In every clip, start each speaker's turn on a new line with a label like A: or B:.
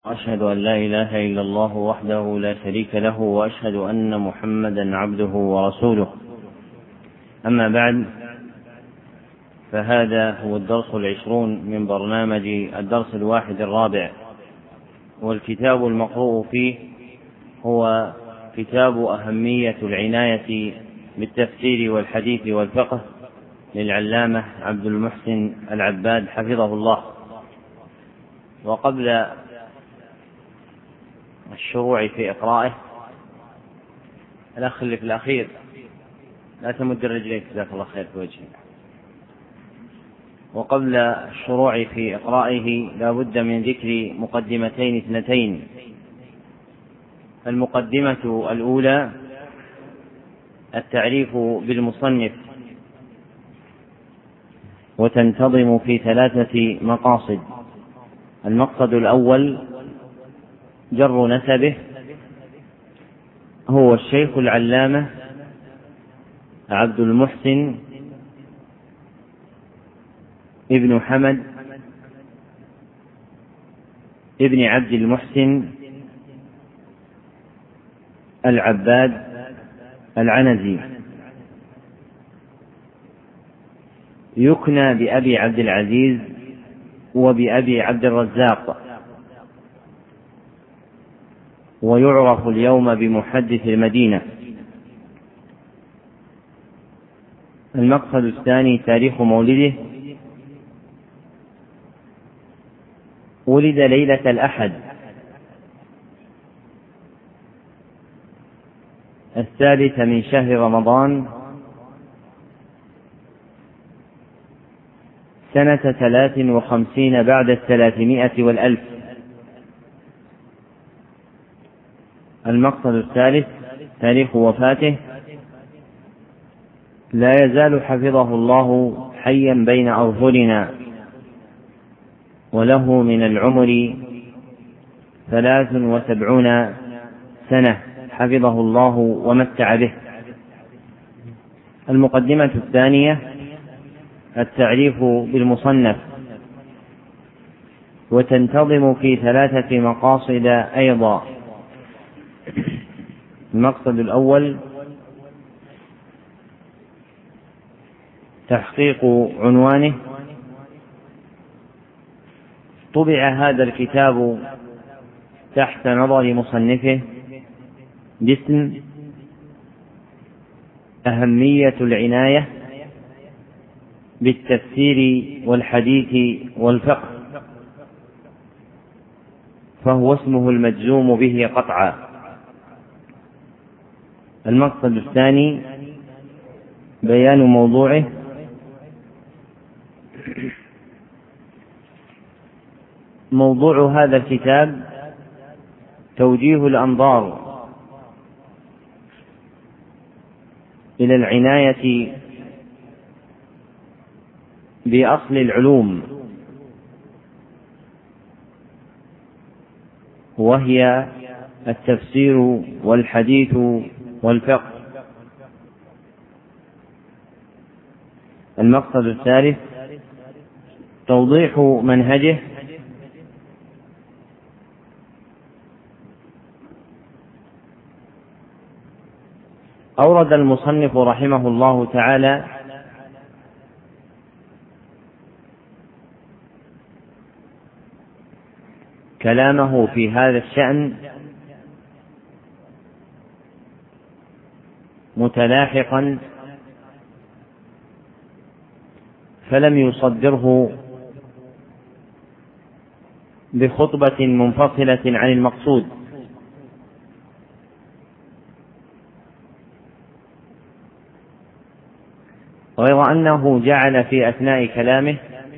A: أشهد أن لا إله إلا الله وحده لا شريك له، وأشهد أن محمدا عبده ورسوله. أما بعد، فهذا هو الدرس 20 من برنامج الدرس 41، والكتاب المقروء فيه هو كتاب أهمية العناية بالتفسير والحديث والفقه للعلامة عبد المحسن العباد حفظه الله. وقبل الشروع في إقرائه، الأخ اللي في الأخير لا تمد رجليك، جزاك الله خير في وجهك. وقبل الشروع في إقرائه لا بد من ذكر مقدمتين اثنتين. المقدمة الأولى التعريف بالمصنف، وتنتظم في 3 مقاصد. المقصد الأول جر نسبه، هو الشيخ العلامة عبد المحسن ابن حمد ابن عبد المحسن العباد العنزي، يكنى بأبي عبد العزيز وبأبي عبد الرزاق، ويعرف اليوم بمحدث المدينة. المقصد الثاني تاريخ مولده، ولد ليلة الأحد 3 من شهر رمضان سنة 53 بعد 300 والألف. المقصد الثالث تاريخ وفاته، لا يزال حفظه الله حيا بين أظهرنا، وله من العمر 73 سنة حفظه الله ومتع به. المقدمة الثانية التعريف بالمصنف، وتنتظم في 3 مقاصد أيضا. المقصد الأول تحقيق عنوانه. طبع هذا الكتاب تحت نظر مصنفه باسم أهمية العناية بالتفسير والحديث والفقه، فهو اسمه المجزوم به قطعا. المقصد الثاني بيان موضوعه، موضوع هذا الكتاب توجيه الأنظار إلى العناية بأصل العلوم، وهي التفسير والحديث والفقه. المقصد الثالث توضيح منهجه، أورد المصنف رحمه الله تعالى كلامه في هذا الشأن متلاحقا، فلم يصدره بخطبة منفصلة عن المقصود، غير أنه جعل في أثناء كلامه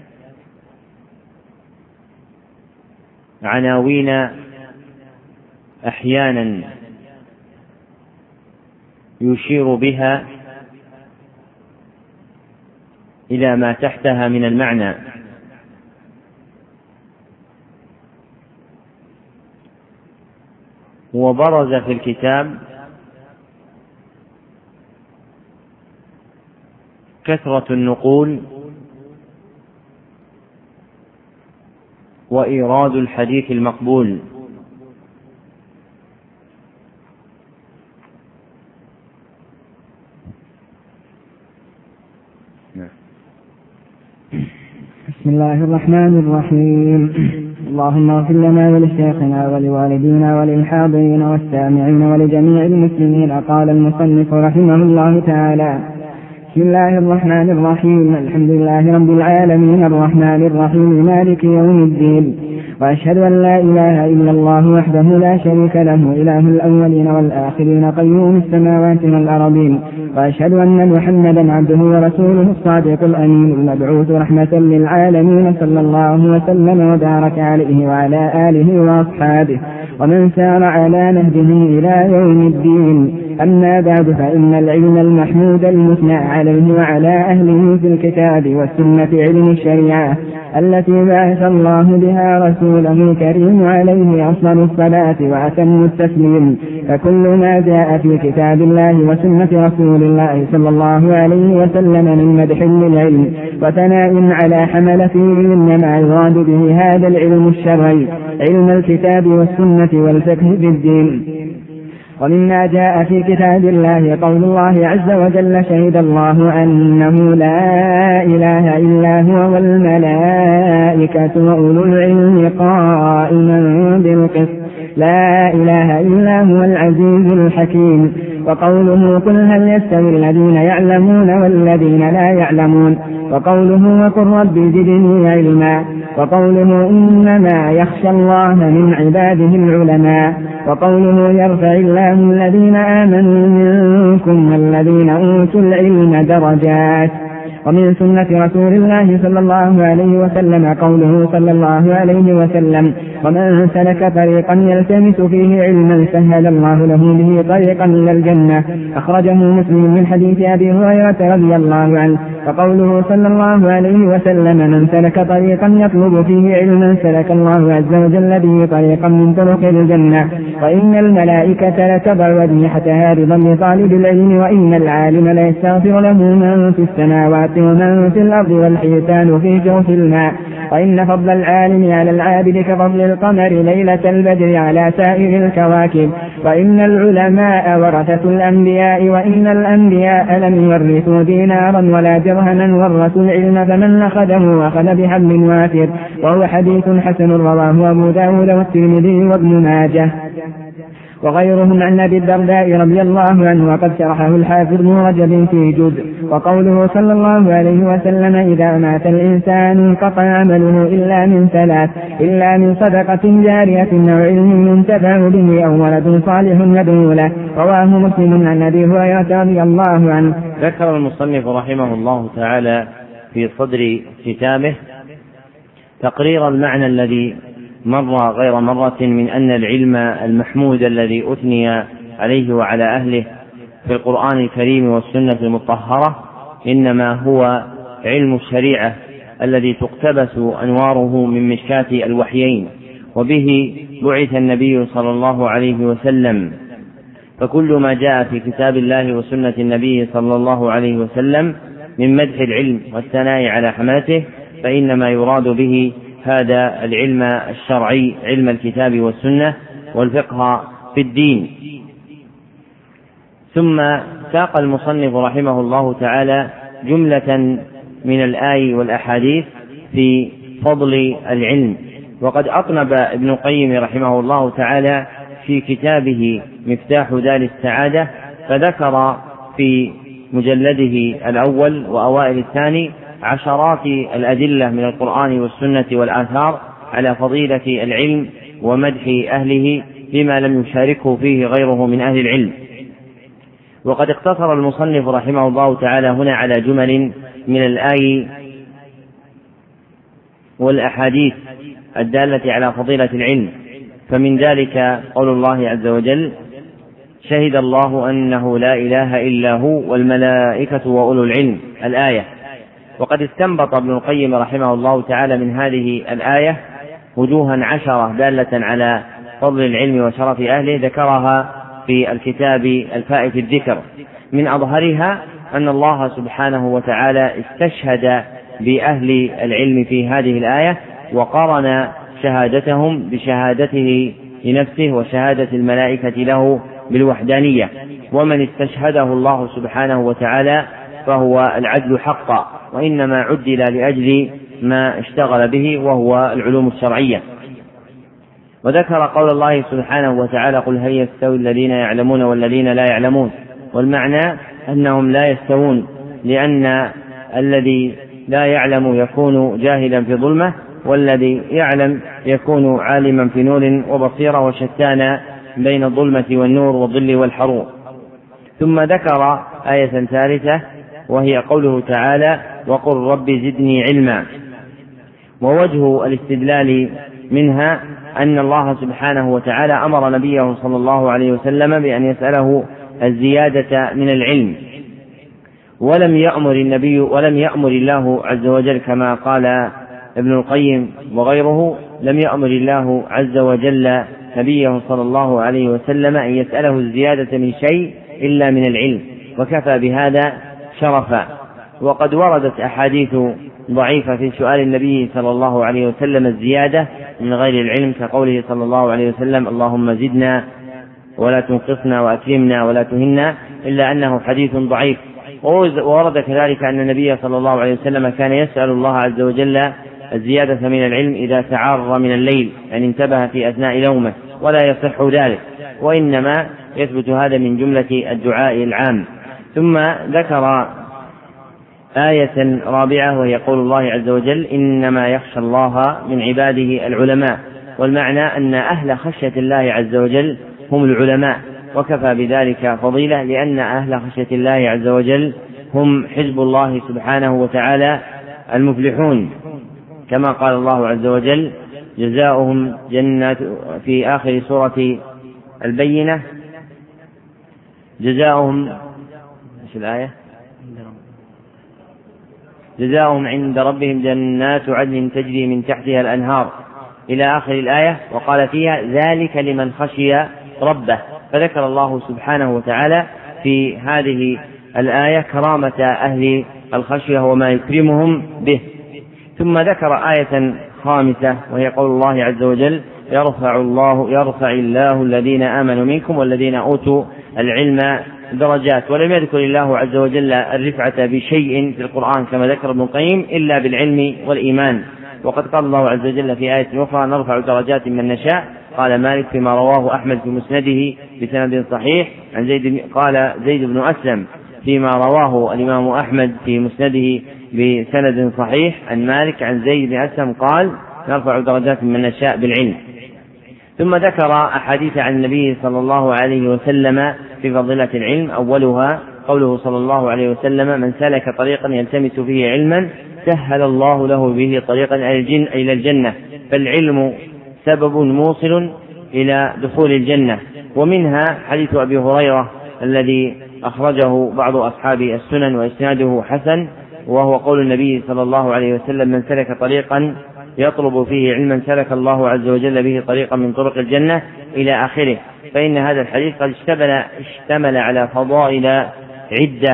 A: عناوين أحيانا يشير بها إلى ما تحتها من المعنى. وبرز في الكتاب كثرة النقول وإيراد الحديث المقبول،
B: بسم الله الرحمن الرحيم. اللهم اغفر لنا ولشيخنا ولوالدينا وللحاضرين والسامعين ولجميع المسلمين. قال المصنف رحمه الله تعالى: بسم الله الرحمن الرحيم. الحمد لله رب العالمين الرحمن الرحيم مالك يوم الدين، وأشهد أن لا إله إلا الله وحده لا شريك له إله الأولين والآخرين قيوم السماوات والأرضين، وأشهد أن محمدا عبده ورسوله الصادق الأمين المبعوث رحمة للعالمين، صلى الله وسلم وبارك عليه وعلى آله وأصحابه ومن سار على نهجه إلى يوم الدين. أما بعد، فإن العلم المحمود المثنى عليه وعلى أهله في الكتاب والسنة علم الشريعة التي بعث الله بها رسوله الكريم عليه أفضل الصلاة وأتم التسليم. فكل ما جاء في كتاب الله وسنة رسول الله صلى الله عليه وسلم من مدح للعلم وثناء على حملته إنما يراد به هذا العلم الشرعي، علم الكتاب والسنة والفقه في الدين. ومما جاء في كتاب الله قول الله عز وجل: شهد الله أنه لا إله إلا هو والملائكة وأولو العلم قائما بالقسط، لا إله إلا هو العزيز الحكيم. وقوله: قل هل يستوي الذين يعلمون والذين لا يعلمون. وقوله: وقل رب زدني علما. وقوله: إنما يخشى الله من عباده العلماء. وقوله: يرفع الله الذين آمنوا منكم والذين أوتوا العلم درجات. ومن سنة رسول الله صلى الله عليه وسلم قوله صلى الله عليه وسلم: ومن سلك طريقا يلتمس فيه علما سهل الله له به طريقا إلى الجنة. أخرجه مسلم من حديث أبي هريرة رضي الله عنه. وقوله صلى الله عليه وسلم: من سلك طريقا يطلب فيه علما سلك الله عز وجل به طريقا من طرق الجنة. وإن الملائكة لتضع أجنحتها رضا لطالب العلم، وإن العالم ليستغفر له من في السماوات ومن في الأرض والحيتان في جوف الماء. وإن فضل العالم على العابد كفضل القمر ليلة البدر على سائر الكواكب. وإن العلماء ورثة الأنبياء، وإن الأنبياء لم يورثوا دينارا ولا درهما ورثوا العلم، فمن أخذه أخذ بحبل وافر. وهو حديث حسن رواه أبو داود والترمذي وابن ماجه وغيرهم عن أبي الدرداء رضي الله عنه، وقد شرحه الحافظ ابن رجب في جزء. وقوله صلى الله عليه وسلم: إذا مات الإنسان انقطع عمله إلا من ثلاث: إلا من صدقة جارية أو علم ينتفع به أو ولد صالح يدعو له. رواه مسلم عن أبي هريرة رضي الله عنه.
A: ذكر المصنف رحمه الله تعالى في صدر كتابه تقرير المعنى الذي مر غير مرة من أن العلم المحمود الذي أثني عليه وعلى أهله في القرآن الكريم والسنة المطهرة إنما هو علم الشريعة الذي تقتبس أنواره من مشكاة الوحيين، وبه بعث النبي صلى الله عليه وسلم. فكل ما جاء في كتاب الله وسنة النبي صلى الله عليه وسلم من مدح العلم والثناء على حملته فإنما يراد به هذا العلم الشرعي، علم الكتاب والسنة والفقه في الدين. ثم ساق المصنف رحمه الله تعالى جملة من الآي والأحاديث في فضل العلم. وقد أطنب ابن القيم رحمه الله تعالى في كتابه مفتاح دار السعادة، فذكر في مجلده الأول وأوائل الثاني عشرات الأدلة من القرآن والسنة والآثار على فضيلة العلم ومدح أهله بما لم يشاركه فيه غيره من أهل العلم. وقد اقتصر المصنف رحمه الله تعالى هنا على جمل من الآي والأحاديث الدالة على فضيلة العلم، فمن ذلك قول الله عز وجل: شهد الله أنه لا إله إلا هو والملائكة وأولو العلم، الآية. وقد استنبط ابن القيم رحمه الله تعالى من هذه الآية وجوها 10 دالة على فضل العلم وشرف أهله، ذكرها في الكتاب الفائت الذكر. من أظهرها أن الله سبحانه وتعالى استشهد بأهل العلم في هذه الآية وقارن شهادتهم بشهادته لنفسه وشهادة الملائكة له بالوحدانية. ومن استشهده الله سبحانه وتعالى فهو العدل حقا، وإنما عدل لأجل ما اشتغل به وهو العلوم الشرعية. وذكر قول الله سبحانه وتعالى: قل هل يستوي الذين يعلمون والذين لا يعلمون، والمعنى أنهم لا يستوون، لأن الذي لا يعلم يكون جاهلا في ظلمة، والذي يعلم يكون عالما في نور وبصيرة، وشتان بين الظلمة والنور والظل والحرور. ثم ذكر آية ثالثة وهي قوله تعالى: وقل رب زدني علما. ووجه الاستدلال منها أن الله سبحانه وتعالى أمر نبيه صلى الله عليه وسلم بأن يسأله الزيادة من العلم، ولم يأمر الله عز وجل كما قال ابن القيم وغيره، لم يأمر الله عز وجل نبيه صلى الله عليه وسلم أن يسأله الزيادة من شيء إلا من العلم، وكفى بهذا شرفا. وقد وردت أحاديث ضعيفة في سؤال النبي صلى الله عليه وسلم الزيادة من غير العلم، كقوله صلى الله عليه وسلم: اللهم زدنا ولا تنقصنا وأكرمنا ولا تهنا، إلا أنه حديث ضعيف. وورد كذلك أن النبي صلى الله عليه وسلم كان يسأل الله عز وجل الزيادة من العلم إذا تعار من الليل، أن انتبه في أثناء نومه، ولا يصح ذلك، وإنما يثبت هذا من جملة الدعاء العام. ثم ذكر آية رابعة وهي قول الله عز وجل: إنما يخشى الله من عباده العلماء، والمعنى أن أهل خشية الله عز وجل هم العلماء، وكفى بذلك فضيلة، لأن أهل خشية الله عز وجل هم حزب الله سبحانه وتعالى المفلحون، كما قال الله عز وجل: جزاؤهم جنات، في آخر سورة البينة: جزاؤهم جزاؤهم عند ربهم جنات عدن تجري من تحتها الأنهار إلى آخر الآية. وقال فيها: ذلك لمن خشي ربه. فذكر الله سبحانه وتعالى في هذه الآية كرامة أهل الخشية وما يكرمهم به. ثم ذكر آية خامسة وهي قول الله عز وجل: يرفع الله الذين آمنوا منكم والذين أوتوا العلم درجات. ولم يذكر الله عز وجل الرفعة بشيء في القرآن كما ذكر ابن القيم إلا بالعلم والإيمان. وقد قال الله عز وجل في آية أخرى: نرفع درجات من نشاء. قال مالك فيما رواه أحمد في مسنده بسند صحيح عن زيد بن أسلم فيما رواه الإمام أحمد في مسنده بسند صحيح عن مالك عن زيد بن أسلم قال: نرفع درجات من نشاء بالعلم. ثم ذكر أحاديث عن النبي صلى الله عليه وسلم في فضيلة العلم، أولها قوله صلى الله عليه وسلم: من سلك طريقا يلتمس فيه علما سهل الله له به طريقا إلى الجنة. فالعلم سبب موصل إلى دخول الجنة. ومنها حديث أبي هريرة الذي أخرجه بعض أصحاب السنن وإسناده حسن، وهو قول النبي صلى الله عليه وسلم: من سلك طريقا يطلب فيه علما سلك الله عز وجل به طريقا من طرق الجنة إلى آخره. فإن هذا الحديث قد اشتمل على فضائل عدة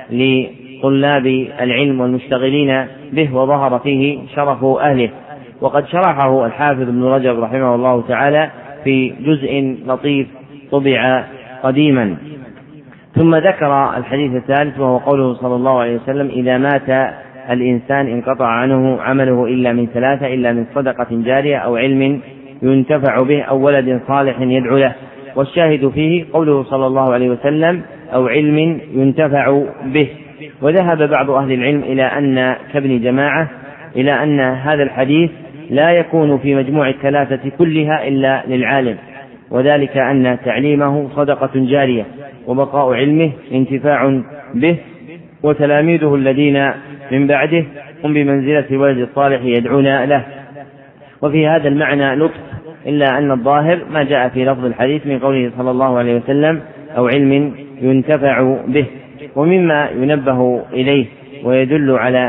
A: لطلاب العلم والمشتغلين به، وظهر فيه شرف أهله. وقد شرحه الحافظ ابن رجب رحمه الله تعالى في جزء لطيف طبع قديما. ثم ذكر الحديث الثالث وهو قوله صلى الله عليه وسلم: إذا مات الإنسان انقطع عنه عمله إلا من ثلاثة: إلا من صدقة جارية أو علم ينتفع به أو ولد صالح يدعو له. والشاهد فيه قوله صلى الله عليه وسلم: أو علم ينتفع به. وذهب بعض أهل العلم إلى أن كابن جماعة إلى أن هذا الحديث لا يكون في مجموع الثلاثة كلها إلا للعالم، وذلك أن تعليمه صدقة جارية، وبقاء علمه انتفاع به، وتلاميذه الذين من بعده هم بمنزلة الولد الصالح يدعون له. وفي هذا المعنى لطف، إلا أن الظاهر ما جاء في لفظ الحديث من قوله صلى الله عليه وسلم: أو علم ينتفع به. ومما ينبه إليه ويدل على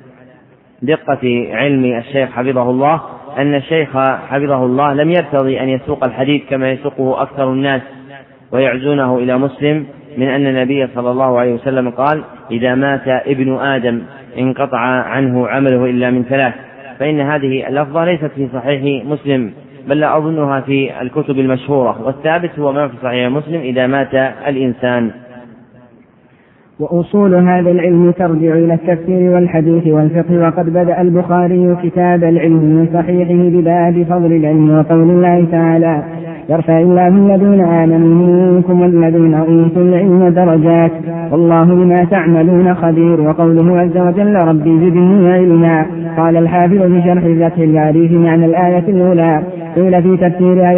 A: دقة علم الشيخ حفظه الله أن الشيخ حفظه الله لم يرتضي أن يسوق الحديث كما يسوقه أكثر الناس ويعزونه إلى مسلم من أن النبي صلى الله عليه وسلم قال: إذا مات ابن آدم انقطع عنه عمله إلا من ثلاث. فإن هذه اللفظة ليست في صحيح مسلم، بل لا أظنها في الكتب المشهورة، والثابت هو ما في صحيح مسلم: إذا مات الإنسان.
B: وأصول هذا العلم ترجع إلى التفسير والحديث والفقه. وقد بدأ البخاري كتاب العلم من صحيحه بباب فضل العلم وقول الله تعالى: يرفع الله الذين آمنوا منكم والذين أوتوا العلم درجات والله بما تعملون خبير. وقوله عز وجل: ربي زدني علما. قال الحافظ في شرح فتح الباري في معنى الآية الأولى: قيل في تفسيرها: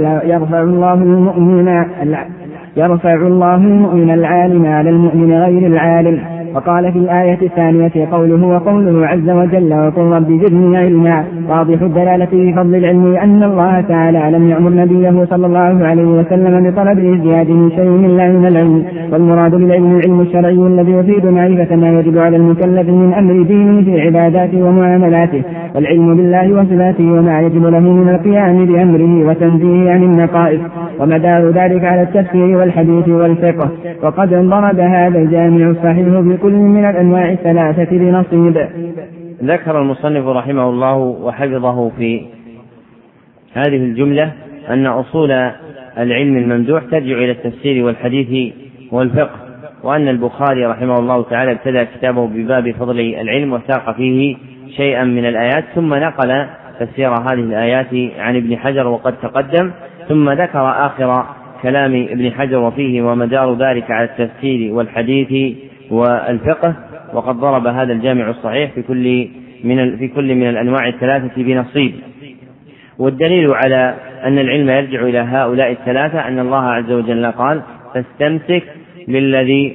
B: يرفع الله المؤمن العالم على المؤمن غير العالم. وقال في الآية الثانية: قوله وقوله عز وجل: وقل رب زدني علما. واضح الدلالة في فضل العلم أن الله تعالى لم يأمر نبيه صلى الله عليه وسلم بطلب الازدياد من شيء إلا من العلم. والمراد بالعلم العلم الشرعي الذي يفيد معرفة ما يجب على المكلف من أمر دينه في عباداته ومعاملاته، والعلم بالله وصفاته وما يجب له من القيام بأمره وتنزيه عن النقائص، ومدار ذلك على التفسير والحديث والفقه. وقد ضرب هذا الجامع الصحيح بكل من الأنواع الثلاثة بنصيب.
A: ذكر المصنف رحمه الله وحفظه في هذه الجملة أن أصول العلم الممدوح ترجع إلى التفسير والحديث والفقه، وأن البخاري رحمه الله تعالى ابتدأ كتابه بباب فضل العلم وساق فيه شيئا من الآيات، ثم نقل تفسير هذه الآيات عن ابن حجر وقد تقدم، ثم ذكر آخر كلام ابن حجر وفيه ومدار ذلك على التفسير والحديث والفقه. وقد ضرب هذا الجامع الصحيح في كل من الأنواع الثلاثة بنصيب. والدليل على أن العلم يرجع إلى هؤلاء الثلاثة أن الله عز وجل قال: فاستمسك بالذي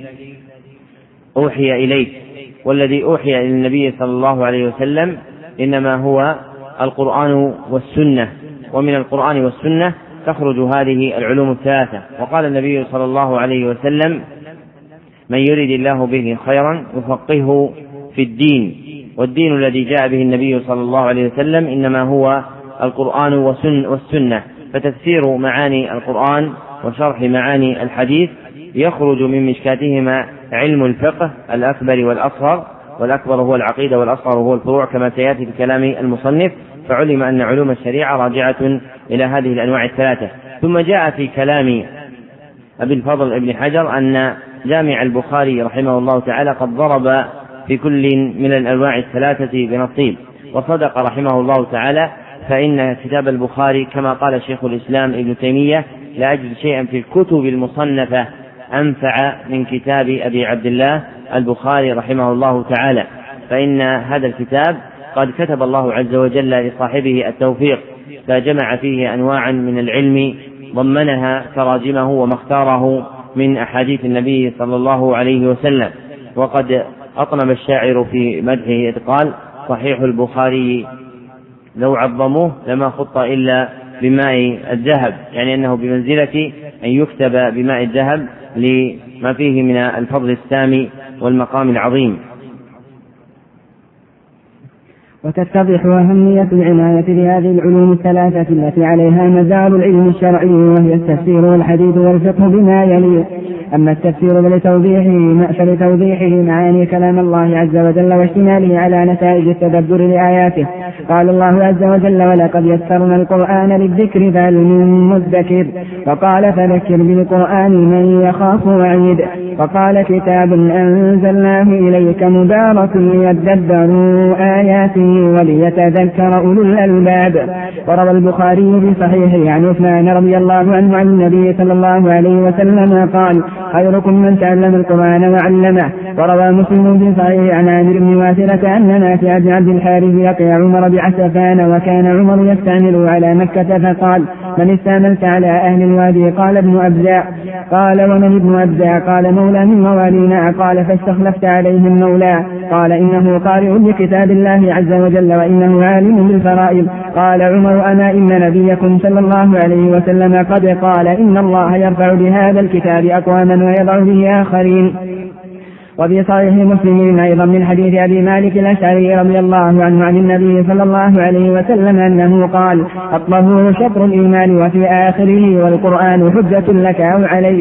A: أوحي إليك. والذي أوحي إلى النبي صلى الله عليه وسلم إنما هو القرآن والسنة، ومن القرآن والسنة تخرج هذه العلوم الثلاثة. وقال النبي صلى الله عليه وسلم: من يريد الله به خيرا يفقهه في الدين. والدين الذي جاء به النبي صلى الله عليه وسلم إنما هو القرآن والسنة. فتفسير معاني القرآن وشرح معاني الحديث يخرج من مشكاتهما علم الفقه الأكبر والأصغر، والأكبر هو العقيدة والأصغر هو الفروع كما سيأتي في كلام المصنف. فعلم أن علوم الشريعة راجعة إلى هذه الأنواع الثلاثة. ثم جاء في كلام أبي الفضل ابن حجر أن جامع البخاري رحمه الله تعالى قد ضرب في كل من الأنواع الثلاثة بنصيب. وصدق رحمه الله تعالى، فإن كتاب البخاري كما قال شيخ الإسلام ابن تيمية: لا أجد شيئا في الكتب المصنفة أنفع من كتاب أبي عبد الله البخاري رحمه الله تعالى. فإن هذا الكتاب قد كتب الله عز وجل لصاحبه التوفيق، فجمع فيه أنواعا من العلم ضمنها تراجمه وما اختاره من أحاديث النبي صلى الله عليه وسلم. وقد أطنب الشاعر في مدحه إذ قال: صحيح البخاري لو عظموه لما خط إلا بماء الذهب، يعني أنه بمنزلة أن يكتب بماء الذهب لما فيه من الفضل السامي والمقام العظيم.
B: وتتضح أهمية العناية بهذه العلوم الثلاثة التي عليها مدار العلم الشرعي، وهي التفسير والحديث والفقه بما يلي. أما التفسير فلتوضيحه معاني كلام الله عز وجل واشتماله على نتائج التدبر لآياته. قال الله عز وجل: ولقد يسرنا القرآن للذكر فهل من مدكر. وقال: فذكر بالقرآن من يخاف وعيد. وقال: كتاب أنزلناه إليك مبارك ليدبروا آياته وليتذكر أولو الألباب. وروى البخاري في صحيحه عن عثمان رضي الله عنه عن النبي صلى الله عليه وسلم قال: خيركم من تعلم القرآن وعلمه. وروى مسلم في صحيحه عن عامر بن واثلة أن نافع بن عبد الحارث لقي عمر بعسفان، وكان عمر يستعمل على مكة فقال: من استعملت على أهل الوادي؟ قال: ابن أبزاء. قال: ومن ابن أبزاء؟ قال: مولى من موالينا. قال: فاستخلفت عليهم مولى. قال: إنه قارئ لكتاب الله عز وجل وإنه عالم بالفرائض. قال عمر: أما إن نبيكم صلى الله عليه وسلم قد قال: إن الله يرفع بهذا الكتاب أقواما ويضع به آخرين. وفي صحيح مسلم أيضا من حديث أبي مالك الأشعري رضي الله عنه عن النبي صلى الله عليه وسلم أنه قال: الطهور شطر الإيمان. وفي آخره: والقرآن حجة لك أو عليك.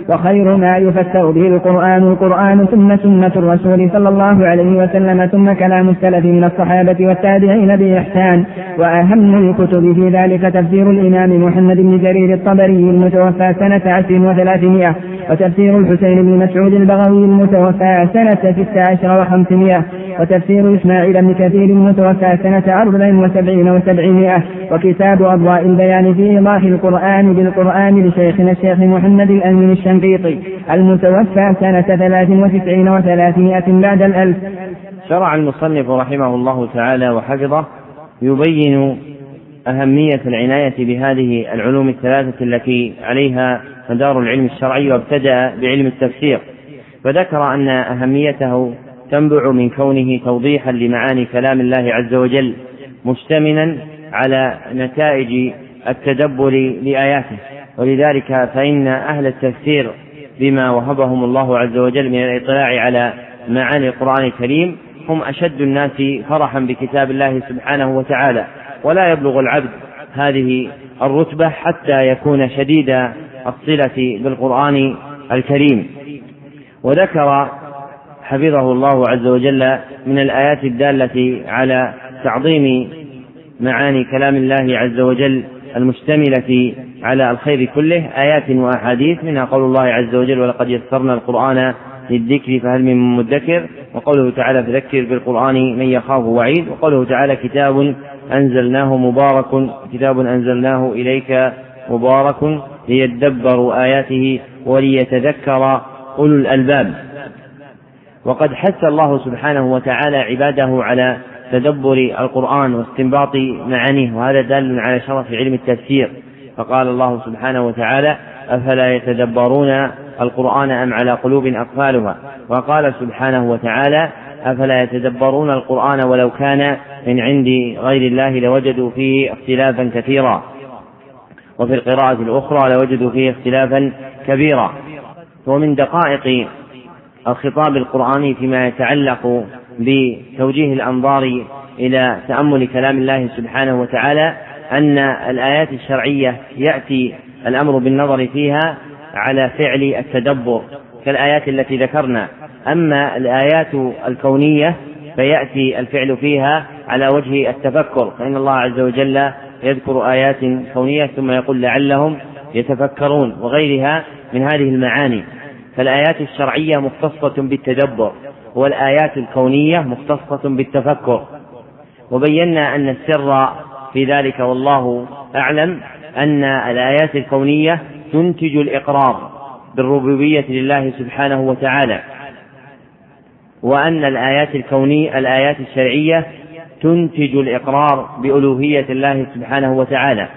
B: وخير ما يفسر به القرآن ثم سنة الرسول صلى الله عليه وسلم ثم كلام السلف من الصحابة والتابعين بإحسان. وأهم الكتب في ذلك تفسير الإمام محمد بن جرير الطبري المتوفى سنة 10 و300، وتفسير الحسين بن مسعود البغوي المتوفى سنة 16 و500، وتفسير إسماعيل بن كثير المتوفى سنة 74 و700، وكتاب أضواء البيان في إيضاح القرآن بالقرآن لشيخنا الشيخ محمد الأمين الشنقيطي المتوفى سنة 93 و300 بعد الألف.
A: شرع المصنف رحمه الله تعالى وحفظه يبين أهمية العناية بهذه العلوم الثلاثة التي عليها مدار العلم الشرعي، وابتدأ بعلم التفسير، فذكر أن أهميته تنبع من كونه توضيحا لمعاني كلام الله عز وجل مشتملا على نتائج التدبر لآياته. ولذلك فإن أهل التفسير بما وهبهم الله عز وجل من الاطلاع على معاني القرآن الكريم هم أشد الناس فرحا بكتاب الله سبحانه وتعالى، ولا يبلغ العبد هذه الرتبة حتى يكون شديد الصلة بالقرآن الكريم. وذكر حفظه الله عز وجل من الآيات الدالة على تعظيم معاني كلام الله عز وجل المشتملة على الخير كله آيات وأحاديث، منها قول الله عز وجل ولقد يسرنا القرآن للذكر فهل من مدكر، وقوله تعالى فذكر بالقرآن من يخاف وعيد، وقوله تعالى كتاب أنزلناه إليك مبارك ليدبروا آياته وليتذكر أولو الألباب. وقد حث الله سبحانه وتعالى عباده على تدبر القرآن واستنباط معانيه، وهذا دال على شرف علم التفسير، فقال الله سبحانه وتعالى أفلا يتدبرون القرآن أم على قلوب أقفالها، وقال سبحانه وتعالى أفلا يتدبرون القرآن ولو كان من عند غير الله لوجدوا فيه اختلافا كثيرا، وفي القراءة الأخرى لوجدوا فيه اختلافا كبيرا. ومن دقائق الخطاب القرآني فيما يتعلق بتوجيه الأنظار إلى تأمل كلام الله سبحانه وتعالى أن الآيات الشرعية يأتي الأمر بالنظر فيها على فعل التدبر كالآيات التي ذكرنا، أما الآيات الكونية فيأتي الفعل فيها على وجه التفكر، فإن الله عز وجل يذكر آيات كونية ثم يقول لعلهم يتفكرون وغيرها من هذه المعاني. فالآيات الشرعية مختصة بالتدبر، والآيات الكونية مختصة بالتفكر. وبينا أن السر في ذلك والله أعلم أن الآيات الكونية تنتج الإقرار بالربوبية لله سبحانه وتعالى، وأن الآيات الشرعية تنتج الإقرار بألوهية الله سبحانه وتعالى.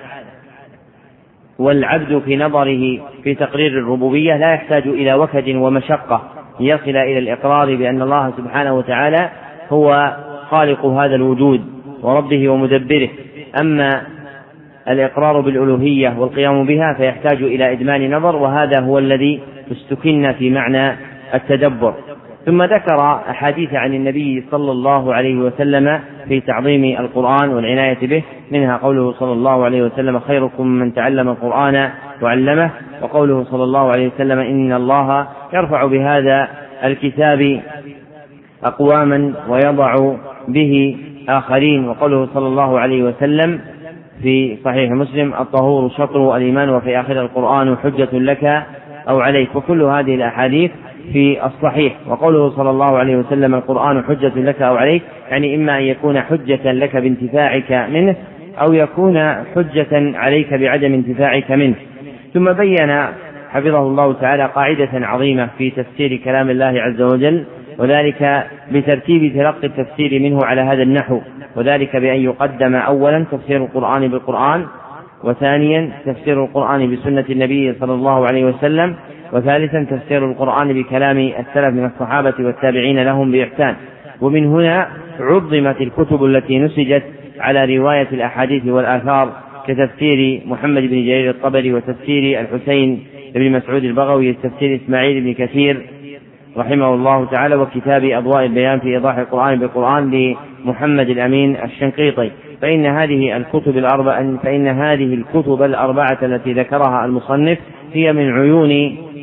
A: والعبد في نظره في تقرير الربوبية لا يحتاج إلى وكد ومشقة ليصل إلى الإقرار بأن الله سبحانه وتعالى هو خالق هذا الوجود وربه ومدبره. أما الإقرار بالألوهية والقيام بها فيحتاج إلى إدمان نظر، وهذا هو الذي استكن في معنى التدبر. ثم ذكر أحاديث عن النبي صلى الله عليه وسلم في تعظيم القرآن والعناية به، منها قوله صلى الله عليه وسلم خيركم من تعلم القرآن وعلمه، وقوله صلى الله عليه وسلم إن الله يرفع بهذا الكتاب أقواما ويضع به آخرين، وقوله صلى الله عليه وسلم في صحيح مسلم الطهور شطر الإيمان وفي آخر القرآن حجة لك أو عليك، وكل هذه الأحاديث في الصحيح. وقوله صلى الله عليه وسلم القرآن حجة لك أو عليك، يعني إما أن يكون حجة لك بانتفاعك منه أو يكون حجة عليك بعدم انتفاعك منه. ثم بين حفظه الله تعالى قاعدة عظيمة في تفسير كلام الله عز وجل، وذلك بترتيب تلقي التفسير منه على هذا النحو، وذلك بأن يقدم أولا تفسير القرآن بالقرآن، وثانيا تفسير القرآن بسنة النبي صلى الله عليه وسلم، وثالثا تفسير القرآن بكلام السلف من الصحابة والتابعين لهم بإحسان. ومن هنا عظمت الكتب التي نسجت على رواية الأحاديث والآثار كتفسير محمد بن جرير الطبري، وتفسير الحسين بن مسعود البغوي، تفسير إسماعيل بن كثير رحمه الله تعالى، وكتاب أضواء البيان في إيضاح القرآن بالقرآن لمحمد الأمين الشنقيطي. فإن هذه الكتب الأربعة التي ذكرها المصنف هي من عيون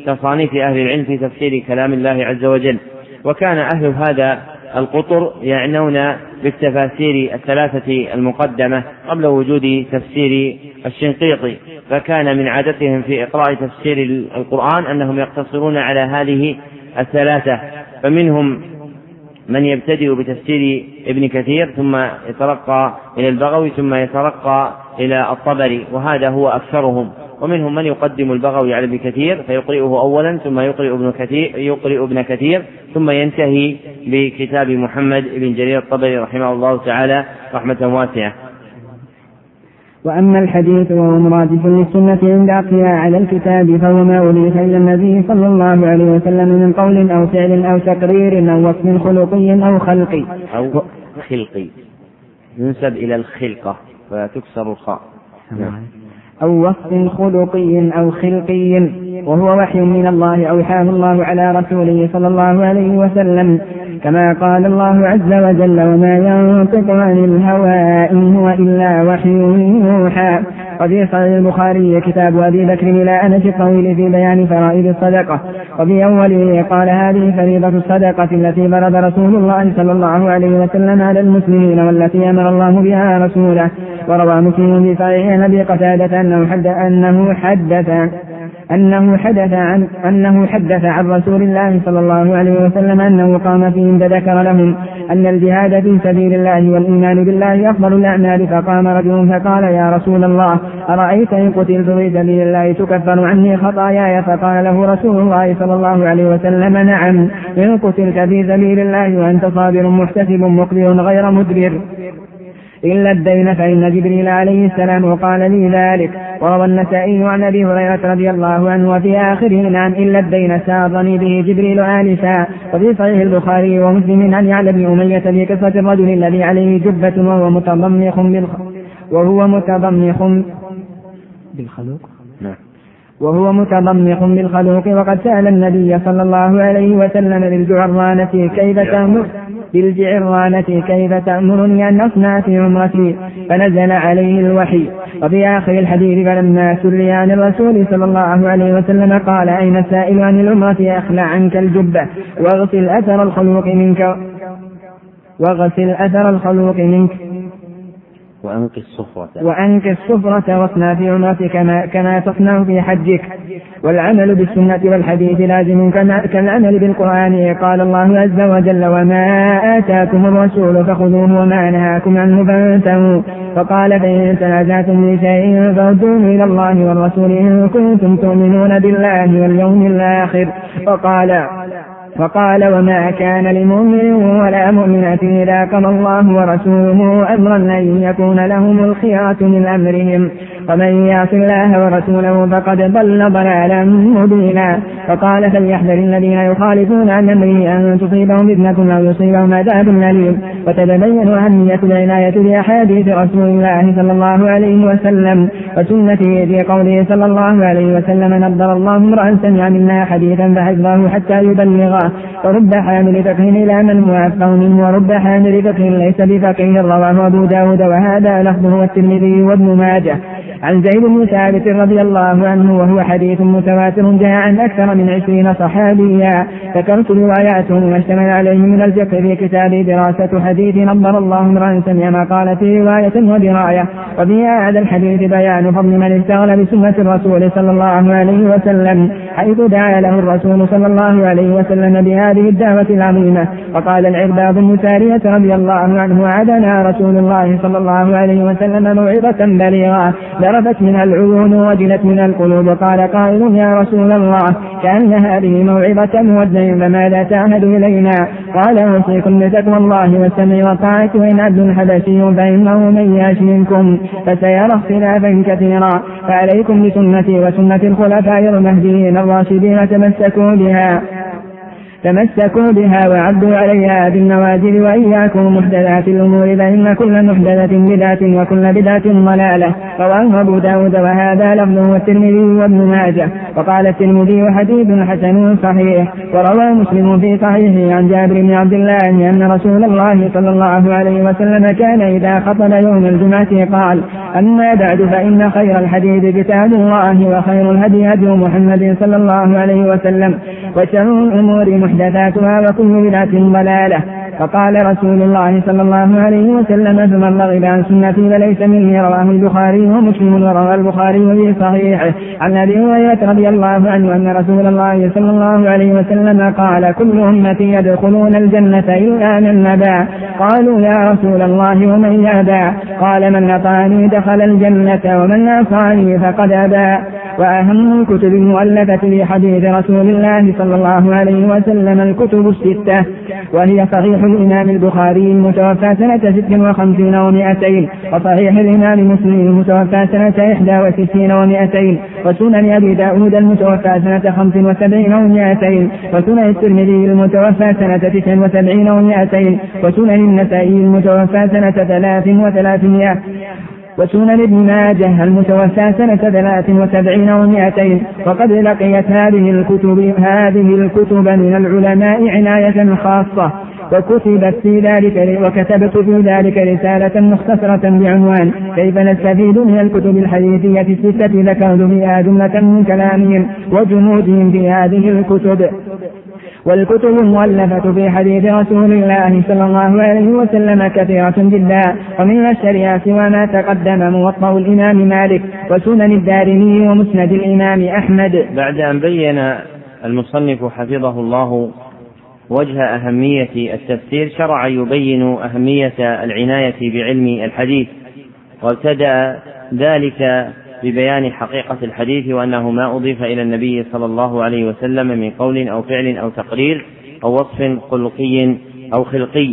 A: تصانيف أهل العلم في تفسير كلام الله عز وجل. وكان أهل هذا القطر يعنون بالتفاسير الثلاثة المقدمة قبل وجود تفسير الشنقيطي، فكان من عادتهم في إقراء تفسير القرآن أنهم يقتصرون على هذه الثلاثة، فمنهم من يبتدئ بتفسير ابن كثير ثم يترقى إلى البغوي ثم يترقى إلى الطبري، وهذا هو أكثرهم. ومنهم من يقدم البغوي على ابن كثير فيقرئه أولا ثم يقرئ ابن كثير ثم ينتهي بكتاب محمد بن جرير الطبري رحمه الله تعالى رحمة واسعة.
B: وأما الحديث وهو مرادف للسنة عند أقياء على الكتاب فهو ما أضيف إلى النبي صلى الله عليه وسلم من قول أو فعل أو تقرير أو وصف خلقي أو خلقي
A: ينسب إلى الخلقة فتكسر الخاء.
B: أو وصف خلقي أو خلقي، وهو وحي من الله أوحاه الله على رسوله صلى الله عليه وسلم، كما قال الله عز وجل: وما ينطق عن الهوى إن هو إلا وحي يوحى. وفي صحيح البخاري كتاب أبي بكر إلى أنس الطويل في بيان فرائض الصدقة، وفي أوله قال: هذه فريضة الصدقة التي فرض رسول الله صلى الله عليه وسلم على المسلمين والتي أمر الله بها رسوله. وروى مسلم في صحيح أبي قتادة أنه حدث عن رسول الله صلى الله عليه وسلم أنه قام فيهم فذكر لهم أن الجهاد في سبيل الله والإيمان بالله أفضل الأعمال، فقام رجل فقال: يا رسول الله، أرأيت إن قتلت في سبيل الله تكفر عني خطاياي؟ فقال له رسول الله صلى الله عليه وسلم: نعم، إن قتلت في سبيل الله وأنت صابر محتسب مقبل غير مدبر إلا الدين فإن جبريل عليه السلام قال لي ذلك. وروى النسائي عن أبي هريرة رضي الله عنه وفي آخره: نعم إلا الدين سارني به جبريل آنفا. وفي صحيح البخاري ومسلم عن يعلى بن أمية في قصة الرجل الذي عليه جبة وهو متضمخ بالخلوق وقد سأل النبي صلى الله عليه وسلم بالجعرانة كيف تأمرني أن أصنع في عمرتي؟ فنزل عليه الوحي. وفي آخر الحديث: فلما سئل عن الرسول صلى الله عليه وسلم قال: أين السائل عن العمرة؟ أخلع عنك الجبة واغسل أثر الخلوق منك وأنك الصفرة واصنع في عمرتك كما تصنع في حجك. والعمل بالسنة والحديث لازم كالعمل بالقرآن. قال الله عز وجل: وما آتاكم الرسول فخذوه وما نهاكم عنه فانتهوا. فقال: فإن تنازعتم في شيء فردوه إلى الله والرسول إن كنتم تؤمنون بالله واليوم الآخر. فقال: وما كان لمؤمن ولا مؤمنة إذا قضى الله ورسوله أمرا أن يكون لهم الخيرة من أمرهم، ومن يعص الله ورسوله فقد ضل ضلالا مبينا. فقال: فليحذر الذين يخالفون عن أمره أن تصيبهم فتنة أو يصيبهم عذاب أليم. وتتبين أهمية العناية بأحاديث رسول الله صلى الله عليه وسلم وسنته في قوله صلى الله عليه وسلم: نضر الله امرأ سمع منا حديثا فحفظه حتى يبلغه. ورب حامل فقه إلى من هو أفقه منه، ورب حامل فقه ليس بفقه. رواه أبو داود وهذا لفظه والترمذي وابن ماجه. عن زيد بن ثابت رضي الله عنه وهو حديث متواتر جاء عن أكثر من 20 صحابيا، ذكرت رواياتهم واشتمل عليه من الفقه في كتاب دراسة حديث نضر الله امرأ سمع ما قال في رواية ودراية. وفي هذا الحديث بيان فضل من اشتغل بسنة الرسول صلى الله عليه وسلم، حيث دعا له الرسول صلى الله عليه وسلم بهذه الدعوة العظيمة. وقال العرباض بن سارية رضي الله عنه: وعدنا رسول الله صلى الله عليه وسلم موعظة بليغة ذرفت منها العيون ووجلت منها القلوب. قال قائل: يا رسول الله، كأن هذه موعظة مودع، فماذا تعهد إلينا؟ قال: أوصيكم بتقوى الله والسمع والطاعة، وإن عبد حبشي فإنه من يعش منكم فسيرى اختلافا كثيرا، فعليكم بسنتي وسنة الخلفاء المهديين الراشدين، تمسكوا بها وعضوا عليها بالنواجذ، وإياكم محدثات الأمور فإن كل محدثة بدعة وكل بدعة ضلالة. رواه أبو داود وهذا لفظه والترمذي وابن ماجه. وقال الترمذي حديث حسن صحيح. وروى مسلم في صحيحه عن جابر بن عبد الله أن رسول الله صلى الله عليه وسلم كان إذا خطب يوم الجمعة قال: أما بعد فإن خير الحديث كتاب الله وخير الهدي هدي محمد صلى الله عليه وسلم وشر الأمور محدثاتها وكل بدعة ضلالة. فقال رسول الله صلى الله عليه وسلم: فمن رغب عن سنتي فليس مني. رواه البخاري ومسلم. وروى البخاري في صحيحه عن أبي هريرة رضي الله عنه أن رسول الله صلى الله عليه وسلم قال: كل أمتي يدخلون الجنة إلا من أبى. قالوا: يا رسول الله ومن يأبى؟ قال: من أطاعني دخل الجنة ومن عصاني فقد أبى. وأهم الكتب المؤلفة في حديث رسول الله صلى الله عليه وسلم الكتب الستة، وهي صحيح الإمام البخاري المتوفى سنة 56 و200، وصحيح الإمام مسلم المتوفى سنة 61 و200، وسنن أبي داود المتوفى سنة 75 و200، وسنن الترمذي المتوفى سنة 79 و200، وسنن النسائي المتوفى سنة 300، وسنن ابن ماجه المتوفى سنة 73 و200. وقد لقيت هذه الكتب من العلماء عناية خاصة، وكتبت وكتبت في ذلك رسالة مختصرة بعنوان: كيف نستفيد من الكتب الحديثية الستة. ذكرت فيها جملة من كلامهم وجمودهم في هذه الكتب. والكتب المؤلفة في حديث رسول الله صلى الله عليه وسلم كثيرة جدا، ومن الشريعة وما تقدم موطأ الإمام مالك وسنن الدارمي ومسند الإمام أحمد.
A: بعد أن بين المصنف حفظه الله وجه أهمية التفسير، شرع يبين أهمية العناية بعلم الحديث، وابتدأ ذلك ببيان حقيقة الحديث وأنه ما أضيف إلى النبي صلى الله عليه وسلم من قول أو فعل أو تقرير أو وصف خلقي أو خلقي.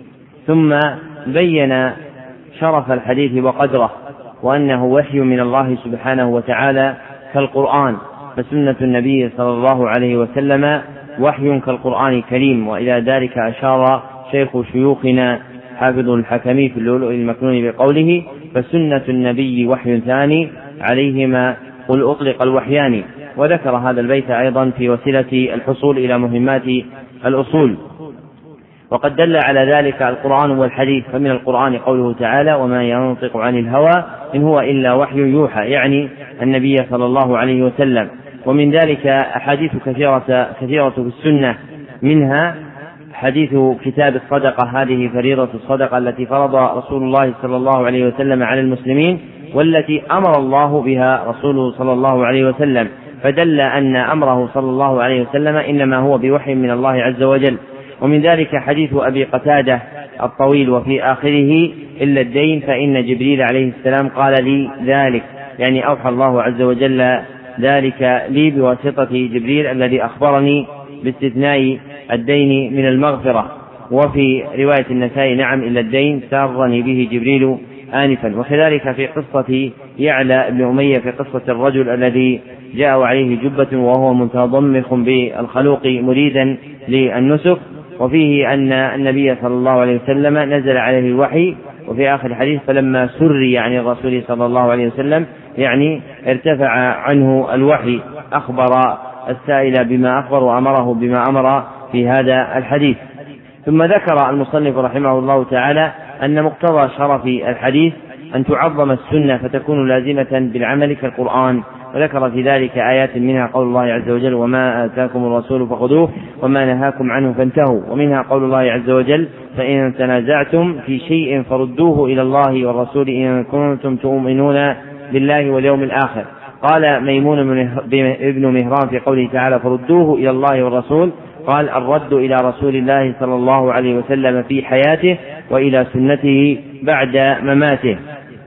A: ثم بين شرف الحديث وقدره، وأنه وحي من الله سبحانه وتعالى كالقرآن، فسنة النبي صلى الله عليه وسلم وحي كالقرآن الكريم. وإلى ذلك أشار شيخ شيوخنا حافظ الحكمي في اللؤلؤ المكنون بقوله: فسنة النبي وحي ثاني عليهما قل أطلق الوحيان. وذكر هذا البيت أيضا في وسيلة الحصول إلى مهمات الأصول. وقد دل على ذلك القرآن والحديث، فمن القرآن قوله تعالى: وما ينطق عن الهوى إن هو إلا وحي يوحى، يعني النبي صلى الله عليه وسلم. ومن ذلك أحاديث كثيرة في السنة، منها حديث كتاب الصدقة، هذه فريضة الصدقة التي فرض رسول الله صلى الله عليه وسلم على المسلمين، والتي أمر الله بها رسوله صلى الله عليه وسلم، فدل أن أمره صلى الله عليه وسلم إنما هو بوحي من الله عز وجل. ومن ذلك حديث أبي قتادة الطويل وفي آخره: إلا الدين فإن جبريل عليه السلام قال لي ذلك، يعني أوحى الله عز وجل ذلك لي بواسطة جبريل الذي أخبرني باستثناء الدين من المغفرة. وفي رواية النسائي: نعم إلا الدين سارني به جبريل آنفا. وكذلك في قصة يعلى بن أمية، في قصة الرجل الذي جاء عليه جبة وهو متضمخ بالخلوق مريدا للنسك، وفيه أن النبي صلى الله عليه وسلم نزل عليه الوحي. وفي آخر الحديث: فلما سري عن الرسول صلى الله عليه وسلم، يعني ارتفع عنه الوحي، أخبر السائل بما أخبر وأمره بما أمر في هذا الحديث. ثم ذكر المصنف رحمه الله تعالى أن مقتضى شرف الحديث أن تعظم السنة فتكون لازمة بالعمل كالقرآن، وذكر في ذلك آيات منها قول الله عز وجل: وما آتاكم الرسول فخذوه وما نهاكم عنه فانتهوا. ومنها قول الله عز وجل: فإن تنازعتم في شيء فردوه إلى الله والرسول إن كنتم تؤمنون بالله واليوم الآخر. قال ميمون ابن مهران في قوله تعالى: فردوه إلى الله والرسول، قال: الرد إلى رسول الله صلى الله عليه وسلم في حياته وإلى سنته بعد مماته.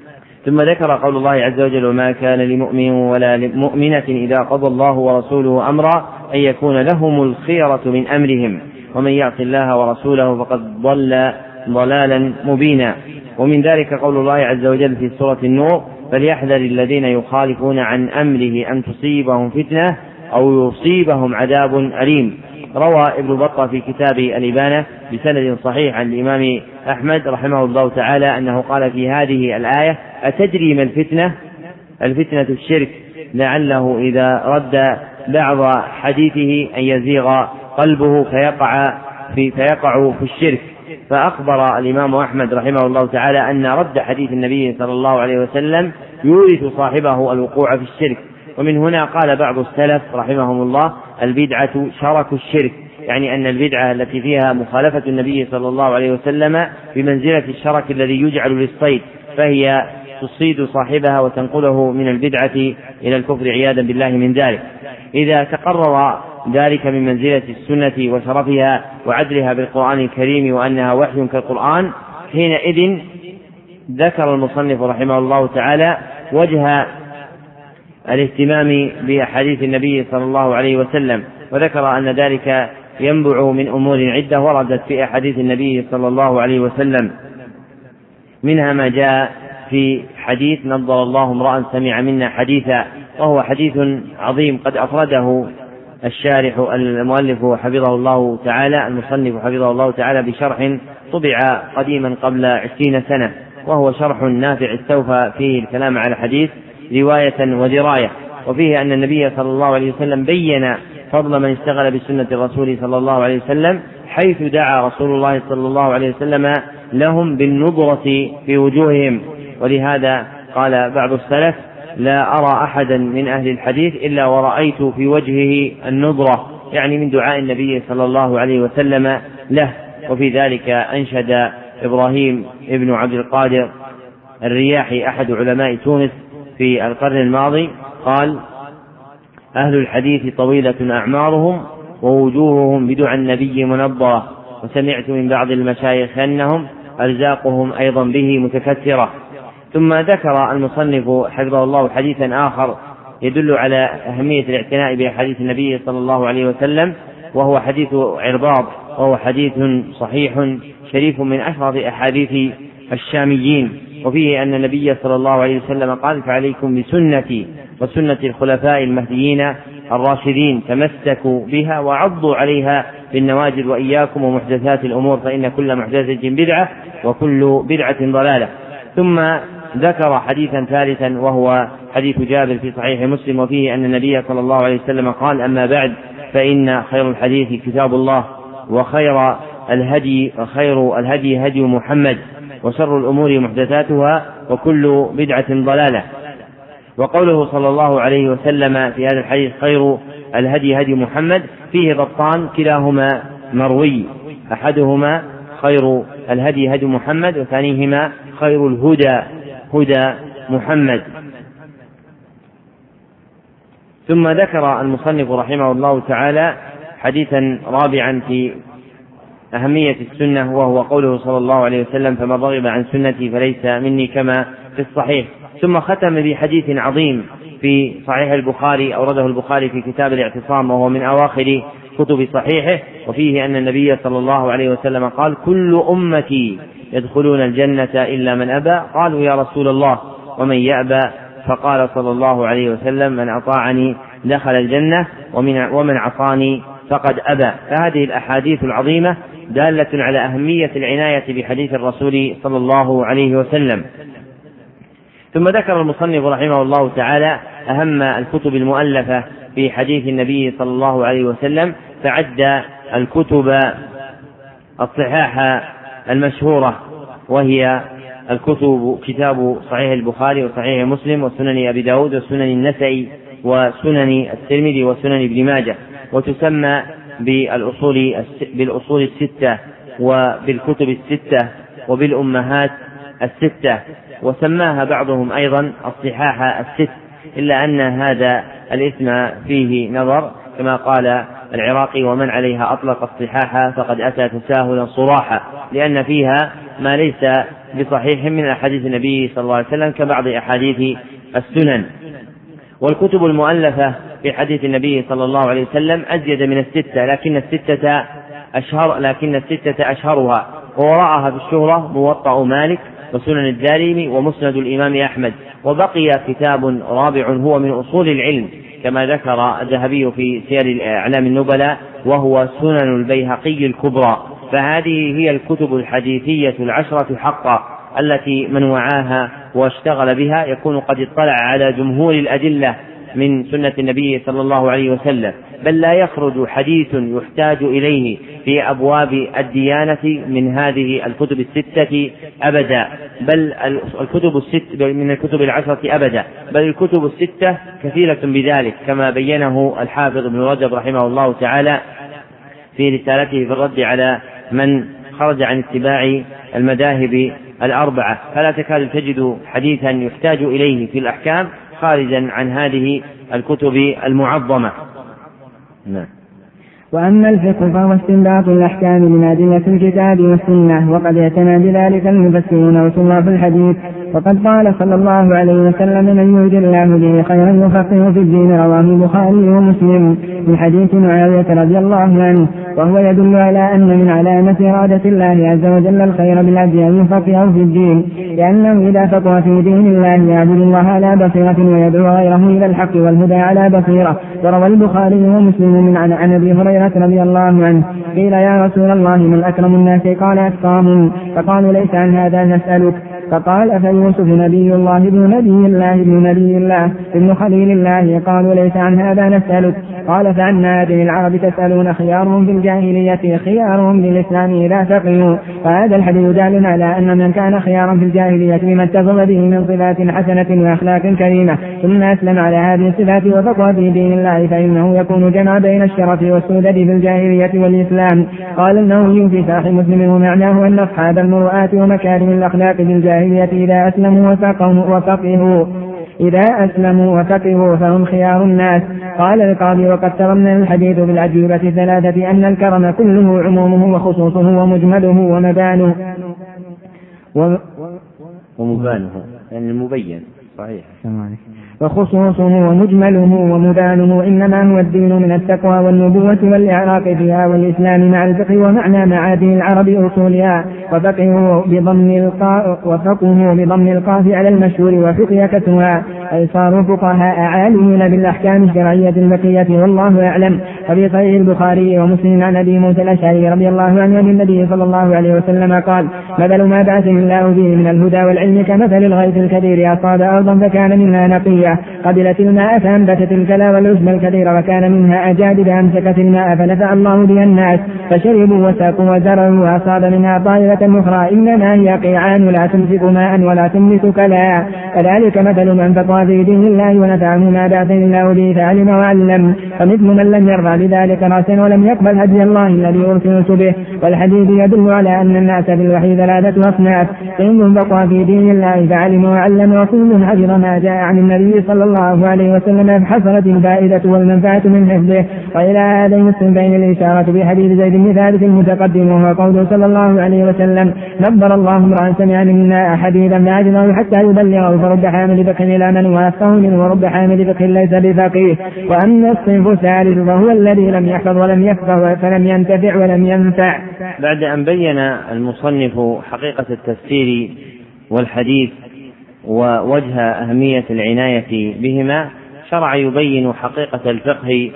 A: ثم ذكر قول الله عز وجل: وما كان لمؤمن ولا لمؤمنة إذا قضى الله ورسوله أمرا أن يكون لهم الخيرة من أمرهم ومن يعص الله ورسوله فقد ضل ضلالا مبينا. ومن ذلك قول الله عز وجل في سورة النور: فليحذر الذين يخالفون عن أمره أن تصيبهم فتنة أو يصيبهم عذاب أليم. روى ابن بطة في كتاب الإبانة بسند صحيح عن الإمام أحمد رحمه الله تعالى أنه قال في هذه الآية: أتدري ما الفتنة؟ الفتنة الشرك، لعله إذا رد بعض حديثه أن يزيغ قلبه فيقع في الشرك. فأخبر الإمام أحمد رحمه الله تعالى أن رد حديث النبي صلى الله عليه وسلم يورث صاحبه الوقوع في الشرك. ومن هنا قال بعض السلف رحمهم الله: البدعة شرك الشرك، يعني أن البدعة التي فيها مخالفة النبي صلى الله عليه وسلم بمنزلة الشرك الذي يجعل للصيد، فهي تصيد صاحبها وتنقله من البدعة إلى الكفر عياذا بالله من ذلك. إذا تقرر ذلك من منزلة السنة وشرفها وعدلها بالقرآن الكريم وأنها وحي كالقرآن، حينئذ ذكر المصنف رحمه الله تعالى وجه الاهتمام بأحاديث النبي صلى الله عليه وسلم، وذكر أن ذلك ينبع من أمور عدة وردت في أحاديث النبي صلى الله عليه وسلم، منها ما جاء في حديث: نضر الله امرأ سمع منا حديثا، وهو حديث عظيم قد أفرده الشارح المؤلف حفظه الله تعالى، المصنف حفظه الله تعالى، بشرح طبع قديما قبل 20 سنة، وهو شرح نافع استوفى فيه الكلام على الحديث رواية ودراية. وفيه أن النبي صلى الله عليه وسلم بين فضل من اشتغل بسنة الرسول صلى الله عليه وسلم، حيث دعا رسول الله صلى الله عليه وسلم لهم بالنضرة في وجوههم. ولهذا قال بعض السلف: لا أرى أحدا من أهل الحديث إلا ورأيت في وجهه النضرة، يعني من دعاء النبي صلى الله عليه وسلم له. وفي ذلك أنشد إبراهيم ابن عبد القادر الرياحي أحد علماء تونس في القرن الماضي، قال: أهل الحديث طويلة أعمارهم ووجوههم بدعاء النبي منضرة، وسمعت من بعض المشايخ أنهم أرزاقهم أيضا به متكثرة. ثم ذكر المصنف حفظه الله حديثا آخر يدل على أهمية الاعتناء بأحاديث النبي صلى الله عليه وسلم، وهو حديث عرباض، وهو حديث صحيح شريف من أشرف أحاديث الشاميين. وفيه أن النبي صلى الله عليه وسلم قال: فعليكم بسنتي وسنة الخلفاء المهديين الراشدين، تمسكوا بها وعضوا عليها بالنواجذ، وإياكم ومحدثات الأمور، فإن كل محدثة بدعة وكل بدعة ضلالة. ثم ذكر حديثا ثالثا وهو حديث جابر في صحيح مسلم، وفيه أن النبي صلى الله عليه وسلم قال: أما بعد، فإن خير الحديث كتاب الله، وخير الهدي هدي محمد، وشر الأمور محدثاتها، وكل بدعة ضلالة. وقوله صلى الله عليه وسلم في هذا الحديث: خير الهدي هدي محمد، فيه ضبطان كلاهما مروي، أحدهما خير الهدي هدي محمد، وثانيهما خير الهدى هدى محمد. ثم ذكر المصنف رحمه الله تعالى حديثا رابعا في أهمية السنة، وهو قوله صلى الله عليه وسلم: فمن رغب عن سنتي فليس مني، كما في الصحيح. ثم ختم بحديث عظيم في صحيح البخاري، أورده البخاري في كتاب الاعتصام، وهو من أواخر كتب صحيحه، وفيه أن النبي صلى الله عليه وسلم قال: كل أمتي يدخلون الجنة إلا من أبى. قالوا: يا رسول الله، ومن يأبى؟ فقال صلى الله عليه وسلم: من أطاعني دخل الجنة، ومن عصاني فقد أبى. فهذه الأحاديث العظيمة دالة على أهمية العناية بحديث الرسول صلى الله عليه وسلم. ثم ذكر المصنف رحمه الله تعالى أهم الكتب المؤلفة في حديث النبي صلى الله عليه وسلم، فعد الكتب الصحاح المشهورة، وهي كتاب صحيح البخاري وصحيح مسلم وسنن أبي داود وسنن النسائي وسنن الترمذي وسنن ابن ماجه، وتسمى بالأصول الستة وبالكتب الستة وبالأمهات الستة، وسماها بعضهم أيضا الصحاح الست، إلا أن هذا الاسم فيه نظر، كما قال العراقي: ومن عليها أطلق الصحاح فقد أتى تساهلا صراحا، لأن فيها ما ليس بصحيح من أحاديث النبي صلى الله عليه وسلم كبعض أحاديث السنن. والكتب المؤلفة في حديث النبي صلى الله عليه وسلم أزيد من الستة، لكن الستة أشهرها، ووراءها في الشهرة موطأ مالك وسنن الدارمي ومسند الإمام أحمد. وبقي كتاب رابع هو من أصول العلم، كما ذكر الذهبي في سير أعلام النبلاء، وهو سنن البيهقي الكبرى. فهذه هي الكتب الحديثية العشرة حقا، التي من وعاها واشتغل بها يكون قد اطلع على جمهور الأدلة من سنة النبي صلى الله عليه وسلم، بل لا يخرج حديث يحتاج إليه في أبواب الديانة من هذه الكتب الستة أبدا، بل من الكتب العشرة أبدا، بل الكتب الستة كثيرة بذلك، كما بينه الحافظ ابن رجب رحمه الله تعالى في رسالته في الرد على من خرج عن اتباع المذاهب الأربعة، فلا تكاد تجد حديثا يحتاج إليه في الأحكام خارجا عن هذه الكتب المعظمة. نعم.
B: وأما الفقه فهو استنباط الأحكام من أدلة الكتاب والسنة، وقد اعتنى بذلك المفسرون وشراح الحديث، وقد قال صلى الله عليه وسلم: من يريد الله به خيرا يفقهه في الدين، رواه البخاري ومسلم من حديث معاوية رضي الله عنه. وهو يدل على أن من علامة إرادة الله عز وجل الخير بالعبد أن يفقهه في الدين، لأنه إذا فقه في دين الله يعبد الله على بصيرة ويدعو غيره إلى الحق والهدى على بصيرة. وروى البخاري ومسلم من عن أبي هريرة رضي الله عنه: قيل يا رسول الله من أكرم الناس؟ قال أتقاهم. فقالوا ليس عن هذا نسألك. فقال: فيوسف نبي الله ابن نبي الله ابن نبي الله ابن خليل الله. قالوا ليس عن هذا نسألك. قال: فعن هذه العرب تسألون؟ خيارهم في الجاهلية خيارهم بالإسلام إذا فقهوا. فهذا الحديث دال على أن من كان خيارا في الجاهلية بما اتصف به من صفات حسنة وأخلاق كريمة ثم أسلم على هذه الصفات وفقه في دين الله فإنه يكون جمع بين الشرف والسودة في الجاهلية والإسلام. قال النووي في صحيح مسلم: ومعناه أن أصحاب المروءات ومكارم الأخلاق في الجاهلية إذا أسلموا وفقهوا فهم خيار الناس. قال القاضي: وقد ترمنا الحديث بالأجوبة الثلاثة أن الكرم كله عمومه وخصوصه ومجمله ومبانه
A: يعني المبين صحيح
B: وخصوصه ومجمله ومبانه إنما هو الدين من التقوى والنبوة والإعراق فيها والإسلام مع الفقه ومعنى معادن العرب أصولها. وفقه بضم القاف على المشهور وفقه كسرها، أي صاروا فقهاء عالمين بالأحكام الشرعية البقية والله أعلم. وفي صحيح البخاري ومسلم عن أبي موسى الأشعري رضي الله عنه عن النبي صلى الله عليه وسلم قال: مثل ما بعثني الله به من الهدى والعلم كمثل الغيث الكثير أصاب أرضا فكان منها نقية قبلت الماء فأنبتت الكلى والعشب الكثير، وكان منها أجادب أمسكت الماء فنفع الله بها الناس فشربوا وساقوا وزرعوا، وأصاب منها طائرة أخرى إنما هي قيعان لا تمسك ماء ولا تنبت كلى. كذلك مثل من فقه في دين الله ونفعه ما بعثني الله به فعلم وعلم، فمثل من لم يرضى بذلك رأسا ولم يقبل هدي الله الذي أرسلت به. والحديث يدل على أن الناس في الوحي ثلاثة أصناف: صنف فقه في دين الله فعلم وعلم، وصنف حفظ ما جاء عن النبي صلى الله عليه وسلم فحصلت الفائدة والمنفعة من حفظه. وإلى هذين الصنفين الإشارة في حديث زيد بن ثابت المتقدم، وهو قوله صلى الله عليه وسلم: نبر الله امرأ سمع منا حديثا فعجله حتى يبلغه، فرب حامل فقه إلى من وافقه منه ورب حامل فقه ليس بفقيه. وأما الصنف الثالث فهو الذي لم يحفظ ولم يفقه فلم ينتفع ولم ينفع.
A: بعد أن بين المصنف حقيقة التفسير والحديث ووجه أهمية العناية بهما، شرع يبين حقيقة الفقه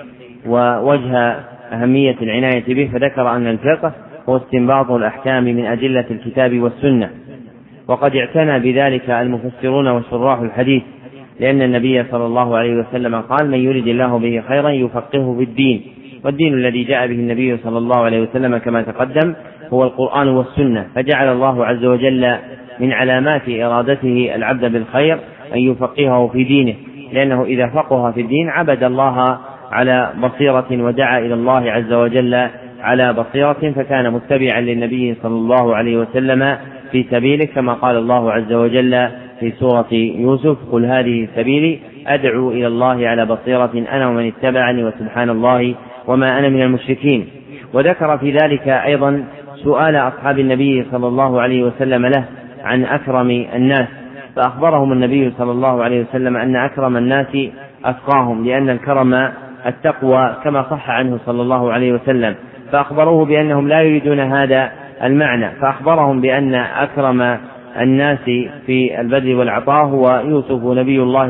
A: ووجه أهمية العناية به، فذكر أن الفقه هو استنباط الأحكام من أدلة الكتاب والسنة، وقد اعتنى بذلك المفسرون وشراح الحديث، لأن النبي صلى الله عليه وسلم قال: من يريد الله به خيرا يفقهه في الدين. والدين الذي جاء به النبي صلى الله عليه وسلم كما تقدم هو القرآن والسنة، فجعل الله عز وجل من علامات إرادته العبد بالخير أن يفقهه في دينه، لأنه إذا فقه في الدين عبد الله على بصيرة ودعا إلى الله عز وجل على بصيرة، فكان متبعا للنبي صلى الله عليه وسلم في سبيله، كما قال الله عز وجل في سورة يوسف: قل هذه سبيلي أدعو إلى الله على بصيرة أنا ومن اتبعني وسبحان الله وما أنا من المشركين. وذكر في ذلك أيضا سؤال أصحاب النبي صلى الله عليه وسلم له عن أكرم الناس، فأخبرهم النبي صلى الله عليه وسلم أن أكرم الناس أتقاهم، لأن الكرم التقوى كما صح عنه صلى الله عليه وسلم، فأخبروه بأنهم لا يريدون هذا المعنى، فأخبرهم بأن أكرم الناس في البذل والعطاء هو يوسف نبي الله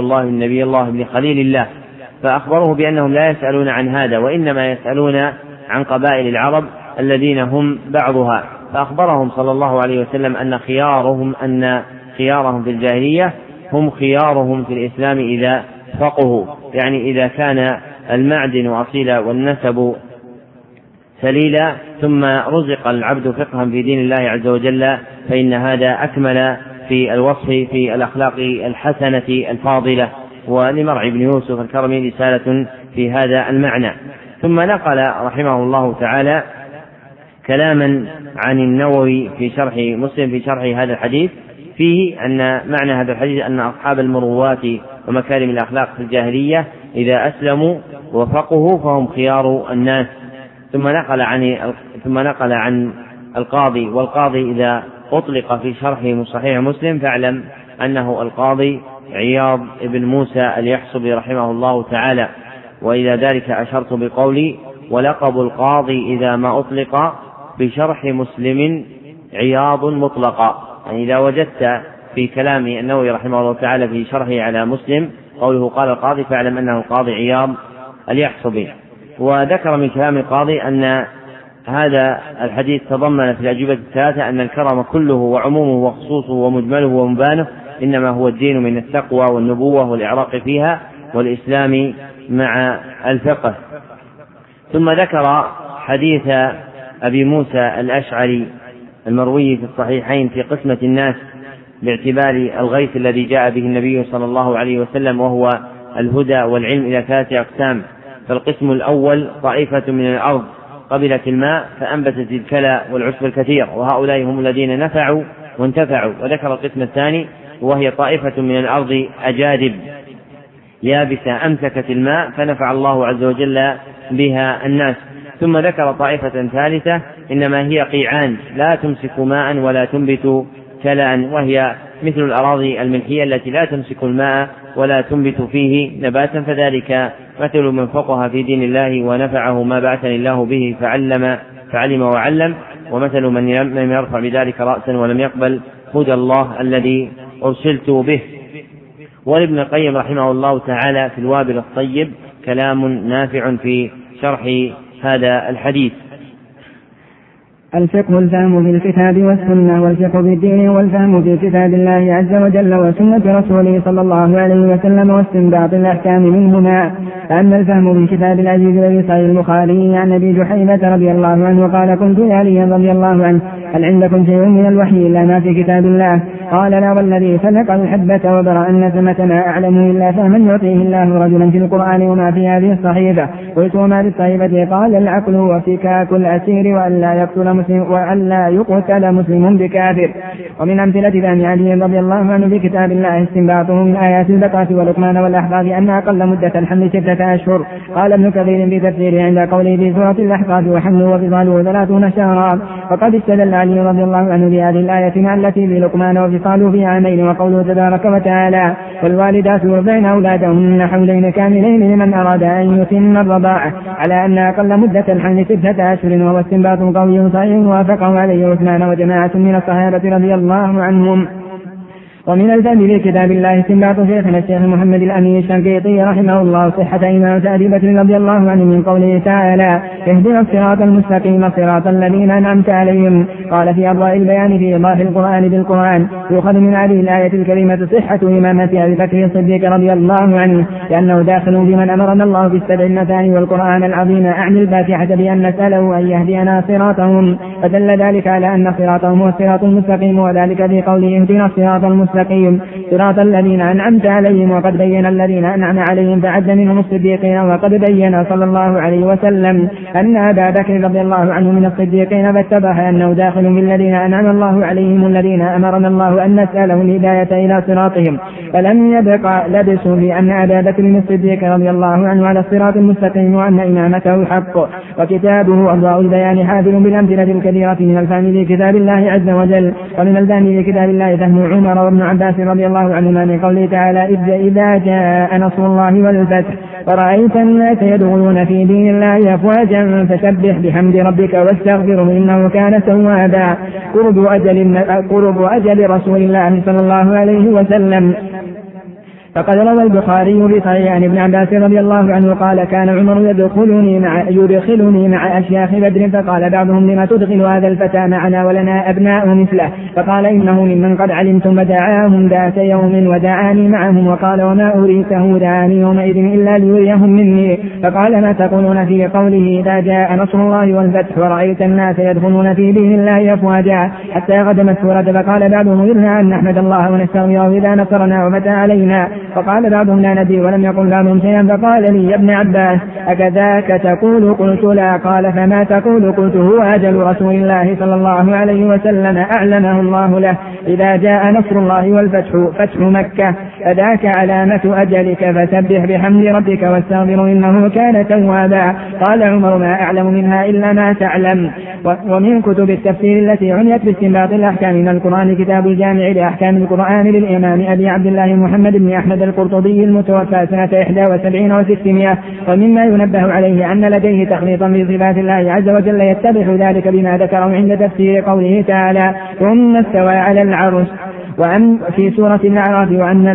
A: ابن خليل الله، فأخبروه بأنهم لا يسألون عن هذا، وإنما يسألون عن قبائل العرب الذين هم بعضها، فأخبرهم صلى الله عليه وسلم أن خيارهم في الجاهلية هم خيارهم في الإسلام إذا فقه، يعني إذا كان المعدن أصيلا والنسب سليلا ثم رزق العبد فقها في دين الله عز وجل فإن هذا أكمل في الوصف في الأخلاق الحسنة الفاضلة. ولمرعي بن يوسف الكرمي رسالة في هذا المعنى. ثم نقل رحمه الله تعالى كلاما عن النووي في شرح مسلم في شرح هذا الحديث فيه أن معنى هذا الحديث أن أصحاب المروات ومكارم الأخلاق في الجاهلية إذا أسلموا وفقهوا فهم خيار الناس. ثم نقل عن القاضي، والقاضي إذا أطلق في شرحه صحيح مسلم فاعلم أنه القاضي عياض بن موسى اليحصبي رحمه الله تعالى. وإلى ذلك أشرت بقولي ولقب القاضي إذا ما أطلق بشرح مسلم عياض مطلقا. يعني إذا وجدت في كلام النووي رحمه الله تعالى في شرحه على مسلم قوله قال القاضي فاعلم أنه القاضي عياض اليحصبي. وذكر من كلام القاضي أن هذا الحديث تضمن في الأجوبة الثلاثة أن الكرم كله وعمومه وخصوصه ومجمله ومبانه إنما هو الدين من التقوى والنبوة والإعراق فيها والإسلام مع الفقه. ثم ذكر حديث أبي موسى الأشعري المروي في الصحيحين في قسمة الناس باعتبار الغيث الذي جاء به النبي صلى الله عليه وسلم وهو الهدى والعلم إلى 3 أقسام. فالقسم الأول طائفة من الأرض قبلت الماء فأنبتت الكلى والعشب الكثير وهؤلاء هم الذين نفعوا وانتفعوا. وذكر القسم الثاني وهي طائفة من الأرض أجادب يابسة أمسكت الماء فنفع الله عز وجل بها الناس. ثم ذكر طائفة ثالثة إنما هي قيعان لا تمسك ماء ولا تنبت كلأ، وهي مثل الأراضي الملحية التي لا تمسك الماء ولا تنبت فيه نباتا، فذلك مثل من فقه في دين الله ونفعه ما بعثني الله به فعلم وعلم، ومثل من لم يرفع بذلك رأسا ولم يقبل هدى الله الذي أرسلت به. ولابن القيم رحمه الله تعالى في الوابل الطيب كلام نافع في شرح هذا الحديث.
B: الفقه الفهم في الكتاب والسنة، والفقه في الدين والفهم في كتاب الله عز وجل وسنة رسوله صلى الله عليه وسلم واستنباط الأحكام منهما. أما الفهم في كتاب العزيز الذي صحيح البخاري عن أبي جحيفة رضي الله عنه قال قلت لعلي رضي الله عنه هل عندكم شيء من الوحي إلا ما في كتاب الله؟ قال لا والذي خلق الحبة وبرأ النسمة ما أعلم إلا فمن يعطيه الله رجلا في القرآن وما في هذه الصحيفة. قلت وما في الصحيفة؟ قال العقل وفكاك الأسير وألا يقتل مسلم بكافر. ومن أمثلة ذلك علي رضي الله عنه في كتاب الله استنباطه من آيات البقرة ولقمان والأحقاف أن أقل مدة الحمل 6 أشهر. قال ابن كثير في تفسيره عند قوله في سورة الأحقاف وحمله وفصاله 30 شهرا وقد استدل علي رضي الله عنه بهذه الآية التي في لقمان وفصاله في عامين. وقوله تبارك وتعالى والوالدات يرضعن أولادهن حولين كاملين لمن أراد أن يتم الرضاعة على أن أقل مدة الحمل 6 أشهر، وهو استنباط قوي صحيح وافقه عليه عثمان وجماعة من الصحابة رضي الله عنهم. ومن الفهم في كتاب الله استنباط شيخنا الشيخ محمد الأمين الشنقيطي رحمه الله صحة إمام أبي بكر رضي الله عنه من قوله تعالى اهدنا الصراط المستقيم صراط الذين أنعمت عليهم. قال في أضواء البيان في إيضاح القرآن بالقرآن يؤخذ من هذه الآية الكريمة صحة إمامة أبي بكر الصديق رضي الله عنه لأنه داخل بمن أمرنا الله بالسبع المثاني والقرآن العظيم أعني الفاتحة بأن نسأله أن يهدينا صراطهم، فدل ذلك على أن صراطهم هو الصراط المستقيم، وذلك في قوله اهدنا الصراط المستقيم صراط الذين أنعمت عليهم. وقد بين الذين أنعم عليهم فعد منهم الصديقين. وقد بين صلى الله عليه وسلم أن أبا بكر رضي الله عنه من الصديقين فاتضح أنه داخل بالذين أنعم الله عليهم الذين أمرنا الله أن نسأله الهداية إلى صراطهم، فلم يبق لبس بأن أبا بكر الصديق رضي الله عنه على الصراط المستقيم وأن إمامته حق. وكتابه أضواء البيان حافل بالأمثلة الكثيرة من الفهم في كتاب الله عز وجل. ومن الفهم في كتاب الله فهم عمر وابن عباس رضي الله عنهما من قوله تعالى إذا جاء نصر الله والفتح فرأيت الناس يدخلون في دين الله أفواجا فسبح بحمد ربك واستغفره إنه كان توابا. قرب أجل رسول الله صلى الله عليه وسلم فقد روى البخاري في صحيح عن ابن عباس رضي الله عنه قال كان عمر يدخلني مع أشياخ بدر فقال بعضهم لما تدخل هذا الفتى معنا ولنا أبناء مثله فقال إنه ممن قد علمتم ودعاهم ذات يوم ودعاني معهم وقال وما أريته دعاني يومئذ إلا ليريهم مني فقال ما تقولون في قوله إذا جاء نصر الله والفتح ورأيت الناس يدخلون في دين الله أفواجا حتى غدم السورة فقال بعضهم إلا أن نحمد الله ونستغفره إذا نصرنا وفتح علينا فقال بعضهم لا ندري ولم يقل بعضهم شيئا فقال لي يا ابن عباس أكذاك تقول قلت لا قال فما تقول قلت هو أجل رسول الله صلى الله عليه وسلم أعلمه الله له إذا جاء نصر الله والفتح فتح مكة فذاك علامة أجلك فسبح بحمد ربك واستغفره إنه كان توابا قال عمر ما أعلم منها إلا ما تعلم. ومن كتب التفسير التي عنيت باستنباط الأحكام من القرآن كتاب الجامع لأحكام القرآن للإمام أبي عبد الله محمد بن أحمد القرطبي المتوفى سنة 71 و600. ومما ينبه عليه أن لديه تخليطا في صفات الله عز وجل يتبع ذلك بما ذكره عند تفسير قوله تعالى ثم استوى على العرش وأن في سورة الأعراف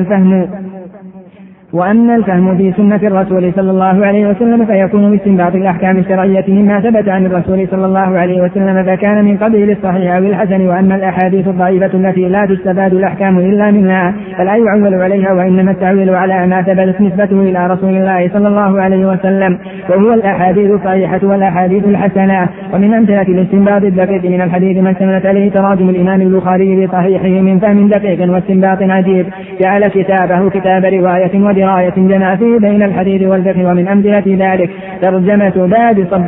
B: وأن الفهم في سنة الرسول صلى الله عليه وسلم فيكون باستنباط الأحكام الشرعية مما ثبت عن الرسول صلى الله عليه وسلم فكان من قبيل الصحيح أو الحسن وأن الأحاديث الضعيفة التي لا تستفاد الأحكام إلا منها فلا يعول عليها وإنما التعويل على ما ثبتت نسبته إلى رسول الله صلى الله عليه وسلم وهو الأحاديث الصحيحة والأحاديث الحسنة. ومن أمثلة الاستنباط الدقيق من الحديث ما استندت عليه تراجم الإمام البخاري بصحيحه من فهم دقيق واستنباط عجيب جعل كتابه كتاب رواية ودراية جمع فيه بين الحديث والفقه. ومن أمثلة ذلك ترجمة باب صب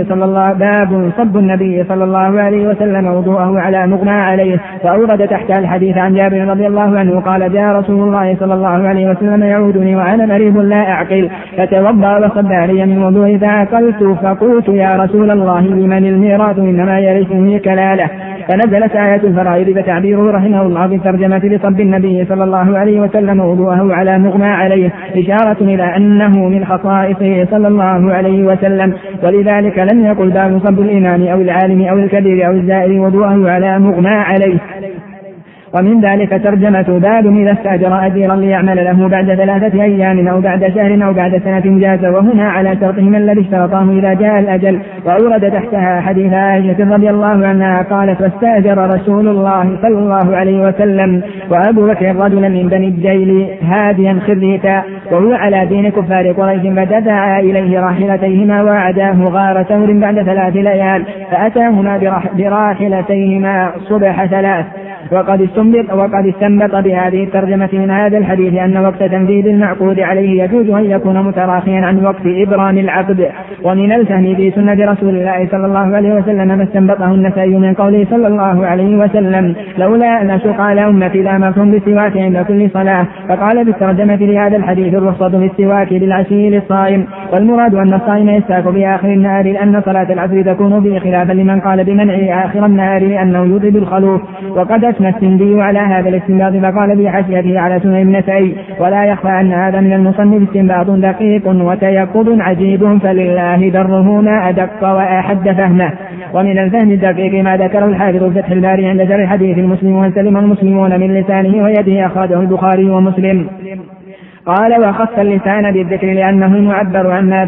B: النبي صلى الله عليه وسلم وضوءه على مغمى عليه فأورد تحت الحديث عن جابر رضي الله عنه قال جاء رسول الله صلى الله عليه وسلم يعودني وأنا مريض لا أعقل فتوضأ وصب علي من وضوء فعقلت فقلت يا رسول الله لمن الميراث إنما يرثني كلاله فنزلت آية الفرائض فتعبيره رحمه الله في الترجمة لصب النبي صلى الله عليه وسلم وضوءه على مغمى عليه إشارة إلى أنه من خصائصه صلى الله عليه وسلم ولذلك لم يقل باب صب الإمام أو العالم أو الكبير أو الزائر وضوءه على مغمى عليه. ومن ذلك ترجمة باب إذا استأجر أجيرا ليعمل له بعد 3 أيام أو بعد شهر أو بعد سنة جاز وهنا على شرطهم الذي اشترطاه إذا جاء الأجل. وأورد تحتها حديث عائشة رضي الله عنها قالت فاستأجر رسول الله صلى الله عليه وسلم وأبو بكر رجلا من بني الجيل هاديا خريتا وهو على دين كفار قريش فدفع إليه راحلتيهما وعداه غار ثور بعد 3 ليال فأتاهما براحلتيهما صبح 3. وقد استنبط بهذه الترجمة من هذا الحديث أن وقت تنفيذ المعقود عليه يجوز أن يكون متراخيا عن وقت إبرام العقد. ومن الفهم في سنة رسول الله صلى الله عليه وسلم ما استنبطه النسائي من قوله صلى الله عليه وسلم لولا أن أشق على أمتي لأمرتهم بالسواك عند كل صلاة. فقال بالترجمة لهذا الحديث الرخصة بالسواك للعشي للصائم والمراد أن الصائم يستاك بآخر النهار لأن صلاة العصر تكون به خلافا لمن قال بمنعه آخر النهار لأنه يذهب الخلوف. وقد أثنى السندي على هذا الاستنباط فقال بحاشيته على سنن النسائي ولا يخفى أن هذا من المصنف استنباط دقيق وتيقظ عجيب فلله دره ما أدق وأحد فهمه. ومن الفهم الدقيق ما ذكره الحافظ الفتح الباري عند شرح حديث المسلم وسلم المسلمون من لسانه ويده أخرجه البخاري ومسلم. قال وخص اللسان بالذكر لأنه المعبر عنا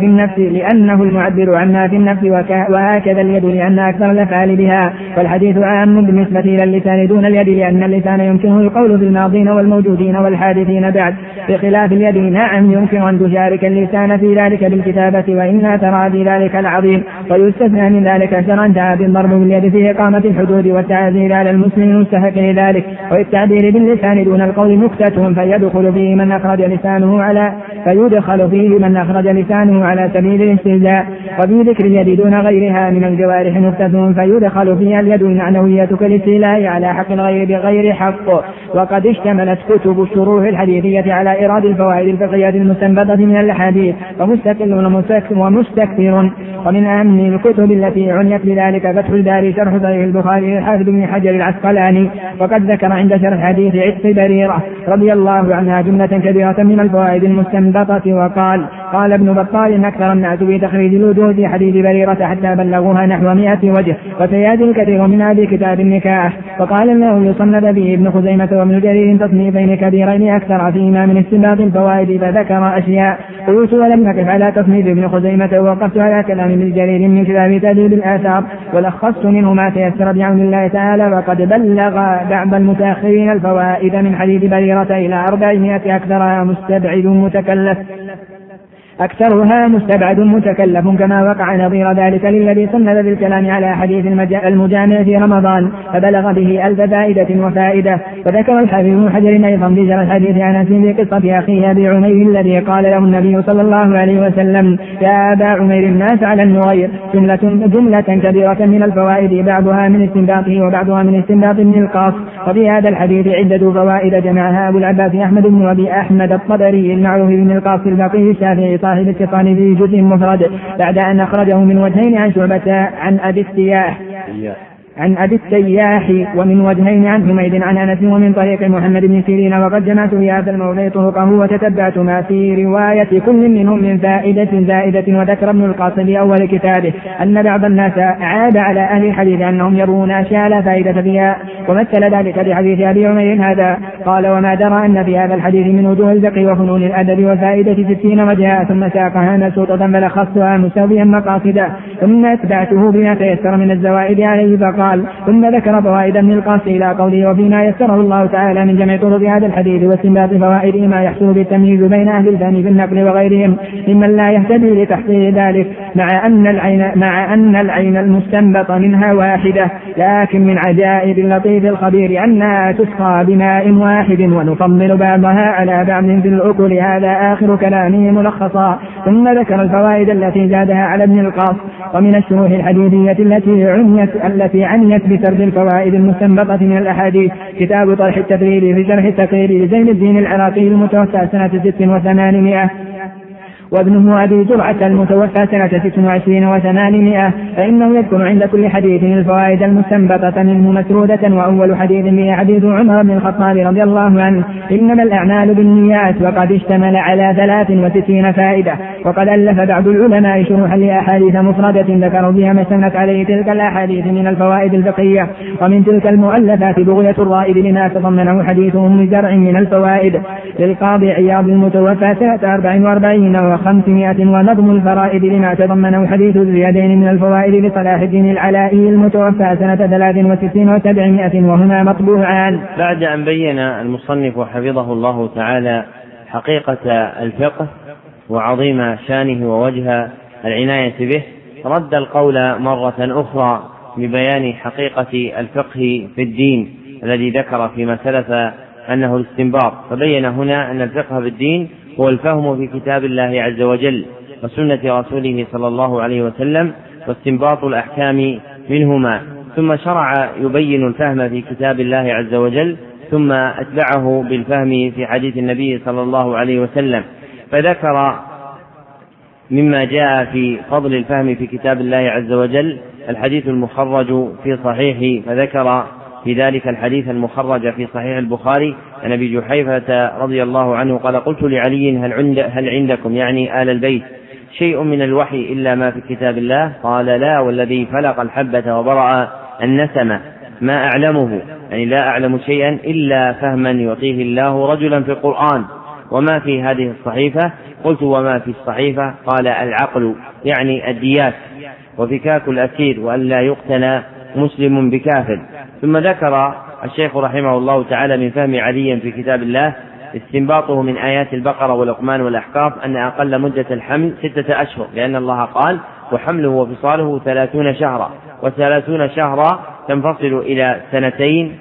B: في النفس وهكذا اليد لأن أكثر الأفعال بها والحديث عام بالنسبة إلى اللسان دون اليد لأن اللسان يمكنه القول بالماضين والموجودين والحادثين بعد بخلاف اليد نعم يمكن أن تشارك اللسان في ذلك بالكتابة وإنها ترى في ذلك العظيم. ويستثنى من ذلك شرعا بالضرب باليد في إقامة الحدود والتعزير على المسلم المستحق لذلك والتعبير باللسان دون القول نكتة فيدخل فيه من أخرج لسانه على سبيل الاستهزاء. وفي ذكر اليد دون غيرها من الجوارح نكتة فيدخل فيها اليد المعنوية كالاستيلاء على حق الغير بغير حق. وقد اشتملت كتب الشروح الحديثية على إيراد الفوائد الفقهية المستنبطة من الأحاديث ومستقل ومستكثر. ومن أهم الكتب التي عنيت بذلك فتح الباري شرح صحيح البخاري للحافظ بن حجر العسقلاني. وقد ذكر عند شرح حديث عتق بريرة رضي الله عنها جملة كبيرة من من الفوائد المستنبطة. وقال قال ابن بطال أكثر الناس في تخريج الوجوه في حديث بريرة حتى بلغوها نحو 100 وجه، وسيأتي الكثير من هذه كتاب النكاح. وقال أنه يصنف به ابن خزيمة وابن جرير تصنيفين كبيرين أكثر فيما من استنباط الفوائد، فذكر أشياء. قلت ولم نقف على تصنيف ابن خزيمة، ووقفت على كلام ابن جرير من كتاب تهذيب الآثار، ولخصت منه ما تيسر بعون الله تعالى. وقد بلغ بعض المتأخرين الفوائد من حديث بريرة إلى 400، أكثرها مستبعد متكلف كما وقع نظير ذلك للذي صنف بالكلام على حديث المجامع في رمضان فبلغ به 1000 فائدة وفائدة. فذكر الحافظ بن حجر أيضا في شرح الحديث عن أنس في قصة أخيه أبي عمير الذي قال له النبي صلى الله عليه وسلم: يا أبا عمير ما فعل النغير؟ جملة كبيرة من الفوائد، بعضها من استنباطه وبعضها من استنباط ابن القاص. وفي هذا الحديث عدة فوائد جمعها أبو العباس أحمد بن أبي أحمد الطبري المعروف بن القاص الفقيه الشافعي صاحب الاتصال في جزء مفرد، بعد أن أخرجه من وجهين عن شعبة عن أبي التياح ومن وجهين عن حميد عن أنس ومن طريق محمد بن سيرين. وقد جمعت في هذا الموضع طرقه وتتبعت ما في رواية كل منهم من فائدة زائدة. وذكر ابن القاسم في أول كتابه أن بعض الناس عاب على أهل الحديث أنهم يرون أشياء لا فائدة فيها، ومثل ذلك بحديث أبي عمير هذا. قال: وما درى أن في هذا الحديث من وجوه الفقه وفنون الأدب والفائدة 60 وجها، ثم ساقها مسوطة فلخصتها مساويا مقاصدا، ثم أتبعته بما تيسر من الزوائد عليه. فقال: ثم ذكر فوائد من القاص إلى قوله: وفيما يسره الله تعالى من جمع طرق هذا الحديث واستنباط فوائده ما يحصل بالتمييز بين أهل الفهم في النقل وغيرهم ممن لا يهتدي لتحصيل ذلك، مع أن العين المستنبط منها واحدة، لكن من عجائب اللطيف الخبير أنها تسقى بماء واحد ونفضل بعضها على بعض في الأكل. هذا آخر كلامه ملخصا. ثم ذكر الفوائد التي زادها على ابن القاص. ومن الشروح الحديثية التي عنيت بسرد الفوائد المستنبطة من الأحاديث كتاب طرح التفريد في شرح التقرير لزين الدين العراقي المتوفى سنة 8600، وابنه أبي زرعة المتوفى سنة 26 و800، فإنه يذكر عند كل حديث الفوائد المستنبطة منه مسرودة. وأول حديث به حديث عمر بن الخطاب رضي الله عنه: إنما الأعمال بالنيات، وقد اشتمل على 63 فائدة. وقد ألف بعض العلماء شروحا لأحاديث مفردة ذكروا بها ما اشتملت عليه تلك الأحاديث من الفوائد الفقهية. ومن تلك المؤلفات بغية الرائد لما تضمنه حديث أم زرع من الفوائد للقاضي عياض المتوفى سنة 44 و500، ونظم الفرائد لما تضمنه حديث الزيادين من الفوائد لصلاح الدين العلائي المتوفى سنة 63 و700، وهما مطبوعان.
A: بعد أن بين المصنف حفظه الله تعالى حقيقة الفقه وعظيم شانه ووجه العناية به، رد القول مرة أخرى ببيان حقيقة الفقه في الدين الذي ذكر فيما سلف أنه الاستنباط. فبين هنا أن الفقه في الدين هو الفهم في كتاب الله عز وجل وسنة رسوله صلى الله عليه وسلم واستنباط الأحكام منهما، ثم شرع يبين الفهم في كتاب الله عز وجل، ثم أتبعه بالفهم في حديث النبي صلى الله عليه وسلم. فذكر مما جاء في فضل الفهم في كتاب الله عز وجل الحديث المخرج في صحيحه، فذكر في ذلك الحديث المخرج في صحيح البخاري عن أبي جحيفة رضي الله عنه قال: قلت لعلي: هل عندكم يعني آل البيت شيء من الوحي إلا ما في كتاب الله؟ قال: لا، والذي فلق الحبة وبرأ النسمة ما أعلمه، يعني لا أعلم شيئا إلا فهما يعطيه الله رجلا في القرآن. وما في هذه الصحيفة؟ قلت: وما في الصحيفة؟ قال: العقل، يعني الديات، وفكاك الأسير، وأن لا يقتل مسلم بكافر. ثم ذكر الشيخ رحمه الله تعالى من فهم علي في كتاب الله استنباطه من آيات البقرة واللقمان والأحقاف أن أقل مدة الحمل 6 أشهر، لأن الله قال: وحمله وفصاله 30 شهرا، و30 شهرا تنفصل إلى 2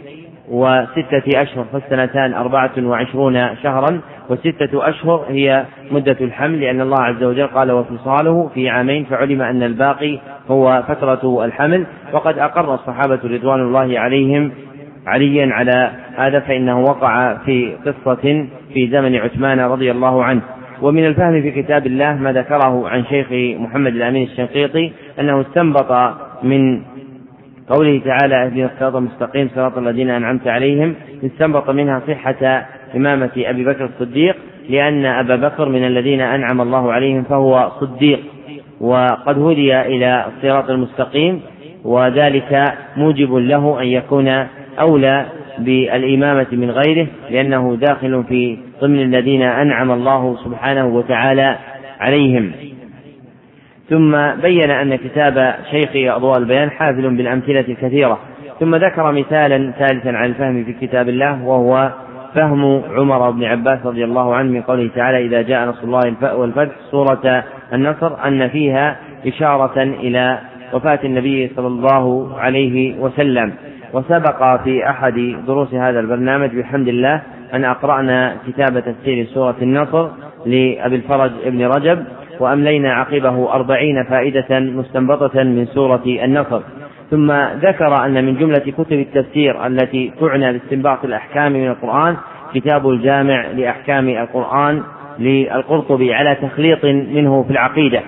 A: و6 أشهر، فالسنتان 24 شهرا، و6 أشهر هي مدة الحمل، لأن الله عز وجل قال: وفصاله في 2 عام، فعلم أن الباقي هو فترة الحمل. وقد أقر الصحابة رضوان الله عليهم عليا على هذا، فإنه وقع في قصة في زمن عثمان رضي الله عنه. ومن الفهم في كتاب الله ما ذكره عن شيخ محمد الأمين الشنقيطي أنه استنبط من قوله تعالى: اهدنا الصراط المستقيم صراط الذين أنعمت عليهم، استنبط منها صحة إمامة أبي بكر الصديق لأن أبا بكر من الذين أنعم الله عليهم فهو صديق وقد هدي إلى الصراط المستقيم، وذلك موجب له أن يكون أولى بالإمامة من غيره، لأنه داخل في ضمن الذين أنعم الله سبحانه وتعالى عليهم. ثم بين أن كتاب شيخ أضواء البيان حافل بالأمثلة الكثيرة، ثم ذكر مثالا ثالثا عن الفهم في كتاب الله، وهو فهم عمر بن عباس رضي الله عنه من قوله تعالى إذا جاء نصر الله والفتح سورة النصر، أن فيها إشارة إلى وفاة النبي صلى الله عليه وسلم. وسبق في أحد دروس هذا البرنامج بحمد الله أن أقرأنا كتاب تفسير سورة النصر لأبي الفرج ابن رجب، وأملينا عقبه 40 فائدة مستنبطة من سورة النصر. ثم ذكر أن من جملة كتب التفسير التي تعنى باستنباط الأحكام من القرآن كتاب الجامع لأحكام القرآن للقرطبي على تخليط منه في العقيدة.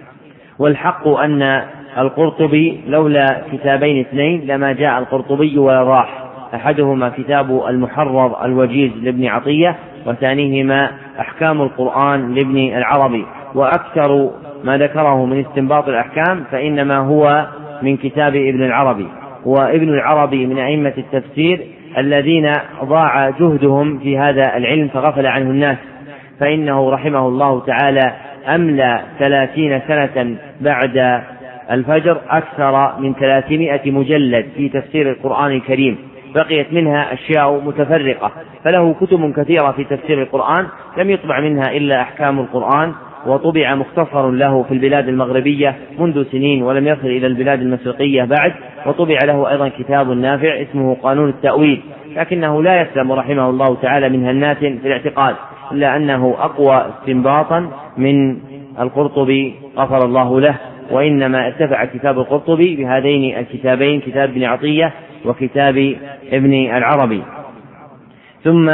A: والحق أن القرطبي لولا كتابين اثنين لما جاء القرطبي ولا راح، أحدهما كتاب المحرر الوجيز لابن عطية، وثانيهما أحكام القرآن لابن العربي. وأكثر ما ذكره من استنباط الأحكام فإنما هو من كتاب ابن العربي، وابن العربي من أئمة التفسير الذين ضاع جهدهم في هذا العلم فغفل عنه الناس، فإنه رحمه الله تعالى أملى 30 سنة بعد الفجر أكثر من 300 مجلد في تفسير القرآن الكريم، بقيت منها أشياء متفرقة، فله كتب كثيرة في تفسير القرآن لم يطبع منها إلا أحكام القرآن، وطبع مختصر له في البلاد المغربية منذ سنين ولم يصل إلى البلاد المشرقية بعد، وطبع له أيضا كتاب نافع اسمه قانون التأويل، لكنه لا يسلم رحمه الله تعالى من هنات في الاعتقاد، إلا أنه أقوى استنباطا من القرطبي غفر الله له، وإنما ارتفع كتاب القرطبي بهذين الكتابين، كتاب ابن عطية وكتاب ابن العربي. ثم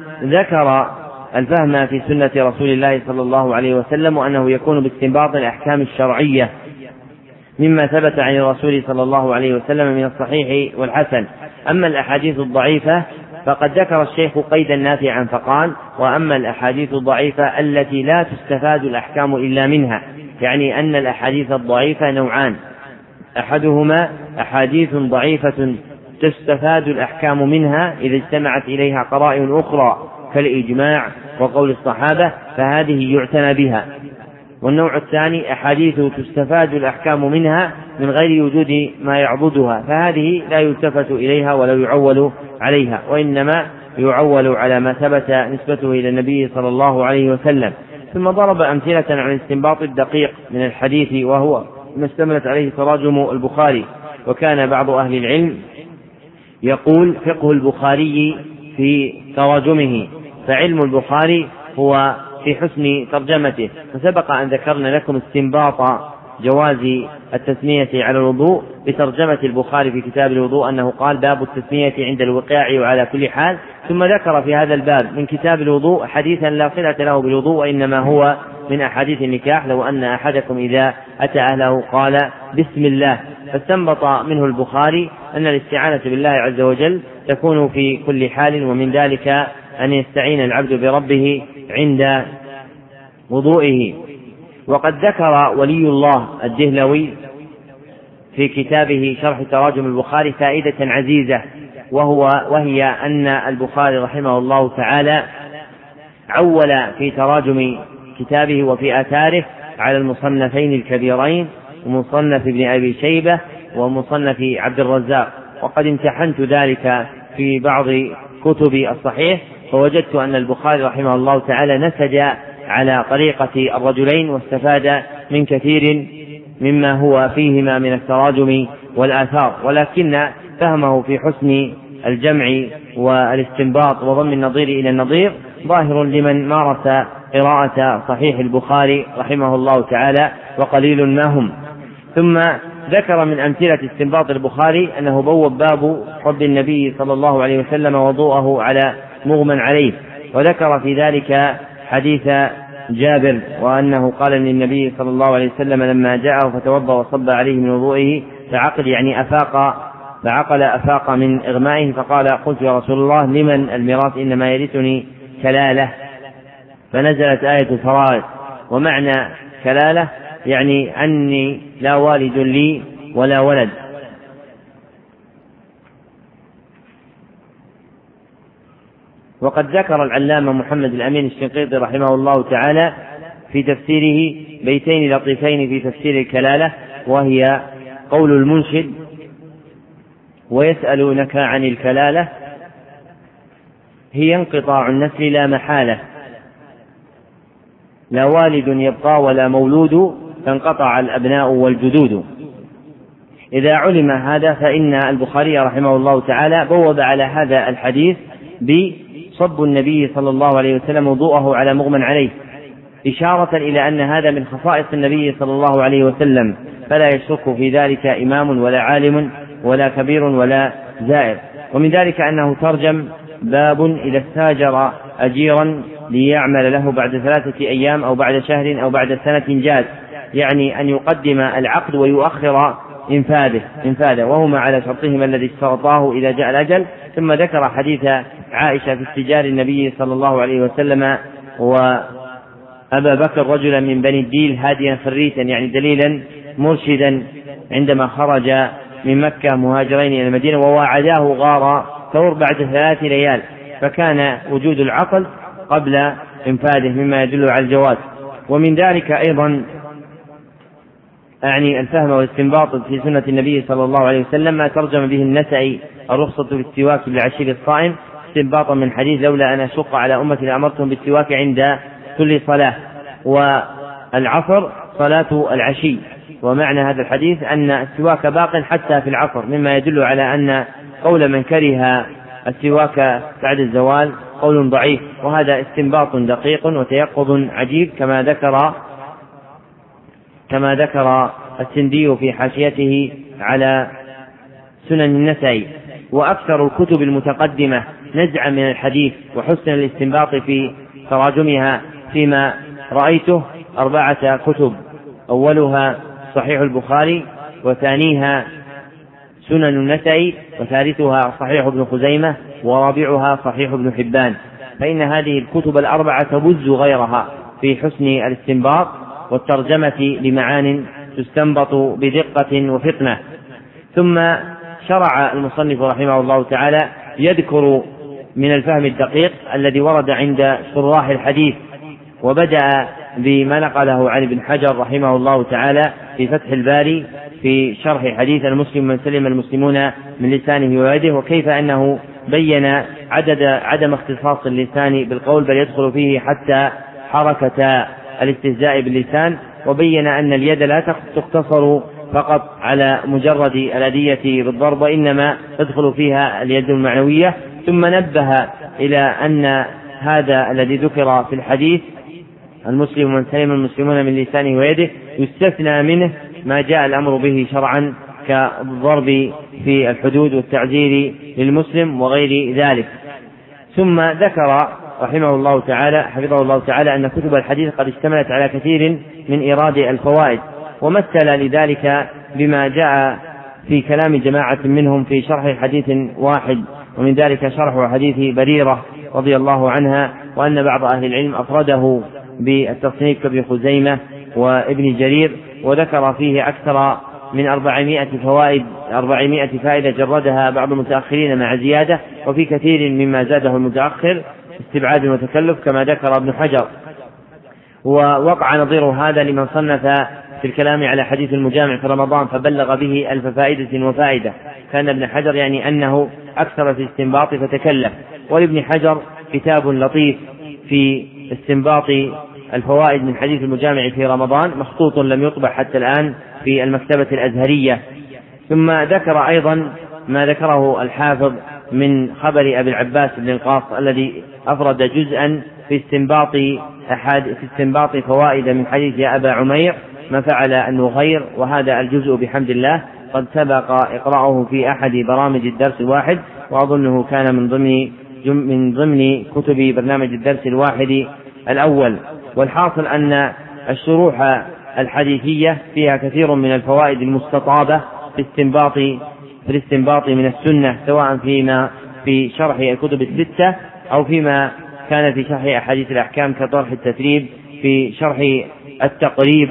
A: ذكر الفهم في سنة رسول الله صلى الله عليه وسلم، وأنه يكون باستنباط الأحكام الشرعية مما ثبت عن الرسول صلى الله عليه وسلم من الصحيح والحسن. أما الأحاديث الضعيفة فقد ذكر الشيخ قيدا نافعا فقال: وأما الأحاديث الضعيفة التي لا تستفاد الأحكام إلا منها، يعني أن الأحاديث الضعيفة نوعان: أحدهما أحاديث ضعيفة تستفاد الأحكام منها إذا اجتمعت إليها قرائن أخرى كالإجماع وقول الصحابة، فهذه يعتنى بها. والنوع الثاني أحاديث تستفاد الأحكام منها من غير وجود ما يعضدها، فهذه لا يلتفت إليها ولا يعول عليها، وإنما يعول على ما ثبت نسبته إلى النبي صلى الله عليه وسلم. ثم ضرب أمثلة عن الاستنباط الدقيق من الحديث، وهو ما اشتملت عليه تراجم البخاري. وكان بعض أهل العلم يقول فقه البخاري في تراجمه، فعلم البخاري هو في حسن ترجمته. فسبق أن ذكرنا لكم استنباط جواز التسمية على الوضوء بترجمة البخاري في كتاب الوضوء، أنه قال: باب التسمية عند الوقاع وعلى كل حال. ثم ذكر في هذا الباب من كتاب الوضوء حديثا لا صلة له بالوضوء، وإنما هو من أحاديث النكاح: لو أن أحدكم إذا أتى أهله قال بسم الله. فاستنبط منه البخاري أن الاستعانة بالله عز وجل تكون في كل حال، ومن ذلك أن يستعين العبد بربه عند وضوئه. وقد ذكر ولي الله الدهلوي في كتابه شرح تراجم البخاري فائدة عزيزة، وهي أن البخاري رحمه الله تعالى عول في تراجم كتابه وفي آثاره على المصنفين الكبيرين، ومصنف ابن أبي شيبة ومصنف عبد الرزاق. وقد امتحنت ذلك في بعض كتب الصحيح، فوجدت أن البخاري رحمه الله تعالى نسج على طريقة الرجلين، واستفاد من كثير مما هو فيهما من التراجم والآثار، ولكن فهمه في حسن الجمع والاستنباط وضم النظير إلى النظير ظاهر لمن مارس قراءة صحيح البخاري رحمه الله تعالى، وقليل ما هم. ثم ذكر من أمثلة استنباط البخاري أنه بوب باب رب النبي صلى الله عليه وسلم وضوءه على مغمى عليه، وذكر في ذلك حديث جابر، وأنه قال للنبي صلى الله عليه وسلم لما جاءه فتوضأ وصب عليه من وضوئه فعقل، يعني أفاق من إغمائه، فقال: قلت يا رسول الله لمن الميراث؟ إنما يرثني كلالة. فنزلت آية الفرائض. ومعنى كلالة يعني أني لا والد لي ولا ولد. وقد ذكر العلامة محمد الأمين الشنقيطي رحمه الله تعالى في تفسيره بيتين لطيفين في تفسير الكلالة، وهي قول المنشد: ويسألونك عن الكلالة هي انقطاع النسل لا محالة، لا والد يبقى ولا مولود، فانقطع الأبناء والجدود. إذا علم هذا فإن البخاري رحمه الله تعالى بوب على هذا الحديث بصب النبي صلى الله عليه وسلم وضوءه على مغمى عليه، إشارة إلى أن هذا من خصائص النبي صلى الله عليه وسلم، فلا يشرك في ذلك إمام ولا عالم ولا كبير ولا زائر. ومن ذلك أنه ترجم: باب إذا استاجر أجيرا ليعمل له بعد 3 أيام أو بعد شهر أو بعد سنة جاز، يعني أن يقدم العقد ويؤخر إنفاذه، وهما على شرطهما الذي اشترطاه إذا جاء الأجل. ثم ذكر حديث عائشة في استجار النبي صلى الله عليه وسلم وأبا بكر رجلا من بني الديل هاديا خريتا، يعني دليلا مرشدا، عندما خرج من مكة مهاجرين إلى المدينة وواعداه غار ثور بعد 3 ليال، فكان وجود العقل قبل إنفاذه مما يدل على الجواز. ومن ذلك أيضا أعني الفهم والاستنباط في سنة النبي صلى الله عليه وسلم ما ترجم به النسائي: الرخصة بالسواك للعشير الصائم، استنباطا من حديث: لولا أن أشق على أمتي لأمرتهم بالسواك عند كل صلاة. والعصر صلاة العشي. ومعنى هذا الحديث أن السواك باق حتى في العصر، مما يدل على أن قول من كره السواك بعد الزوال قول ضعيف، وهذا استنباط دقيق وتيقظ عجيب كما ذكر السندي في حاشيته على سنن النسائي. وأكثر الكتب المتقدمة نزعا من الحديث وحسن الاستنباط في تراجمها فيما رأيته 4 كتب: أولها صحيح البخاري، وثانيها سنن النسائي، وثالثها صحيح ابن خزيمة، ورابعها صحيح ابن حبان. فإن هذه الكتب 4 تبز غيرها في حسن الاستنباط والترجمة لمعان تستنبط بدقة وفطنة. ثم شرع المصنف رحمه الله تعالى يذكر من الفهم الدقيق الذي ورد عند شراح الحديث، وبدأ بما نقله عن ابن حجر رحمه الله تعالى في فتح الباري في شرح حديث: المسلم من سلم المسلمون من لسانه ويده، وكيف أنه بين عدم اختصاص اللسان بالقول، بل يدخل فيه حتى حركة الاستهزاء باللسان، وبين أن اليد لا تقتصر فقط على مجرد الأذية بالضرب، وإنما تدخل فيها اليد المعنوية. ثم نبه إلى أن هذا الذي ذكر في الحديث: المسلم من سلم المسلمون من لسانه ويده، يستثنى منه ما جاء الأمر به شرعا كالضرب في الحدود والتعزير للمسلم وغير ذلك. ثم ذكر رحمه الله تعالى حفظه الله تعالى أن كتب الحديث قد اشتملت على كثير من إيراد الفوائد، ومثل لذلك بما جاء في كلام جماعة منهم في شرح حديث واحد، ومن ذلك شرح حديث بريرة رضي الله عنها، وأن بعض أهل العلم أفرده بالتصنيف كابن خزيمة وابن جرير، وذكر فيه أكثر من 400 فائدة جردها بعض المتأخرين مع زيادة، وفي كثير مما زاده المتأخر استبعاد وتكلف كما ذكر ابن حجر. ووقع نظير هذا لمن صنف في الكلام على حديث المجامع في رمضان فبلغ به 1000 فائدة وفائدة، كان ابن حجر يعني أنه أكثر في استنباط فتكلف. ولابن حجر كتاب لطيف في استنباط الفوائد من حديث المجامع في رمضان، مخطوط لم يطبع حتى الآن في المكتبة الأزهرية. ثم ذكر أيضا ما ذكره الحافظ من خبر أبي العباس بن القاص الذي أفرد جزءا في استنباط فوائد من حديث يا أبا عمير ما فعل النغير، وهذا الجزء بحمد الله قد سبق إقراءه في أحد برامج الدرس الواحد، وأظنه كان من ضمن كتب برنامج الدرس الواحد الأول. والحاصل أن الشروح الحديثية فيها كثير من الفوائد المستطابة في الاستنباط من السنة، سواء فيما في شرح الكتب 6 أو فيما كان في شرح أحاديث الأحكام كطرح التثريب في شرح التقريب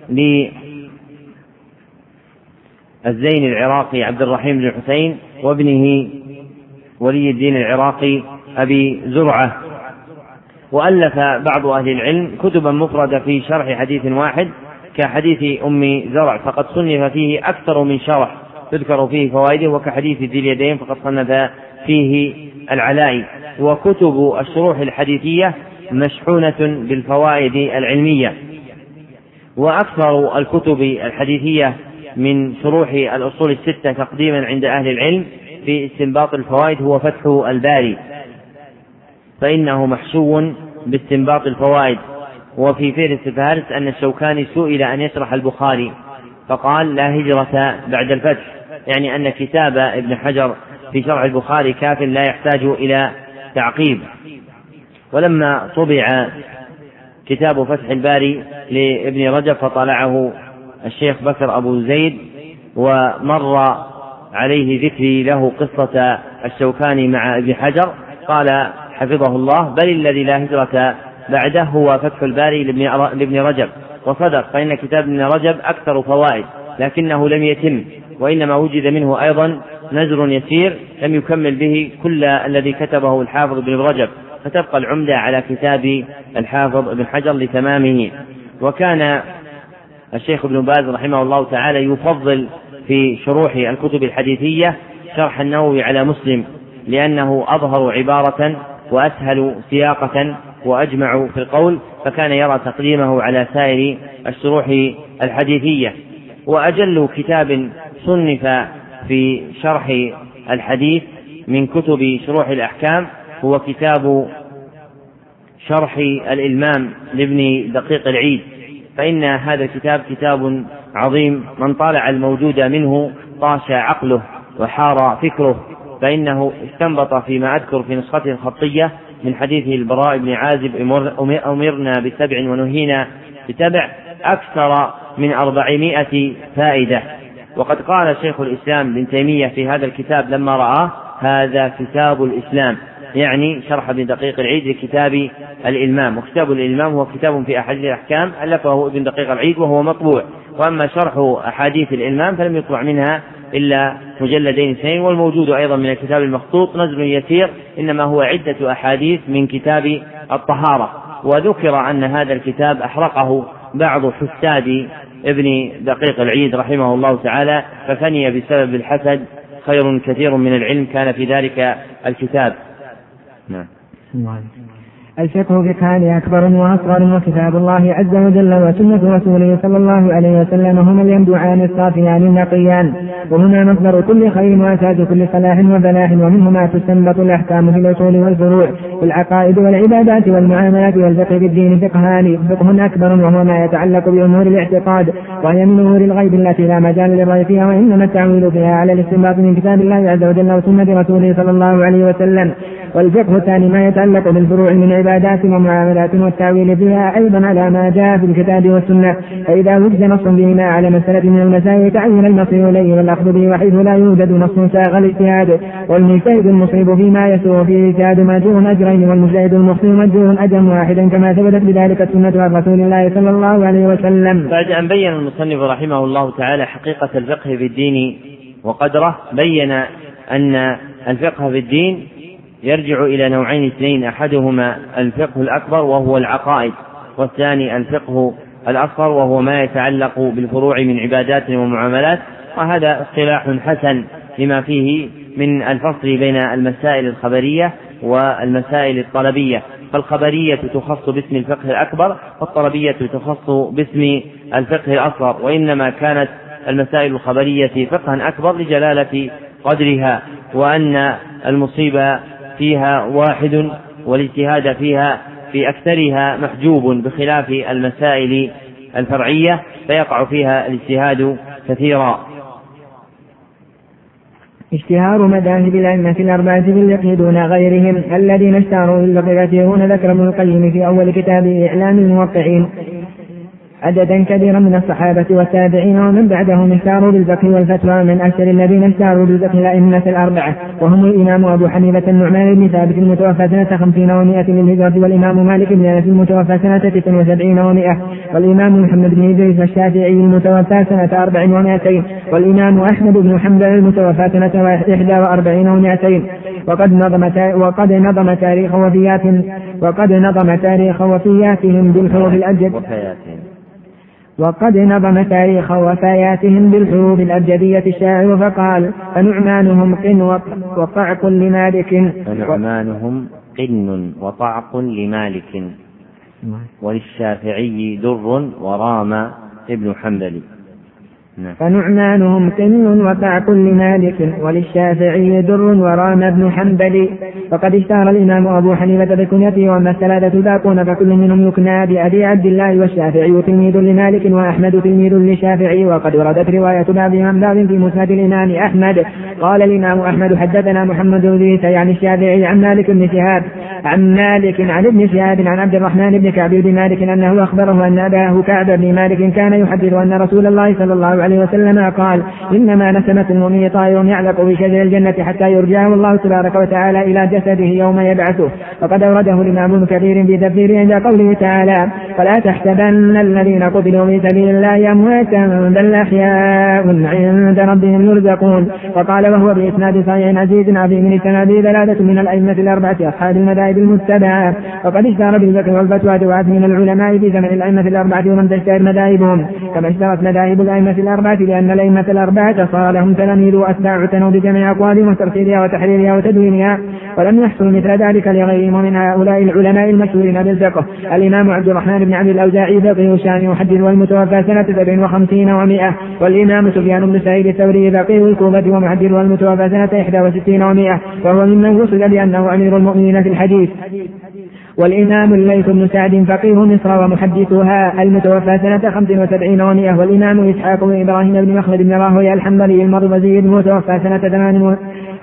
A: للزين العراقي عبد الرحيم بن الحسين وابنه ولي الدين العراقي أبي زرعة. وألف بعض أهل العلم كتبا مفردة في شرح حديث واحد كحديث أم زرع فقد صنف فيه أكثر من شرح تذكر فيه فوائده، وكحديث ذي اليدين فقد صنف فيه العلائي. وكتب الشروح الحديثية مشحونة بالفوائد العلمية. وأكثر الكتب الحديثية من شروح الأصول الستة تقديما عند أهل العلم في استنباط الفوائد هو فتح الباري، فإنه محشو باستنباط الفوائد. وفي فهرس الفهارس أن الشوكاني سئل أن يشرح البخاري فقال لا هجرة بعد الفتح، يعني أن كتاب ابن حجر في شرح البخاري كاف لا يحتاج إلى تعقيب. ولما طبع كتاب فتح الباري لابن رجب فطلعه الشيخ بكر أبو زيد ومر عليه ذكري له قصة الشوكاني مع ابن حجر قال حفظه الله بل الذي لا هجرة بعده هو فتح الباري لابن رجب. وصدق، فإن كتاب ابن رجب أكثر فوائد لكنه لم يتم، وإنما وجد منه أيضا نزر يسير لم يكمل به كل الذي كتبه الحافظ ابن رجب، فتبقى العمدة على كتاب الحافظ ابن حجر لتمامه. وكان الشيخ ابن باز رحمه الله تعالى يفضل في شروح الكتب الحديثية شرح النووي على مسلم، لأنه أظهر عبارة وأسهل سياقة وأجمع في القول، فكان يرى تقديمه على سائر الشروح الحديثية. وأجل كتاب صنف في شرح الحديث من كتب شروح الأحكام هو كتاب شرح الإلمام لابن دقيق العيد، فإن هذا الكتاب كتاب عظيم، من طالع الموجود منه طاش عقله وحار فكره، فإنه استنبط فيما أذكر في نسخته الخطية من حديث البراء بن عازب أمرنا ب7 ونهينا ب7 أكثر من 400 فائدة. وقد قال شيخ الإسلام ابن تيمية في هذا الكتاب لما رآه هذا كتاب الإسلام، يعني شرح ابن دقيق العيد لكتاب الإلمام. وكتاب الإلمام هو كتاب في أحاديث الأحكام ألفه ابن دقيق العيد وهو مطبوع، وأما شرح أحاديث الإلمام فلم يطبع منها إلا مجلدين 2، والموجود أيضا من الكتاب المخطوط نزل يسير إنما هو عدة أحاديث من كتاب الطهارة. وذكر أن هذا الكتاب أحرقه بعض حساد ابن دقيق العيد رحمه الله تعالى، ففني بسبب الحسد خير كثير من العلم كان في ذلك الكتاب. نعم.
B: الفقه فقهان أكبر وأصغر، وكتاب الله عز وجل وسنة رسوله صلى الله عليه وسلم هما الينبوعان الصافيان النقيان، وهما مصدر كل خير وأساس كل صلاح وفلاح، ومنهما تستنبط الأحكام في الأصول والفروع في العقائد والعبادات والمعاملات والفقه في الدين. فقهان فقه أكبر وهو ما يتعلق بأمور الاعتقاد، وهي من أمور الغيب التي لا مجال للرأي فيها، وإنما التعويل فيها على الاستنباط من كتاب الله عز وجل وسنة رسوله صلى الله عليه وسلم. والفقه الثاني ما يتعلق بالفروع من عبادات ومعاملات، والتعويل فيها أيضا على ما جاء في الكتاب والسنة، فإذا وجد نص فيما على مسألة من المسائل تعين المصير إليه والأخذ به، وحيث لا يوجد نص ساغ الاجتهاد، والمجتهد المصيب فيما يسوء فيه اجتهاد مأجور أجرين، والمجتهد المخطئ مأجور أجر واحدا، كما ثبتت بذلك السنة عن رسول الله صلى الله عليه وسلم.
A: بعد أن بين المصنف رحمه الله تعالى حقيقة الفقه في الدين وقدره، بين أن الفقه في الدين يرجع إلى نوعين اثنين، أحدهما الفقه الأكبر وهو العقائد، والثاني الفقه الأصغر وهو ما يتعلق بالفروع من عبادات ومعاملات. وهذا اصطلاح حسن لما فيه من الفصل بين المسائل الخبرية والمسائل الطلبية، فالخبرية تخص باسم الفقه الأكبر، والطلبية تخص باسم الفقه الأصغر، وإنما كانت المسائل الخبرية فقها أكبر لجلالة قدرها، وأن المصيبة فيها واحد والاجتهاد فيها في أكثرها محجوب، بخلاف المسائل الفرعية فيقع فيها الاجتهاد كثيرا.
B: اشتهار مذاهب الأئمة الأربعة في الفقه دون غيرهم الذين اشتهروا بالفقه كثيرون، ذكر ابن القيم في أول كتابه إعلام الموقعين عددا كبيرا من الصحابة والتابعين ومن بعدهم اشتهروا بالفقه والفتوى. من أكثر الذين اشتهروا بالفقه الأئمة الأربعة، وهم الإمام أبو حنيفة النعمان بن ثابت المتوفى سنة 50 و100 للهجرة، والإمام مالك بن أنس المتوفى سنة 79 و100، والإمام محمد بن إدريس الشافعي المتوفى سنة 40 و200، والإمام أحمد بن حنبل المتوفى سنة 41 و200. وقد نظم تاريخ وفياتهم بالحروف الأبجدية الشاعر فقال: فنعمانهم قن وطعق لمالك وللشافعي در ورام ابن حنبل. فنعمانهم قن وطعق لمالك وللشافعي در ورام ابن حنبل. فقد اشتهر الإمام أبو حنيفة بكنيته، وأما الثلاثة الباقون فكل منهم يكنى بأبي عبد الله، والشافعي تلميذ لمالك وأحمد تلميذ للشافعي. وقد وردت رواية بعضهم عن بعض في مسند الإمام أحمد. قال الإمام أحمد: حدثنا محمد بن عيسى عن الشافعي عن مالك عن ابن شهاب عن عبد الرحمن بن كعب بن مالك أنه أخبره أن أباه كعب بن مالك كان يحدث أن رسول الله صلى الله عليه وسلم قال: إنما نسمة المؤمن طائر يعلق بشجر الجنة حتى يرجعه الله تبارك وتعالى إلى جسده يوم يبعثه. وقد أورده الإمام ابن كثير في تفسيره عند قوله تعالى: فلا تحسبن الذين قتلوا في سبيل الله أمواتا بل أحياء عند ربهم يرزقون. وقال وهو بإسناد صحيح عزيز عظيم السند ثلاثة من الأئمة الأربعة أصحاب المذاهب المتبعة. وقد اشتهر بالفقه والفتوى دعاة من العلماء في زمن الأئمة الأربعة ومن تشتهر مذاهبهم، كما اشتهرت مذاهب الأئمة الأربعة، لأن الأئمة الأربعة صار لهم تلاميذ وأتباع اعتنوا بجميع أقوالهم وترتيبها وتحريرها وتدوينها، ولم يحصل مثل ذلك لغيرهم من هؤلاء العلماء المشهورين بالفقه. الإمام عبد الرحمن بن عبد الأوزاعي فقيه شان محدث والمتوفى سنة 57 و100، والإمام سفيان بن سعيد الثوري فقيه الكوفة ومحدث والمتوفى سنة 61 و100، وهو ممن وصل بأنه أمير المؤمنين في الحديث. والإمام الليث بن سعد فقيه مصر ومحدثها المتوفى سنة 75 و100، والإمام إسحاق بن إبراهيم بن مخلد بن راهويه الحنبلي المروزي المتوفى سنة 38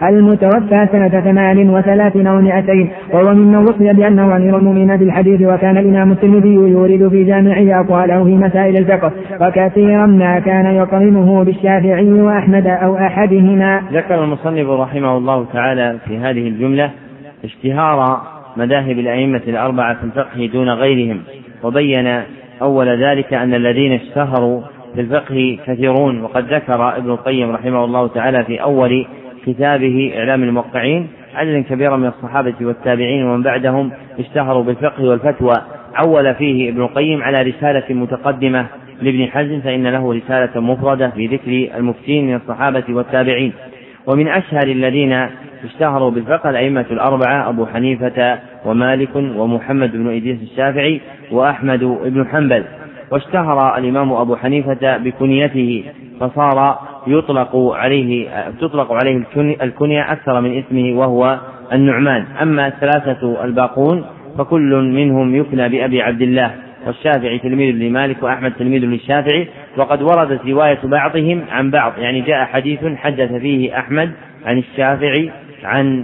B: و200، وهو ممن وصل بأنه أمير المؤمنين في الحديث. وكان الإمام الترمذي يورد في جامعه أقواله في مسائل الفقه، وكثيرا ما كان يقرنه بالشافعي وأحمد أو أحدهما.
A: ذكر المصنف رحمه الله تعالى في هذه الجملة اشتهار مذاهب الأئمة الأربعة في الفقه دون غيرهم، وبين أول ذلك أن الذين اشتهروا في الفقه كثيرون. وقد ذكر ابن القيم رحمه الله تعالى في أول كتابه إعلام الموقعين عددا كبيرا من الصحابة والتابعين ومن بعدهم اشتهروا بالفقه والفتوى. عول فيه ابن القيم على رسالة متقدمة لابن حزم، فإن له رسالة مفردة في ذكر المفتين من الصحابة والتابعين. ومن أشهر الذين اشتهروا بالفقه الأئمة الأربعة أبو حنيفة ومالك ومحمد بن إدريس الشافعي وأحمد بن حنبل. واشتهر الإمام أبو حنيفة بكنيته، فصار تطلق عليه الكنية أكثر من اسمه وهو النعمان. أما الثلاثة الباقون فكل منهم يكنى بأبي عبد الله، والشافعي تلميذ لمالك وأحمد تلميذ للشافعي. وقد وردت رواية بعضهم عن بعض، يعني جاء حديث حدث فيه أحمد عن الشافعي عن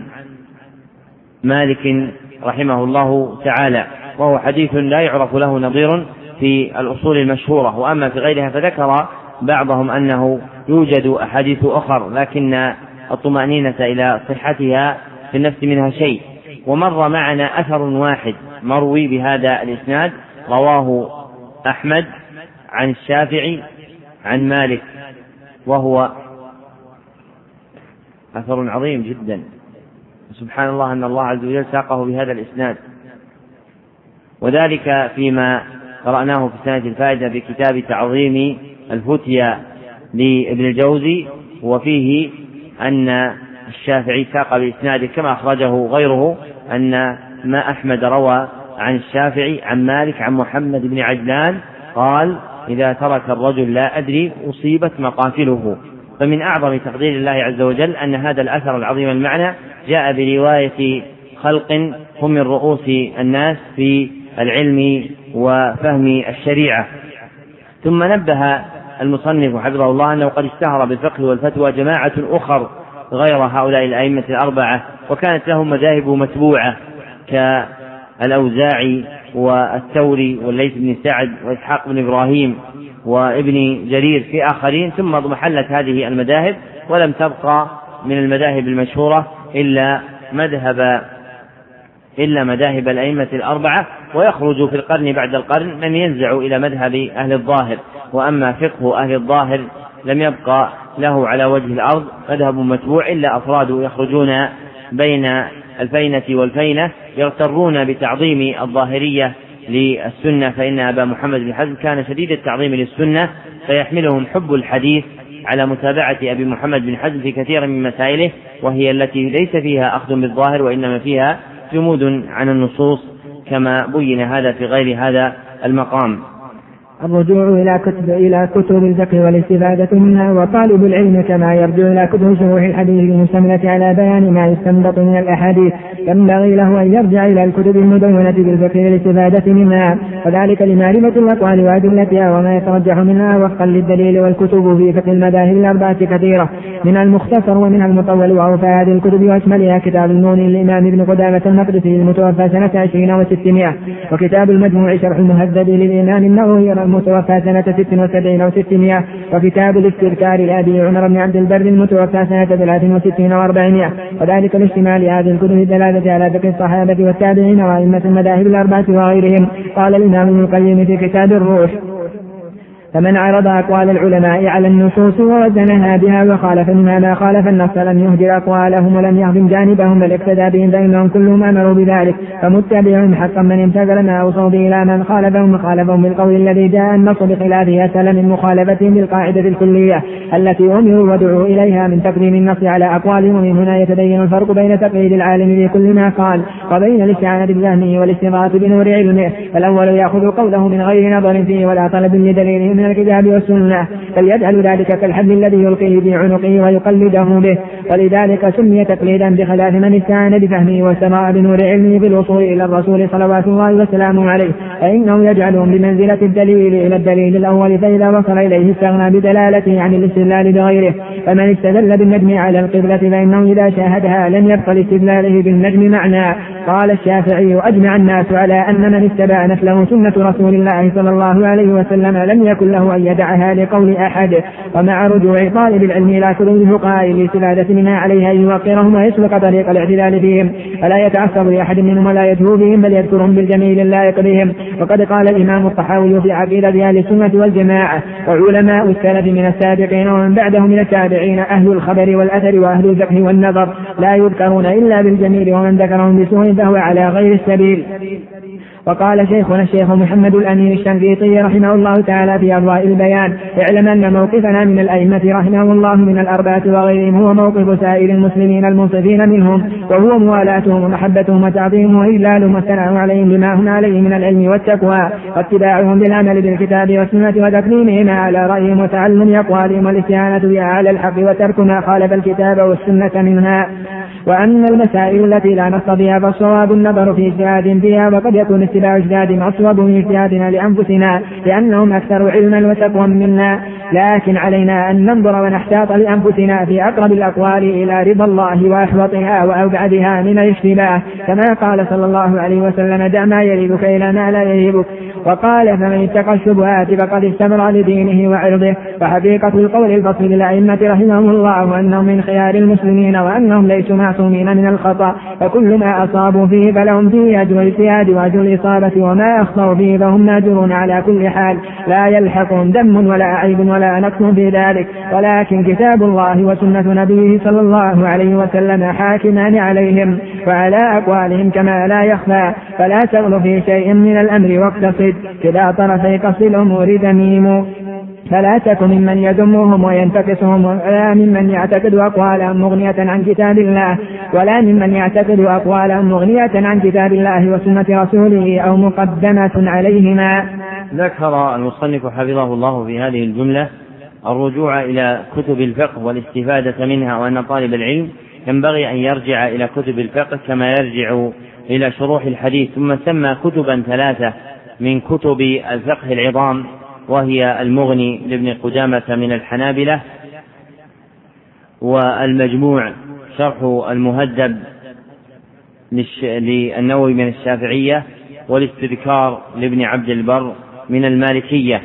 A: مالك رحمه الله تعالى، وهو حديث لا يعرف له نظير في الأصول المشهورة. وأما في غيرها فذكر بعضهم أنه يوجد أحاديث أخر، لكن الطمأنينة إلى صحتها في النفس منها شيء. ومر معنا أثر واحد مروي بهذا الإسناد رواه أحمد عن الشافعي عن مالك، وهو أثر عظيم جدا، سبحان الله أن الله عز وجل ساقه بهذا الإسناد. وذلك فيما قرأناه في سنة الفائدة في كتاب تعظيم الفتيا لابن الجوزي، وفيه أن الشافعي ساق بإسناد كما أخرجه غيره أن ما أحمد روى عن الشافعي عن مالك عن محمد بن عجلان قال: إذا ترك الرجل لا أدري أصيبت مقاتله. فمن أعظم تقدير الله عز وجل أن هذا الأثر العظيم المعنى جاء برواية خلق هم من رؤوس الناس في العلم وفهم الشريعة. ثم نبه المصنف حفظه الله أنه قد اشتهر بالفقه والفتوى جماعة أخر غير هؤلاء الأئمة الأربعة، وكانت لهم مذاهب متبوعة كالأوزاعي والثوري والليث بن سعد وإسحاق بن إبراهيم وابن جرير في آخرين، ثم اضمحلت هذه المذاهب ولم تبقى من المذاهب المشهورة إلا مذاهب الأئمة الأربعة، ويخرج في القرن بعد القرن من ينزع إلى مذهب أهل الظاهر. وأما فقه أهل الظاهر لم يبقى له على وجه الأرض مذهب متبوع إلا أفراد يخرجون بين الفينة والفينة يغترون بتعظيم الظاهرية للسنة، فإن أبا محمد بن حزم كان شديد التعظيم للسنة، فيحملهم حب الحديث على متابعة أبي محمد بن حزم في كثير من مسائله، وهي التي ليس فيها أخذ بالظاهر وإنما فيها جمود عن النصوص، كما بين هذا في غير هذا المقام.
B: الرجوع إلى كتب الفقه والاستفادة منها، وطالب العلم كما يرجع إلى كتب شروح الحديث المشتملة على بيان ما يستنبط من الأحاديث ينبغي له أن يرجع إلى الكتب المدونة بالفقه والاستفادة منها، وذلك لمعرفة الأقوال وأدلتها وما يترجح منها وفقا للدليل. والكتب في فقه المذاهب الأربعة كثيرة، من المختصر ومن المطول، وأوفى هذه الكتب وأشملها كتاب المغني للإمام ابن قدامة المقدسي المتوفى سنة 20 و600، وكتاب المجموع شرح المهذب للإمام النووي المتوفى سنة 76 و600، وكتاب الاستذكار لأبي عمر بن عبد البر المتوفى سنة 63 و400، وذلك لاشتمال هذه الكتب الدلالة على فقه الصحابة والتابعين وأئمة المذاهب الأربعة وغيرهم. قال الإمام ابن القيم في كتاب الروح: فمن عرض أقوال العلماء على النصوص ووزنها بها وخالف منها ما خالف النص لم يهجر أقوالهم ولم يهضم جانبهم بل اقتدى بهم، فإنهم كلهم أمروا بذلك، فمتبعهم حقا من امتثل ما أوصوا به إلى من خالفهم بالقول الذي جاء النص بخلافه أسهل من مخالفتهم بالقاعدة الكلية التي أمروا ودعوا إليها من تقديم النص على أقوالهم. ومن هنا يتبين الفرق بين تقليد العالم بكل ما قال وبين الاستعانة بفهمه والاستغاثة بنور علمه، فالأول يأخذ قوله من غير نظر فيه ولا طلب لدليله من الكتاب والسنة، فليجعل ذلك كالحبل الذي يلقيه في عنقه ويقلده به، ولذلك سمي تقليدا بخلاف من استعان بفهمه واستمع بنور علمه بالوصول إلى الرسول صلوات الله وسلامه عليه، فإنه يجعلهم بمنزلة الدليل إلى الدليل الأول، فإذا وصل إليه استغنى بدلالته عن الاستدلال بغيره. فمن استدل بالنجم على القبلة فإنه إذا شاهدها لم يبق لاستدلاله بالنجم معنى. قال الشافعي: أجمع الناس على أن من اتبع نسله سنة رسول الله صلى الله عليه وسلم لم يكن له أن يدعها لقول أحد. ومع رجوع طالب العلم إلى كتب الفقهاء للاستفادة منها عليها أن يوقرهم ويسلك طريق الاعتدال فيهم، فلا يتعصب لأحد منهم ولا يدهو بهم بل يذكرهم بالجميل اللائق بهم. وقد قال الإمام الطحاوي في عقيدة أهل السنة والجماعة: وعلماء السلف من السابقين ومن بعدهم من التابعين أهل الخبر والأثر وأهل الفقه والنظر لا يذكرون إلا بالجميل، ومن ذكرهم بسوء فهو على غير السبيل. وقال شيخنا الشيخ محمد الأمين الشنقيطي رحمه الله تعالى في أضواء البيان: اعلم أن موقفنا من الأئمة رحمه الله من الأربعة وغيرهم هو موقف سائر المسلمين المنصفين منهم، وهو موالاتهم ومحبتهم وتعظيمهم وإجلالهم والثناء عليهم بما هم عليه من العلم والتقوى، واتباعهم بالعمل بالكتاب والسنة وتكريمهم على رأيهم وتعلم أقوالهم والاستعانة بها على الحق وترك ما خالف الكتاب والسنة منها. وأن المسائل التي لا نص فيها فالصواب النظر في اجتهاد فيها، وقد يكون اتباع اجتهاد أصوب من اجتهادنا لأنفسنا لأنهم أكثر علما وتقوى منا، لكن علينا أن ننظر ونحتاط لأنفسنا في أقرب الأقوال إلى رضا الله وأحوطها وأبعدها من الاشتباه، كما قال صلى الله عليه وسلم: دع ما يريبك إلى ما لا يريبك. وقال: فمن اتقى الشبهات فقد استبرأ لدينه وعرضه. وحقيقة القول الفصل للأئمة رحمهم الله أنهم من خيار المسلمين وأنهم ليسوا معصومين من الخطأ، فكل ما أصابوا فيه فلهم فيه أجر الاجتهاد وأجر الإصابة، وما أخطأوا فيه فهم ماجرون على كل حال، لا يلحقهم ذم ولا عيب ولا نقص في ذلك، ولكن كتاب الله وسنة نبيه صلى الله عليه وسلم حاكمان عليهم وعلى أقوالهم كما لا يخفى، فلا تغل في شيء من الأمر واقتصد، كلا طرفي قصد الأمور ذميم، فلا تكن ممن يذمهم وينتقصهم، ولا ممن يعتقد أقوالهم مغنية عن كتاب الله، ولا ممن يعتقد أقوالهم مغنية عن كتاب الله وسنة رسوله أو مقدمة عليهما.
A: ذكر المصنف حفظه الله في هذه الجملة الرجوع إلى كتب الفقه والاستفادة منها، وأن طالب العلم ينبغي أن يرجع إلى كتب الفقه كما يرجع إلى شروح الحديث. ثم سمى كتبا ثلاثة من كتب الفقه العظام، وهي المغني لابن قدامة من الحنابلة، والمجموع شرح المهذب للنووي من الشافعية، والاستذكار لابن عبد البر من المالكية.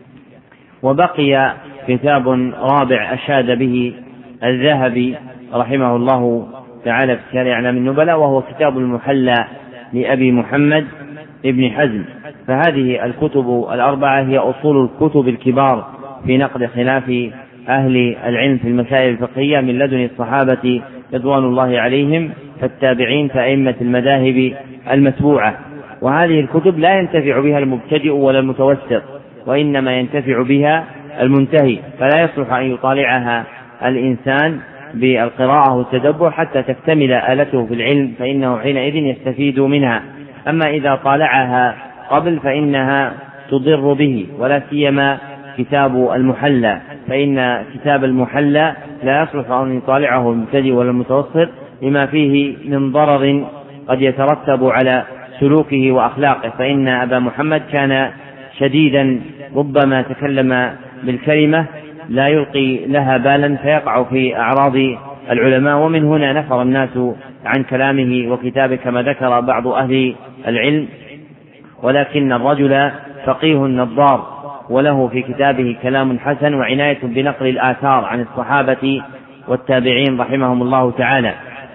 A: وبقي كتاب رابع أشاد به الذهبي رحمه الله تعالى في سير أعلام النبلاء، وهو كتاب المحلى لأبي محمد ابن حزم. فهذه الكتب الأربعة هي أصول الكتب الكبار في نقد خلاف أهل العلم في المسائل الفقهية من لدن الصحابة رضوان الله عليهم فالتابعين فأئمة المذاهب المتبوعة. وهذه الكتب لا ينتفع بها المبتدئ ولا المتوسط، وإنما ينتفع بها المنتهي، فلا يصلح أن يطالعها الإنسان بالقراءة والتدبر حتى تكتمل آلته في العلم، فإنه حينئذ يستفيد منها. أما إذا طالعها قبل فإنها تضر به، ولا سيما كتاب المحلى، فإن كتاب المحلى لا يصلح أن يطالعه المبتدئ ولا المتوسط لما فيه من ضرر قد يترتب على سلوكه وأخلاقه، فإن أبا محمد كان شديدا، ربما تكلم بالكلمة لا يلقي لها بالا فيقع في أعراض العلماء، ومن هنا نفر الناس عن كلامه وكتابه كما ذكر بعض أهل العلم. ولكن الرجل فقيه نظار، وله في كتابه كلام حسن وعناية بنقل الآثار عن الصحابة والتابعين رحمهم الله تعالى.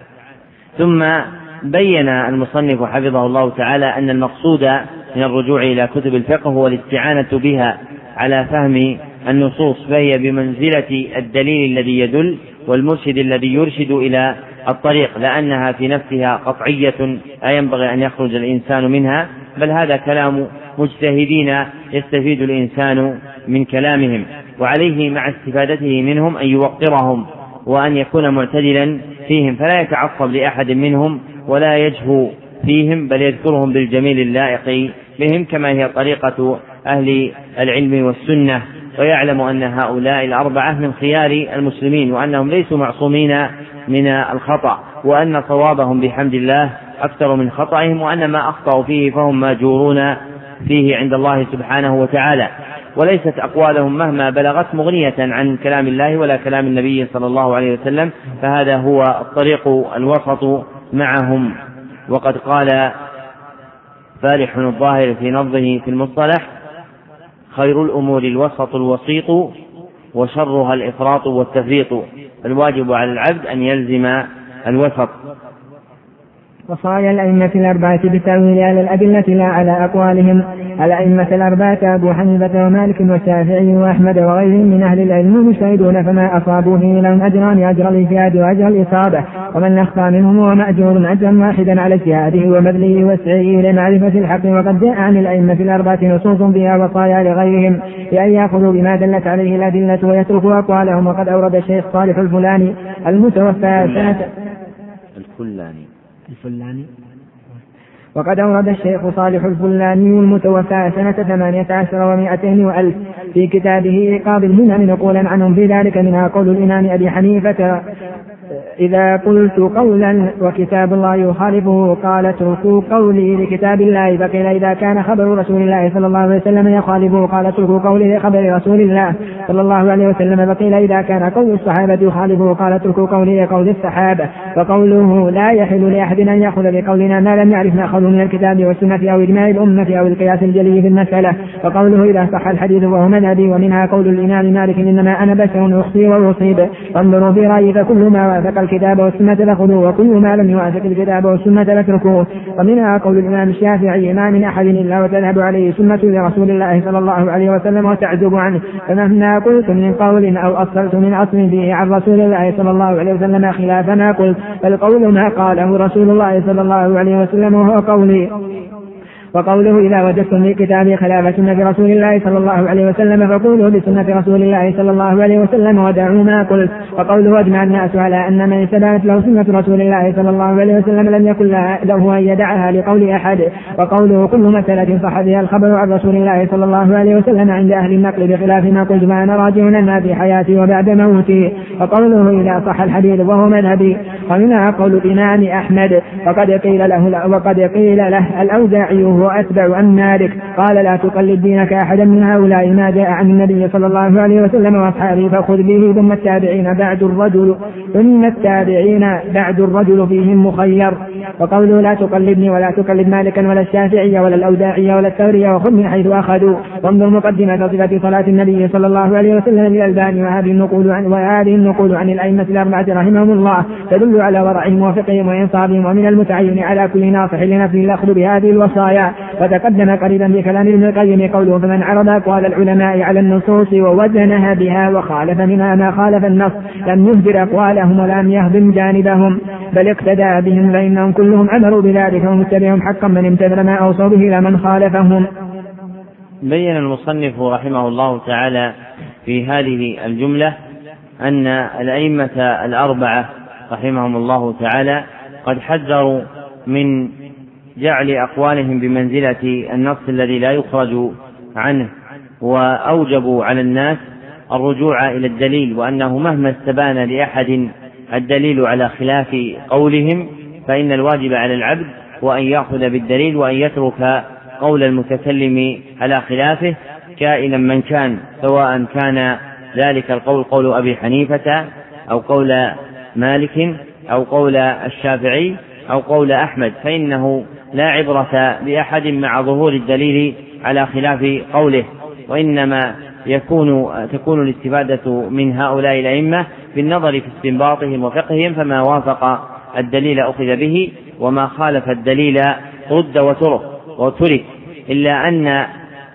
A: ثم بين المصنف حفظه الله تعالى أن المقصود من الرجوع إلى كتب الفقه هو الاستعانة بها على فهم النصوص، فهي بمنزلة الدليل الذي يدل والمرشد الذي يرشد إلى الطريق، لأنها في نفسها قطعية لا ينبغي أن يخرج الإنسان منها، بل هذا كلام مجتهدين يستفيد الإنسان من كلامهم، وعليه مع استفادته منهم أن يوقرهم وأن يكون معتدلا فيهم، فلا يتعصب لأحد منهم ولا يجهو فيهم، بل يذكرهم بالجميل اللائق بهم كما هي طريقة أهل العلم والسنة، ويعلم أن هؤلاء الأربعة من خيار المسلمين، وأنهم ليسوا معصومين من الخطأ، وأن صوابهم بحمد الله أكثر من خطأهم، وأن ما أخطأوا فيه فهم ماجورون فيه عند الله سبحانه وتعالى، وليست أقوالهم مهما بلغت مغنية عن كلام الله ولا كلام النبي صلى الله عليه وسلم، فهذا هو الطريق الوسط معهم. وقد قال فالح الظاهر في نظمه في المصطلح: خير الأمور الوسط الوسيط وشرها الإفراط والتفريط، الواجب على العبد أن يلزم الوسط.
B: وصايا الأئمة الأربعة بالتأويل على الأدلة لا على أقوالهم. الأئمة الأربعة أبو حنيفة ومالك والشافعي وأحمد وغيرهم من أهل العلم مجتهدون، فما أصابوا فيه لهم أجران: أجر الإجتهاد وأجر الإصابة، ومن أخطأ منهم هو مأجور أجرا واحدا على اجتهاده وبذله وسعيه لمعرفة الحق. وقد جاء عن الأئمة الأربعة نصوص فيها وصايا لغيرهم بأن يأخذوا بما دلت عليه الأدلة ويتركوا أقوالهم. وقد أورد الشيخ صالح الفلاني المتوفى سنة وقد أورد الشيخ صالح الفلاني المتوفى سنة 18 و200 وألف في كتابه إيقاظ الهمم نقولا عنهم في ذلك، منها قول الإمام أبي حنيفة: إذا قلت قولا وكتاب الله يخالفه قال اتركوا قولي لكتاب الله. فقيل إذا كان خبر رسول الله صلى الله عليه وسلم يخالفه قال اتركوا قولي لخبر رسول الله صلى الله عليه وسلم. فقيل إذا كان قول الصحابة يخالفه قال اتركوا قولي لقول الصحابة. فقوله لا يحل لأحد أن يأخذ بقولنا ما لم يعرف نأخذ من الكتاب والسنة أو إجماع الأمة أو القياس الجلي في المسألة. وقوله إذا صح الحديث وهو مذهبي. ومنها قول الإمام مالك: إنما أنا بشر أخطي وأصيب، فانظروا في رأيي فكل ما وافق الكتاب والسنة فخذوه وكل ما لم يوافق الكتاب والسنة فاتركوه. ومنها قول الإمام الشافعي: ما من أحد إلا وتذهب عليه سنة لرسول الله صلى الله عليه وسلم وتعزب عنه، فمهما قلت من قول أو أصلت من أصل به عن رسول الله صلى الله عليه وسلم خلاف ما قلت، فالقول ما قاله رسول الله صلى الله عليه وسلم وهو قولي. وقوله إذا وجدتم في كتابي خلاف سنة رسول الله صلى الله عليه وسلم فقولوا بسنة رسول الله صلى الله عليه وسلم ودعوا ما قلت. وقوله أجمع الناس على أن من استدانت له سنة رسول الله صلى الله عليه وسلم لم يكن له أن يدعها لقول أحد. وقوله كل مسألة صح فيها الخبر عن رسول الله صلى الله عليه وسلم عند أهل النقل بخلاف ما قلت فأنا راجع عنها في حياتي وبعد موتي. وقوله إذا صح الحديث وهو مذهبي. ومنها قول الإمام أحمد: وقد قيل له الأوزاعي وهو أتبع عن مالك قال: لا تقلد دينك أحدا من هؤلاء ما جاء عن النبي صلى الله عليه وسلم وأصحابه فخذ به. ثم التابعين بعد الرجل فيهم مخير. وقوله لا تقلدني ولا تقلد مالكا ولا الشافعية ولا الأوزاعية ولا الثورية وخذ من حيث أخذوا. وانظر مقدمة صفة صلاة النبي صلى الله عليه وسلم للألباني، وهذه النقول عن الأئمة الأربعة رحمهم الله تدل على ورعهم وفقهم وإنصافهم، ومن المتعين على كل ناصح لنفسه الأخذ بهذه الوصايا. وتقدم قريبا بكلام ابن القيم قوله فمن عرض أقوال العلماء على النصوص ووزنها بها وخالف منها ما خالف النص لم يهدر أقوالهم ولم يهضم جانبهم بل اقتدى بهم، فإنهم كلهم عملوا بذلك ومتبعهم حقا من امتثل ما أوصوا به لمن خالفهم.
A: بين المصنف رحمه الله تعالى في هذه الجملة أن الأئمة الأربعة رحمهم الله تعالى قد حذروا من جعل أقوالهم بمنزلة النص الذي لا يخرج عنه، وأوجبوا على الناس الرجوع إلى الدليل، وأنه مهما استبان لأحد الدليل على خلاف قولهم فإن الواجب على العبد وأن يأخذ بالدليل وأن يترك قول المتكلم على خلافه كائنا من كان، سواء كان ذلك القول قول أبي حنيفة أو قول مالك أو قول الشافعي أو قول أحمد، فإنه لا عبرة بأحد مع ظهور الدليل على خلاف قوله، وإنما تكون الاستفادة من هؤلاء الأئمة بالنظر في استنباطهم وفقههم، فما وافق الدليل أخذ به وما خالف الدليل رد وترك، إلا أن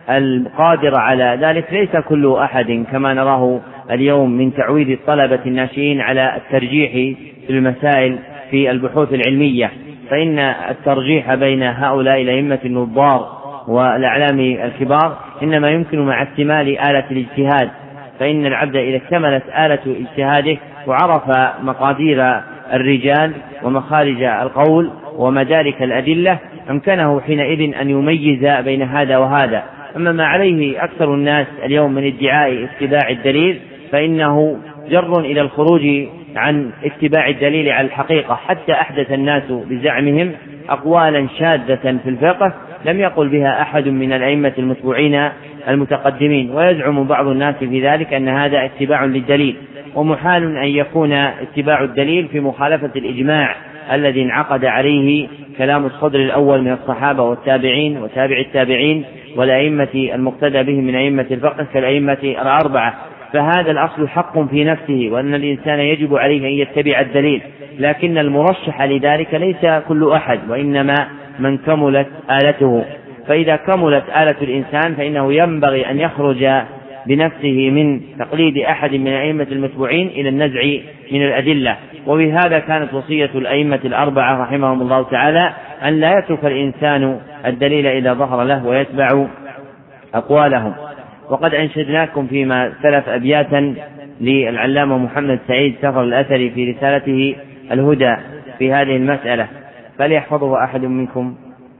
A: القادر على ذلك ليس كل أحد كما نراه اليوم من تعويد الطلبة الناشئين على الترجيح في المسائل في البحوث العلمية، فإن الترجيح بين هؤلاء الأئمة النظار والأعلام الكبار إنما يمكن مع اكتمال آلة الاجتهاد، فإن العبد إذا اكتملت آلة اجتهاده وعرف مقادير الرجال ومخارج القول ومدارك الأدلة أمكنه حينئذ أن يميز بين هذا وهذا. أما ما عليه أكثر الناس اليوم من ادعاء اتباع الدليل فإنه جر إلى الخروج عن اتباع الدليل على الحقيقة، حتى أحدث الناس بزعمهم أقوالا شاذة في الفقه لم يقل بها أحد من الأئمة المتبوعين المتقدمين، ويزعم بعض الناس في ذلك أن هذا اتباع للدليل، ومحال أن يكون اتباع الدليل في مخالفة الإجماع الذي انعقد عليه كلام الصدر الأول من الصحابة والتابعين وتابع التابعين والأئمة المقتدى بهم من أئمة الفقه كالأئمة الأربعة. فهذا الأصل حق في نفسه، وأن الإنسان يجب عليه أن يتبع الدليل، لكن المرشح لذلك ليس كل أحد، وإنما من كملت آلته. فإذا كملت آلة الإنسان فإنه ينبغي أن يخرج بنفسه من تقليد أحد من الأئمة المتبوعين إلى النزع من الأدلة. وبهذا كانت وصية الأئمة الأربعة رحمهم الله تعالى أن لا يترك الإنسان الدليل إذا ظهر له ويتبع أقوالهم. وقد أنشدناكم فيما سلف أبياتا للعلامة محمد سعيد سفر الأثري في رسالته الهدى في هذه المسألة، فليحفظه أحد منكم.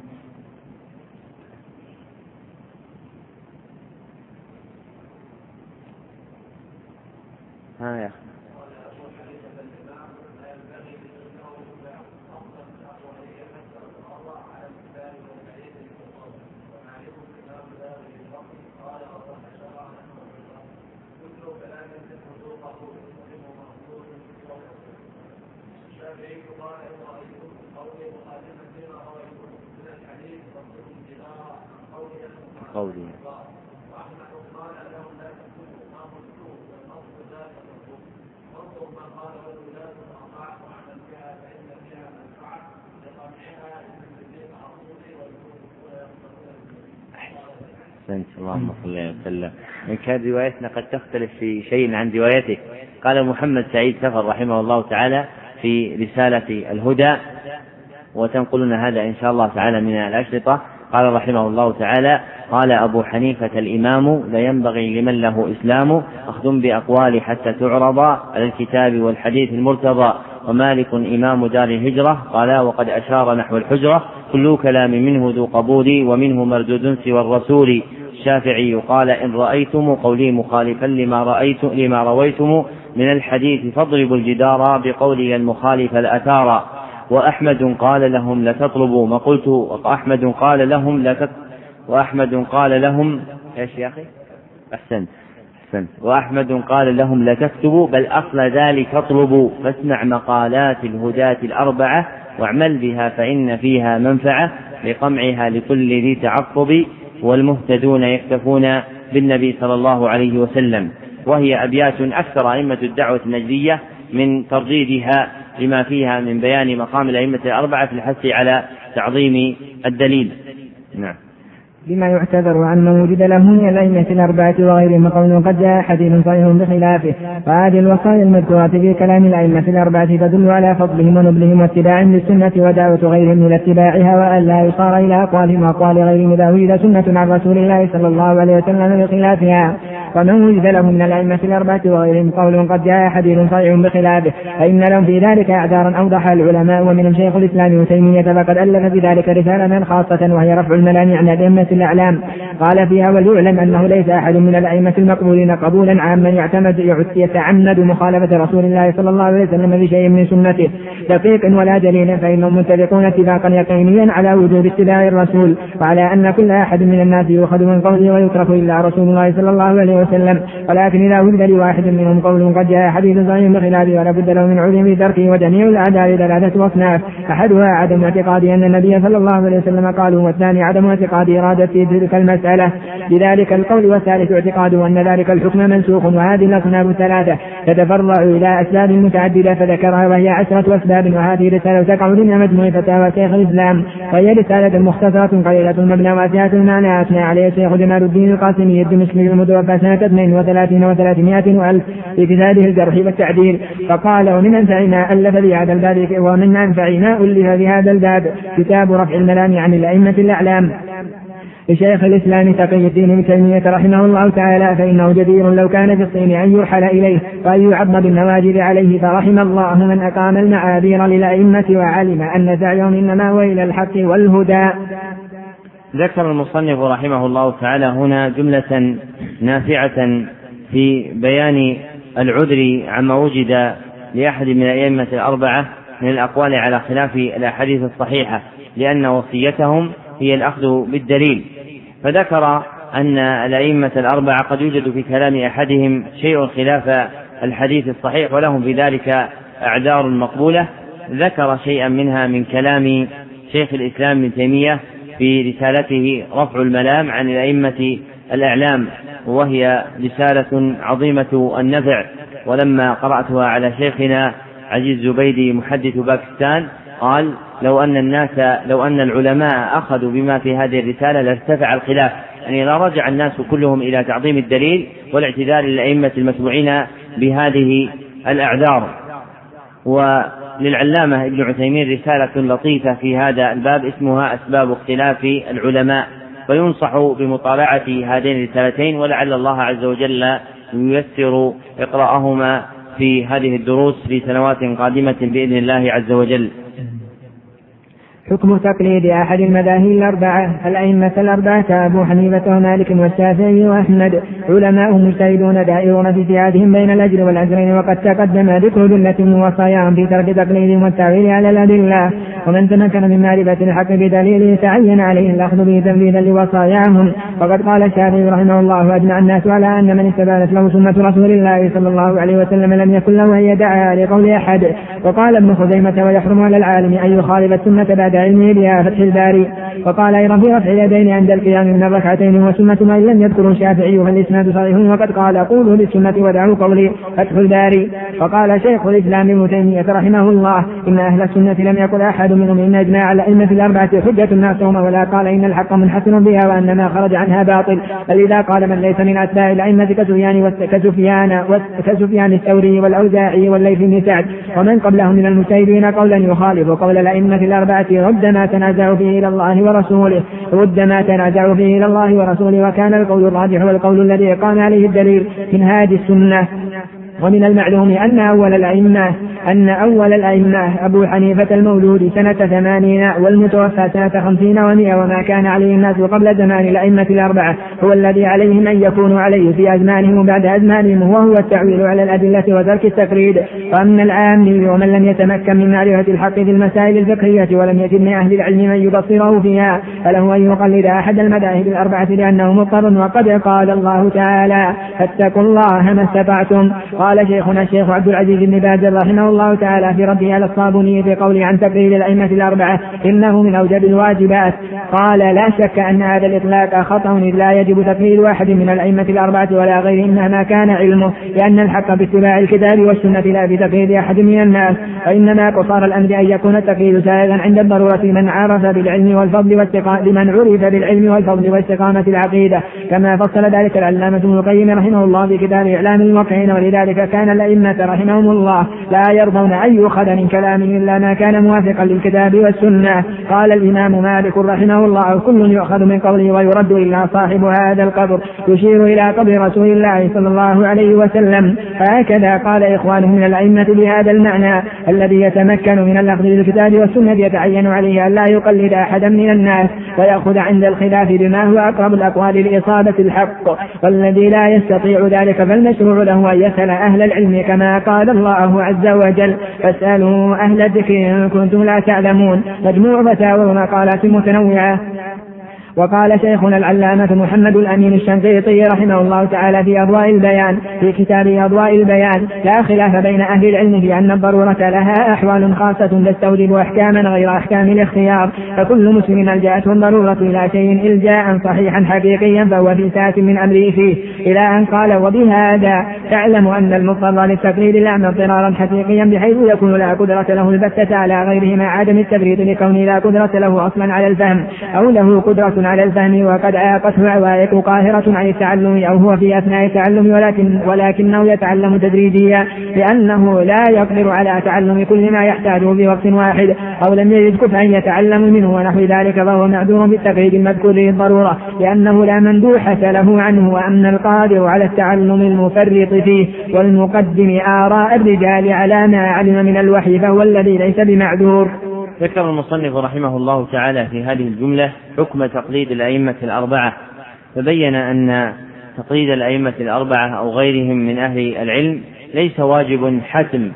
A: يا أخي قولي اللهم صل وسلم. إن كان روايتنا قد تختلف في شيء عن روايته. قال محمد سعيد سفر رحمه الله تعالى في رسالة الهدى، وتنقلنا هذا إن شاء الله تعالى من الأشرطة، قال رحمه الله تعالى: قال أبو حنيفة الإمام: لا ينبغي لمن له إسلام أخذ بأقوال حتى تعرض على الكتاب والحديث المرتضى. ومالك إمام دار الهجرة قال وقد أشار نحو الحجرة: كل كلام منه ذو قبول ومنه مردود سوى الرسول. الشافعي قال: إن رأيتم قولي مخالفا لما رويتم من الحديث فاضربوا الجدار بقولي المخالف الأثار. وأحمد قال لهم لا تطلبوا ما قلت، وأحمد قال لهم إيش يا أخي؟ أحسنت. وأحمد قال لهم لا تكتبوا بل أصل ذلك اطلبوا، فاسمع مقالات الهداة الأربعة واعمل بها فإن فيها منفعة لقمعها لكل ذي تعقب، والمهتدون يكتفون بالنبي صلى الله عليه وسلم. وهي أبيات أكثر أئمة الدعوة النجدية من ترديدها لما فيها من بيان مقام الأئمة الأربعة في الحث على تعظيم الدليل. نعم.
B: بما يعتذر عن من وجد له من الأئمة الأربعة وغيرهم قول قد جاء حديث صحيح بخلافه، وهذه الوصايا المذكورة في كلام الأئمة الأربعة تدل على فضلهم ونبلهم واتباعهم للسنة ودعوة غيرهم إلى اتباعها، وأن لا يصار إلى أقوالهم وأقوال غيرهم إذا وجد سنة عن رسول الله صلى الله عليه وسلم بخلافها. ومن وجد له من الأئمة الأربعة وغيرهم قول قد جاء حديث صحيح بخلافه فإن لهم في ذلك أعذارا أوضح العلماء، ومنهم شيخ الإسلام ابن تيمية فقد ألف في ذلك رسالة خاصة وهي رفع الملام عن الأئمة الأعلام، قال فيها: وليعلم أنه ليس أحد من الأئمة المقبولين قبولا عاما يتعمد مخالفة رسول الله صلى الله عليه وسلم بشيء من سنته دقيق ولا دليل، فإنهم متفقون اتفاقا يقينيا على وجوب اتباع الرسول، وعلى أن كل أحد من الناس يؤخذ من قوله ويترك إلا رسول الله صلى الله عليه وسلم. ولكن إذا وجد لواحد منهم قول قد جاء حديث صحيح بخلافه ولا بد له من علم بتركه، وجميع الأعداء ثلاثة أصناف: أحدها عدم اعتقاد أن النبي صلى الله عليه وسلم قاله، والثاني عدم اعتقاد إرادة تلك المسألة بذلك القول، والثالث اعتقاده أن ذلك الحكم منسوخ. وهذه الأصناف الثلاثة تتفرع إلى أسباب متعددة فذكرها وهي 10 أسباب، وهذه رسالة تقع ضمن مجموع فتاوى شيخ الإسلام، وهي رسالة مختصرة قليلة المبنى واسعة المعنى أثنى عليه الشيخ جمال الدين القاسمي الدمشقي المتوفى سنة 32 و300 وألف في كتابه الجرح والتعديل، فقال: ومن أنفع ما ألف بهذا الباب كتاب رفع الملام عن الأئمة الأعلام لشيخ الإسلام تقي الدين ابن تيمية رحمه الله تعالى، فإنه جدير لو كان في الصين أن يرحل إليه وأن يعض بالنواجذ عليه، فرحم الله من أقام المعاذير للأئمة وعلم أن سعيهم إنما هو إلى الحق والهدى.
A: ذكر المصنف رحمه الله تعالى هنا جملة نافعة في بيان العذر عما وجد لأحد من الأئمة الأربعة من الأقوال على خلاف الأحاديث الصحيحة، لأن وصيتهم هي الأخذ بالدليل. فذكر أن الأئمة الأربعة قد يوجد في كلام أحدهم شيء خلاف الحديث الصحيح ولهم في ذلك أعذار مقبولة. ذكر شيئا منها من كلام شيخ الإسلام ابن تيمية في رسالته رفع الملام عن الأئمة الأعلام، وهي رسالة عظيمة النفع، ولما قرأتها على شيخنا عزيز زبيدي محدث باكستان قال: لو أن العلماء أخذوا بما في هذه الرسالة لارتفع الخلاف، يعني لا رجع الناس كلهم إلى تعظيم الدليل والاعتذار للأئمة المتبوعين بهذه الأعذار. وللعلامة ابن عثيمين رسالة لطيفة في هذا الباب اسمها أسباب اختلاف العلماء، فينصح بمطالعة هذين الرسالتين، ولعل الله عز وجل ييسر إقراءهما في هذه الدروس في سنوات قادمة بإذن الله عز وجل.
B: حكم تقليد أحد المذاهب الأربعة. الأئمة الأربعة أبو حنيفة ومالك والشافعي وأحمد علماء مجتهدون دائرون في اجتهادهم بين الأجر والأجرين، وقد تقدم ذكر جملة وصاياهم في ترك تقليدهم والتعويل على الأدلة، ومن تمكن من معرفة الحق بدليله تعين عليه الأخذ به تنفيذا لوصاياهم. وقد قال الشافعي رحمه الله: أجمع الناس على أن من استبانت له سنة رسول الله صلى الله عليه وسلم لم يكن له أن يدعها لقول أحد. وقال ابن خزيمة: ويحرم على العالم أن يخالف السنة بعد علمه بها فتح الباري. وقال أيضا في رفع اليدين عند القيام من الركعتين وسنة ما لم يذكر الشافعي فالإسناد صحيح، وقد قال: قولوا بالسنة ودعوا قولي فتح الباري. وقال شيخ الإسلام ابن تيمية رحمه الله: إن أهل السنة لم يقل أحد منهم إن أجماع الأئمة الأربعة حجة ناصرهم، ولا قال إن الحق منحسن بها وأن ما خرج عنها باطل. فلذا قال من ليس من أتباع الأئمة كسفيان الثوري والأوزاعي والليث بن سعد ومن قبلهم من المجتهدين قولا يخالف قول الأئمة الأربعة رد ما تنازعوا فيه إلى الله ورسوله، وكان القول الراجح والقول الذي قام عليه الدليل من هذه السنة. ومن المعلوم أن أول الأئمة أن أول الأئمة أبو حنيفة المولود سنة 80 والمتوفى سنة 50 و100 وما كان عليه الناس قبل زمان الأئمة الأربعة هو الذي عليهم أن يكونوا عليه في أزمانهم وبعد أزمانهم، وهو التعويل على الأدلة وترك التقليد. وأما العامي ومن لم يتمكن من معرفة الحق في المسائل الفقهية ولم يجد من أهل العلم من يبصره فيها فله أن يقلد أحد المذاهب الأربعة لأنه مضطر. وقد قال الله تعالى: فاتقوا الله ما استطعتم. قال شيخنا الشيخ عبد العزيز بن باز رحمه الله تعالى في رده على الصابوني في قوله عن تقليد الأئمة الأربعة إنه من أوجب الواجبات، قال: لا شك أن هذا الإطلاق خطأ، إذ لا يجب تقليد واحد من الأئمة الأربعة ولا غيرهم مهما كان علمه، لأن الحق باتباع الكتاب والسنة لا بتقليد أحد من الناس. فإنما قصار الأمر أن يكون التقليد سائغا عند الضرورة لمن عرف بالعلم والفضل واستقامة العقيدة، كما فصل ذلك العلامة ابن القيم رحمه الله في كتاب إعلام الموقعين. ولذلك كان الأئمة رحمهم الله لا يرضون أن يؤخذ من كلامهم إلا ما كان موافقا للكتاب والسنة. قال الإمام مالك رحمه الله: كل يؤخذ من قوله ويرد إلا صاحب هذا القبر، يشير إلى قبر رسول الله صلى الله عليه وسلم. هكذا قال إخوانه من الأئمة بهذا المعنى: الذي يتمكن من الأخذ بالكتاب والسنة يتعين عليه أن لا يقلد أحدا من الناس ويأخذ عند الخلاف بما هو أقرب الأقوال لإصابة الحق، والذي لا يستطيع ذلك فالمشروع له أن يسأل أهل العلم، كما قال الله عز وجل: فاسألوا أهل الذكر إن كنتم لا تعلمون. مجموع فتاوى ومقالات متنوعة. وقال شيخنا العلامة محمد الأمين الشنقيطي رحمه الله تعالى في أضواء البيان في كتابه أضواء البيان: لا خلاف بين أهل العلم في أن الضرورة لها أحوال خاصة تستوجب أحكاما غير أحكام الاختيار، فكل مسلم ألجأته الضرورة إلى شيء إلجاء صحيحا حقيقيا فهو في ساعة من أمره فيه، إلى أن قال: وبهذا تعلم أن المضطر للتقليد الأعمى اضطرارا حقيقيا بحيث يكون لا قدرة له البتة على غيره مع عدم التفريط لكونه لا قدرة له أصلا على الفهم، أو له قدرة على الفهم وقد عاقته عوائق قاهرة عن التعلم، أو هو في أثناء التعلم ولكنه يتعلم تدريجيا لأنه لا يقدر على تعلم كل ما يحتاجه في وقت واحد، أو لم يجد كفءا يتعلم منه ونحو ذلك، فهو معذور بالتقليد المذكور للضرورة لأنه لا مندوحة له عنه. وأما القادر على التعلم المفرط فيه والمقدم آراء الرجال على ما علم من الوحي فهو الذي ليس بمعذور.
A: ذكر المصنف رحمه الله تعالى في هذه الجملة حكم تقليد الأئمة الأربعة، فبين أن تقليد الأئمة الأربعة أو غيرهم من أهل العلم ليس واجب حتم،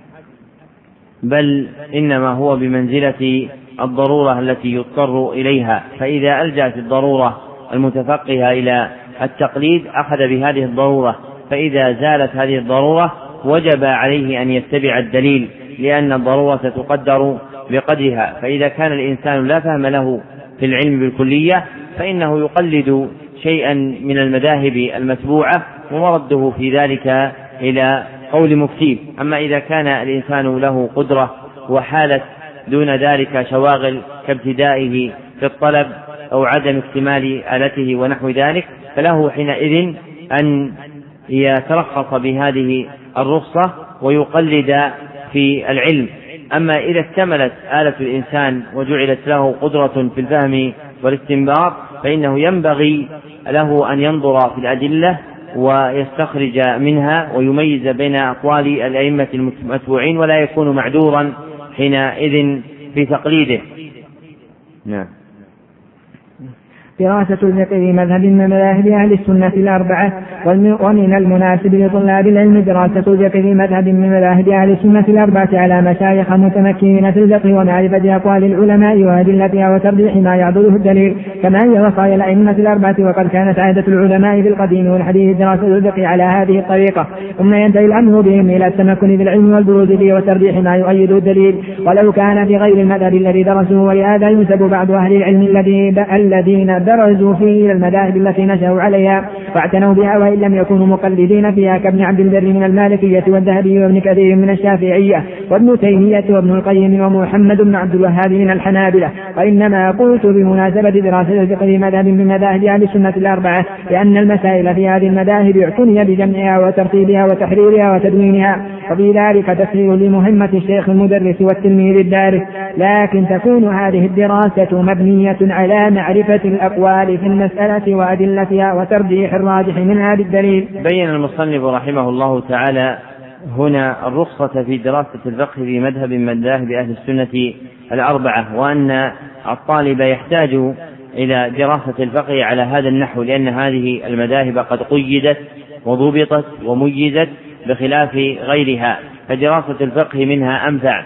A: بل إنما هو بمنزلة الضرورة التي يضطر إليها، فإذا ألجأت الضرورة المتفقهة إلى التقليد أخذ بهذه الضرورة، فإذا زالت هذه الضرورة وجب عليه أن يتبع الدليل لأن الضرورة تقدر بقدرها. فإذا كان الإنسان لا فهم له في العلم بالكلية فإنه يقلد شيئا من المذاهب المتبوعة ومرده في ذلك إلى قول مفتيه. أما إذا كان الإنسان له قدرة وحالة دون ذلك شواغل كابتدائه في الطلب أو عدم اكتمال آلته ونحو ذلك فله حينئذ أن يترخص بهذه الرخصة ويقلد في العلم. أما إذا اكتملت آلة الإنسان وجعلت له قدرة في الفهم والاستنباط فإنه ينبغي له أن ينظر في الأدلة ويستخرج منها ويميز بين أقوال الأئمة المتبوعين ولا يكون معذورا حينئذ في تقليده. نعم.
B: دراسة الفقه مذهب من مذاهب أهل السنة الأربعة. ومن المناسب لطلاب العلم دراسة الفقه مذهب من مذاهب أهل السنة الأربعة على مشايخ متمكنين في الفقه ومعرفة أقوال العلماء وأدلتها وترجيح ما يعضله الدليل كما هي وصايا الأئمة الأربعة. وقد كانت عادة العلماء في القديم والحديث دراسة الفقه على هذه الطريقة، ثم ينتهي الأمر بهم إلى التمكن بالعلم والبروز فيه وترجيح ما يؤيد الدليل ولو كان في غير المذهب الذي درسوه. ولهذا ينسب بعض أهل العلم الذين درزوا فيه المذاهب التي نشأوا عليها واعتنوا بها وإن لم يكونوا مقلدين فيها كابن عبد البر من المالكية والذهبي وابن كثير من الشافعية وابن تيمية وابن القيم ومحمد بن عبد الوهاب من الحنابلة. وإنما قلت بمناسبة دراسة الفقه مذهب من مذاهب أهل السنة الأربعة لأن المسائل في هذه المذاهب اعتني بجمعها وترتيبها وتحريرها وتدوينها، وفي ذلك تسهيل لمهمة الشيخ المدرس والتلميذ الدارس، لكن تكون هذه الدراسة مبنية على معرفة الأقوال في المسألة وأدلتها وترجيح الراجح منها بالدليل.
A: بين المصنف رحمه الله تعالى هنا الرخصة في دراسة الفقه في مذهب من مذاهب أهل السنة الأربعة، وأن الطالب يحتاج إلى دراسة الفقه على هذا النحو، لأن هذه المذاهب قد قيدت وضبطت وميزت بخلاف غيرها، فدراسة الفقه منها أنفع،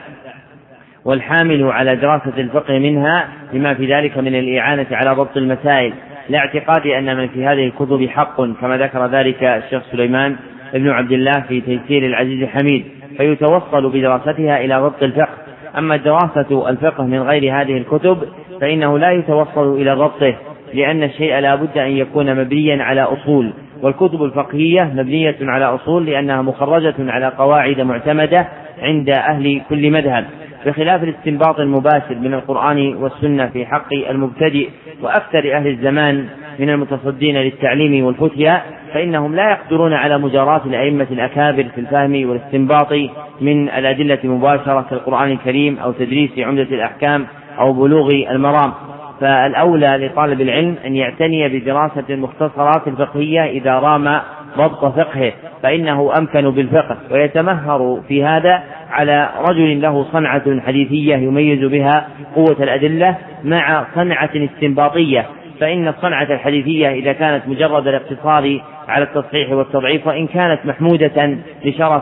A: والحامل على دراسة الفقه منها لما في ذلك من الإعانة على ضبط المسائل، لا اعتقاد أن من في هذه الكتب حق، كما ذكر ذلك الشيخ سليمان بن عبد الله في تيسير العزيز الحميد، فيتوصل بدراستها إلى ضبط الفقه. أما دراسة الفقه من غير هذه الكتب فإنه لا يتوصل إلى ضبطه، لأن الشيء لا بد أن يكون مبنيا على أصول، والكتب الفقهية مبنية على أصول لأنها مخرجة على قواعد معتمدة عند أهل كل مذهب، بخلاف الاستنباط المباشر من القرآن والسنة في حق المبتدئ وأكثر أهل الزمان من المتصدين للتعليم والفتيا، فإنهم لا يقدرون على مجاراة الأئمة الأكابر في الفهم والاستنباط من الأدلة مباشرة كالقرآن الكريم أو تدريس عمدة الأحكام أو بلوغ المرام. فالأولى لطالب العلم أن يعتني بدراسة المختصرات الفقهية إذا رام ضبط فقهه، فإنه أمكن بالفقه، ويتمهر في هذا على رجل له صنعة حديثية يميز بها قوة الأدلة مع صنعة استنباطية، فإن الصنعة الحديثية إذا كانت مجرد الاقتصار على التصحيح والتضعيف، وإن كانت محمودة لشرف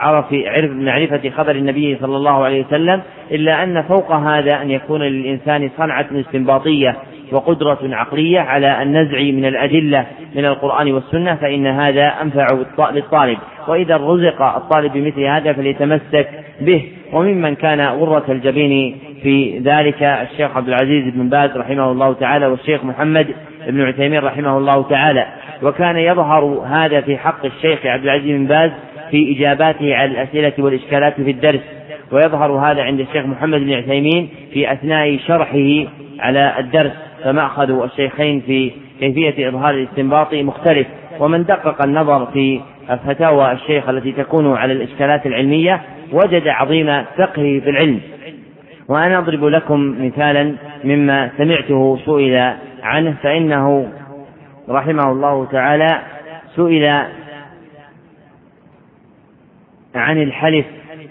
A: معرفة خبر النبي صلى الله عليه وسلم، إلا أن فوق هذا أن يكون للإنسان صنعة استنباطية وقدرة عقلية على النزع من الأدلة من القرآن والسنة، فإن هذا أنفع للطالب. وإذا رزق الطالب بمثل هذا فليتمسك به. وممن كان غرة الجبين في ذلك الشيخ عبد العزيز بن باز رحمه الله تعالى، والشيخ محمد بن عثيمين رحمه الله تعالى، وكان يظهر هذا في حق الشيخ عبد العزيز بن باز في إجاباته على الأسئلة والإشكالات في الدرس، ويظهر هذا عند الشيخ محمد بن عثيمين في أثناء شرحه على الدرس، فمأخذ الشيخين في كيفية إظهار الاستنباط مختلف. ومن دقق النظر في فتاوى الشيخ التي تكون على الإشكالات العلمية وجد عظيم فقهه في العلم. وأنا أضرب لكم مثالا مما سمعته سئل عنه، فإنه رحمه الله تعالى سئل عن الحلف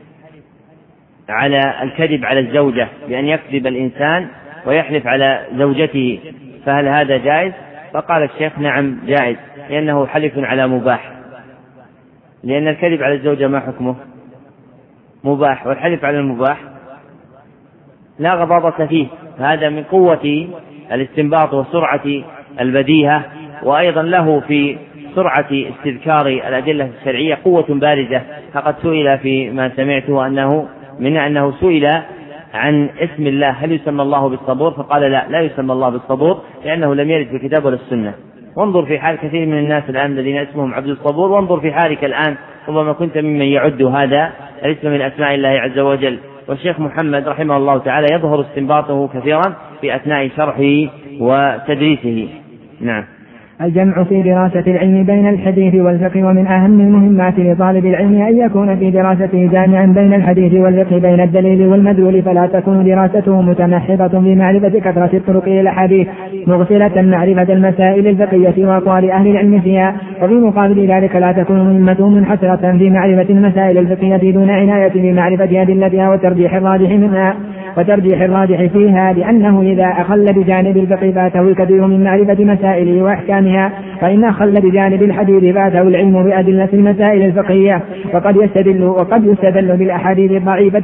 A: على الكذب على الزوجة، بأن يكذب الإنسان ويحلف على زوجته، فهل هذا جائز؟ فقال الشيخ نعم جائز، لأنه حلف على مباح، لأن الكذب على الزوجة ما حكمه؟ مباح، والحلف على المباح لا غضاضة فيه، فهذا من قوة الاستنباط وسرعة البديهة، وأيضا له في سرعة استذكار الأدلة الشرعية قوة بارزة. فقد سئل فيما سمعته أنه سئل عن اسم الله هل يسمى الله بالصبور، فقال لا يسمى الله بالصبور، لأنه لم يرد في الكتاب ولا السنة. وانظر في حال كثير من الناس الآن الذين اسمهم عبد الصبور، وانظر في حالك الآن ربما كنت ممن يعد هذا الاسم من أسماء الله عز وجل. والشيخ محمد رحمه الله تعالى يظهر استنباطه كثيرا في أثناء شرحه وتدريسه. نعم.
B: الجمع في دراسة العلم بين الحديث والفقه. ومن أهم المهمات لطالب العلم أن يكون في دراسته جامعا بين الحديث والفقه، بين الدليل والمدلول، فلا تكون دراسته متمحضة في معرفة كثرة الطرق إلى الحديث مغفلة معرفة المسائل الفقهية وأقوال أهل العلم فيها، وفي مقابل ذلك لا تكون مهمته منحصرة في معرفة المسائل الفقهية دون عناية بمعرفة أدلتها وترجيح الراجح فيها، لأنه إذا أخل بجانب الفقه فاته الكثير من معرفة مسائله وأحكامها، فإن أخل بجانب الحديث فاته العلم بأدلة المسائل الفقهية. وقد يستدل بالأحاديث الضعيفة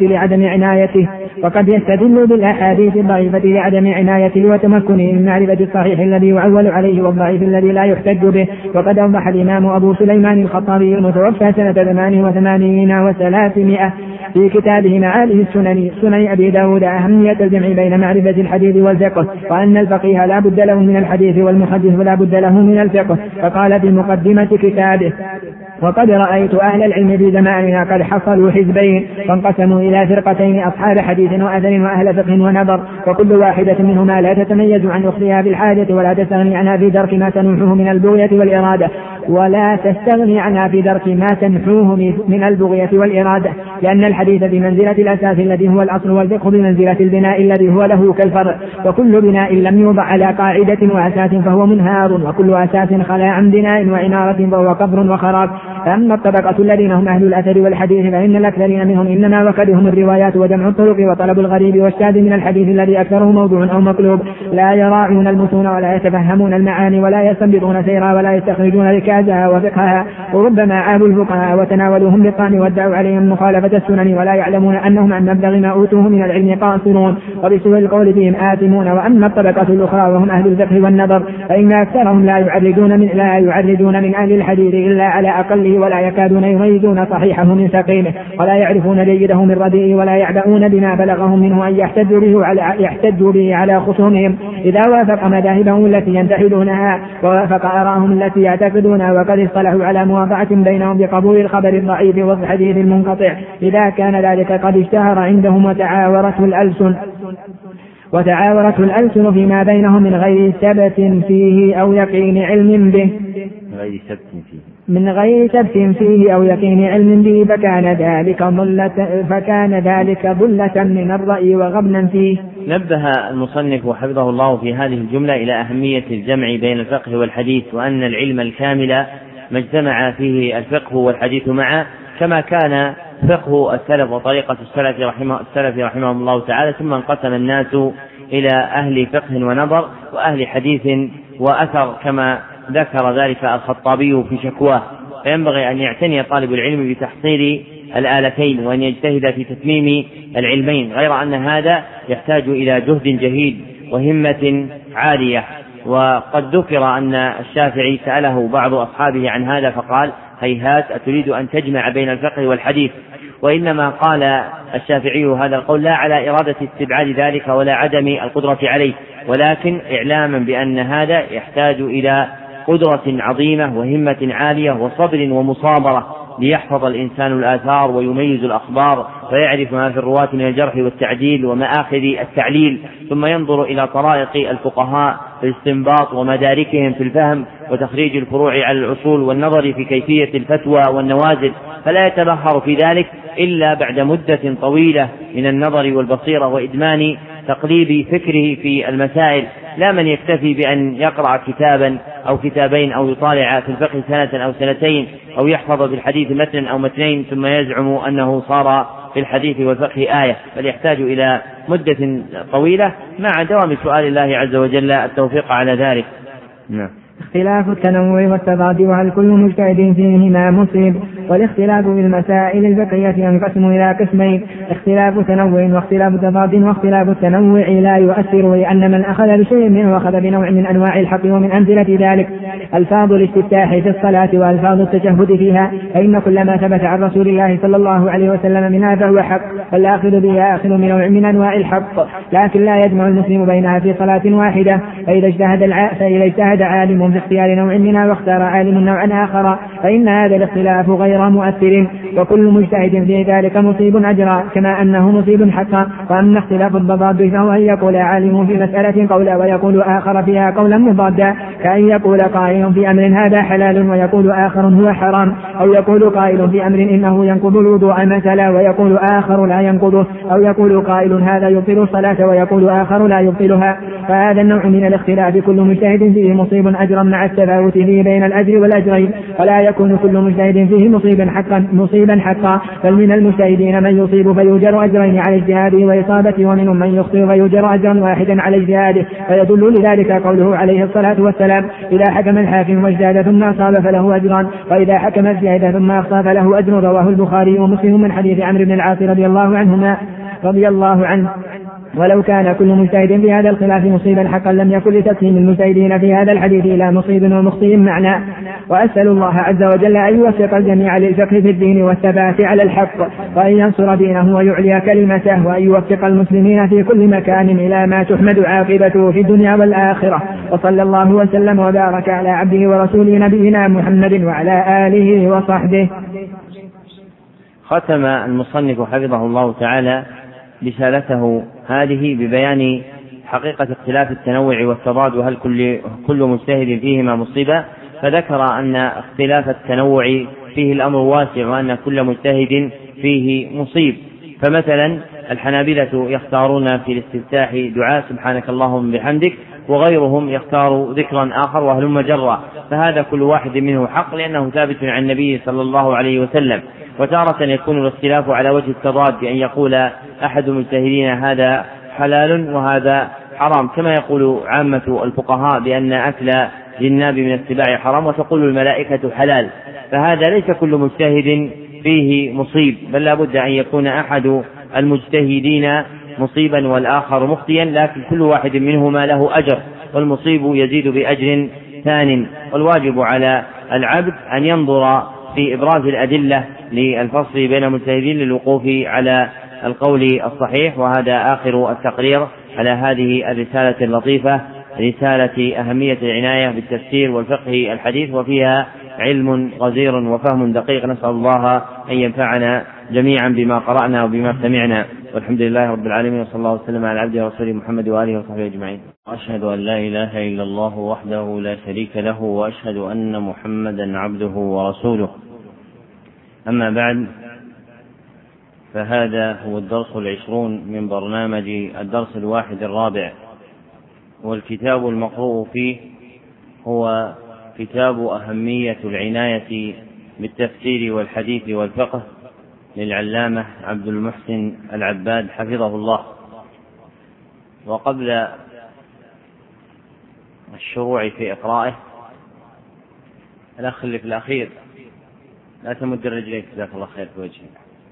B: لعدم عنايته وتمكنه من معرفة الصحيح الذي يعول عليه والضعيف الذي لا يحتج به. وقد أوضح الإمام أبو سليمان الخطابي المتوفى سنة 88 و300 في كتابه معالم سنن أبي داود أهمية الجمع بين معرفة الحديث والفقه، وأن الفقيه لا بد له من الحديث والمحدث لا بد له من الفقه. فقال في مقدمة كتابه: وقد رأيت أهل العلم في زماننا قد حصلوا حزبين، فانقسموا إلى فرقتين: أصحاب حديث وأثر وأهل فقه ونظر، وكل واحدة منهما لا تتميز عن أختها بالحاجة ولا تستغني عنها في درك ما تنوحه من البغية والإرادة، لأن الحديث بمنزلة الأساس الذي هو الأصل، والفقه بمنزلة البناء الذي هو له كالفرع، وكل بناء لم يوضع على قاعدة وأساس فهو منهار، وكل أساس خلا عن بناء وعمارة فهو قبر وخراب. فأما الطبقة الذين هم أهل الأثر والحديث فإن الأكثرين منهم إنما وكدهم الروايات وجمع الطرق وطلب الغريب والشاذ من الحديث الذي أكثره موضوع أو مقلوب، لا يراعون المتون ولا يتفهمون المعاني ولا يستنبطون سيرا ولا يستخرجون ركازها وفقهها، وربما عابوا الفقهاء وتناولوهم بالطعن وادعوا عليهم مخالفة السنن ولا يعلمون أنهم عن مبلغ ما أوتوه من العلم قاصرون وبسوء القول فيهم آثمون. وأما الطبقة الأخرى وهم أهل الفقه والنظر فإن أكثرهم لا يعرضون من أهل الحديث إلا على أقله ولا يكادون يميزون صحيحه من سقيمه ولا يعرفون جيده من رديئه ولا يعبؤون بما بلغهم منه أن يحتجوا به على خصومهم إذا وافق مذاهبهم التي ينتحلونها ووافق آراءهم التي يعتقدونها، وقد اصطلحوا على موافقة بينهم بقبول الخبر الضعيف والحديث المنقطع إذا كان ذلك قد اشتهر عندهم وتعاورته الألسن فيما بينهم من غير ثبت فيه أو يقين علم به فكان ذلك ضلة من الرأي وغبنا فيه.
A: نبه المصنف حفظه الله في هذه الجملة إلى أهمية الجمع بين الفقه والحديث، وأن العلم الكامل ما اجتمع فيه الفقه والحديث معا، كما كان فقه السلف وطريقة السلف رحمه الله تعالى، ثم انقسم الناس إلى أهل فقه ونظر وأهل حديث وأثر كما ذكر ذلك الخطابي في شكواه. فينبغي أن يعتني طالب العلم بتحصيل الآلتين وأن يجتهد في تتميم العلمين، غير أن هذا يحتاج إلى جهد جهيد وهمة عالية. وقد ذكر أن الشافعي سأله بعض أصحابه عن هذا فقال: هيهات أتريد أن تجمع بين الفقه والحديث؟ وإنما قال الشافعي هذا القول لا على إرادة استبعاد ذلك ولا عدم القدرة عليه، ولكن إعلاما بأن هذا يحتاج إلى قدرة عظيمة وهمة عالية وصبر ومصابرة ليحفظ الإنسان الآثار ويميز الأخبار ويعرف ما في الرواة من الجرح والتعديل ومآخذ التعليل، ثم ينظر إلى طرائق الفقهاء في الاستنباط ومداركهم في الفهم وتخريج الفروع على الأصول والنظر في كيفية الفتوى والنوازل، فلا يتبحر في ذلك إلا بعد مدة طويلة من النظر والبصيرة وإدمان تقليب فكره في المسائل، لا من يكتفي بأن يقرأ كتابا أو كتابين أو يطالع في الفقه سنة أو سنتين أو يحفظ في الحديث متن أو متنين ثم يزعم أنه صار في الحديث والفقه آية، بل يحتاج إلى مدة طويلة مع دوام سؤال الله عز وجل التوفيق على ذلك. نعم.
B: اختلاف التنوع والتضاد وهل كل مجتهد فيهما مصيب. والاختلاف في المسائل الفقهية ينقسم إلى قسمين: اختلاف تنوع واختلاف تضاد. واختلاف التنوع لا يؤثر، لأن من أخذ بشيء منه أخذ بنوع من أنواع الحق. ومن أمثلة ذلك ألفاظ الاستفتاح في الصلاة وألفاظ التشهد فيها، فإن كل ما ثبت عن رسول الله صلى الله عليه وسلم منها فهو حق، فالآخذ بها آخذ من أنواع الحق، لكن لا يجمع المسلم بينها في صلاة واحدة. فإذا اجتهد عالم في اختيار نوع منها واختار عالم نوعا آخر فإن هذا الاختلاف غير مؤثر، وكل مجتهد في ذلك مصيب أجرا كما أنه مصيب حقا. وأما اختلاف التضاد فهو أن يقول عالم في مسألة قولا ويقول آخر فيها قولا مضادا، كأن يقول قائل في أمر هذا حلال ويقول آخر هو حرام، أو يقول قائل في أمر إنه ينقض الوضوء مثلا ويقول آخر لا ينقضه، أو يقول قائل هذا يبطل الصلاة ويقول آخر لا يبطلها. فهذا النوع من الاختلاف كل مجتهد فيه مصيب أجرا مع التفاوت فيه بين الأجر والأجرين، ولا يكون كل مجتهد فيه مصيبا حقا، بل من المجتهدين من يصيب فيؤجر أجرين على اجتهاده وإصابته، ومنهم من يخطئ فيؤجر أجرا واحدا على اجتهاده. فيدل لذلك قوله عليه الصلاة والسلام: إذا حكم الحاكم واجتهد ثم أصاب فله أجران، وإذا حكم اجتهد ثم أخطأ فله أجر. رواه البخاري ومسلم من حديث عمرو بن العاص رضي الله عنه. ولو كان كل مجتهد في هذا الخلاف مصيبا حقا لم يكن لتقسيم المجتهدين في هذا الحديث إلى مصيب ومخطئ معنى. وأسأل الله عز وجل أن يوفق الجميع للفقه في الدين والثبات على الحق، وأن ينصر دينه ويعلي كلمته، وأن يوفق المسلمين في كل مكان إلى ما تحمد عاقبته في الدنيا والآخرة. وصلى الله وسلم وبارك على عبده ورسوله نبينا محمد وعلى آله وصحبه.
A: ختم المصنف حفظه الله تعالى رسالته هذه ببيان حقيقة اختلاف التنوع والتضاد وهل كل مجتهد فيهما مصيبة، فذكر أن اختلاف التنوع فيه الأمر واسع وأن كل مجتهد فيه مصيب. فمثلا الحنابلة يختارون في الاستفتاح دعاء سبحانك اللهم بحمدك، وغيرهم يختار ذكرا آخر وهلم جرا، فهذا كل واحد منه حق لأنه ثابت عن النبي صلى الله عليه وسلم. وتارة يكون الاختلاف على وجه التضاد، بأن يقول أحد المجتهدين هذا حلال وهذا حرام، كما يقول عامة الفقهاء بأن أكل الناب من السباع حرام وتقول الملائكة حلال، فهذا ليس كل مجتهد فيه مصيب، بل لا بد أن يكون أحد المجتهدين مصيبا والآخر مخطئا، لكن كل واحد منهما له أجر، والمصيب يزيد بأجر ثان. والواجب على العبد أن ينظر في إبراز الأدلة للفصل بين المجتهدين للوقوف على القول الصحيح. وهذا آخر التقرير على هذه الرسالة اللطيفة، رسالة أهمية العناية بالتفسير والفقه الحديث، وفيها علم غزير وفهم دقيق، نسأل الله أن ينفعنا جميعا بما قرأنا وبما سمعنا، والحمد لله رب العالمين، وصلى الله وسلم على عبده ورسوله محمد وآله وصحبه أجمعين. وأشهد أن لا إله إلا الله وحده لا شريك له، وأشهد أن محمدا عبده ورسوله. أما بعد، فهذا هو الدرس 20 من برنامج الدرس 41، والكتاب المقروء فيه هو كتاب أهمية العناية بالتفسير والحديث والفقه للعلامة عبد المحسن العباد حفظه الله. وقبل الشروع في إقرائه، الأخ اللي في الأخير لا تمد رجليك جزاك الله خير في وجهك.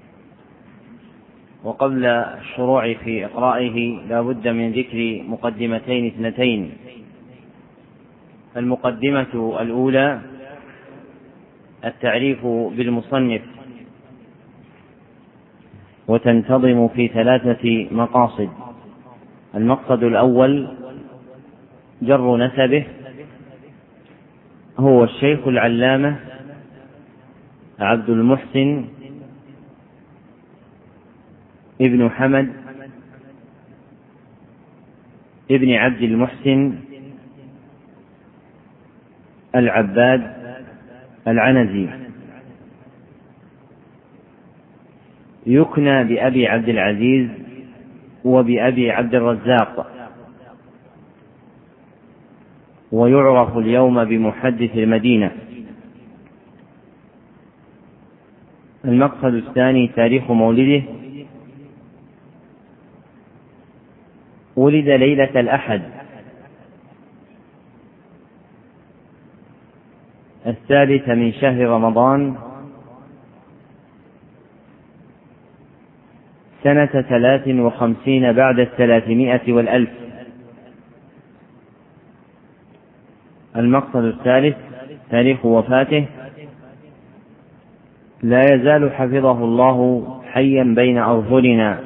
A: وقبل الشروع في إقرائه لا بد من ذكر مقدمتين اثنتين. المقدمة الأولى التعريف بالمصنف، وتنتظم في 3 مقاصد. المقصد الأول جر نسبه، هو الشيخ العلامة عبد المحسن ابن حمد ابن عبد المحسن العباد العنزي، يكنى بأبي عبد العزيز وبأبي عبد الرزاق، ويعرف اليوم بمحدث المدينة. المقصد الثاني تاريخ مولده، ولد ليلة الأحد 3 من شهر رمضان سنة 53 بعد 300 والألف. المقصد الثالث تاريخ وفاته، لا يزال حفظه الله حيا بين أظهرنا،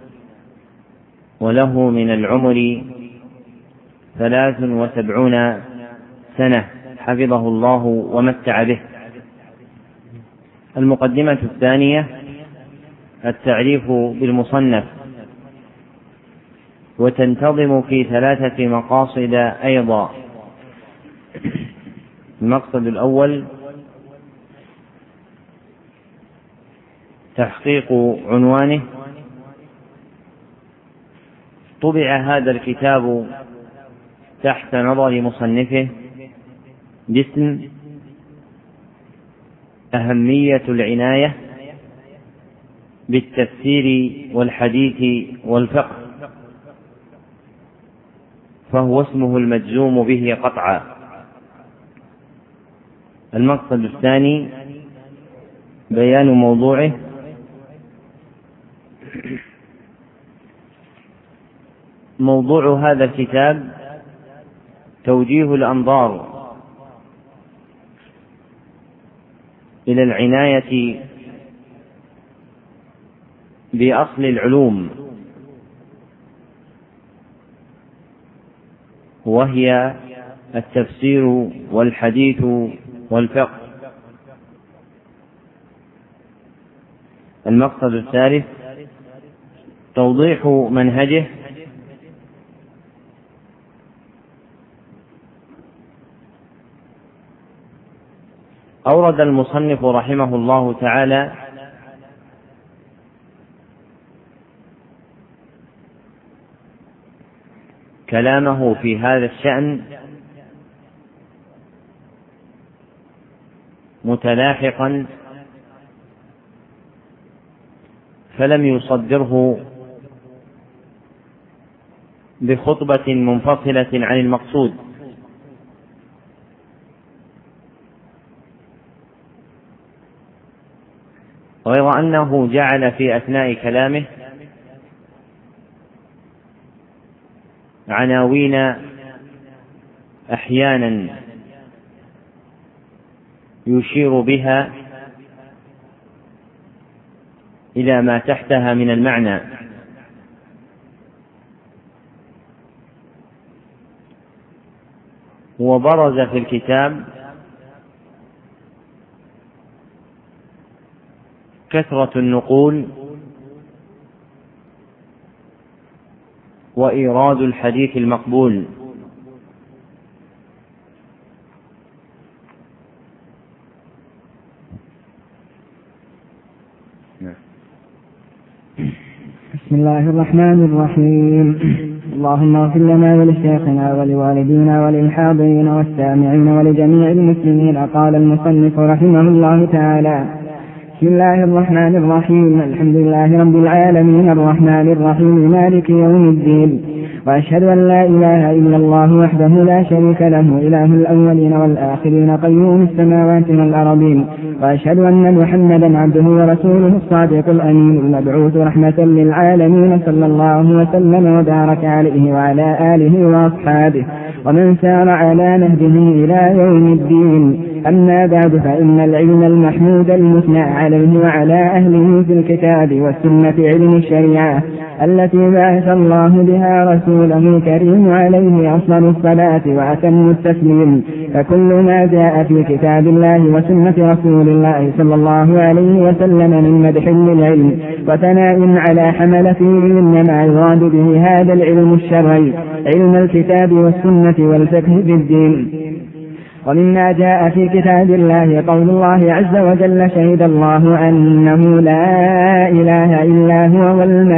A: وله من العمر 73 سنة حفظه الله ومتع به. المقدمة الثانية التعريف بالمصنف، وتنتظم في 3 مقاصد أيضا. المقصد الأول تحقيق عنوانه. طبع هذا الكتاب تحت نظر مصنفه باسم أهمية العناية بالتفسير والحديث والفقه، فهو اسمه المجزوم به قطعا. المقصد الثاني بيان موضوعه، موضوع هذا الكتاب توجيه الأنظار إلى العناية بأصل العلوم، وهي التفسير والحديث والفقه. المقصد الثالث توضيح منهجه، أورد المصنف رحمه الله تعالى كلامه في هذا الشأن متلاحقا فلم يصدره بخطبة منفصلة عن المقصود، غير أنه جعل في أثناء كلامه عناوين أحيانا يشير بها إلى ما تحتها من المعنى، وبرز في الكتاب كثرة النقول وإيراد الحديث المقبول.
B: بسم الله الرحمن الرحيم. اللهم اغفر لنا ولشيخنا ولوالدينا وللحاضرين والسامعين ولجميع المسلمين. قال المصنف رحمه الله تعالى: بسم الله الرحمن الرحيم. الحمد لله رب العالمين الرحمن الرحيم مالك يوم الدين، وأشهد أن لا إله إلا الله وحده لا شريك له إله الأولين والآخرين قيوم السماوات والأرضين، وأشهد أن محمدا عبده ورسوله الصادق الأمين المبعوث رحمة للعالمين، صلى الله وسلم وبارك عليه وعلى آله وأصحابه ومن سار على نهجه إلى يوم الدين. أما بعد، فإن العلم المحمود المثنى عليه وعلى أهله في الكتاب والسنة علم الشريعة التي بعث الله بها رسوله الكريم عليه أفضل الصلاة وأتم التسليم. فكل ما جاء في كتاب الله وسنة رسول الله صلى الله عليه وسلم من مدح للعلم وثناء على حملته إنما يراد به هذا العلم الشرعي، علم الكتاب والسنة والفقه في الدين. ومما جاء في كتاب الله قول الله عز وجل: شهد الله أنه لا إله إلا هو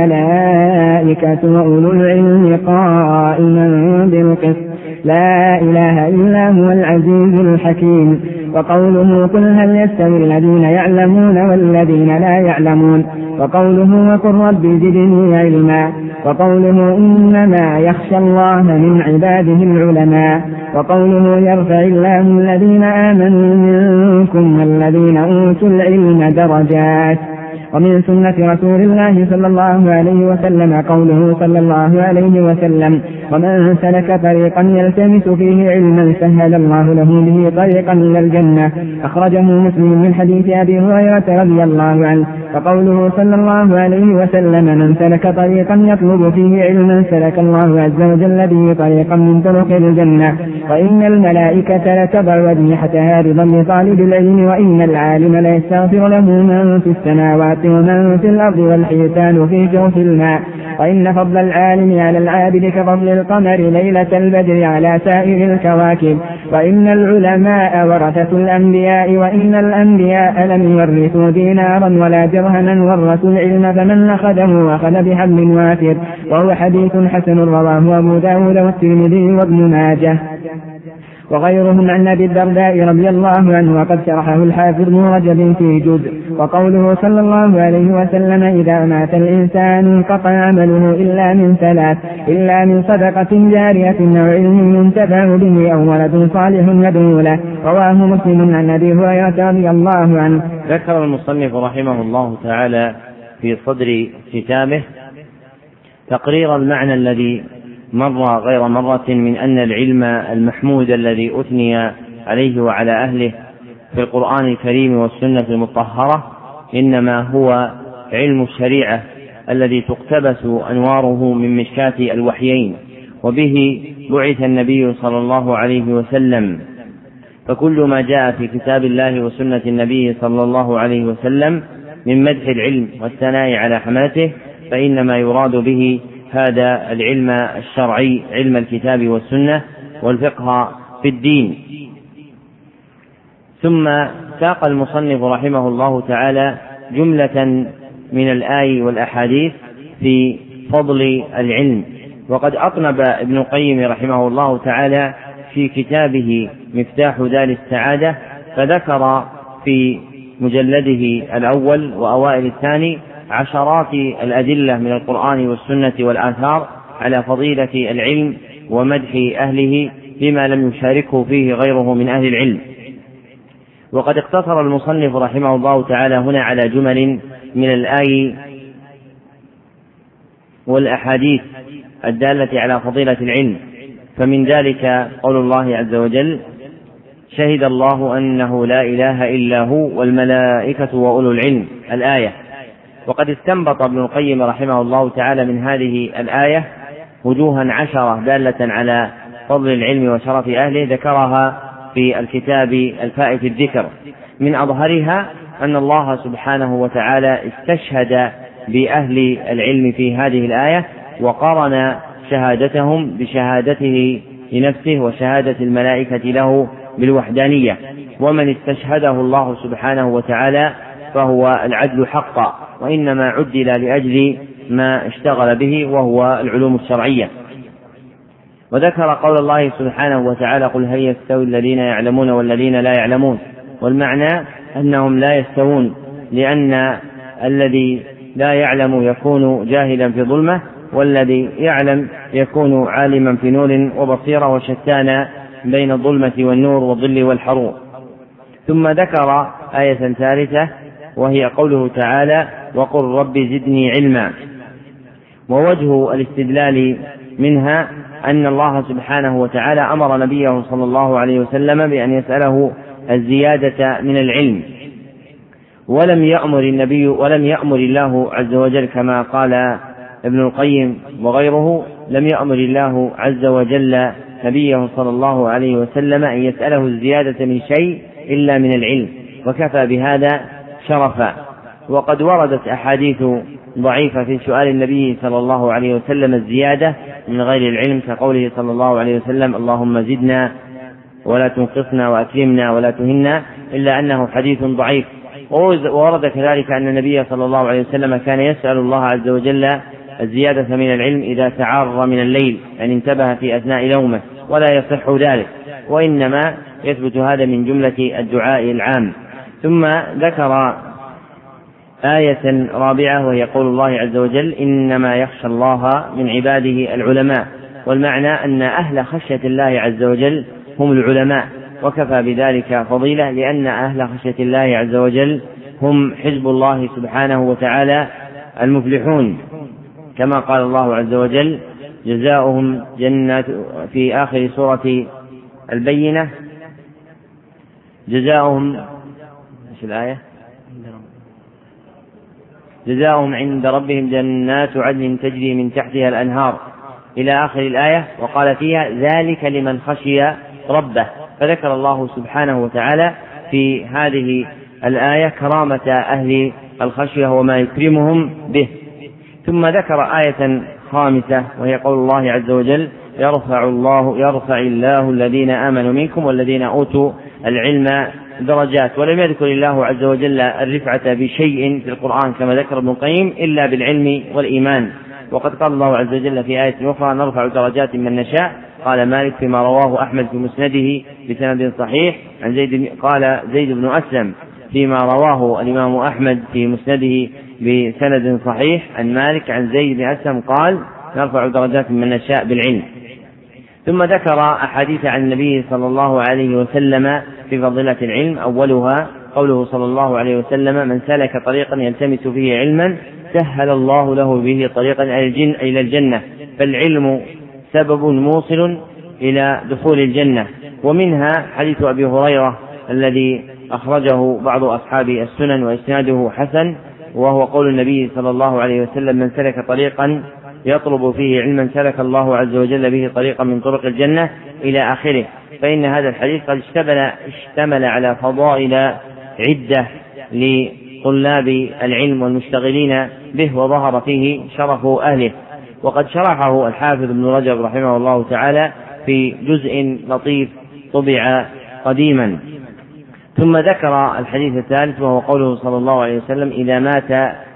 B: والملائكة وأولو العلم قائما بالقسط، لا إله إلا هو العزيز الحكيم. وقوله: قل هل يستوي الذين يعلمون والذين لا يعلمون. وقوله: وقل رب زدني علما. وقوله: إنما يخشى الله من عباده العلماء. وقوله: يرفع الله الذين آمنوا منكم والذين أوتوا العلم درجات. ومن سنة رسول الله صلى الله عليه وسلم قوله صلى الله عليه وسلم: ومن سلك طريقا يلتمس فيه علما سهل الله له به طريقا إلى الجنة. أخرجه مسلم من حديث أبي هريرة رضي الله عنه. وقوله صلى الله عليه وسلم: من سلك طريقا يطلب فيه علما سلك الله عز وجل به طريقا من طرق الجنة. وإن الملائكة لتضع أجنحتها رضا لطالب العلم، وإن العالم ليستغفر له من في السماوات ومن في الأرض والحيتان في جوف الماء. وإن فضل العالم على العابد كفضل القمر ليلة البدر على سائر الكواكب. وإن العلماء ورثة الأنبياء، وإن الأنبياء لم يورثوا دينارا ولا درهما ورثوا العلم، فمن أخذه أخذ بحبل وافر. وهو حديث حسن رواه أبو داود والترمذي وابن ماجه وغيرهم عن أبي الدرداء رضي الله عنه، وقد شرحه الحافظ ابن رجب في جزء. وقوله صلى الله عليه وسلم: إذا مات الإنسان انقطع عمله إلا من ثلاث: إلا من صدقة جارية أو علم ينتفع به أو ولد صالح يدعو له. رواه مسلم عن أبي هريرة رضي الله عنه.
A: ذكر المصنف رحمه الله تعالى في صدر كتابه تقرير المعنى الذي مر غير مرة من أن العلم المحمود الذي أثني عليه وعلى أهله في القرآن الكريم والسنة المطهرة إنما هو علم الشريعة الذي تقتبس أنواره من مشكاة الوحيين، وبه بعث النبي صلى الله عليه وسلم. فكل ما جاء في كتاب الله وسنة النبي صلى الله عليه وسلم من مدح العلم والثناء على حملته فإنما يراد به هذا العلم الشرعي، علم الكتاب والسنة والفقه في الدين. ثم ساق المصنف رحمه الله تعالى جملة من الآي والأحاديث في فضل العلم وقد أطنب ابن القيم رحمه الله تعالى في كتابه مفتاح دار السعادة، فذكر في مجلده الأول وأوائل الثاني عشرات الأدلة من القرآن والسنة والآثار على فضيلة العلم ومدح أهله بما لم يشاركه فيه غيره من أهل العلم. وقد اقتصر المصنف رحمه الله تعالى هنا على جمل من الآي والأحاديث الدالة على فضيلة العلم، فمن ذلك قول الله عز وجل: شهد الله أنه لا إله إلا هو والملائكة وأولو العلم، الآية. وقد استنبط ابن القيم رحمه الله تعالى من هذه الآية وجوها 10 دالة على فضل العلم وشرف أهله، ذكرها في الكتاب الفائت الذكر. من أظهرها أن الله سبحانه وتعالى استشهد بأهل العلم في هذه الآية، وقارن شهادتهم بشهادته لنفسه وشهادة الملائكة له بالوحدانية. ومن استشهده الله سبحانه وتعالى فهو العدل حقا، وإنما عدل لأجل ما اشتغل به وهو العلوم الشرعية. وذكر قول الله سبحانه وتعالى: قل هل يستوي الذين يعلمون والذين لا يعلمون، والمعنى أنهم لا يستوون، لأن الذي لا يعلم يكون جاهلا في ظلمة، والذي يعلم يكون عالما في نور وبصيرة، وشتان بين الظلمة والنور والظل والحرور. ثم ذكر آية ثالثة وهي قوله تعالى: وقل رب زدني علما. ووجه الاستدلال منها أن الله سبحانه وتعالى أمر نبيه صلى الله عليه وسلم بأن يسأله الزيادة من العلم، ولم يأمر الله عز وجل كما قال ابن القيم وغيره، لم يأمر الله عز وجل نبيه صلى الله عليه وسلم أن يسأله الزيادة من شيء إلا من العلم، وكفى بهذا شرفا. وقد وردت أحاديث ضعيفة في سؤال النبي صلى الله عليه وسلم الزيادة من غير العلم، كقوله صلى الله عليه وسلم: اللهم زدنا ولا تنقصنا وأكرمنا ولا تهنا، إلا أنه حديث ضعيف. وورد كذلك أن النبي صلى الله عليه وسلم كان يسأل الله عز وجل الزيادة من العلم إذا تعار من الليل، أن انتبه في أثناء نومه، ولا يصح ذلك، وإنما يثبت هذا من جملة الدعاء العام. ثم ذكر آية رابعة وهي قول الله عز وجل: إنما يخشى الله من عباده العلماء، والمعنى أن أهل خشية الله عز وجل هم العلماء، وكفى بذلك فضيلة، لأن أهل خشية الله عز وجل هم حزب الله سبحانه وتعالى المفلحون، كما قال الله عز وجل: جزاؤهم جنات، في آخر سورة البينة: جزاؤهم جزاؤهم عند ربهم جنات عدن تجري من تحتها الأنهار، إلى آخر الآية. وقال فيها: ذلك لمن خشي ربه. فذكر الله سبحانه وتعالى في هذه الآية كرامة أهل الخشية وما يكرمهم به. ثم ذكر آية خامسة وهي قول الله عز وجل: يرفع الله الذين آمنوا منكم والذين أوتوا العلم درجات. ولم يذكر الله عز وجل الرفعة بشيء في القرآن كما ذكر ابن القيم إلا بالعلم والإيمان. وقد قال الله عز وجل في آية أخرى: نرفع درجات من نشاء. قال مالك فيما رواه أحمد في مسنده بسند صحيح عن قال زيد بن أسلم فيما رواه الإمام أحمد في مسنده بسند صحيح عن مالك عن زيد بن أسلم قال: نرفع درجات من نشاء بالعلم. ثم ذكر أحاديث عن النبي صلى الله عليه وسلم في فضيلة العلم، أولها قوله صلى الله عليه وسلم: من سلك طريقا يلتمس فيه علما سهل الله له به طريقا إلى الجنة، فالعلم سبب موصل إلى دخول الجنة. ومنها حديث أبي هريرة الذي أخرجه بعض أصحاب السنن وإسناده حسن، وهو قول النبي صلى الله عليه وسلم: من سلك طريقا يطلب فيه علما سلك الله عز وجل به طريقا من طرق الجنة، إلى آخره. فإن هذا الحديث قد اشتمل على فضائل عدة لطلاب العلم والمشتغلين به، وظهر فيه شرف أهله. وقد شرحه الحافظ ابن رجب رحمه الله تعالى في جزء لطيف طبع قديما. ثم ذكر الحديث الثالث وهو قوله صلى الله عليه وسلم: إذا مات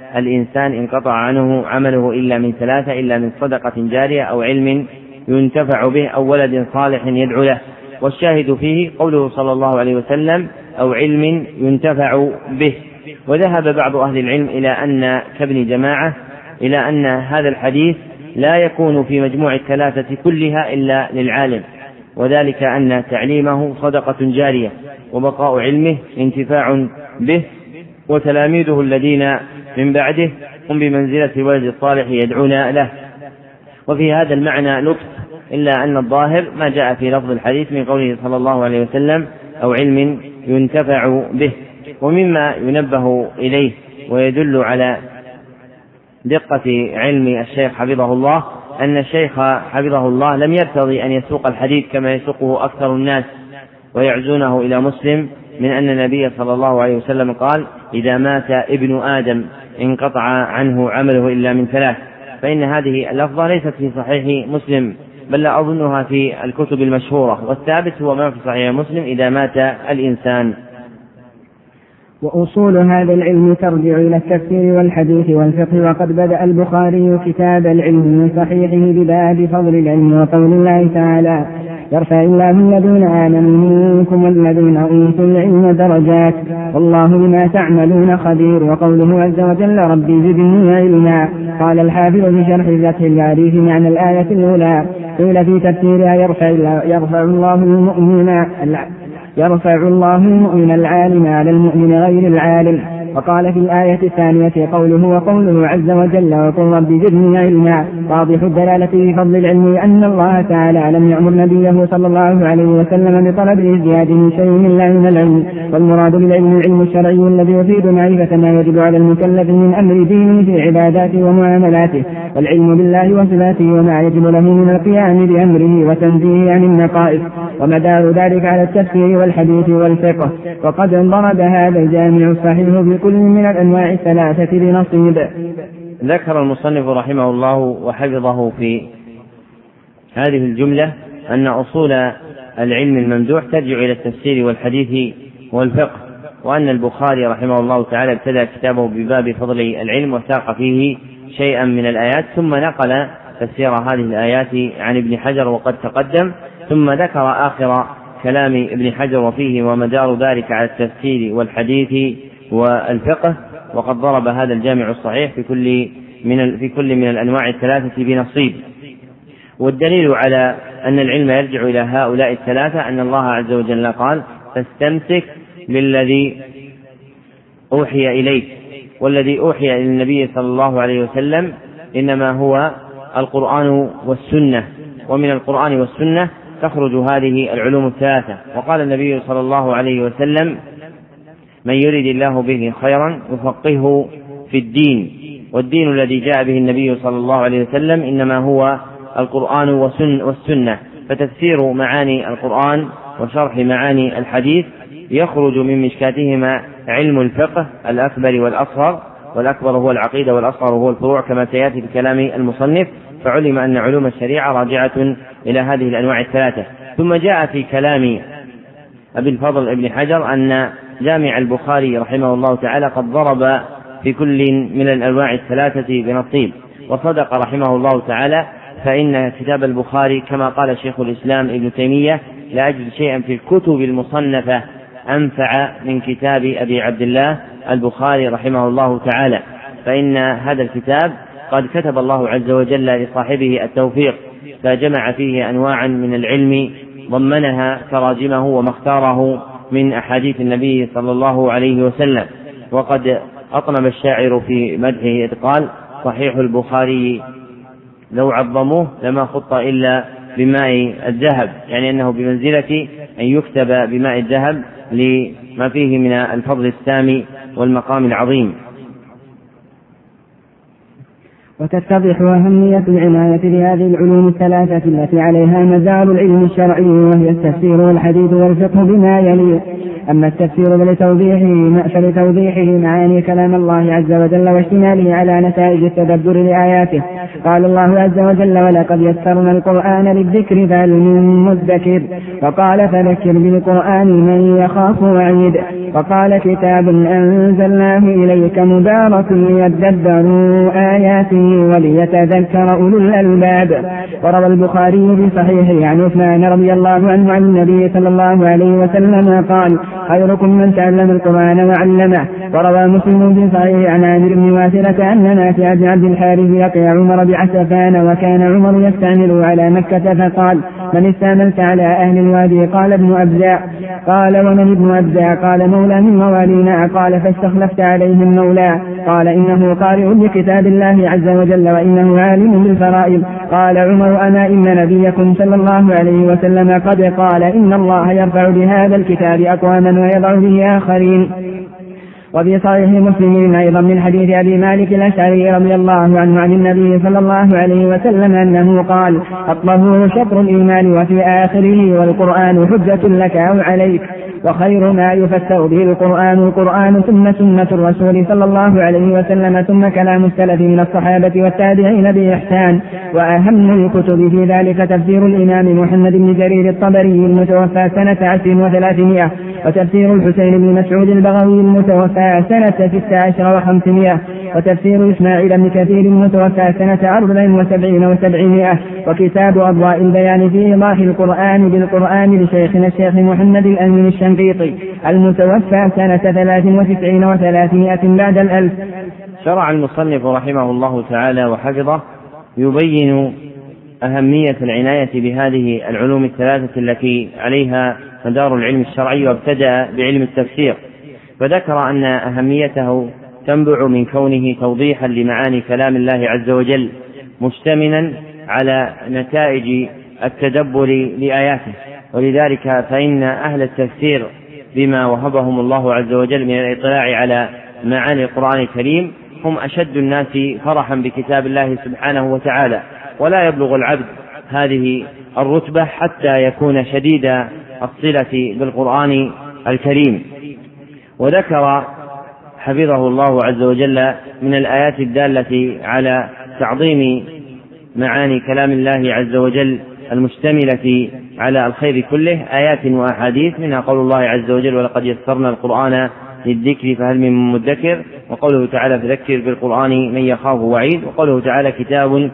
A: الإنسان انقطع عنه عمله إلا من ثلاثة: إلا من صدقة جارية أو علم ينتفع به أو ولد صالح يدعو له. والشاهد فيه قوله صلى الله عليه وسلم: أو علم ينتفع به. وذهب بعض أهل العلم إلى أن كابن جماعة إلى أن هذا الحديث لا يكون في مجموع الثلاثة كلها إلا للعالم، وذلك أن تعليمه صدقة جارية، وبقاء علمه انتفاع به، وتلاميذه الذين من بعده هم بمنزلة الولد الصالح يدعون له. وفي هذا المعنى لطف، إلا أن الظاهر ما جاء في لفظ الحديث من قوله صلى الله عليه وسلم: أو علم ينتفع به. ومما ينبه إليه ويدل على دقة علم الشيخ حفظه الله أن الشيخ حفظه الله لم يرتضي أن يسوق الحديث كما يسوقه أكثر الناس ويعزونه إلى مسلم من أن النبي صلى الله عليه وسلم قال: إذا مات ابن آدم انقطع عنه عمله إلا من ثلاث. فإن هذه اللفظة ليست في صحيح مسلم، بل لا أظنها في الكتب المشهورة، والثابت هو ما في صحيح مسلم: إذا مات الإنسان.
B: وأصول هذا العلم ترجع إلى التفسير والحديث والفقه. وقد بدأ البخاري كتاب العلم من صحيحه بباب فضل العلم وقول الله تعالى: يرفع الله الذين آمنوا منكم والذين أوتوا العلم درجات والله بما تعملون خبير. وقوله عز وجل: ربي زدني علما. قال الحافظ في شرح فتح الباري في معنى الآية الأولى: قيل في تفسيرها: يرفع الله المؤمن العالم على المؤمن غير العالم. وقال في الآية الثانية: قوله عز وجل: وقل رب زدني علما. واضح الدلالة في فضل العلم أن الله تعالى لم يأمر نبيه صلى الله عليه وسلم بطلب الازدياد من شيء إلا من العلم. والمراد بالعلم العلم الشرعي الذي يفيد معرفة ما يجب على المكلف من أمر دينه في عباداته ومعاملاته، والعلم بالله وصفاته وما يجب له من القيام بأمره وتنزيه عن النقائص، ومدار ذلك على التفسير والحديث والفقه. وقد ضرب هذا الجامع الصحيح بكل من الأنواع الثلاثة بنصيب.
A: ذكر المصنف رحمه الله وحفظه في هذه الجملة أن أصول العلم الممدوح ترجع إلى التفسير والحديث والفقه، وأن البخاري رحمه الله تعالى ابتدأ كتابه بباب فضل العلم وساق فيه شيئا من الآيات، ثم نقل تفسير هذه الآيات عن ابن حجر وقد تقدم، ثم ذكر آخر كلام ابن حجر وفيه ومدار ذلك على التفسير والحديث والفقه. وقد ضرب هذا الجامع الصحيح في كل من الأنواع الثلاثة بنصيب. والدليل على أن العلم يرجع إلى هؤلاء الثلاثة أن الله عز وجل قال: فاستمسك بالذي أوحي إليك. والذي أوحي إلى النبي صلى الله عليه وسلم إنما هو القرآن والسنة، ومن القرآن والسنة تخرج هذه العلوم الثلاثة. وقال النبي صلى الله عليه وسلم: من يريد الله به خيرا يفقهه في الدين. والدين الذي جاء به النبي صلى الله عليه وسلم إنما هو القرآن والسنة. فتفسير معاني القرآن وشرح معاني الحديث يخرج من مشكاتهما علم الفقه الأكبر والأصغر، والأكبر هو العقيدة والأصغر هو الفروع كما سيأتي في كلام المصنف. فعلم أن علوم الشريعة راجعة إلى هذه الأنواع الثلاثة. ثم جاء في كلام أبي الفضل ابن حجر أن جامع البخاري رحمه الله تعالى قد ضرب في كل من الأنواع الثلاثة بنصيب. وصدق رحمه الله تعالى، فإن كتاب البخاري كما قال شيخ الإسلام ابن تيمية: لا أجد شيئا في الكتب المصنفة أنفع من كتاب أبي عبد الله البخاري رحمه الله تعالى. فإن هذا الكتاب قد كتب الله عز وجل لصاحبه التوفيق، فجمع فيه أنواعا من العلم ضمنها تراجمه وما اختاره من أحاديث النبي صلى الله عليه وسلم. وقد أطنب الشاعر في مدحه إذ قال: صحيح البخاري لو عظموه لما خط إلا بماء الذهب، يعني أنه بمنزلة أن يكتب بماء الذهب لما فيه من الفضل السامي والمقام العظيم.
B: وتتضح أهمية العناية بهذه العلوم الثلاثة التي عليها مدار العلم الشرعي، وهي التفسير والحديث والفقه بما يلي. أما التفسير فلتوضيحه معاني كلام الله عز وجل واشتماله على نتائج التدبر لآياته. قال الله عز وجل: ولقد يسرنا القرآن للذكر فهل من مدكر. وقال: فذكر بالقرآن من يخاف وعيد. وقال كتاب أنزلناه إليك مبارك ليدبروا آياته وليتذكر أولو الألباب. وروى البخاري في صحيحه عن عثمان رضي الله عنه عن النبي صلى الله عليه وسلم قال خيركم من تعلم القرآن وعلمه. وروى مسلم في صحيحه عن عامر بن واثلة أن نافع بن عبد الحارث لقي عمر بعسفان وكان عمر يستعمل على مكة فقال من استعملت على أهل الوادي؟ قال ابن أبزاء. قال ومن ابن أبزاء؟ قال مولى من موالينا. قال فاستخلفت عليهم مولاه. قال إنه قارئ لكتاب الله عز وجل وإنه عالم بالفرائض. قال عمر أما إن نبيكم صلى الله عليه وسلم قد قال إن الله يرفع بهذا الكتاب أقواما ويضع به آخرين. وفي صحيح مسلم أيضا من حديث أبي مالك الأشعري رضي الله عنه عن النبي صلى الله عليه وسلم أنه قال الطهور شطر الإيمان وفي آخره والقرآن حجة لك أو عليك. وخير ما يفسر به القرآن ثم سنة الرسول صلى الله عليه وسلم ثم كلام السلف من الصحابة والتابعين بإحسان. وأهم الكتب في ذلك تفسير الإمام محمد بن جرير الطبري المتوفى سنة 10 و300 وتفسير الحسين بن مسعود البغوي المتوفى سنة 16 و500 وتفسير إسماعيل بن كثير المتوفى سنة 74 و700 وكتاب أضواء البيان في إيضاح القرآن بالقرآن لشيخنا الشيخ محمد الأمين الشنقيطي المتوفى سنة 93 و300 بعد الألف.
A: شرع المصنف رحمه الله تعالى وحفظه يبين أهمية العناية بهذه العلوم الثلاثة التي عليها مدار العلم الشرعي، وابتدأ بعلم التفسير، فذكر أن أهميته تنبع من كونه توضيحا لمعاني كلام الله عز وجل مشتملا على نتائج التدبر لآياته. ولذلك فإن أهل التفسير بما وهبهم الله عز وجل من الاطلاع على معاني القرآن الكريم هم أشد الناس فرحا بكتاب الله سبحانه وتعالى، ولا يبلغ العبد هذه الرتبة حتى يكون شديد الصلة بالقرآن الكريم. وذكر حفظه الله عز وجل من الآيات الدالة على تعظيم معاني كلام الله عز وجل المشتملة على الخير كله آيات وأحاديث، منها قول الله عز وجل ولقد يسرنا القرآن للذكر فهل من مدكر، وقوله تعالى فذكر بالقرآن من يخاف وعيد، وقوله تعالى كتاب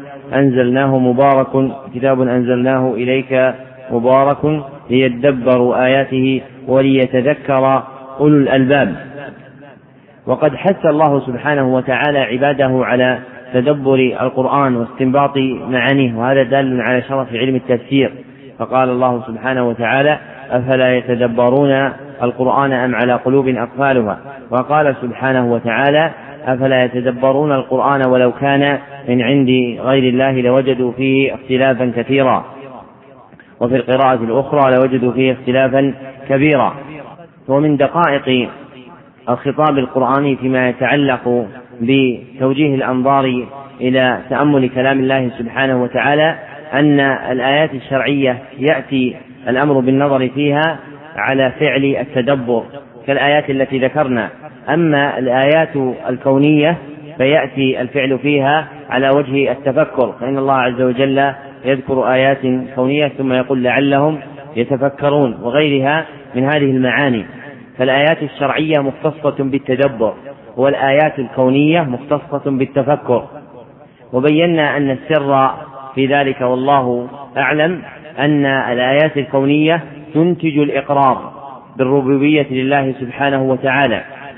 A: أنزلناه إليك مبارك ليدبروا آياته وليتذكر أولو الألباب. وقد حث الله سبحانه وتعالى عباده على تدبر القرآن واستنباط معانيه، وهذا دال على شرف علم التفسير، فقال الله سبحانه وتعالى أفلا يتدبرون القرآن أم على قلوب أقفالها، وقال سبحانه وتعالى أفلا يتدبرون القرآن ولو كان من عند غير الله لوجدوا فيه اختلافا كثيرا، وفي القراءة الأخرى لوجدوا فيه اختلافا كبيرا. ومن دقائق الخطاب القرآني فيما يتعلق بتوجيه الأنظار إلى تأمل كلام الله سبحانه وتعالى أن الآيات الشرعية يأتي الأمر بالنظر فيها على فعل التدبر كالآيات التي ذكرنا، أما الآيات الكونية فيأتي الفعل فيها على وجه التفكر، فإن الله عز وجل يذكر آيات كونية ثم يقول لعلهم يتفكرون وغيرها من هذه المعاني. فالآيات الشرعية مختصة بالتدبر، والآيات الكونية مختصة بالتفكر. وبينا أن السر في ذلك والله أعلم أن الآيات الكونية تنتج الإقرار بالربوبية لله سبحانه وتعالى،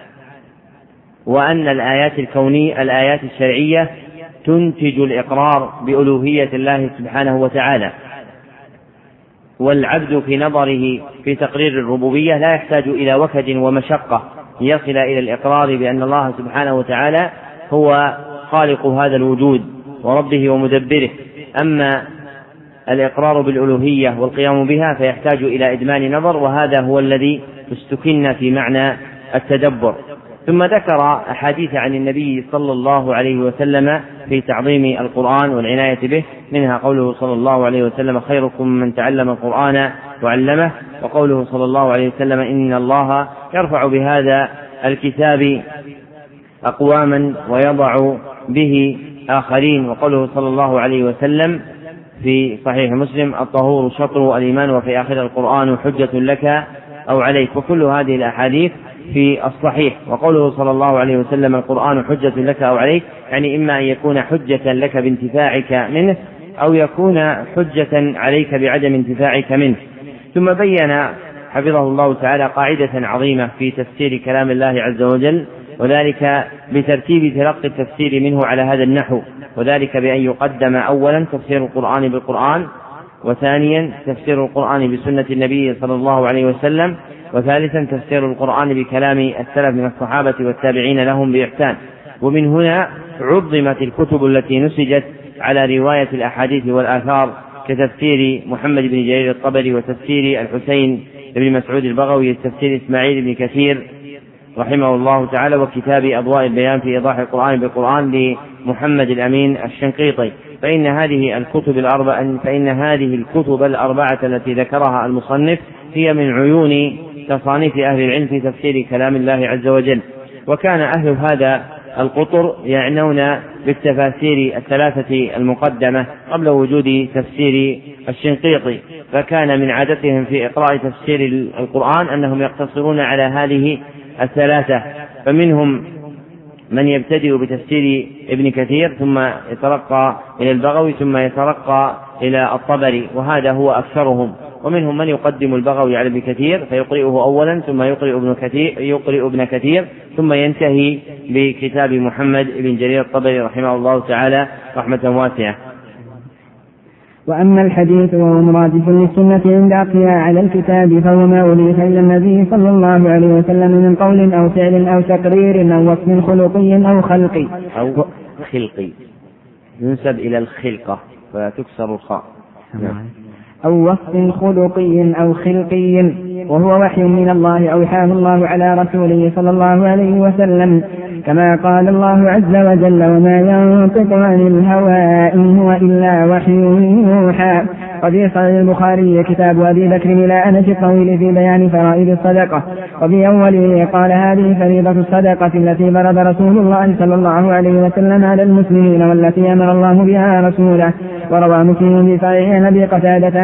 A: وأن الآيات الشرعية تنتج الإقرار بألوهية الله سبحانه وتعالى. والعبد في نظره في تقرير الربوبية لا يحتاج إلى وكد ومشقة ليصل إلى الإقرار بأن الله سبحانه وتعالى هو خالق هذا الوجود وربه ومدبره. أما الإقرار بالألوهية والقيام بها فيحتاج إلى إدمان نظر، وهذا هو الذي استكن في معنى التدبر. ثم ذكر أحاديث عن النبي صلى الله عليه وسلم في تعظيم القرآن والعناية به، منها قوله صلى الله عليه وسلم خيركم من تعلم القرآن وعلمه، وقوله صلى الله عليه وسلم إن الله يرفع بهذا الكتاب أقواما ويضع به آخرين، وقوله صلى الله عليه وسلم في صحيح مسلم الطهور شطر الإيمان وفي آخر القرآن حجة لك أو عليك. وكل هذه الأحاديث في الصحيح. وقوله صلى الله عليه وسلم القرآن حجة لك أو عليك، يعني إما أن يكون حجة لك بانتفاعك منه أو يكون حجة عليك بعدم انتفاعك منه. ثم بين حفظه الله تعالى قاعدة عظيمة في تفسير كلام الله عز وجل، وذلك بترتيب تلقي التفسير منه على هذا النحو، وذلك بأن يقدم أولا تفسير القرآن بالقرآن، وثانيا تفسير القرآن بسنة النبي صلى الله عليه وسلم، وثالثا تفسير القرآن بكلام السلف من الصحابة والتابعين لهم بإحسان. ومن هنا عظمت الكتب التي نسجت على رواية الأحاديث والآثار كتفسير محمد بن جرير الطبري، وتفسير الحسين بن مسعود البغوي، وتفسير إسماعيل بن كثير رحمه الله تعالى، وكتاب أضواء البيان في إيضاح القرآن بالقرآن لمحمد الأمين الشنقيطي. فإن هذه الكتب الأربعة التي ذكرها المصنف هي من عيون تصانيف أهل العلم في تفسير كلام الله عز وجل. وكان أهل هذا القطر يعنون بالتفاسير الثلاثة المقدمة قبل وجود تفسير الشنقيطي، فكان من عادتهم في إقراء تفسير القرآن أنهم يقتصرون على هذه الثلاثة، فمنهم من يبتدئ بتفسير ابن كثير ثم يترقى إلى البغوي ثم يترقى إلى الطبري، وهذا هو أكثرهم. ومنهم من يقدم البغوي على ابن كثير فيقرئه أولا ثم يقرئ ابن كثير ثم ينتهي بكتاب محمد بن جرير الطبري رحمه الله تعالى رحمة واسعة.
B: وأما الحديث وهو مرادف للسنة عند عقلها على الكتاب فهو ما أضيف إلى النبي صلى الله عليه وسلم من قول أو فعل أو تقرير أو وصف خلقي أو خلقي
A: ينسب إلى الخلقة فتكسر الخاء،
B: أو وصف خلقي أو خلقي، وهو وحي من الله أوحاه الله على رسوله صلى الله عليه وسلم، كما قال الله عز وجل وما ينطق عن الهوى إن هو إلا وحي يوحى. وفي صحيح البخاري كتاب أبي بكر إلى أنس الطويل في بيان فرائض الصدقة، وفي أوله قال هذه فريضة الصدقة التي فرض رسول الله صلى الله عليه وسلم على المسلمين والتي أمر الله بها رسوله. وروى مسلم في صحيح أبي قتادة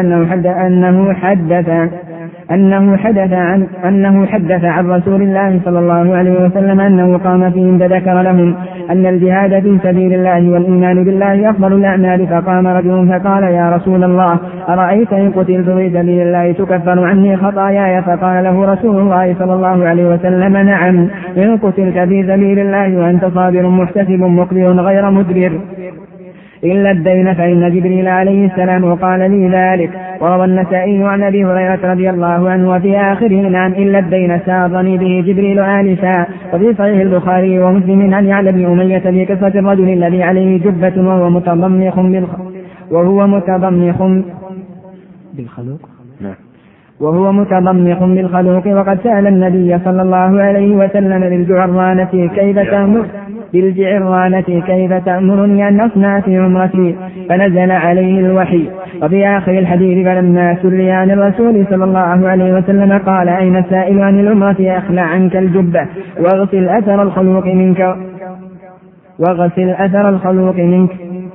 B: أنه حدث عن رسول الله صلى الله عليه وسلم أنه قام فيهم فذكر لهم أن الجهاد في سبيل الله والإيمان بالله أفضل الأعمال، فقام رجل فقال يا رسول الله أرأيت إن قتلت في سبيل الله تكفر عني خطاياي؟ فقال له رسول الله صلى الله عليه وسلم نعم، إن قتلت في سبيل الله وأنت صابر محتسب مقبل غير مدبر إلا الدين فإن جبريل عليه السلام قال لي ذلك. وروى النسائي عن أبي هريرة رضي الله عنه وفي آخره نعم إلا الدين ساضني به جبريل آنفا. وفي صحيح البخاري ومسلم عن يعلى بن أمية في قصة الرجل الذي عليه جبة وهو متضمخ بالخلوق وقد سأل النبي صلى الله عليه وسلم بالجعرانة كيف تأمرني أن أصنع في عمرتي؟ فنزل عليه الوحي. وفي آخر الحديث فلما سئل عن الرسول صلى الله عليه وسلم قال أين السائل عن العمرة؟ أخلع عنك الجبة واغسل أثر الخلوق منك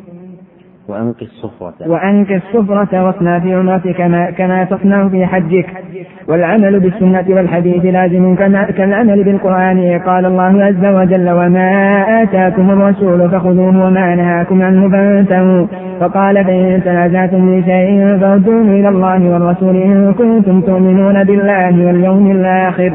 B: وأنك الصفرة واصنع في عمرتك كما تصنع في حجك. والعمل بالسنة والحديث لازم كالعمل بالقرآن. قال الله عز وجل وما آتاكم الرسول فخذوه وما نهاكم عنه فانتهوا. فقال فإن تنازعتم في شيء فردوه إلى الله والرسول إن كنتم تؤمنون بالله واليوم الآخر.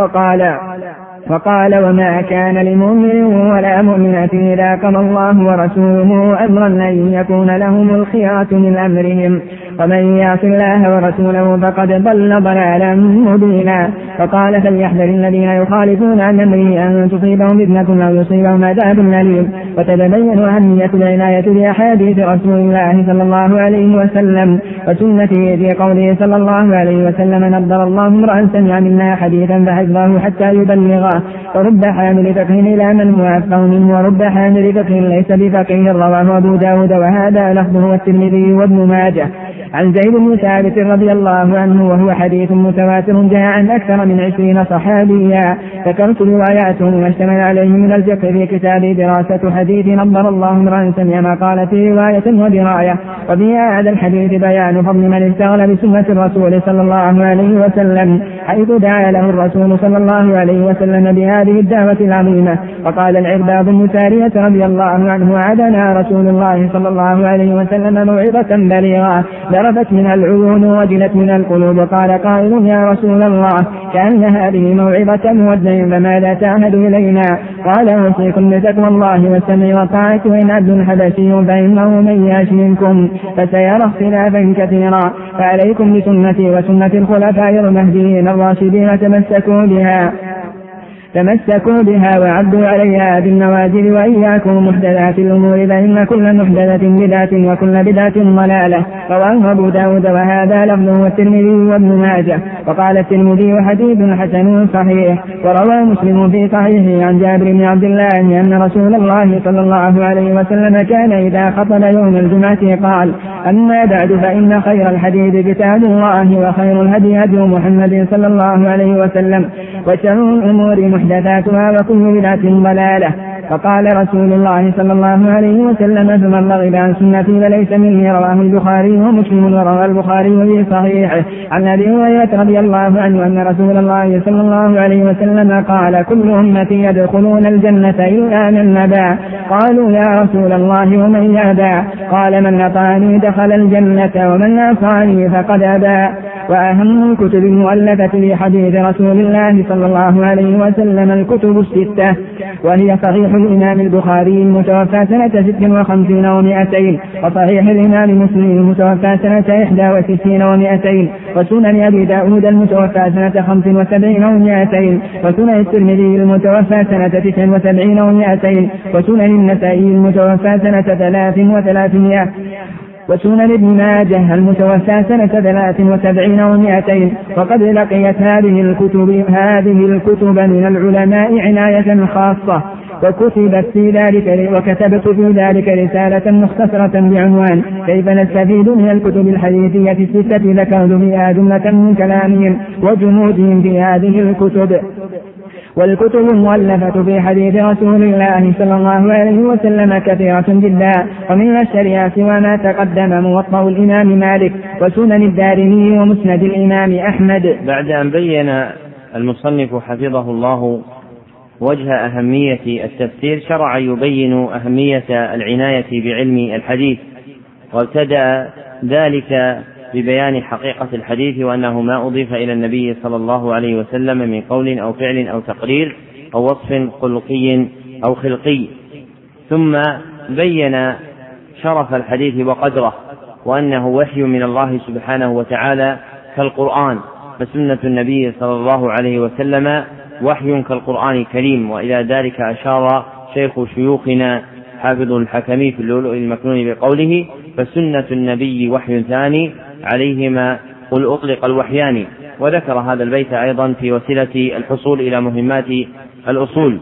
B: فقال وما كان لمؤمن ولا مؤمنة إذا قضى الله ورسوله أمرا أن يكون لهم الخيرة من أمرهم ومن يعص الله ورسوله فقد ضل ضلالا مبينا. فقال فليحذر الذين يخالفون عن أمره أن تصيبهم فتنة أو يصيبهم عذاب أليم. وتتبين أهمية العناية بأحاديث رسول الله صلى الله عليه وسلم وسنته في قوله صلى الله عليه وسلم نضر الله امرأ سمع منا حديثا فحفظه حتى يبلغه. ورب حامل فقه إلى من هو أفقه منه ورب حامل فقه ليس بفقه. رواه أبو داود وهذا لفظه والترمذي وابن ماجه. عن زيد بن ثابت رضي الله عنه وهو حديث متواتر جاء عن أكثر من 20 صحابيا. ذكرت رواياته وما اشتمل عليه من الفقه في كتاب دراسة حديث نضر الله امرأ سمع ما قال في رواية ودراية. وفي هذا الحديث بيان فضل من اشتغل بسنة الرسول صلى الله عليه وسلم حيث دعا له الرسول صلى الله عليه وسلم بهذه الدعوة العظيمة. وقال العرباض بن سارية رضي الله عنه: وعدنا رسول الله صلى الله عليه وسلم موعظة بليغة ذرفت منها العيون وجلت منها القلوب. قال قائل: يا رسول الله، كأن هذه موعظة مودع، فماذا تعهد إلينا؟ قال: أوصيكم بتقوى الله والسمع والطاعة، وإن عبد حبشي فإنه من يعش منكم فسيرى اختلافا كثيرا، فعليكم بسنتي وسنة الخلفاء المهديين الراشدين، تمسكوا بها وعدوا عليها بالنواجذ، وإياكم محدثات الأمور، فإن كل محدثة بدعة وكل بدعة ضلالة. رواه أبو داود وهذا لفظه والترمذي وابن ماجه. وقال الترمذي: حديث حسن صحيح. وروى مسلم في صحيحه عن جابر بن عبد الله أن رسول الله صلى الله عليه وسلم كان إذا خطب يوم الجمعة قال: أما بعد، فإن خير الحديث كتاب الله، وخير الهدي هدي محمد صلى الله عليه وسلم، وشر الأمور محدثاتها، وكل بدعة ضلالة. فقال رسول الله صلى الله عليه وسلم: فمن رغب عن سنتي فليس مني. رواه البخاري ومسلم. وروى البخاري في صحيحه عن أبي هريرة رضي الله عنه أن رسول الله صلى الله عليه وسلم قال: كل أمتي يدخلون الجنة إلا من أبى. قالوا: يا رسول الله، ومن يأبى؟ قال: من أطاعني دخل الجنة، ومن عصاني فقد أبى. وأهم الكتب المؤلفة في حديث رسول الله صلى الله عليه وسلم الكتب الستة، وهي صحيح الإمام البخاري المتوفى سنة 56 و200، وصحيح الإمام مسلم المتوفى سنة 61 و200، وسنن أبي داود المتوفى سنة 75 و200، وسنن الترمذي المتوفى سنة 79 و200، وسنن النسائي المتوفى سنة 300، وسنن ابن ماجه المتوفى سنة 73 و200. وقد لقيت هذه الكتب من العلماء عناية خاصة، وكتبت في ذلك وكتبت في ذلك رسالة مختصرة بعنوان: كيف نستفيد من الكتب الحديثية الستة، ذكرت فيها جملة من كلامهم وجمودهم في هذه الكتب. والكتب المؤلفة في حديث رسول الله صلى الله عليه وسلم كثيرة جدا، ومن الشريعة وما تقدم موطأ الإمام مالك، وسنن الدارمي، ومسند الإمام أحمد.
A: بعد أن بين المصنف حفظه الله وجه أهمية التفسير، شرع يبين أهمية العناية بعلم الحديث، وابتدأ ذلك ببيان حقيقة الحديث، وأنه ما أضيف إلى النبي صلى الله عليه وسلم من قول أو فعل أو تقرير أو وصف خلقي أو خلقي. ثم بين شرف الحديث وقدره، وأنه وحي من الله سبحانه وتعالى كالقرآن، فسنة النبي صلى الله عليه وسلم وحي كالقرآن الكريم. وإلى ذلك أشار شيخ شيوخنا حافظ الحكمي في اللؤلؤ المكنون بقوله: فسنة النبي وحي ثاني عليهما قل أطلق الوحيان. وذكر هذا البيت أيضا في وسيلة الحصول إلى مهمات الأصول.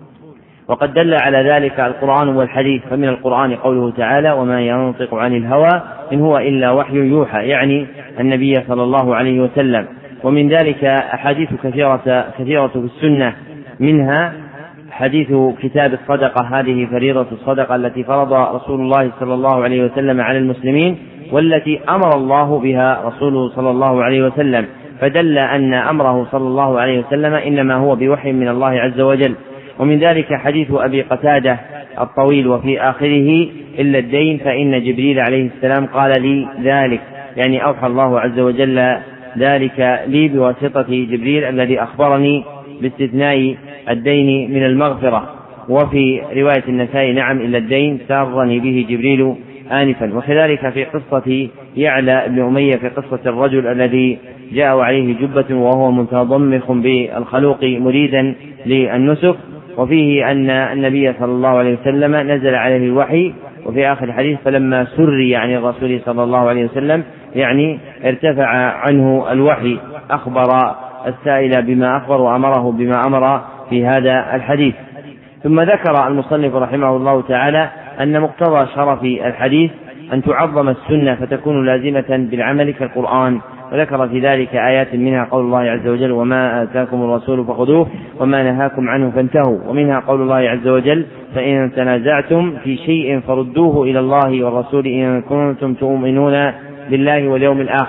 A: وقد دل على ذلك القرآن والحديث، فمن القرآن قوله تعالى: وما ينطق عن الهوى إن هو إلا وحي يوحى، يعني النبي صلى الله عليه وسلم. ومن ذلك أحاديث كثيرة في السنة، منها حديث كتاب الصدقة، هذه فريضة الصدقة التي فرض رسول الله صلى الله عليه وسلم على المسلمين، والتي أمر الله بها رسوله صلى الله عليه وسلم، فدل أن أمره صلى الله عليه وسلم إنما هو بوحي من الله عز وجل. ومن ذلك حديث أبي قتادة الطويل وفي آخره: إلا الدين فإن جبريل عليه السلام قال لي ذلك، يعني أوحى الله عز وجل ذلك لي بواسطة جبريل الذي أخبرني باستثناء الدين من المغفرة. وفي رواية النسائي: نعم إلا الدين سارني به جبريل آنفا. وكذلك في قصة يعلى بن أمية، في قصة الرجل الذي جاء عليه جبة وهو متضمخ بالخلوق مريدا للنسك، وفيه أن النبي صلى الله عليه وسلم نزل عليه الوحي. وفي آخر الحديث: فلما سري عن الرسول صلى الله عليه وسلم، يعني ارتفع عنه الوحي، أخبر السائل بما أخبر وأمره بما أمر في هذا الحديث. ثم ذكر المصنف رحمه الله تعالى أن مقتضى شرف الحديث أن تعظم السنة فتكون لازمة بالعمل كالقرآن، وذكر في ذلك آيات منها قول الله عز وجل: وما آتاكم الرسول فخذوه وما نهاكم عنه فانتهوا. ومنها قول الله عز وجل: فإن تنازعتم في شيء فردوه إلى الله والرسول إن كنتم تؤمنون بالله واليوم الآخر.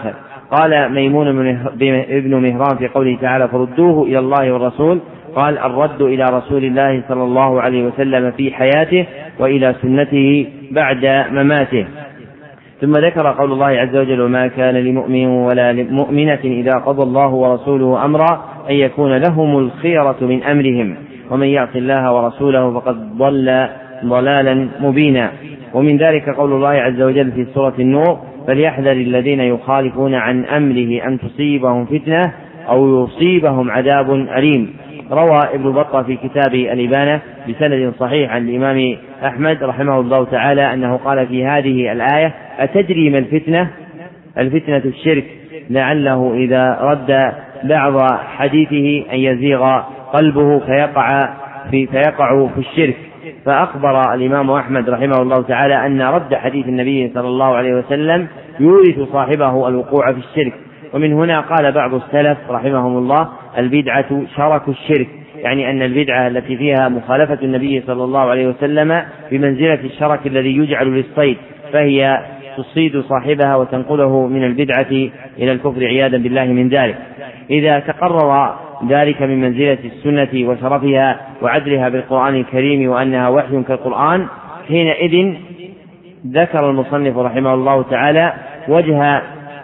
A: قال ميمون ابن مهران في قوله تعالى فردوه إلى الله والرسول، قال الرد إلى رسول الله صلى الله عليه وسلم في حياته وإلى سنته بعد مماته. ثم ذكر قول الله عز وجل وما كان لمؤمن ولا مؤمنة إذا قضى الله ورسوله أمرا أن يكون لهم الخيرة من أمرهم ومن يعص الله ورسوله فقد ضل ضلالا مبينا. ومن ذلك قول الله عز وجل في سورة النور فليحذر الذين يخالفون عن أمره أن تصيبهم فتنة أو يصيبهم عذاب أليم. روى ابن بطة في كتاب الإبانة بسند صحيح عن الإمام أحمد رحمه الله تعالى أنه قال في هذه الآية أتدري ما الفتنة الشرك، لعله إذا رد بعض حديثه أن يزيغ قلبه فيقع في الشرك. فأخبر الإمام أحمد رحمه الله تعالى أن رد حديث النبي صلى الله عليه وسلم يورث صاحبه الوقوع في الشرك. ومن هنا قال بعض السلف رحمهم الله البدعة شرك الشرك، يعني أن البدعة التي فيها مخالفة النبي صلى الله عليه وسلم بمنزلة الشرك الذي يجعل للصيد، فهي تصيد صاحبها وتنقله من البدعة إلى الكفر عياذا بالله من ذلك. إذا تقرر ذلك من منزلة السنة وشرفها وعدلها بالقرآن الكريم وأنها وحي كالقرآن، حينئذ ذكر المصنف رحمه الله تعالى وجه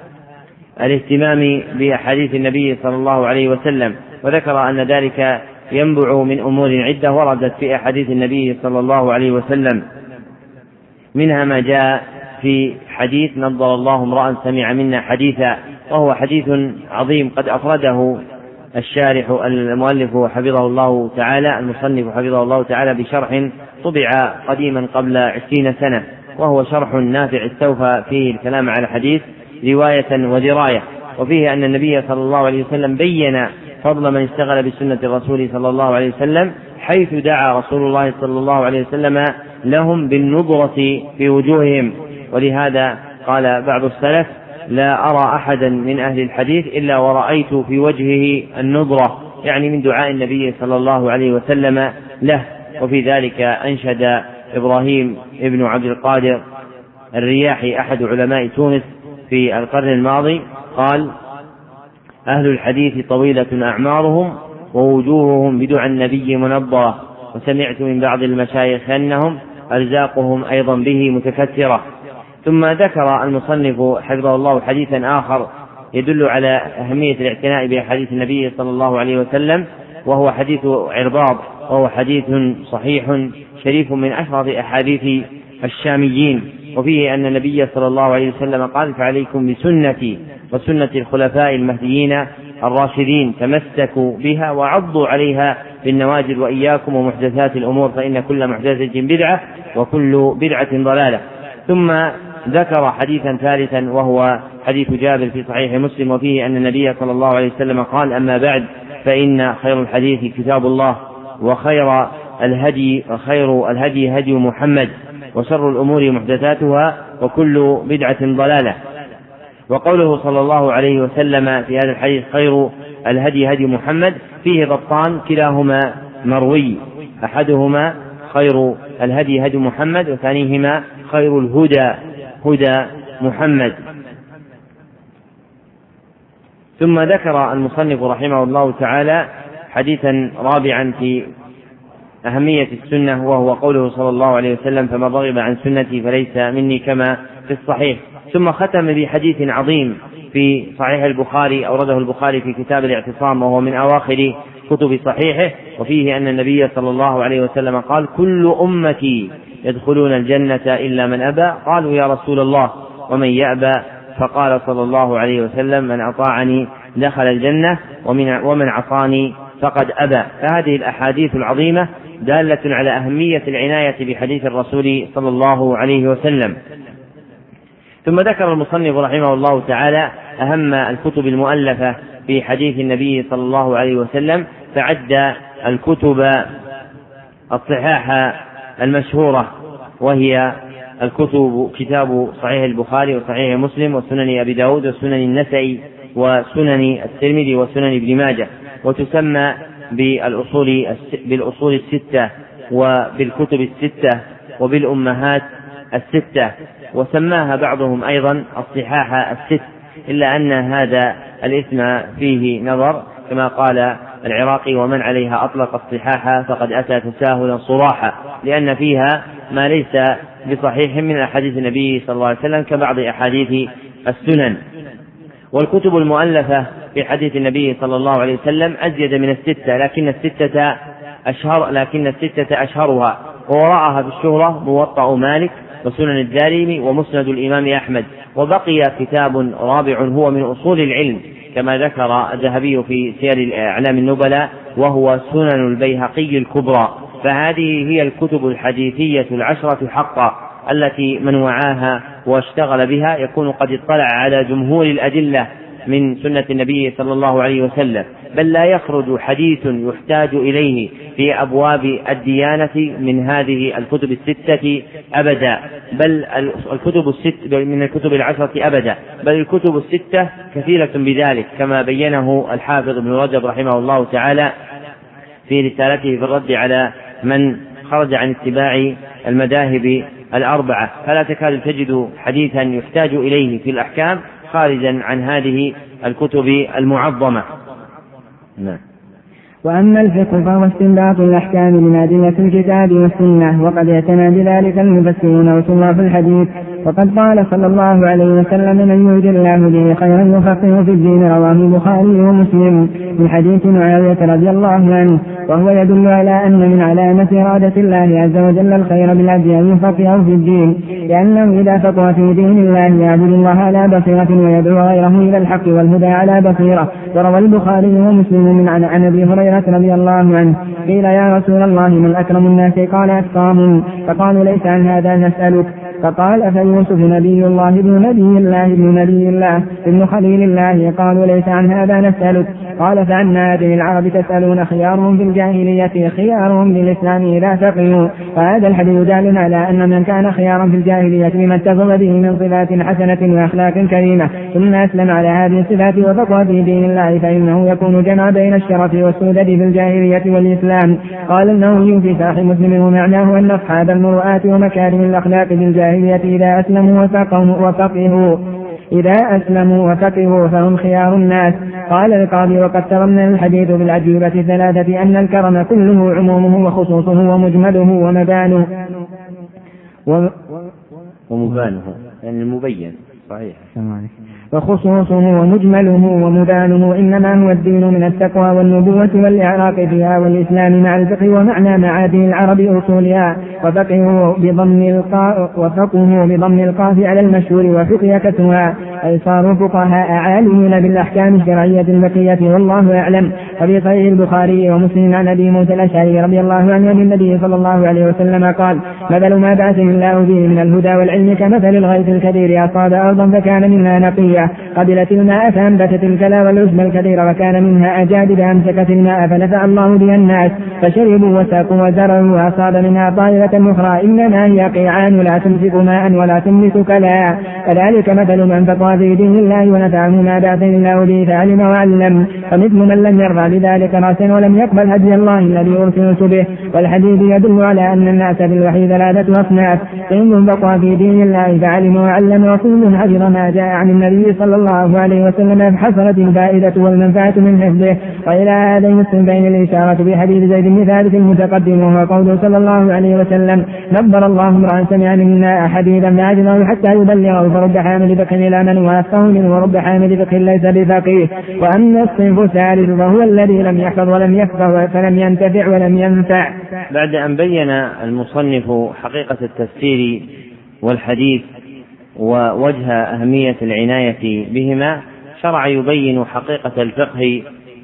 A: الاهتمام بأحاديث النبي صلى الله عليه وسلم، وذكر أن ذلك ينبع من أمور عدة وردت في أحاديث النبي صلى الله عليه وسلم، منها ما جاء في حديث نضر الله امرأ سمع منا حديثا، وهو حديث عظيم قد أفرده الشارح المؤلف حفظه الله تعالى المصنف حفظه الله تعالى بشرح طبع قديما قبل 20 سنة، وهو شرح نافع استوفى فيه الكلام على الحديث رواية ودراية. وفيه أن النبي صلى الله عليه وسلم بين فضل من اشتغل بسنة الرسول صلى الله عليه وسلم، حيث دعا رسول الله صلى الله عليه وسلم لهم بالنضرة في وجوههم. ولهذا قال بعض السلف لا أرى أحدا من أهل الحديث إلا ورأيت في وجهه النضرة، يعني من دعاء النبي صلى الله عليه وسلم له. وفي ذلك أنشد إبراهيم ابن عبد القادر الرياحي أحد علماء تونس في القرن الماضي قال أهل الحديث طويلة أعمارهم ووجوههم بدعاء النبي منضرة، وسمعت من بعض المشايخ أنهم أرزاقهم أيضا به متكثرة. ثم ذكر المصنف حفظه الله حديثا آخر يدل على أهمية الاعتناء بأحاديث النبي صلى الله عليه وسلم، وهو حديث عرباض، وهو حديث صحيح شريف من أشرف أحاديث الشاميين. وفيه أن النبي صلى الله عليه وسلم قال فعليكم بسنتي وسنة الخلفاء المهديين الراشدين تمسكوا بها وعضوا عليها بالنواجذ وإياكم ومحدثات الأمور فإن كل محدثة بدعة وكل بدعة ضلالة. ثم ذكر حديثا ثالثا وهو حديث جابر في صحيح مسلم، وفيه أن النبي صلى الله عليه وسلم قال أما بعد فإن خير الحديث كتاب الله وخير الهدي هدي محمد وشر الأمور محدثاتها وكل بدعة ضلالة. وقوله صلى الله عليه وسلم في هذا الحديث خير الهدي هدي محمد فيه ضبطان كلاهما مروي، أحدهما خير الهدي هدي محمد وثانيهما خير الهدى هدى محمد. ثم ذكر المصنف رحمه الله تعالى حديثا رابعا في أهمية السنة، وهو قوله صلى الله عليه وسلم فمن رغب عن سنتي فليس مني كما في الصحيح. ثم ختم بحديث عظيم في صحيح البخاري أورده البخاري في كتاب الاعتصام، وهو من أواخر كتب صحيحه، وفيه أن النبي صلى الله عليه وسلم قال كل أمتي يدخلون الجنة إلا من أبى، قالوا يا رسول الله ومن يأبى؟ فقال صلى الله عليه وسلم من أطاعني دخل الجنة ومن عصاني فقد أبى. فهذه الأحاديث العظيمة دالة على أهمية العناية بحديث الرسول صلى الله عليه وسلم. ثم ذكر المصنف رحمه الله تعالى أهم الكتب المؤلفة في حديث النبي صلى الله عليه وسلم، فعد الكتب الصحاح المشهورة، وهي الكتب كتاب صحيح البخاري وصحيح مسلم وسنن أبي داود وسنن النسائي وسنن الترمذي وسنن ابن ماجه، وتسمى بالأصول الستة وبالكتب الستة وبالأمهات الستة، وسماها بعضهم أيضا الصحاح الست، إلا أن هذا الاسم فيه نظر، كما قال العراقي: ومن عليها أطلق الصحاح فقد أتى تساهلا صراحا، لأن فيها ما ليس بصحيح من أحاديث النبي صلى الله عليه وسلم كبعض أحاديث السنن. والكتب المؤلفة في حديث النبي صلى الله عليه وسلم أزيد من 6، لكن الستة أشهرها، ووراءها في الشهرة موطأ مالك وسنن الدارمي ومسند الإمام أحمد. وبقي كتاب رابع هو من أصول العلم كما ذكر الذهبي في سير أعلام النبلاء، وهو سنن البيهقي الكبرى. فهذه هي الكتب الحديثية 10 حقا، التي من وعاها واشتغل بها يكون قد اطلع على جمهور الأدلة من سنة النبي صلى الله عليه وسلم، بل لا يخرج حديث يحتاج إليه في أبواب الديانة من هذه الكتب 6 أبدا، بل من الكتب 10 أبدا، بل الكتب 6 كثيرة بذلك، كما بينه الحافظ ابن رجب رحمه الله تعالى في رسالته في الرد على من خرج عن اتباع المذاهب 4. فلا تكاد تجد حديثا يحتاج إليه في الأحكام خارجا عن هذه الكتب المعظمة. نعم.
B: وأما الفقه فهو استنباط الأحكام من أدلة الكتاب والسنة، وقد اعتنى بذلك المفسرون وصناف الحديث. وقد قال صلى الله عليه وسلم: من يرد الله به خيرا يفقهه في الدين، رواه البخاري ومسلم من حديث معاوية رضي الله عنه. وهو يدل على أن من علامة إرادة الله عز وجل الخير بالعبد أن يفقهه في الدين، لأنه إذا فقه في دين الله يعبد الله على بصيرة ويدعو غيره إلى الحق والهدى على بصيرة. وروى البخاري ومسلم عن أبي هريرة رضي الله عنه: قيل: يا رسول الله من أكرم الناس؟ قال: أتقاهم. فقالوا: ليس عن هذا نسألك. فقال: فيوسف نبي الله ابن نبي الله ابن خليل الله. قالوا: ليس عن هذا نسألك. قال: فعن هذه العرب تسألون؟ خيارهم في الجاهلية خيارهم بالإسلام إذا فقهوا. فهذا الحديث دال على أن من كان خيارا في الجاهلية بما اتصف به من صفات حسنة وأخلاق كريمة ثم أسلم على هذه الصفات وفقه في دين الله، فإنه يكون جمع بين الشرف والسودة في الجاهلية والإسلام. قال النووي في شرح مسلم: ومعناه أن أصحاب المروءات ومكارم الأخلاق في الجاهلية إذا أسلموا وفقهوا فهم خيار الناس. قال القاضي: وقد ترمنا الحديث بالأجوبة 3 أن الكرم كله عمومه وخصوصه ومجمله ومبانه
A: يعني المبين صحيح.
B: وخصوصه ومجمله ومبانه إنما هو الدين من التقوى والنبوة والإعراق فيها والإسلام مع الفقه ومعنى معادن العرب أصولها. وفقه بضم القاف على المشهور وفقه كسرها، أي صاروا فقهاء عالمين بالأحكام الشرعية البقية، والله أعلم. وفي صحيح البخاري ومسلم عن أبي موسى الأشعري رضي الله عنه عن النبي صلى الله عليه وسلم قال: مثل ما بعثني الله به من الهدى والعلم كمثل الغيث الكثير أصاب أرضا فكان منها نقية قبلت الماء فأنبتت الكلى والعشب الكثير، وكان منها أجادب أمسكت الماء فنفع الله بها الناس فشربوا وساقوا وزرعوا، وأصاب منها طائرة أخرى إنما هي قيعان لا تمسك ماء ولا تنبت كلى. كذلك مثل من فقه في دين الله ونفعه ما بعثني الله به فعلم وعلم، فمثل من لم يرضى بذلك رأسا ولم يقبل هدي الله الذي أرسلت به. والحديث يدل على أن الناس بالوحي 3 أصناف: قوم فقه في دين الله فعلم وعلم، وقوم حفظ ما جاء عن النبي صلى الله عليه وسلم فحصلت الفائدة والمنفعة من حفظه. وإلى هذين الصنفين الإشارة بحديث زيد بن ثابت المتقدم، وهو قوله صلى الله عليه وسلم: نبر الله امرأ سمع منا حديثا فعجله حتى يبلغه، فرب حامل فقه إلى من وافقه منه، ورب حامل فقه ليس بفقيه. وأما الصنف الثالث فهو الذي لم يحفظ ولم يفقه فلم ينتفع ولم ينفع.
A: بعد أن بين المصنف حقيقة التفسير والحديث ووجه أهمية العناية بهما، شرع يبين حقيقة الفقه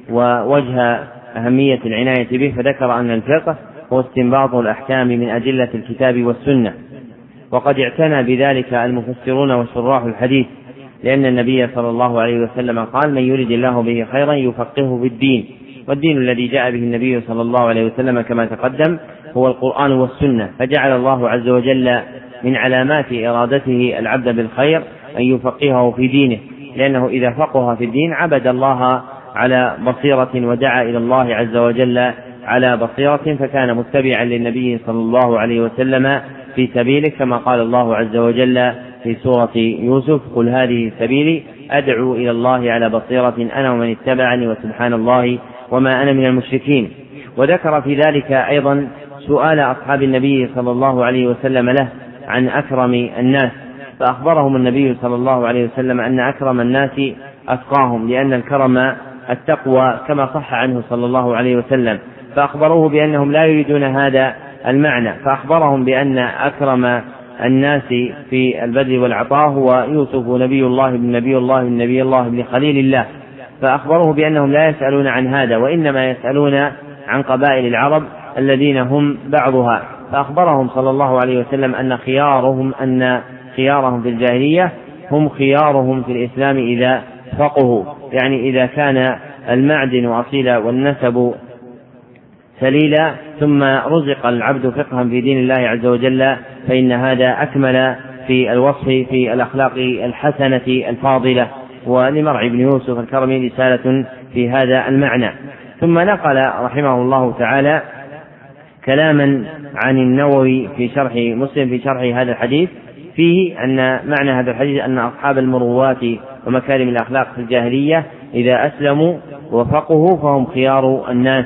A: ووجه أهمية العناية به، فذكر أن الفقه هو استنباط الأحكام من أدلة الكتاب والسنة. وقد اعتنى بذلك المفسرون وشراح الحديث، لأن النبي صلى الله عليه وسلم قال: من يرد الله به خيرا يفقهه في الدين. والدين الذي جاء به النبي صلى الله عليه وسلم كما تقدم هو القرآن والسنة، فجعل الله عز وجل من علامات إرادته العبد بالخير أن يفقهه في دينه، لأنه إذا فقه في الدين عبد الله على بصيرة ودعا إلى الله عز وجل على بصيرة، فكان متبعا للنبي صلى الله عليه وسلم في سبيله، كما قال الله عز وجل في سورة يوسف: قل هذه سبيلي أدعو إلى الله على بصيرة أنا ومن اتبعني وسبحان الله وما أنا من المشركين. وذكر في ذلك أيضا سؤال أصحاب النبي صلى الله عليه وسلم له عن أكرم الناس، فأخبرهم النبي صلى الله عليه وسلم أن أكرم الناس أتقاهم، لأن الكرم التقوى كما صح عنه صلى الله عليه وسلم، فأخبروه بأنهم لا يريدون هذا المعنى، فأخبرهم بأن أكرم الناس في البذل والعطاء هو يوسف نبي الله بن خليل الله، فأخبروه بأنهم لا يسألون عن هذا، وإنما يسألون عن قبائل العرب الذين هم بعضها، فأخبرهم صلى الله عليه وسلم أن خيارهم في الجاهلية هم خيارهم في الإسلام إذا فقهوا، يعني إذا كان المعدن أصيلا والنسب سليلا ثم رزق العبد فقها في دين الله عز وجل، فإن هذا أكمل في الوصف في الأخلاق الحسنة الفاضلة. ولمرعي بن يوسف الكرمي رسالة في هذا المعنى. ثم نقل رحمه الله تعالى كلاما عن النووي في شرح مسلم في شرح هذا الحديث، فيه أن معنى هذا الحديث أن أصحاب المروات ومكارم الأخلاق في الجاهلية إذا أسلموا وفقهوا فهم خيار الناس.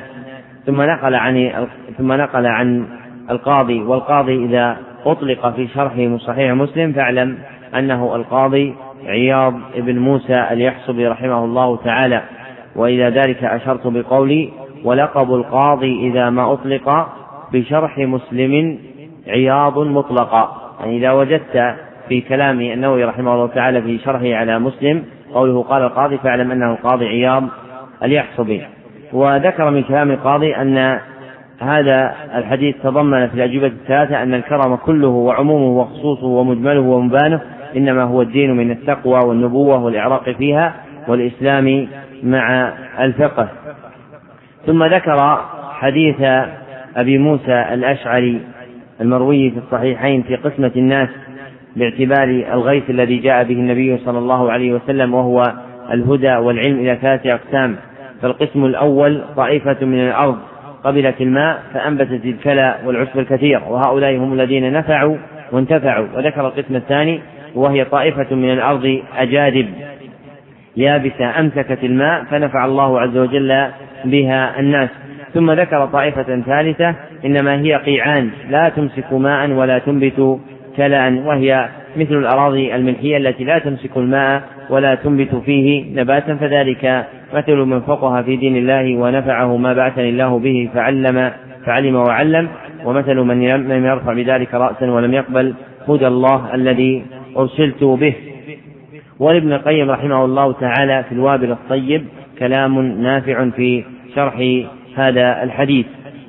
A: ثم نقل عن القاضي، والقاضي إذا أطلق في شرحه صحيح مسلم فاعلم أنه القاضي عياض بن موسى اليحصبي رحمه الله تعالى، وإلى ذلك أشرت بقولي ولقب القاضي إذا ما أطلق في شرح مسلم عياض مطلقا، يعني إذا وجدت في كلام النووي رحمه الله تعالى في شرحه على مسلم قوله قال القاضي فاعلم أنه القاضي عياض اليحصبي. وذكر من كلام القاضي أن هذا الحديث تضمن في الأجوبة الثلاثة أن الكرم كله وعمومه وخصوصه ومجمله ومبانه إنما هو الدين من التقوى والنبوة والإعراق فيها والإسلام مع الفقه. ثم ذكر حديث أبي موسى الأشعري المروي في الصحيحين في قسمة الناس باعتبار الغيث الذي جاء به النبي صلى الله عليه وسلم، وهو الهدى والعلم إلى 3 أقسام. فالقسم الأول طائفة من الأرض قبلت الماء فأنبتت الكلى والعشب الكثير، وهؤلاء هم الذين نفعوا وانتفعوا. وذكر القسم الثاني وهي طائفة من الأرض أجادب يابسة أمسكت الماء فنفع الله عز وجل بها الناس. ثم ذكر طائفة ثالثة إنما هي قيعان لا تمسك ماء ولا تنبت كلأ، وهي مثل الأراضي الملحية التي لا تمسك الماء ولا تنبت فيه نباتا، فذلك مثل من فقه في دين الله ونفعه ما بعثني الله به فعلم وعلم، ومثل من يرفع بذلك رأسا ولم يقبل هدى الله الذي أرسلت به. ولابن القيم رحمه الله تعالى في الوابل الطيب كلام نافع في شرح هذا الحديث.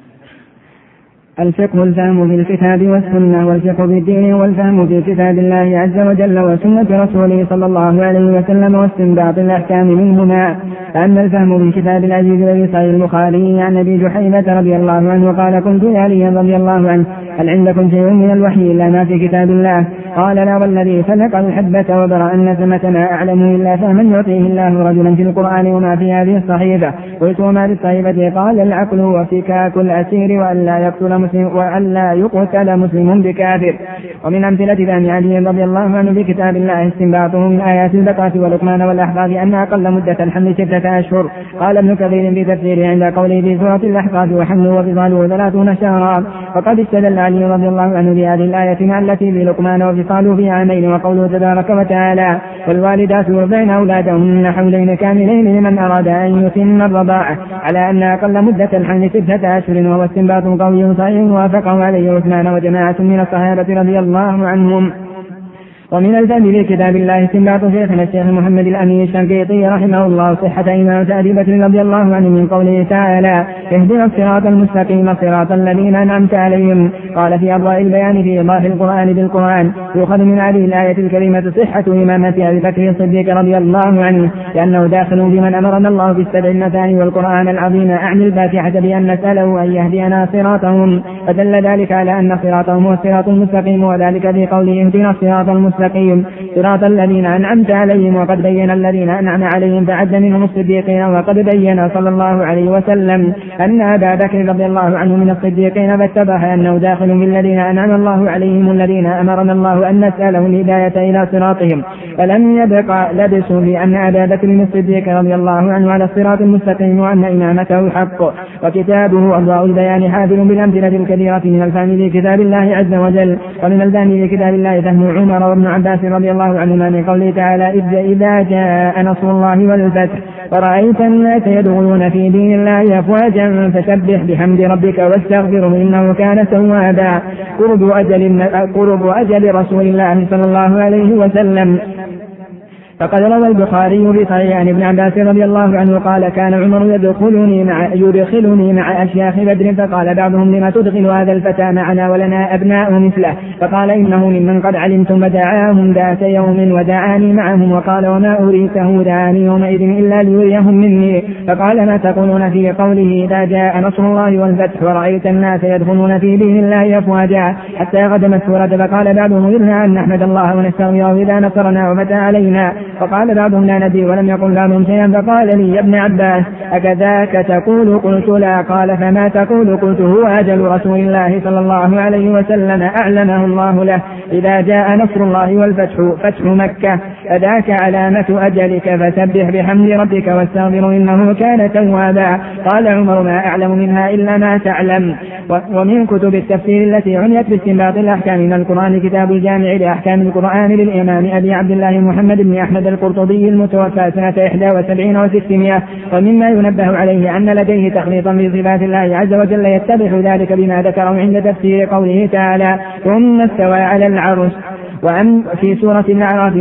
B: الفقه الفهم في الكتاب والسنة، والفقه بالدين والفهم في كتاب الله عز وجل وسنة رسوله صلى الله عليه وسلم واستنباط الأحكام منهما. أما الفهم في كتاب العزيز الذي صحيح البخاري عن أبي جحيفة رضي الله عنه قال قلت لعلي رضي الله عنه هل عندكم شيء من الوحي إلا ما في كتاب الله؟ قال لا والذي خلق الحبة وبرأ النسمة ما أعلم إلا فهما يعطيه الله رجلا في القرآن وما في هذه الصحيفة. قلت وما في الصحيفة؟ قال العقل وفكاك الأسير وألا يقتل مسلم بكافر. ومن أمثلة ذلك علي رضي الله عنه في كتاب الله استنباطه من آيات البقرة ولقمان والأحقاف أن أقل مدة الحمل 6 أشهر. قال ابن كثير في تفسيره عند قوله في سورة الأحقاف وحمله وفصاله 30 شهرا. وقد استدل علي رضي الله عنه بهذه الآية التي في لقمان وفصاله في عامين، وقوله تبارك وتعالى والوالدات يرضعن أولادهن حولين كاملين لمن أراد أن يتم الرضاعة، على أن أقل مدة الحمل 6 أشهر، وهو استنباط قوي صحيح وافقه عليه عثمان وجماعة من الصحابة رضي الله عنهم. ومن الفهم في كتاب الله استنباط شيخنا الشيخ محمد الأمين الشنقيطي رحمه الله صحة إمام أبي بكر رضي الله عنه من قوله تعالى اهدنا الصراط المستقيم صراط الذين أنعمت عليهم. قال في أضواء البيان في إيضاح القرآن بالقرآن يؤخذ من هذه الآية الكريمة صحة إمامة أبي بكر الصديق رضي الله عنه، لأنه داخل بمن أمرنا الله بالسبع المثاني والقرآن العظيم، أعني الفاتحة بأن نسأله أن يهدينا صراطهم فدل ذلك على أن صراطهم هو الصراط المستقيم، وذلك في قوله اهدنا الصراط المستقيم صراط الذين أنعمت عليهم، وقد بين الذين أنعم عليهم فعد منهم الصديقين. وقد بين صلى الله عليه وسلم أن أبا بكر رضي الله عنه من الصديقين، فاتضح أنه داخل بالذين أنعم الله عليهم الذين أمرنا الله أن نسأله الهداية إلى صراطهم. فلم يبق لبس بأن أبا بكر الصديق رضي الله عنه على الصراط المستقيم، وأن إمامته حق. وكتابه أضواء البيان حافل بالأمثلة الكثيرة من الفهم في كتاب الله عز وجل، ومن الفهم في كتاب الله فهم عمر وابن عباس رضي الله عنهما من قوله تعالى إذا جاء نصر الله والفتح ورأيت الناس يدخلون في دين الله أفواجا فسبح بحمد ربك واستغفره إنه كان توابا. قرب أجل رسول الله صلى الله عليه وسلم. فقد روى البخاري في صحيح عن ابن عباس رضي الله عنه قال كان عمر يدخلني مع أشياخ بدر، فقال بعضهم لما تدخل هذا الفتى معنا ولنا أبناء مثله؟ فقال إنه ممن قد علمتم، ودعاهم ذات يوم ودعاني معهم، وقال وما أريته دعاني يومئذ إلا ليريهم مني. فقال ما تقولون في قوله إذا جاء نصر الله والفتح ورأيت الناس يدخلون في دين الله أفواجا حتى غدم السورة؟ فقال بعضهم أمرنا أن نحمد الله ونستغفره إذا نصرنا وفتح علينا. فقال بعضهم لا ندري، ولم يقل بعضهم شيئا. فقال لي يا ابن عباس أكذاك تقول؟ قلت لا. قال فما تقول؟ قلت هو أجل رسول الله صلى الله عليه وسلم أعلمه الله له إذا جاء نصر الله والفتح فتح مكة، فذاك علامة أجلك فسبح بحمد ربك واستغفره إنه كان توابا. قال عمر ما أعلم منها إلا ما تعلم. ومن كتب التفسير التي عنيت باستنباط الأحكام من القرآن كتاب الجامع لأحكام القرآن للإمام أبي عبد الله محمد بن أحمد القرطبي المتوفى سنة 71 و600. ومما ينبه عليه أن لديه تخليطا بصفات الله عز وجل يتبع ذلك بما ذكره عند تفسير قوله تعالى ثم استوى على العرش في سورة الأعراف،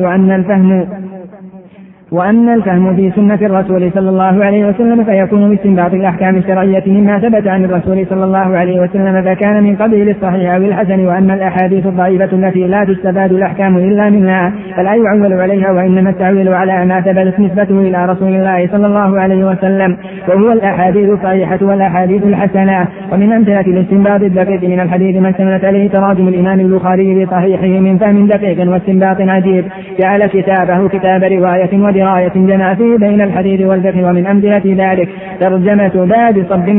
B: وأن الفهم في سنة الرسول صلى الله عليه وسلم فيكون باستنباط الأحكام الشرعية مما ثبت عن الرسول صلى الله عليه وسلم فكان من قبيل الصحيح أو الحسن. وأما الأحاديث الضعيفة التي لا تستفاد الأحكام إلا منها فلا يعول عليها، وإنما التعويل على ما ثبتت نسبته إلى رسول الله صلى الله عليه وسلم، وهو الأحاديث الصحيحة والأحاديث الحسنة. ومن أمثلة الاستنباط الدقيق من الحديث ما اشتملت عليه تراجم الإمام البخاري في صحيحه من فهم دقيق واستنباط عجيب، جعل كتابه كتاب رواية ودراية جمع فيه بين الحديث والفقه. ومن أمثلة ذلك ترجمة باب صب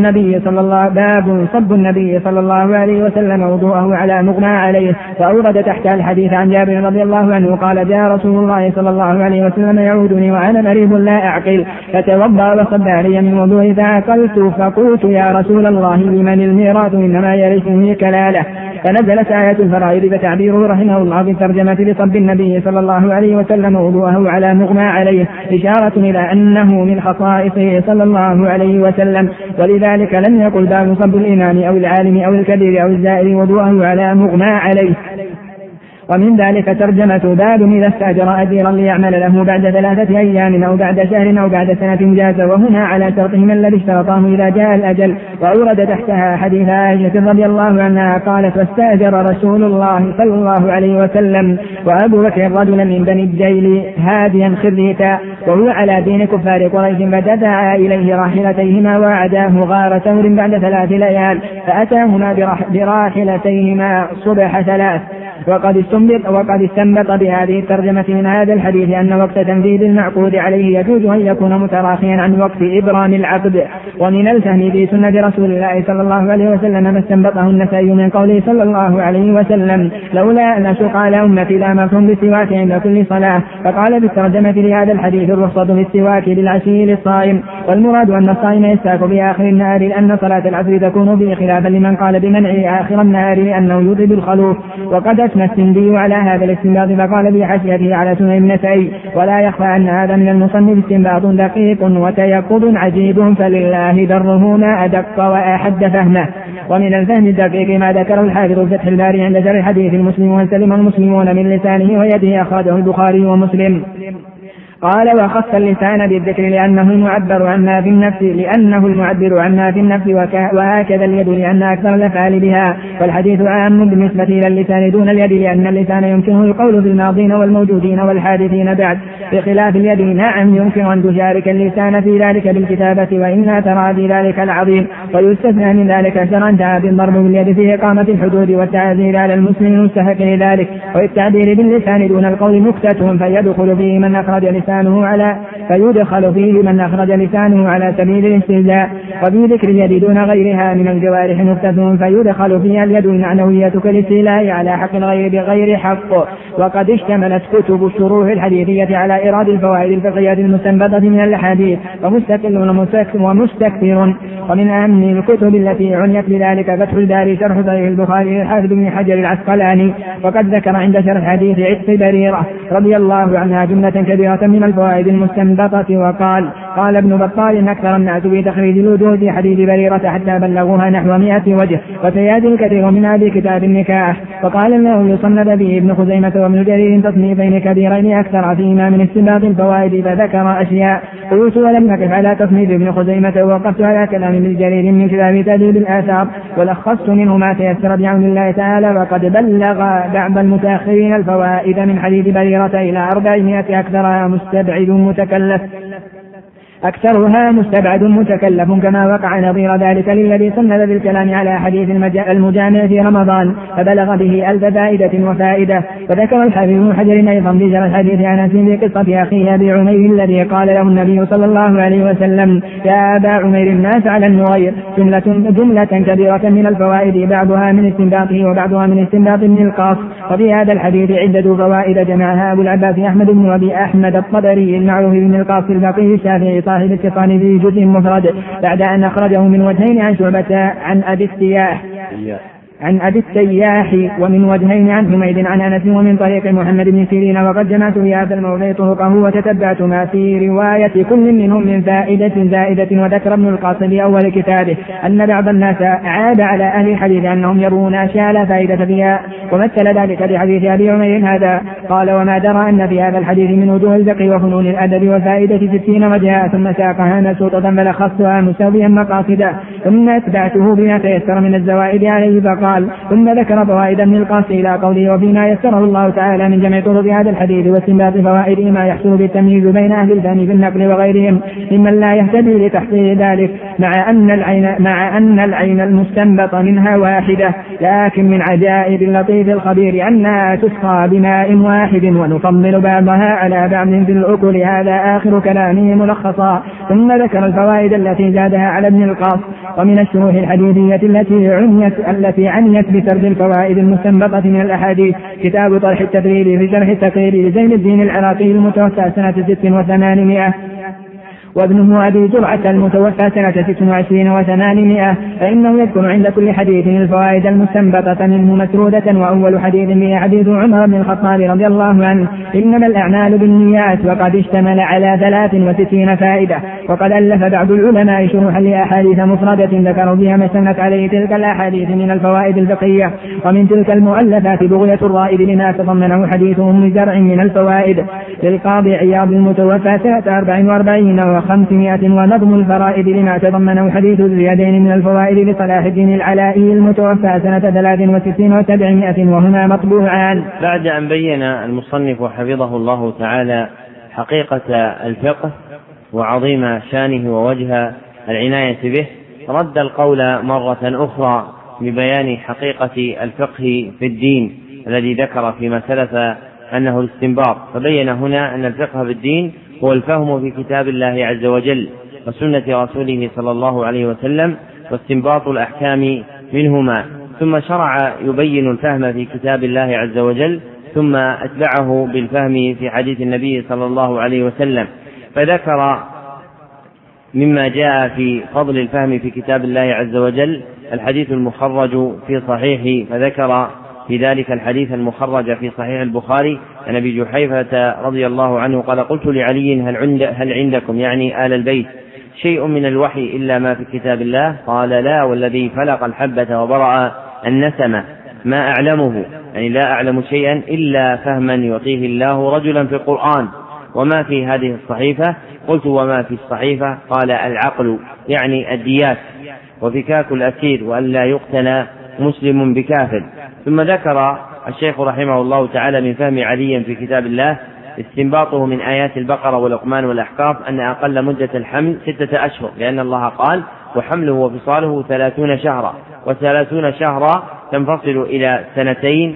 B: النبي صلى الله عليه وسلم وضوءه على مغمى عليه، فأورد تحت الحديث عن جابر رضي الله عنه قال جاء رسول الله صلى الله عليه وسلم يعودني وأنا مريض لا أعقل، فتوضأ وصب علي من وضوء فعقلت، فقلت يا رسول الله لمن الميراث إنما يرثني كلالة. فنزلت آية الفرائض فتعبيره رحمه الله في الترجمة لصب النبي صلى الله عليه وسلم وضوءه على مغمى عليه إشارة إلى أنه من خصائصه صلى الله عليه وسلم، ولذلك لم يقل باب صب الإمام أو العالم أو الكبير أو الزائر وضوءه على مغمى عليه. ومن ذلك ترجمة باب إذا استأجر أجيرا ليعمل له بعد 3 أيام أو بعد شهر أو بعد سنة جاز، وهنا على شرطهما الذي اشترطاه إذا جاء الأجل. وأورد تحتها حديث عائشة رضي الله عنها قالت فاستأجر رسول الله صلى الله عليه وسلم وأبو بكر رجلا من بني الجيل هاديا خريتا وهو على دين كفار قريش، فدفع إليه راحلتيهما وعداه غار ثور بعد 3 ليال، فأتاهما براحلتيهما صبح 3. وقد استنبط بهذه الترجمة من هذا الحديث أن وقت تنفيذ المعقود عليه يجوز أن يكون متراخيا عن وقت إبرام العقد. ومن الفهم في سنة رسول الله صلى الله عليه وسلم ما استنبطه النسائي من قوله صلى الله عليه وسلم لولا أن أشق على أمتي لأمرتهم بالسواك عند كل صلاة. فقال بالترجمة لهذا الحديث الرخصة في السواك للعشي للصائم، والمراد أن الصائم يستاك بآخر النهار لأن صلاة العصر تكون به خلافا لمن قال بمنع آخر النهار لأنه يوجب الخلوف. وقد أثنى السندي على هذا الاستنباط فقال بحاشيته على سنن النسائي ولا يخفى أن هذا من المصنف استنباط دقيق وتيقظ عجيب فلله دره ما أدق وأحد فهمه. ومن الفهم الدقيق ما ذكره الحافظ فتح الباري عند شرح حديث المسلم وسلم المسلمون من لسانه ويده أخرجه البخاري ومسلم. قال وخص اللسان بالذكر لأنه المعبر عنها في النفس وهكذا اليد لأن أكثر الأفعال بها، والحديث عام بالنسبة إلى اللسان دون اليد لأن اللسان يمكنه القول بالماضين والموجودين والحادثين بعد، بخلاف اليد نعم يمكن أن تشارك اللسان في ذلك بالكتابة وإنها ترى في ذلك العظيم، ويستثنى من ذلك شرعا تعب الضرب باليد في إقامة الحدود والتعزير على المسلم المستحق لذلك، والتعبير باللسان دون القول نكتة فيدخل فيه من أخرج لسانه على سبيل الاستهزاء، وفي ذكر اليد دون غيرها من الجوارح نكتة فيدخل فيها اليد المعنوية كالاستيلاء على حق الغير بغير حق. وقد اشتملت كتب الشروح الحديثية على إيراد الفوائد الفقهية المستنبطة من الأحاديث ومستقل ومستكثر، ومن أهم الكتب التي عنيت بذلك فتح الباري شرح صحيح البخاري الحافظ بن حجر العسقلاني، وقد ذكر عند شرح حديث عتق بريرة رضي الله عنها جملة كبيرة من الفوائد المستنبطة، وقال ابن بطال أكثر الناس بتخريج الوجوه في حديث بريرة حتى بلغوها نحو 100 وجه، وسيأتي الكثير منها بكتاب النكاح. وقال النووي صنف به ابن خزيمة وابن جرير تصنيفين كبيرين أكثر فيهما من استنباط الفوائد، فذكر أشياء قلت ولم نقف على تصنيف ابن خزيمة ووقفت على كلام ابن جرير من كتاب تهذيب الآثار، ولخصت منه ما تيسر بعون الله تعالى. وقد بلغ بعض المتأخرين الفوائد من حديث بريرة إلى 400 أكثرها مستبعد متكلف كما وقع نظير ذلك للذي صنف بالكلام على حديث المجامع في رمضان فبلغ به 1000 فائدة وفائدة. وذكر الحافظ بن حجر أيضا في شرح الحديث أنس في قصة أخيه أبي عمير الذي قال له النبي صلى الله عليه وسلم يا أبا عمير الناس على النغير، جملة كبيرة من الفوائد بعضها من استنباطه وبعضها من استنباط ابن القاص. وفي هذا الحديث عدة فوائد جمعها أبو العباس أحمد بن أبي أحمد الطبري المعروف بن القاص الفقيه الشافعي صاحب التقان في جزء مفرد بعد أن أخرجه من وجهين عن شعبة عن أبي التياح ومن وجهين عن حميد عن أنس ومن طريق محمد بن سيرين. وقد جمعت في هذا الموضع طرقه وتتبعت ما في رواية كل منهم من فائدة زائدة. وذكر ابن القاسم في أول كتابه أن بعض الناس عاب على أهل الحديث أنهم يرون أشياء لا فائدة فيها، ومثل ذلك بحديث أبي عمير هذا. قال وما درى أن في هذا الحديث من وجوه الفقه وفنون الأدب والفائدة 60 وجهة، ثم ساقها مبسوطة فلخصتها مساويا مقاصدا، ثم أتبعته بما تيسر من الزوائد عليه. فقال ثم ذكر فوائد ابن القاسم إلى قوله وفيما يسره الله تعالى من جمع طرق هذا الحديث واستنباط فوائده ما يحصل بالتمييز بين أهل الفهم في النقل وغيرهم ممن لا يهتدي لتحصيل ذلك، مع أن العين المستنبط منها واحدة، لكن من عجائب اللطيف الخبير أنها تسقى بماء واحد ونفضل بعضها على بعض في الأكل. هذا آخر كلامه ملخصا. ثم ذكر الفوائد التي زادها على ابن القاسم. ومن الشروح الحديثية التي عنيت بسرد الفوائد المستنبطة من الأحاديث كتاب طرح التدريب في شرح التقرير لزين الدين العراقي المتوفى سنة 8600، وابنه أبي زرعة المتوفى سنة 26 و800، فإنه يذكر عند كل حديث الفوائد المستنبطة منه مسرودة. وأول حديث به حديث عمر بن الخطاب رضي الله عنه إنما الأعمال بالنيات، وقد اشتمل على 63 فائدة. وقد ألف بعض العلماء شروحا لأحاديث مفردة ذكروا بها ما اشتملت عليه تلك الأحاديث من الفوائد الفقهية. ومن تلك المؤلفات بغية الرائد لما تضمنه حديث أم زرع من الفوائد للقاضي عياض المتوفى سنة 44 و500، ونظم الفرائد لما تضمنه حديث الزيادين من الفوائد لصلاح الدين العلائي المتوفى سنة 63 و700، وهما مطبوعان.
A: بعد أن بين المصنف حفظه الله تعالى حقيقة الفقه وعظيم شانه ووجه العناية به، رد القول مرة أخرى ببيان حقيقة الفقه في الدين الذي ذكر فيما سلف أنه الاستنباط. فبين هنا أن الفقه في الدين هو الفهم في كتاب الله عز وجل وسنة رسوله صلى الله عليه وسلم واستنباط الأحكام منهما، ثم شرع يبين الفهم في كتاب الله عز وجل، ثم أتبعه بالفهم في حديث النبي صلى الله عليه وسلم. فذكر مما جاء في فضل الفهم في كتاب الله عز وجل الحديث المخرج في صحيحه، فذكر في ذلك الحديث المخرج في صحيح البخاري عن أبي جحيفة رضي الله عنه قال قلت لعلي هل عندكم يعني آل البيت شيء من الوحي إلا ما في كتاب الله؟ قال لا والذي فلق الحبة وبرأ النسمة ما أعلمه، يعني لا أعلم شيئا إلا فهما يعطيه الله رجلا في القرآن. وما في هذه الصحيفة؟ قلت وما في الصحيفة؟ قال العقل يعني الديات وفكاك الأسير وأن لا يقتل مسلم بكافر. ثم ذكر الشيخ رحمه الله تعالى من فهم علي في كتاب الله استنباطه من آيات البقرة واللقمان والأحقاف أن أقل مدة الحمل 6 أشهر، لأن الله قال وحمله وفصاله 30 شهرا، و30 شهرا تنفصل إلى 2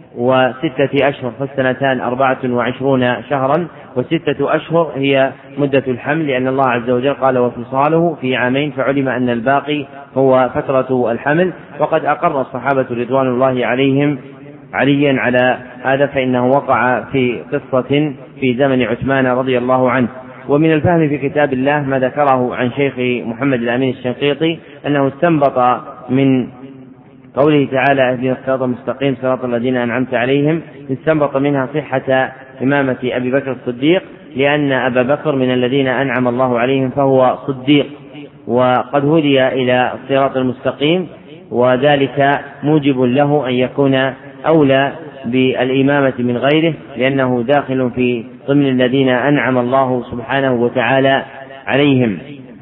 A: و6 أشهر، فالسنتان 24 شهرا، و6 أشهر هي مدة الحمل، لأن الله عز وجل قال وفصاله في 2 عام، فعلم أن الباقي هو فترة الحمل. وقد أقر الصحابة رضوان الله عليهم عليا على هذا، فإنه وقع في قصة في زمن عثمان رضي الله عنه. ومن الفهم في كتاب الله ما ذكره عن شيخ محمد الأمين الشنقيطي أنه استنبط من قوله تعالى اهدنا الصراط المستقيم صراط الذين أنعمت عليهم، استنبط منها صحة إمامة أبي بكر الصديق، لأن أبا بكر من الذين أنعم الله عليهم فهو صديق وقد هدي إلى الصراط المستقيم، وذلك موجب له أن يكون أولى بالإمامة من غيره، لأنه داخل في ضمن الذين أنعم الله سبحانه وتعالى عليهم.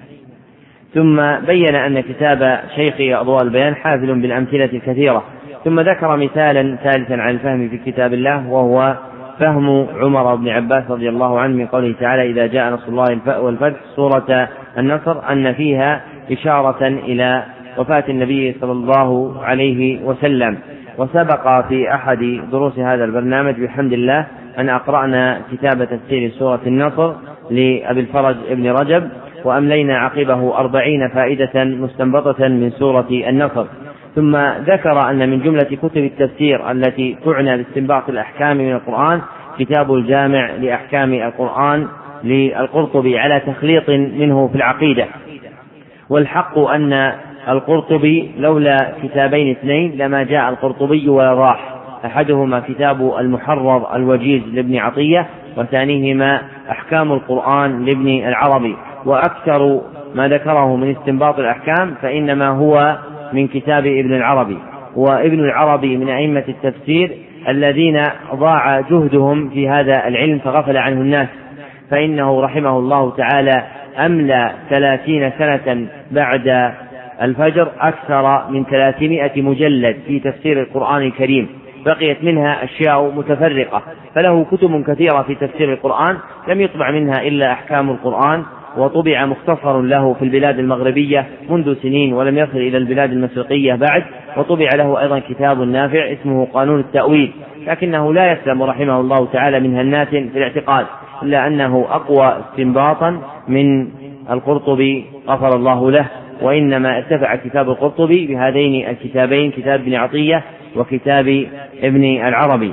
A: ثم بين أن كتاب شيخ أضواء البيان حافل بالأمثلة الكثيرة. ثم ذكر مثالا ثالثا عن الفهم في كتاب الله، وهو فهم عمر بن عباس رضي الله عنه من قوله تعالى إذا جاء نصر الله والفتح سورة النصر، أن فيها إشارة إلى وفاة النبي صلى الله عليه وسلم. وسبق في أحد دروس هذا البرنامج بحمد الله أن أقرأنا كتاب تفسير سورة النصر لأبي الفرج ابن رجب، وأملينا عقبه 40 فائدة مستنبطة من سورة النصر. ثم ذكر أن من جملة كتب التفسير التي تعنى باستنباط الأحكام من القرآن كتاب الجامع لأحكام القرآن للقرطبي على تخليط منه في العقيدة. والحق أن القرطبي لولا كتابين 2 لما جاء القرطبي ولا راح، أحدهما كتاب المحرر الوجيز لابن عطية، وثانيهما أحكام القرآن لابن العربي. وأكثر ما ذكره من استنباط الأحكام فإنما هو من كتاب ابن العربي، وابن العربي من أئمة التفسير الذين ضاع جهدهم في هذا العلم فغفل عنه الناس، فإنه رحمه الله تعالى أملى 30 سنة بعد الفجر أكثر من 300 مجلد في تفسير القرآن الكريم، بقيت منها أشياء متفرقة، فله كتب كثيرة في تفسير القرآن لم يطبع منها إلا أحكام القرآن، وطبع مختصر له في البلاد المغربية منذ سنين ولم يصل إلى البلاد المشرقية بعد، وطبع له أيضا كتاب نافع اسمه قانون التأويل، لكنه لا يسلم رحمه الله تعالى من هنات في الاعتقاد، إلا أنه أقوى استنباطا من القرطبي غفر الله له. وإنما ارتفع كتاب القرطبي بهذين الكتابين، كتاب ابن عطية وكتاب ابن العربي.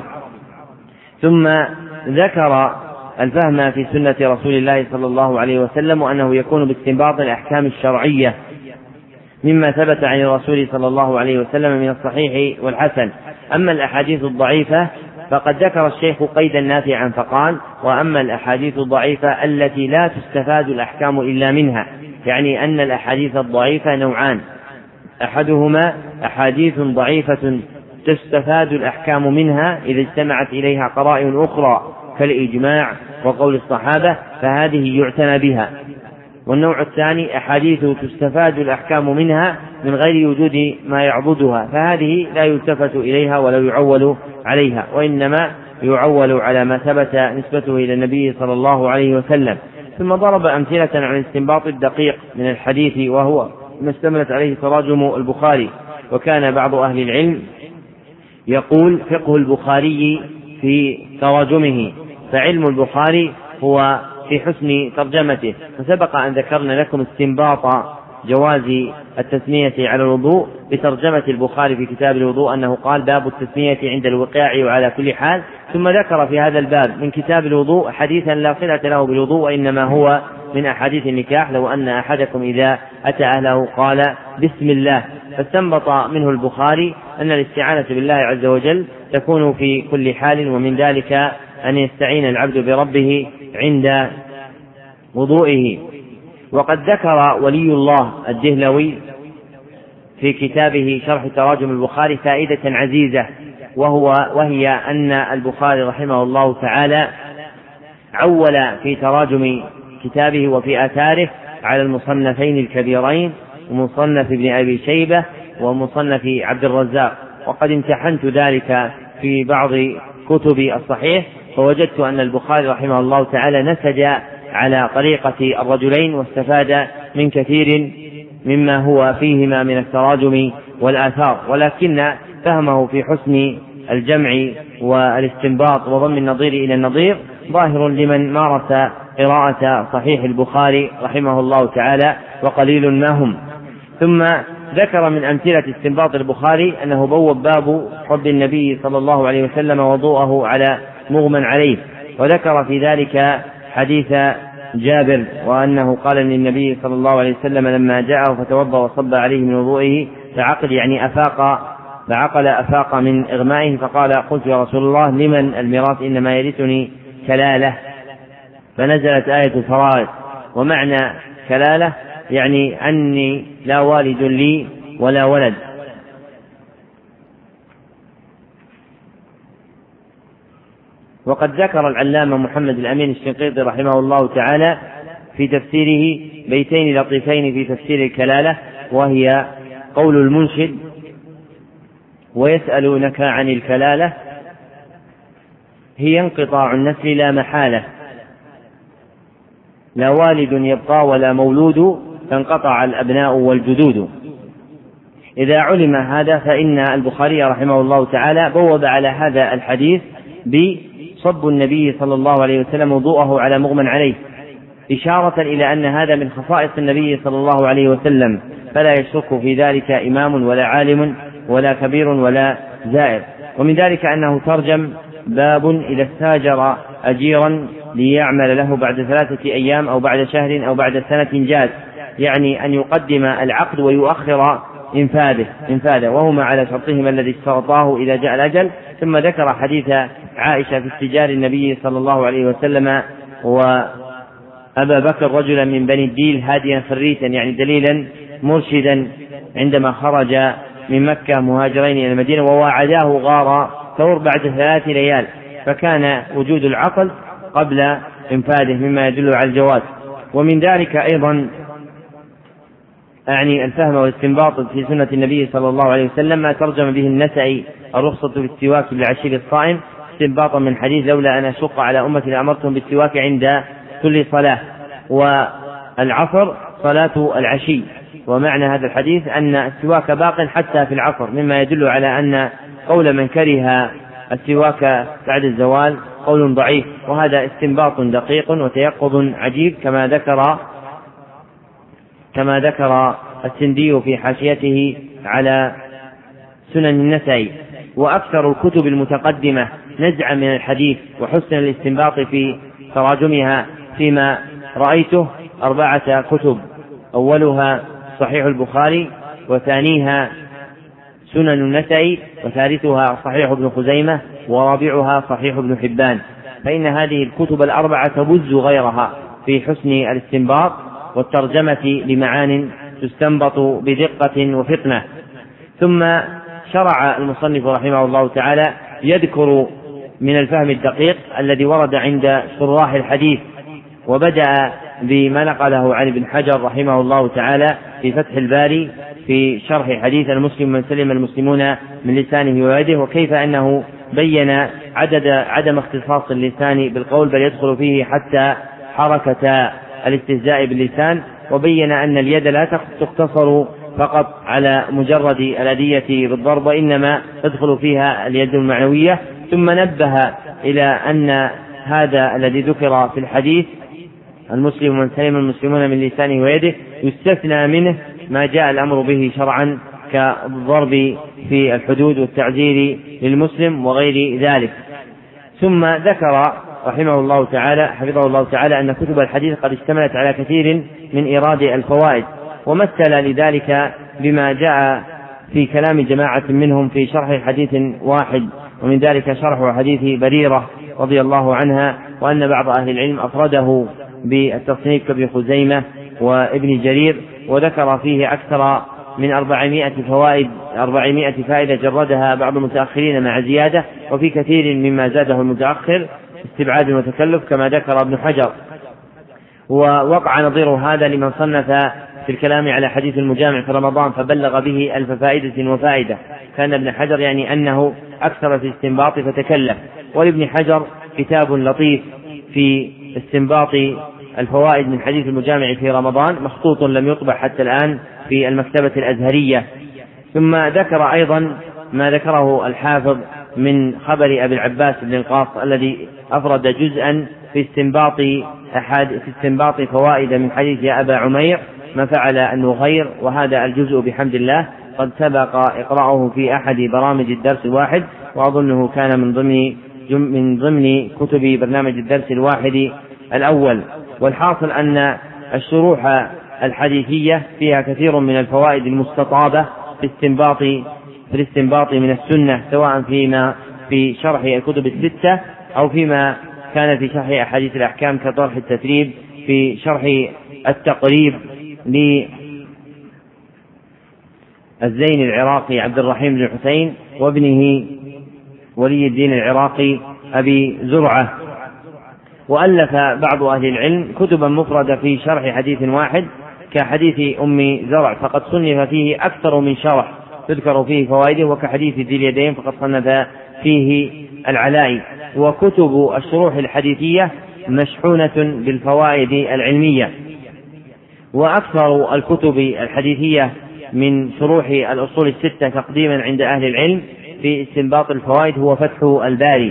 A: ثم ذكر الفهم في سنة رسول الله صلى الله عليه وسلم، وأنه يكون باستنباط الأحكام الشرعية مما ثبت عن الرسول صلى الله عليه وسلم من الصحيح والحسن. أما الأحاديث الضعيفة فقد ذكر الشيخ قيدا نافعا فقال وأما الأحاديث الضعيفة التي لا تستفاد الأحكام إلا منها، يعني أن الأحاديث الضعيفة نوعان، أحدهما أحاديث ضعيفة تستفاد الأحكام منها إذا اجتمعت إليها قرائن أخرى كالإجماع وقول الصحابة فهذه يعتنى بها، والنوع الثاني أحاديث تستفاد الأحكام منها من غير وجود ما يعضدها، فهذه لا يلتفت إليها ولا يعول عليها، وإنما يعول على ما ثبت نسبته إلى النبي صلى الله عليه وسلم. ثم ضرب أمثلة عن الاستنباط الدقيق من الحديث، وهو ما اشتملت عليه تراجم البخاري. وكان بعض أهل العلم يقول فقه البخاري في تراجمه، فعلم البخاري هو في حسن ترجمته. فسبق أن ذكرنا لكم استنباط جواز التسمية على الوضوء بترجمة البخاري في كتاب الوضوء، أنه قال باب التسمية عند الوقاع وعلى كل حال. ثم ذكر في هذا الباب من كتاب الوضوء حديثا لا صلة له بالوضوء، وإنما هو من أحاديث النكاح، لو أن أحدكم إذا أتى أهله قال بسم الله. فاستنبط منه البخاري أن الاستعانة بالله عز وجل تكون في كل حال، ومن ذلك أن يستعين العبد بربه عند وضوئه. وقد ذكر ولي الله الدهلوي في كتابه شرح تراجم البخاري فائدة عزيزة، وهي أن البخاري رحمه الله تعالى عول في تراجم كتابه وفي آثاره على المصنفين الكبيرين، ومصنف ابن أبي شيبة ومصنف عبد الرزاق، وقد امتحنت ذلك في بعض كتب الصحيح، فوجدت أن البخاري رحمه الله تعالى نسج على طريقة الرجلين، واستفاد من كثير مما هو فيهما من التراجم والآثار، ولكن فهمه في حسن الجمع والاستنباط وضم النظير إلى النظير ظاهر لمن مارس قراءة صحيح البخاري رحمه الله تعالى، وقليل ما هم. ثم ذكر من أمثلة استنباط البخاري أنه بوب باب حب النبي صلى الله عليه وسلم وضوءه على مغمى عليه، وذكر في ذلك حديث جابر، وأنه قال للنبي صلى الله عليه وسلم لما جاءه فتوضأ وصب عليه من وضوئه فعقل، يعني أفاق من إغمائه، فقال قلت يا رسول الله لمن الميراث إنما يرثني كلالة، فنزلت آية الفرائض. ومعنى كلالة يعني أني لا والد لي ولا ولد. وقد ذكر العلامة محمد الأمين الشنقيطي رحمه الله تعالى في تفسيره بيتين لطيفين في تفسير الكلالة، وهي قول المنشد ويسألونك عن الكلالة هي انقطاع النسل لا محالة، لا والد يبقى ولا مولود فانقطع الأبناء والجدود. إذا علم هذا فإن البخاري رحمه الله تعالى بوب على هذا الحديث بصب النبي صلى الله عليه وسلم وضوءه على مغمى عليه، إشارة إلى أن هذا من خصائص النبي صلى الله عليه وسلم، فلا يشك في ذلك إمام ولا عالم ولا كبير ولا زائر. ومن ذلك أنه ترجم باب إذا استاجر أجيرا ليعمل له بعد 3 أيام أو بعد شهر أو بعد سنة جاز، يعني أن يقدم العقد ويؤخر إنفاذه، وهما على شرطهما الذي اشترطاه إذا جاء الأجل. ثم ذكر حديث عائشة في استجار النبي صلى الله عليه وسلم وأبا بكر رجلا من بني الديل هاديا فريتا، يعني دليلا مرشدا، عندما خرج من مكة مهاجرين إلى المدينة وواعداه غار ثور بعد 3 ليال، فكان وجود العقل قبل إنفاذه مما يدل على الجواز. ومن ذلك أيضا أعني الفهم والاستنباط في سنة النبي صلى الله عليه وسلم ما ترجم به النسائي الرخصة في السواك للعشي الصائم، استنباطا من حديث لولا أن أشق على أمتي لأمرتهم بالسواك عند كل صلاة. والعصر صلاة العشي، ومعنى هذا الحديث أن السواك باق حتى في العصر، مما يدل على أن قول من كره السواك بعد الزوال قول ضعيف، وهذا استنباط دقيق وتيقظ عجيب كما ذكر السندي في حاشيته على سنن النسائي. وأكثر الكتب المتقدمة نزعا من الحديث وحسن الاستنباط في تراجمها فيما رأيته 4 كتب، أولها صحيح البخاري، وثانيها سنن النسائي، وثالثها صحيح ابن خزيمة، ورابعها صحيح ابن حبان. فإن هذه الكتب 4 تبز غيرها في حسن الاستنباط والترجمة لمعان تستنبط بدقة وفطنة. ثم شرع المصنف رحمه الله تعالى يذكر من الفهم الدقيق الذي ورد عند شراح الحديث، وبدأ بما نقله عن ابن حجر رحمه الله تعالى في فتح الباري في شرح حديث المسلم من سلم المسلمون من لسانه ويده، وكيف أنه بين عدم اختصاص اللسان بالقول، بل يدخل فيه حتى حركة الاستهزاء باللسان، وبين أن اليد لا تقتصر فقط على مجرد الأذية بالضرب، وإنما تدخل فيها اليد المعنوية. ثم نبه إلى أن هذا الذي ذكر في الحديث المسلم من سلم المسلمون من لسانه ويده يستثنى منه ما جاء الأمر به شرعا كالضرب في الحدود والتعزير للمسلم وغير ذلك. ثم ذكر رحمه الله تعالى حفظه الله تعالى أن كتب الحديث قد اشتملت على كثير من إيراد الفوائد، ومثل لذلك بما جاء في كلام جماعة منهم في شرح حديث واحد، ومن ذلك شرح حديث بريرة رضي الله عنها، وأن بعض أهل العلم أفرده بالتصنيف كابن خزيمة وابن جرير، وذكر فيه أكثر من 400 فائدة جردها بعض المتأخرين مع زيادة، وفي كثير مما زاده المتأخر استبعاد وتكلف كما ذكر ابن حجر. ووقع نظير هذا لمن صنف في الكلام على حديث المجامع في رمضان فبلغ به 1000 فائدة وفائدة، كان ابن حجر يعني أنه أكثر في استنباط فتكلف. ولابن حجر كتاب لطيف في استنباط الفوائد من حديث المجامع في رمضان مخطوط لم يطبع حتى الآن في المكتبة الأزهرية. ثم ذكر أيضا ما ذكره الحافظ من خبر أبي العباس بن القاص الذي أفرد جزءا في استنباط فوائد من حديث أبا عمير ما فعل النغير، وهذا الجزء بحمد الله قد سبق إقراءه في أحد برامج الدرس الواحد، وأظنه كان من ضمن كتب برنامج الدرس الواحد الأول. والحاصل أن الشروح الحديثية فيها كثير من الفوائد المستطابة في الاستنباط من السنة، سواء فيما في شرح الكتب الستة أو فيما كان في شرح أحاديث الأحكام كطرح التثريب، في شرح التقريب للزين العراقي عبد الرحيم بن حسين وابنه ولي الدين العراقي أبي زرعة. وألف بعض أهل العلم كتبا مفردة في شرح حديث واحد كحديث أم زرع، فقد صنف فيه أكثر من شرح تذكر فيه فوائده، وكحديث ذي اليدين فقد صنف فيه العلائي. وكتب الشروح الحديثية مشحونة بالفوائد العلمية. وأكثر الكتب الحديثية من شروح الأصول الستة تقديما عند أهل العلم في استنباط الفوائد هو فتح الباري،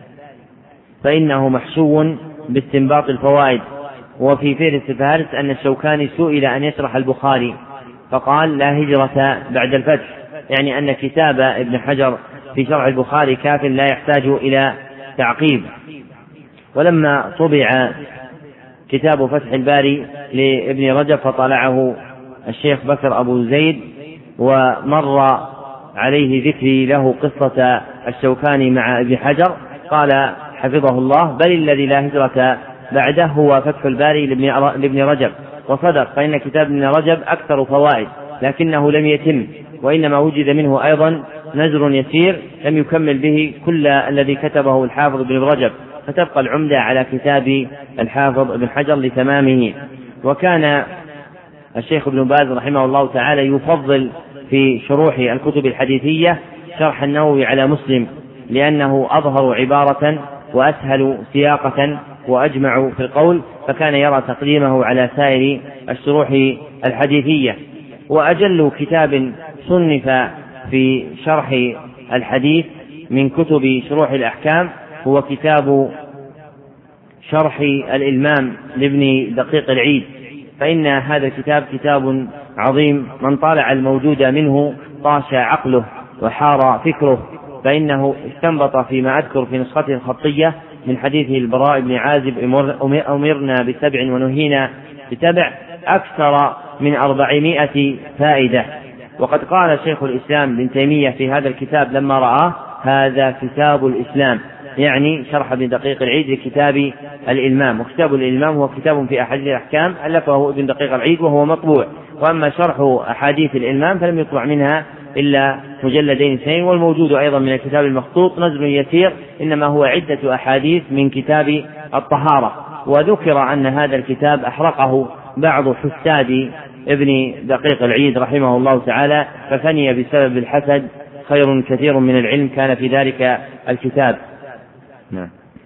A: فإنه محشو باستنباط الفوائد. وفي فهرس فهرس أن الشوكاني سئل أن يشرح البخاري فقال لا هجرة بعد الفتح، يعني أن كتاب ابن حجر في شرح البخاري كاف لا يحتاج إلى تعقيب. ولما طبع كتاب فتح الباري لابن رجب فطلعه الشيخ بكر أبو زيد ومر عليه ذكري له قصة الشوكاني مع ابن حجر قال حفظه الله بل الذي لا هجرة بعده هو فتح الباري لابن رجب. وصدق، فإن كتاب ابن رجب أكثر فوائد لكنه لم يتم، وإنما وجد منه أيضا نزر يسير لم يكمل به كل الذي كتبه الحافظ ابن رجب، فتبقى العمدة على كتاب الحافظ ابن حجر لتمامه. وكان الشيخ ابن باز رحمه الله تعالى يفضل في شروح الكتب الحديثية شرح النووي على مسلم، لأنه أظهر عبارة وأسهل سياقة وأجمع في القول، فكان يرى تقديمه على سائر الشروح الحديثية. وأجل كتاب صنف في شرح الحديث من كتب شروح الأحكام هو كتاب شرح الإلمام لابن دقيق العيد، فإن هذا الكتاب كتاب عظيم، من طالع الموجود منه طاش عقله وحار فكره، فإنه استنبط فيما أذكر في نسخته الخطية من حديث البراء بن عازب أمرنا ب7 ونهينا ب7 أكثر من 400 فائدة. وقد قال شيخ الإسلام ابن تيمية في هذا الكتاب لما رآه هذا كتاب الإسلام، يعني شرح ابن دقيق العيد لكتاب الإلمام. وكتاب الإلمام هو كتاب في أحاديث الأحكام ألفه ابن دقيق العيد وهو مطبوع، وأما شرح أحاديث الإلمام فلم يطبع منها إلا مجلدين 2، والموجود أيضا من الكتاب المخطوط نزل يسير إنما هو عدة أحاديث من كتاب الطهارة. وذكر أن هذا الكتاب أحرقه بعض حساد ابن دقيق العيد رحمه الله تعالى، ففني بسبب الحسد خير كثير من العلم كان في ذلك الكتاب. نعم.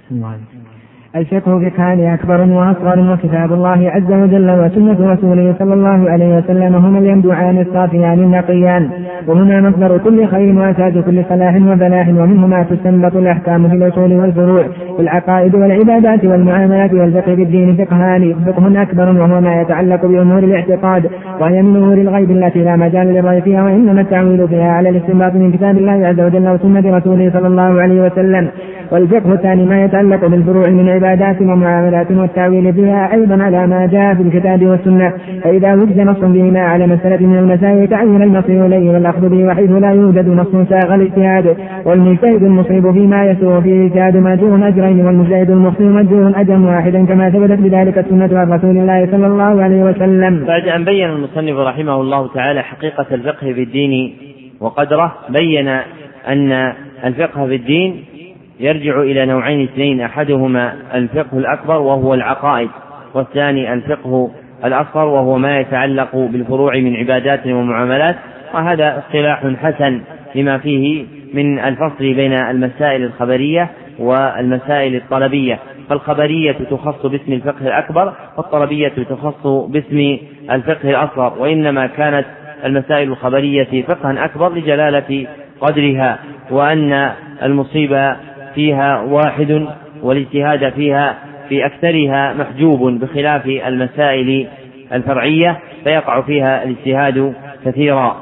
B: الفقه فقهان أكبر وأصغر، وكتاب الله عز وجل وسنة رسوله صلى الله عليه وسلم هما الينبوعان الصافيان النقيان، وهما مصدر كل خير وأساس كل صلاح وفلاح، ومنهما تستنبط الأحكام في الأصول والفروع في العقائد والعبادات والمعاملات والفقه بالدين. فقه أكبر وهو ما يتعلق بأمور الاعتقاد، وهي من أمور الغيب التي لا مجال للرأي فيها، وإنما التعويل فيها على الاستنباط من كتاب الله عز وجل وسنة رسوله صلى الله عليه وسلم. والفقه الثاني ما يتعلق بالفروع من عبادات ومعاملات، والتعويل فيها أيضا على ما جاء في الكتاب والسنة، فإذا وجد نص بهما على مسألة من المسائل تعين المصير إليه والأخذ به، وحيث لا يوجد نص ساغ الاجتهاد. والمجتهد المصيب فيما يسوء فيه اجتهاد مأجور أجرين، والمجتهد المخطئ مأجور أجرا واحدا، كما ثبتت بذلك السنة عن رسول الله صلى الله عليه وسلم.
A: بعد أن بين المصنف رحمه الله تعالى حقيقة الفقه في الدين وقدره، بين أن الفقه في الدين يرجع إلى نوعين اثنين، أحدهما الفقه الأكبر وهو العقائد، والثاني الفقه الأصغر وهو ما يتعلق بالفروع من عبادات ومعاملات. وهذا اصطلاح حسن لما فيه من الفصل بين المسائل الخبرية والمسائل الطلبية، فالخبرية تخص باسم الفقه الأكبر والطلبية تخص باسم الفقه الأصغر، وإنما كانت المسائل الخبرية فقها أكبر لجلالة قدرها، وأن المصيبة فيها واحد والاجتهاد فيها في أكثرها محجوب، بخلاف المسائل الفرعية فيقع فيها الاجتهاد كثيرا.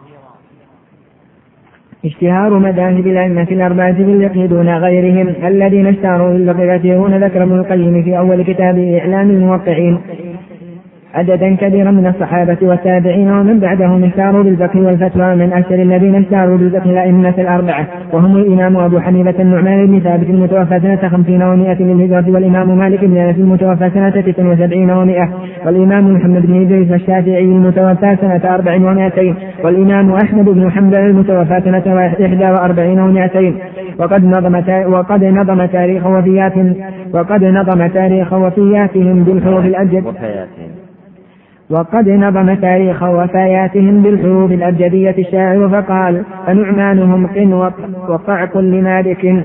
B: اشتهار مذاهب الأئمة الأربعة بالفقه دون غيرهم الذين اشتهروا بالفقه كثيرون، ذكر ابن القيم في أول كتابه إعلام الموقعين عددا كبيرا من الصحابة والتابعين ومن بعدهم اشتهروا بالفقه والفتوى. من أكثر الذين اشتهروا بالفقه الأئمة الأربعة وهم الإمام أبو حنيفة النعمان بن ثابت المتوفى سنة 50 و100 للهجرة، والإمام مالك بن أنس المتوفى سنة 79 و100، والإمام محمد بن إدريس الشافعي المتوفى سنة 4 و200، والإمام أحمد بن حنبل المتوفى سنة 41 و200. وقد نظم تاريخ وفياتهم بالحروف الأبجدية الأبجدية الشاعر فقال: فنعمانهم قن وطعق لمالك،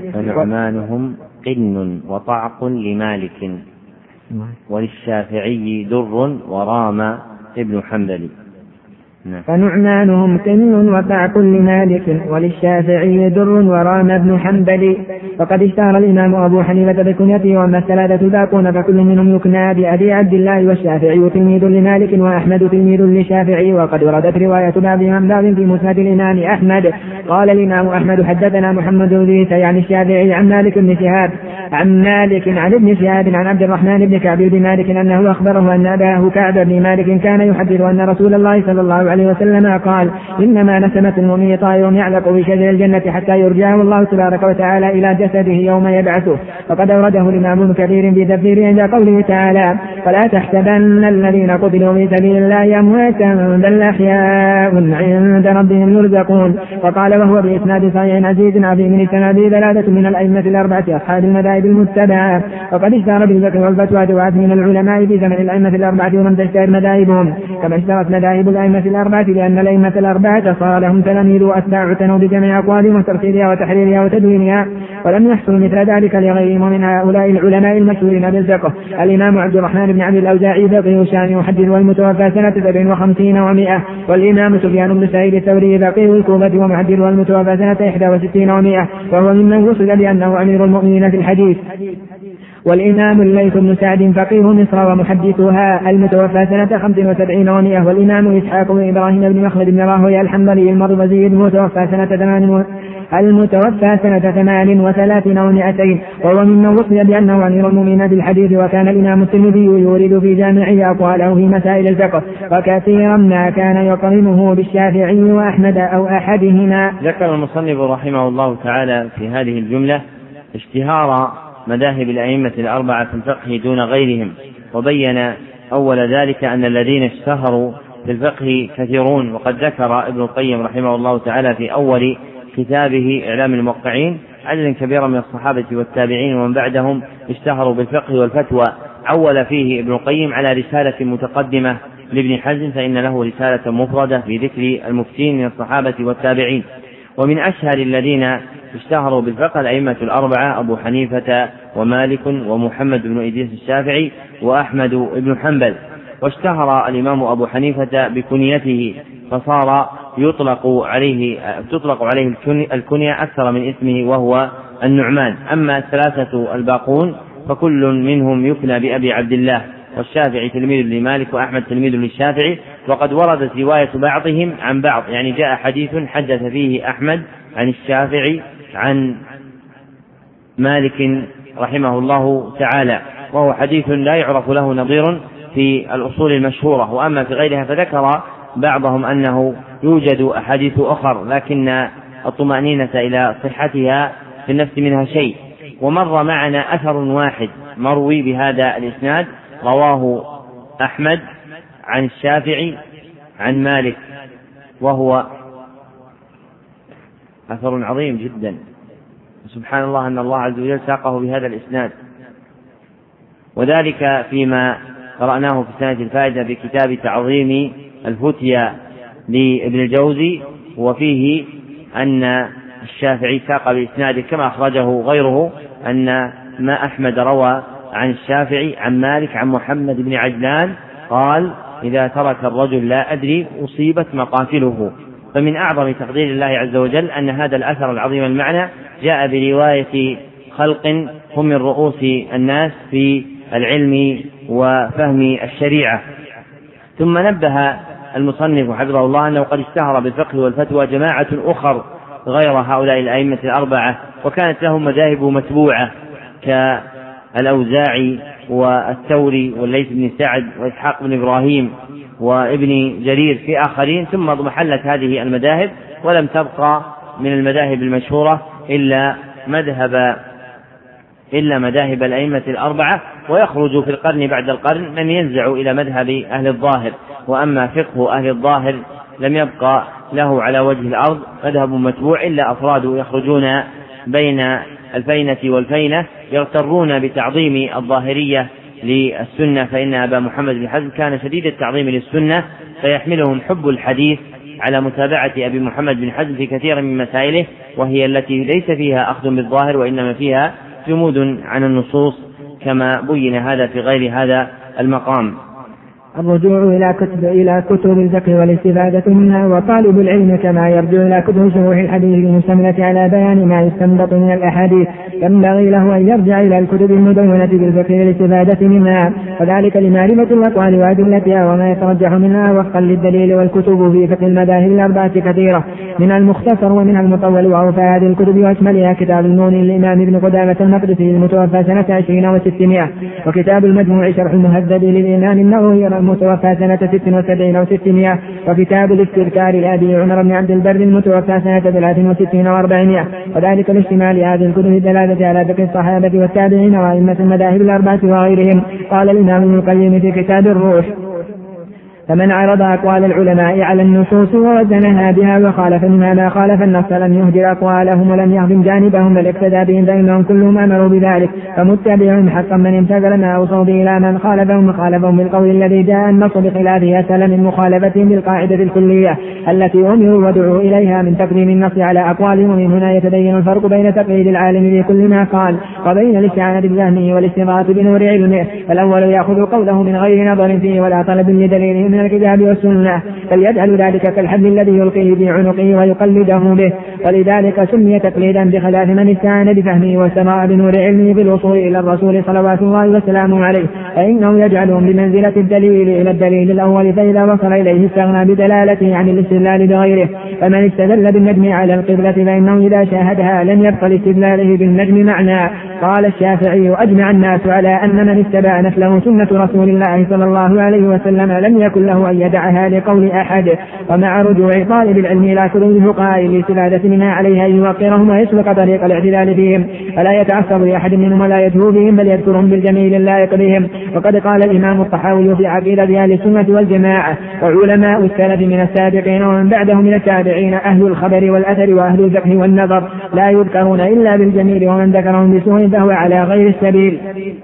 A: وللشافعي در ورام ابن حنبل.
B: فنعمانهم قن وطعق لمالك وللشافعي در ورام ابن حنبل. فقد اشتهر الإمام أبو حنيفة بكنيته، وأما الثلاثة الباقون فكل منهم يكنى بأبي عبد الله، والشافعي تلميذ لمالك وأحمد تلميذ للشافعي. وقد وردت رواية بعضهم عن بعض في مسند الإمام أحمد. قال الإمام أحمد: حدثنا محمد بن عيسى عن الشافعي عن مالك بن شهاب عن ابن شهاب عن عبد الرحمن بن كعب بن مالك أنه أخبره أن أباه كعب بن مالك كان يحدث أن رسول الله صلى الله عليه وسلم قال: إنما نسمة المؤمن طائر يعلق في شجر الجنة حتى يرجعه الله تبارك وتعالى إلى جسده يوم يبعثه. فقد أورده الإمام ابن كثير في تفسيره عند قوله تعالى: فلا تحسبن الذين قتلوا في سبيل الله أمواتا بل أحياء عند ربهم يرزقون. وقال وهو بإسناد صحيح عزيز عظيم من السناديد ثلاثة من الأئمة الأربعة أصحاب المذاهب المتبعة. وقد اشتهر بالفقه والفتوى دعاة من العلماء في زمن الأئمة الأربعة ومن تشتهر مذاهبهم، كما اشتهرت مذاهب الأئمة الأربعة، لأن الأئمة الأربعة صار لهم تلاميذ وأتباع اعتنوا بجميع أقوالهم وتفسيرها وتحريرها وتدوينها، ولم يحصل مثل ذلك لغيرهم من هؤلاء العلماء المشهورين بالفقه: الإمام عبد الرحمن بن عبد الأوزاعي فقيه شامي محدث والمتوفى سنة 57 و100، والإمام سفيان بن سعيد الثوري فقيه الكوفة ومحدث والمتوفى سنة 61 و100، وهو ممن وصف بأنه أمير المؤمنين في الحديث. والإمام الليث بن سعد فقيه مصر ومحدثها المتوفى سنة 75 و100، والإمام إسحاق بن إبراهيم بن مخلد بن راهويه الحنبلي المروزي المتوفى سنة 38 و200، وهو ممن وصف بأنه أمير المؤمنين بالحديث. وكان الإمام الترمذي يورد في جامعه أقواله في مسائل الفقه، وكثيرا ما كان يقرنه بالشافعي وأحمد أو أحدهما.
A: ذكر المصنف رحمه الله تعالى في هذه الجملة اشتهار مذاهب الأئمة الأربعة في الفقه دون غيرهم، وبين أول ذلك أن الذين اشتهروا في الفقه كثيرون. وقد ذكر ابن القيم رحمه الله تعالى في أول كتابه إعلام الموقعين عددا كبيرا من الصحابة والتابعين ومن بعدهم اشتهروا بالفقه والفتوى. عول فيه ابن القيم على رسالة متقدمة لابن حزم، فإن له رسالة مفردة في ذكر المفتين من الصحابة والتابعين. ومن أشهر الذين اشتهروا بالفقه الأئمة الأربعة: أبو حنيفة ومالك ومحمد بن إدريس الشافعي وأحمد بن حنبل. واشتهر الإمام أبو حنيفة بكنيته، فصار تطلق عليه الكنية أكثر من اسمه وهو النعمان. أما الثلاثة الباقون فكل منهم يكنى بأبي عبد الله، والشافعي تلميذ لمالك وأحمد تلميذ للشافعي. وقد وردت رواية بعضهم عن بعض، يعني جاء حديث حدث فيه أحمد عن الشافعي عن مالك رحمه الله تعالى، وهو حديث لا يعرف له نظير في الأصول المشهورة. وأما في غيرها فذكر بعضهم أنه يوجد أحاديث أخر، لكن الطمأنينة إلى صحتها في النفس منها شيء. ومر معنا أثر واحد مروي بهذا الإسناد رواه أحمد عن الشافعي عن مالك، وهو أثر عظيم جدا، سبحان الله أن الله عز وجل ساقه بهذا الإسناد. وذلك فيما قرأناه في سنة الفائدة بكتاب تعظيم الفتيا لابن الجوزي، وفيه أن الشافعي ساق بإسناده كما أخرجه غيره أن ما أحمد روى عن الشافعي عن مالك عن محمد بن عجلان قال: إذا ترك الرجل لا أدري أصيبت مقاتله. فمن أعظم تقدير الله عز وجل أن هذا الأثر العظيم المعنى جاء برواية خلق هم من رؤوس الناس في العلم وفهم الشريعة. ثم نبه المصنف حفظه الله أنه قد اشتهر بالفقه والفتوى جماعة أخر غير هؤلاء الأئمة الأربعة، وكانت لهم مذاهب متبوعة كالأوزاعي والثوري والليث بن سعد وإسحاق بن إبراهيم وابن جرير في آخرين، ثم اضمحلت هذه المذاهب ولم تبقى من المذاهب المشهورة إلا مذاهب الأئمة الأربعة، ويخرج في القرن بعد القرن من ينزع إلى مذهب أهل الظاهر. وأما فقه أهل الظاهر لم يبقى له على وجه الأرض مذهب متبوع إلا أفراد يخرجون بين الفينة والفينة يغترون بتعظيم الظاهرية للسنة، فإن أبا محمد بن حزم كان شديد التعظيم للسنة، فيحملهم حب الحديث على متابعة أبي محمد بن حزم في كثير من مسائله، وهي التي ليس فيها أخذ بالظاهر وإنما فيها جمود عن النصوص، كما بين هذا في غير هذا المقام.
B: الرجوع إلى كتب الفقه والاستفادة منها، وطالب العلم كما يرجع إلى كتب شروح الحديث المشتملة على بيان ما يستنبط من الأحاديث ينبغي له أن يرجع إلى الكتب المدونة بالفقه والاستفادة منها، وذلك لمعرفة الأقوال وأدلتها وما يترجح منها وفقا للدليل. والكتب في فقه المذاهب الأربعة كثيرة، من المختصر ومن المطول، وأوفى هذه الكتب وأشملها كتاب المغني للإمام ابن قدامة المقدسي المتوفى سنة 20 و600، وكتاب المجموع شرح المهذب للإمام النووي المتوفى سنة 76 و600، وكتاب الاستذكار لأبي عمر بن عبد البر المتوفى سنة 63 و400. وذلك لاشتمال هذه الكتب الدلالة على فقه الصحابة والتابعين وأئمة المذاهب الأربعة وغيرهم. قال الإمام ابن القيم في كتاب الروح: فمن عرض أقوال العلماء على النصوص ووزنها بها وخالف ما خالف النص لم يهجر أقوالهم ولم يهضم جانبهم بل اقتدى بهم، فإنهم كلهم أمروا بذلك، فمتبعهم حقا من امتثل ما أوصوا به إلى من خالفهم بالقول الذي جاء النص بخلافه أسهل من مخالفتهم بالقاعدة الكلية التي أمروا ودعوا إليها من تقديم النص على أقوالهم. ومن هنا يتبين الفرق بين تقليد العالم بكل ما قال وبين الاستعانة بفهمه والاستغاثة بنور علمه. فالأول يأخذ قوله من غير نظر فيه ولا طلب لدليله من الكتاب والسنة، بل يجعل ذلك كالحبل الذي يلقيه في عنقه ويقلده به، ولذلك سمي تقليدا بخلاف من استعان بفهمه واستمع بنور علمه بالوصول إلى الرسول صلوات الله وسلامه عليه، فإنه يجعلهم بمنزلة الدليل إلى الدليل الأول، فإذا وصل إليه استغنى بدلالته عن الاستدلال بغيره. فمن استدل بالنجم على القبلة فإنه إذا شاهدها لم يبقى لاستدلاله بالنجم معنى. قال الشافعي: أجمع الناس على أن من اتبع نسله سنة رسول الله صلى الله عليه وسلم لم يكن له أن يدعها لقول أحد. ومع رجوع طالب العلم إلى كتب الفقهاء للاستفادة منها عليها أن يوقرهم ويسلك طريق الاعتدال فيهم، فلا يتعصب لأحد منهم ولا يدهو بهم، بل يذكرهم بالجميل اللائق بهم. وقد قال الإمام الطحاوي في عقيدة أهل السنة والجماعة: وعلماء السلف من السابقين ومن بعدهم من التابعين أهل الخبر والأثر وأهل الفقه والنظر لا يذكرون إلا بالجميل، ومن ذكرهم بسوء فهو على غير السبيل.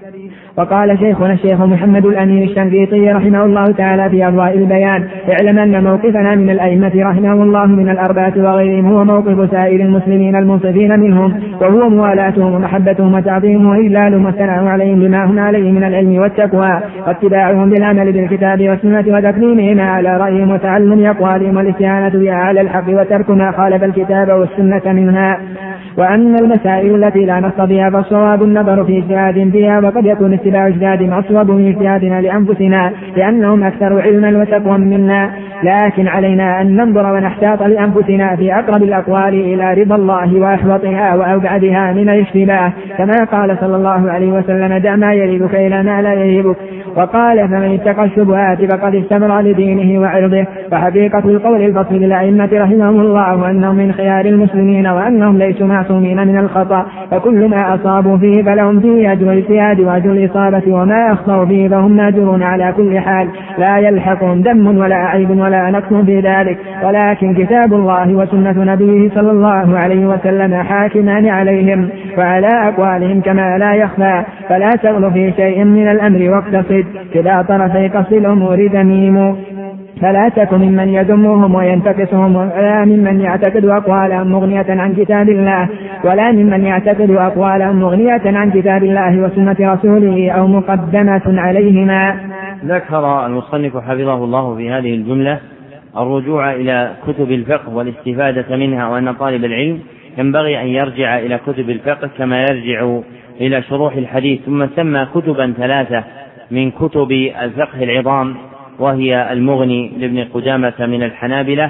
B: وقال شيخنا الشيخ محمد الأمين الشنقيطي رحمه الله تعالى في أضواء البيان: اعلم أن موقفنا من الأئمة رحمه الله من الأربعة وغيرهم هو موقف سائر المسلمين المنصفين منهم، وهو موالاتهم ومحبتهم وتعظيمهم وإجلالهم والثناء عليهم بما هم عليه من العلم والتقوى، واتباعهم بالعمل بالكتاب والسنة وتكليمهما على رأيهم وتعلم أقوالهم والاستعانة بها على الحق وترك ما خالف الكتاب والسنة منها. وأن المسائل التي لا نص بها فالصواب النظر في اجتهاد فيها، وقد يكون اتباع اجتهاد أصوب من اجتهادنا لأنفسنا لأنهم أكثر علما وتقوى منا، لكن علينا أن ننظر ونحتاط لأنفسنا في أقرب الأقوال إلى رضا الله وأحوطها وأبعدها من الاشتباه، كما قال صلى الله عليه وسلم: دع ما يريبك إلى ما لا يريبك. وقال فمن اتقى الشبهات فقد استبرأ لدينه وعرضه. فحقيقة القول الفصل للأئمة رحمهم الله أنهم من خيار المسلمين وأنهم ليسوا معصومين من الخطأ، فكل ما أصابوا فيه فلهم فيه أجر الاجتهاد وأجر الإصابة، وما أخطأوا فيه فهم ماجرون على كل حال، لا يلحقهم ذم ولا عيب ولا نقص في ذلك. ولكن كتاب الله وسنة نبيه صلى الله عليه وسلم حاكمان عليهم وعلى أقوالهم كما لا يخفى، فلا تغل في شيء من الأمر واقتصد، كلا طرفي قصد الأمور ذميم. فلا تكن ممن يذمهم وينتقصهم، ولا ممن يعتقد أقوالهم مغنية عن كتاب الله، ولا ممن يعتقد أقوالهم مغنية عن كتاب الله وسنة رسوله أو مقدمة عليهما.
A: ذكر المصنف حفظه الله في هذه الجملة الرجوع إلى كتب الفقه والاستفادة منها، وأن طالب العلم ينبغي أن يرجع إلى كتب الفقه كما يرجع إلى شروح الحديث. ثم سمى كتبا 3 من كتب الفقه العظام، وهي المغني لابن قدامة من الحنابلة،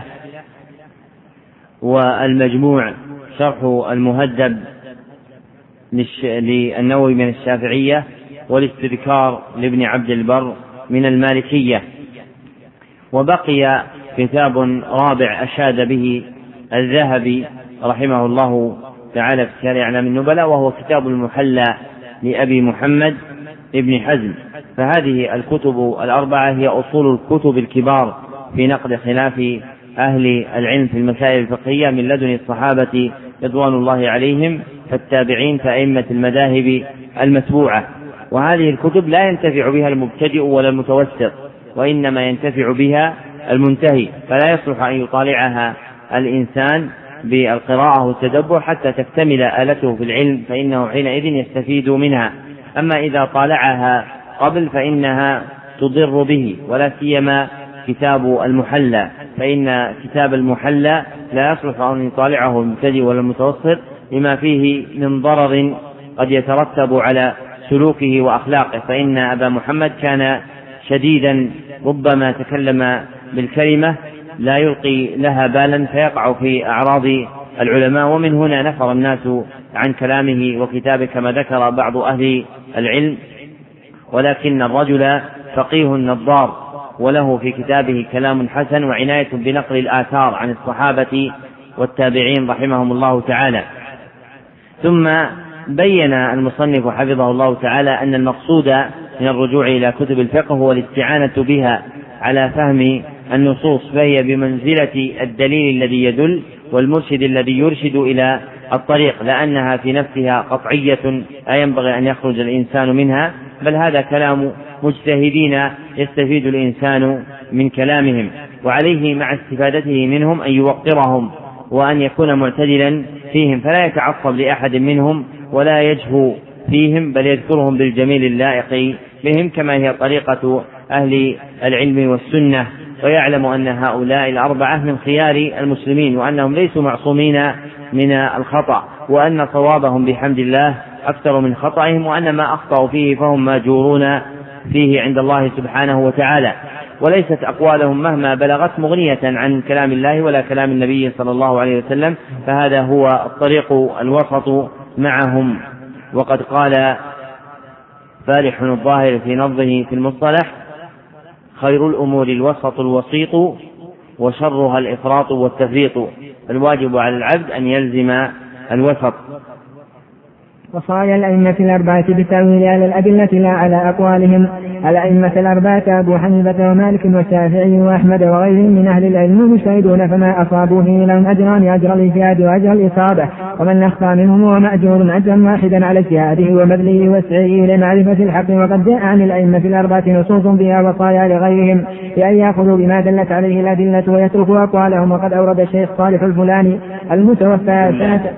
A: والمجموع شرح المهذب للنووي من الشافعية، والاستذكار لابن عبد البر من المالكية. وبقي كتاب رابع أشاد به الذهبي رحمه الله تعالى في سير أعلام النبلاء، وهو كتاب المحلى لأبي محمد ابن حزم. فهذه الكتب 4 هي أصول الكتب الكبار في نقد خلاف أهل العلم في المسائل الفقهية من لدن الصحابة رضوان الله عليهم، فالتابعين فأئمة المذاهب المتبوعة. وهذه الكتب لا ينتفع بها المبتدئ ولا المتوسط، وإنما ينتفع بها المنتهي، فلا يصلح أن يطالعها الإنسان بالقراءة والتدبر حتى تكتمل آلته في العلم، فإنه حينئذ يستفيد منها. أما إذا طالعها قبل فإنها تضر به، ولا سيما كتاب المحلى، فإن كتاب المحلى لا يصلح أن يطالعه المبتدئ ولا المتوسط لما فيه من ضرر قد يترتب على سلوكه وأخلاقه. فإن أبا محمد كان شديدا، ربما تكلم بالكلمة لا يلقي لها بالا فيقع في أعراض العلماء، ومن هنا نفر الناس عن كلامه وكتابه كما ذكر بعض أهل العلم. ولكن الرجل فقيه نظار، وله في كتابه كلام حسن وعناية بنقل الآثار عن الصحابة والتابعين رحمهم الله تعالى. ثم بين المصنف حفظه الله تعالى أن المقصود من الرجوع إلى كتب الفقه هو الاستعانة بها على فهم النصوص، فهي بمنزلة الدليل الذي يدل والمرشد الذي يرشد إلى الطريق، لأنها في نفسها قطعية لا ينبغي أن يخرج الإنسان منها، بل هذا كلام مجتهدين يستفيد الإنسان من كلامهم، وعليه مع استفادته منهم أن يوقرهم وأن يكون معتدلا فيهم، فلا يتعصب لأحد منهم ولا يجهو فيهم، بل يذكرهم بالجميل اللائق بهم كما هي طريقة أهل العلم والسنة. ويعلم أن هؤلاء 4 من خيار المسلمين، وأنهم ليسوا معصومين من الخطأ، وأن صوابهم بحمد الله أكثر من خطأهم، وأن ما أخطأوا فيه فهم ماجورون فيه عند الله سبحانه وتعالى. وليست أقوالهم مهما بلغت مغنية عن كلام الله ولا كلام النبي صلى الله عليه وسلم، فهذا هو الطريق الوسط معهم. وقد قال فالح الظاهر في نظمه في المصطلح: خير الأمور الوسط الوسيط، وشرها الإفراط والتفريط، الواجب على العبد أن يلزم الوسط.
B: وصايا الأئمة 4 بالتأويل على الأدلة لا على أقوالهم. الأئمة 4 أبو حنيفة ومالك والشافعي وأحمد وغيرهم من أهل العلم مجتهدون، فما أصابوا فيه لهم أجران: أجر الاجتهاد وأجر الإصابة، ومن أخطأ منهم هو مأجور أجرا واحدا على اجتهاده وبذله وسعيه لمعرفة الحق. وقد جاء عن الأئمة 4 نصوص فيها وصايا لغيرهم بأن يأخذوا بما دلت عليه الأدلة ويتركوا أقوالهم. وقد أورد الشيخ صالح الفلاني المتوفى سنة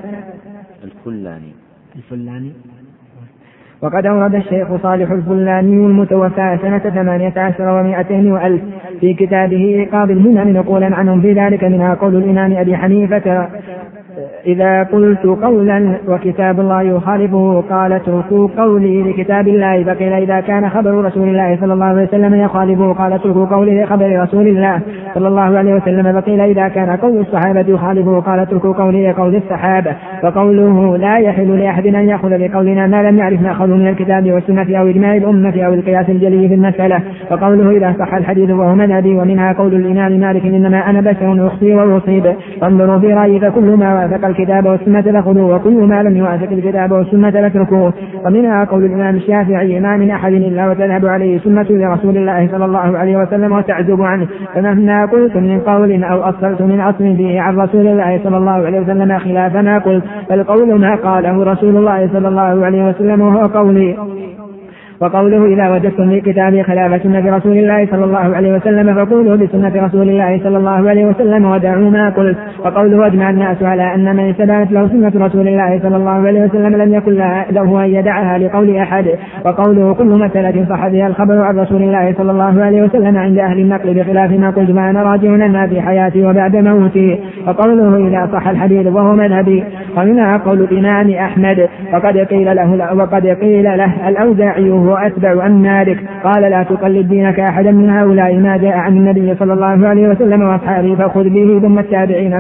B: وقد أورد الشيخ صالح الفلاني المتوفى سنة 18 و200 وألف في كتابه إيقاظ الهمم نقولا عنهم في ذلك، منها قول الإمام أبي حنيفة: إذا قلت قولا وكتاب الله يخالفه قال اتركوا قولي لكتاب الله. فقيل: إذا كان خبر رسول الله صلى الله عليه وسلم يخالفه قال اتركوا قولي لخبر رسول الله. صلى الله عليه وسلم. فقيل إذا كان قول الصحابة يخالفه قال اتركوا قولي قول الصحابة. فقوله لا يحل لأحد أن يأخذ بقولنا ما لم يعرف نأخذ من الكتاب والسنة أو إجماع الأمة أو القياس الجلي في المسألة. فقوله إذا صح الحديث وهو مذهبي. ومنها قول الإمام مالك إنما أنا بشر أخطي وأصيب فانظروا في رأيي فكل ما وافق الكتاب والسنة فخذوه وكل ما لم يوافق الكتاب والسنة فاتركوه. ومنها قول الإمام الشافعي ما من أحد إلا وتذهب عليه سنة لرسول الله صلى الله عليه وسلم وتعزب عنه. فمهما قلت من قول أو أصلت من أصل فيه عن رسول الله صلى الله عليه وسلم خلاف ما قلت فالقول ما قاله رسول الله صلى الله عليه وسلم وهو قولي. وقوله إذا وجدتم في كتابي خلاف سنة رسول الله صلى الله عليه وسلم فقولوا بسنة رسول الله صلى الله عليه وسلم ودعوا ما قلت. وقوله أجمع الناس على أن من استبانت له سنة رسول الله صلى الله عليه وسلم لم يكن له أن يدعها لقول أحد. وقوله كل مسألة صح بها الخبر عن رسول الله صلى الله عليه وسلم عند أهل النقل بخلاف ما قلت فأنا راجع عنها في حياتي وبعد موتي. وقوله إذا صح الحديث وهو مذهبي. ومنها قول الإمام أحمد وقد قيل له الأوزاعي وهو أتبع عن مالك قال لا تقلد دينك أحدا من هؤلاء ما جاء عن النبي صلى الله عليه وسلم وأصحابه فخذ به ثم التابعين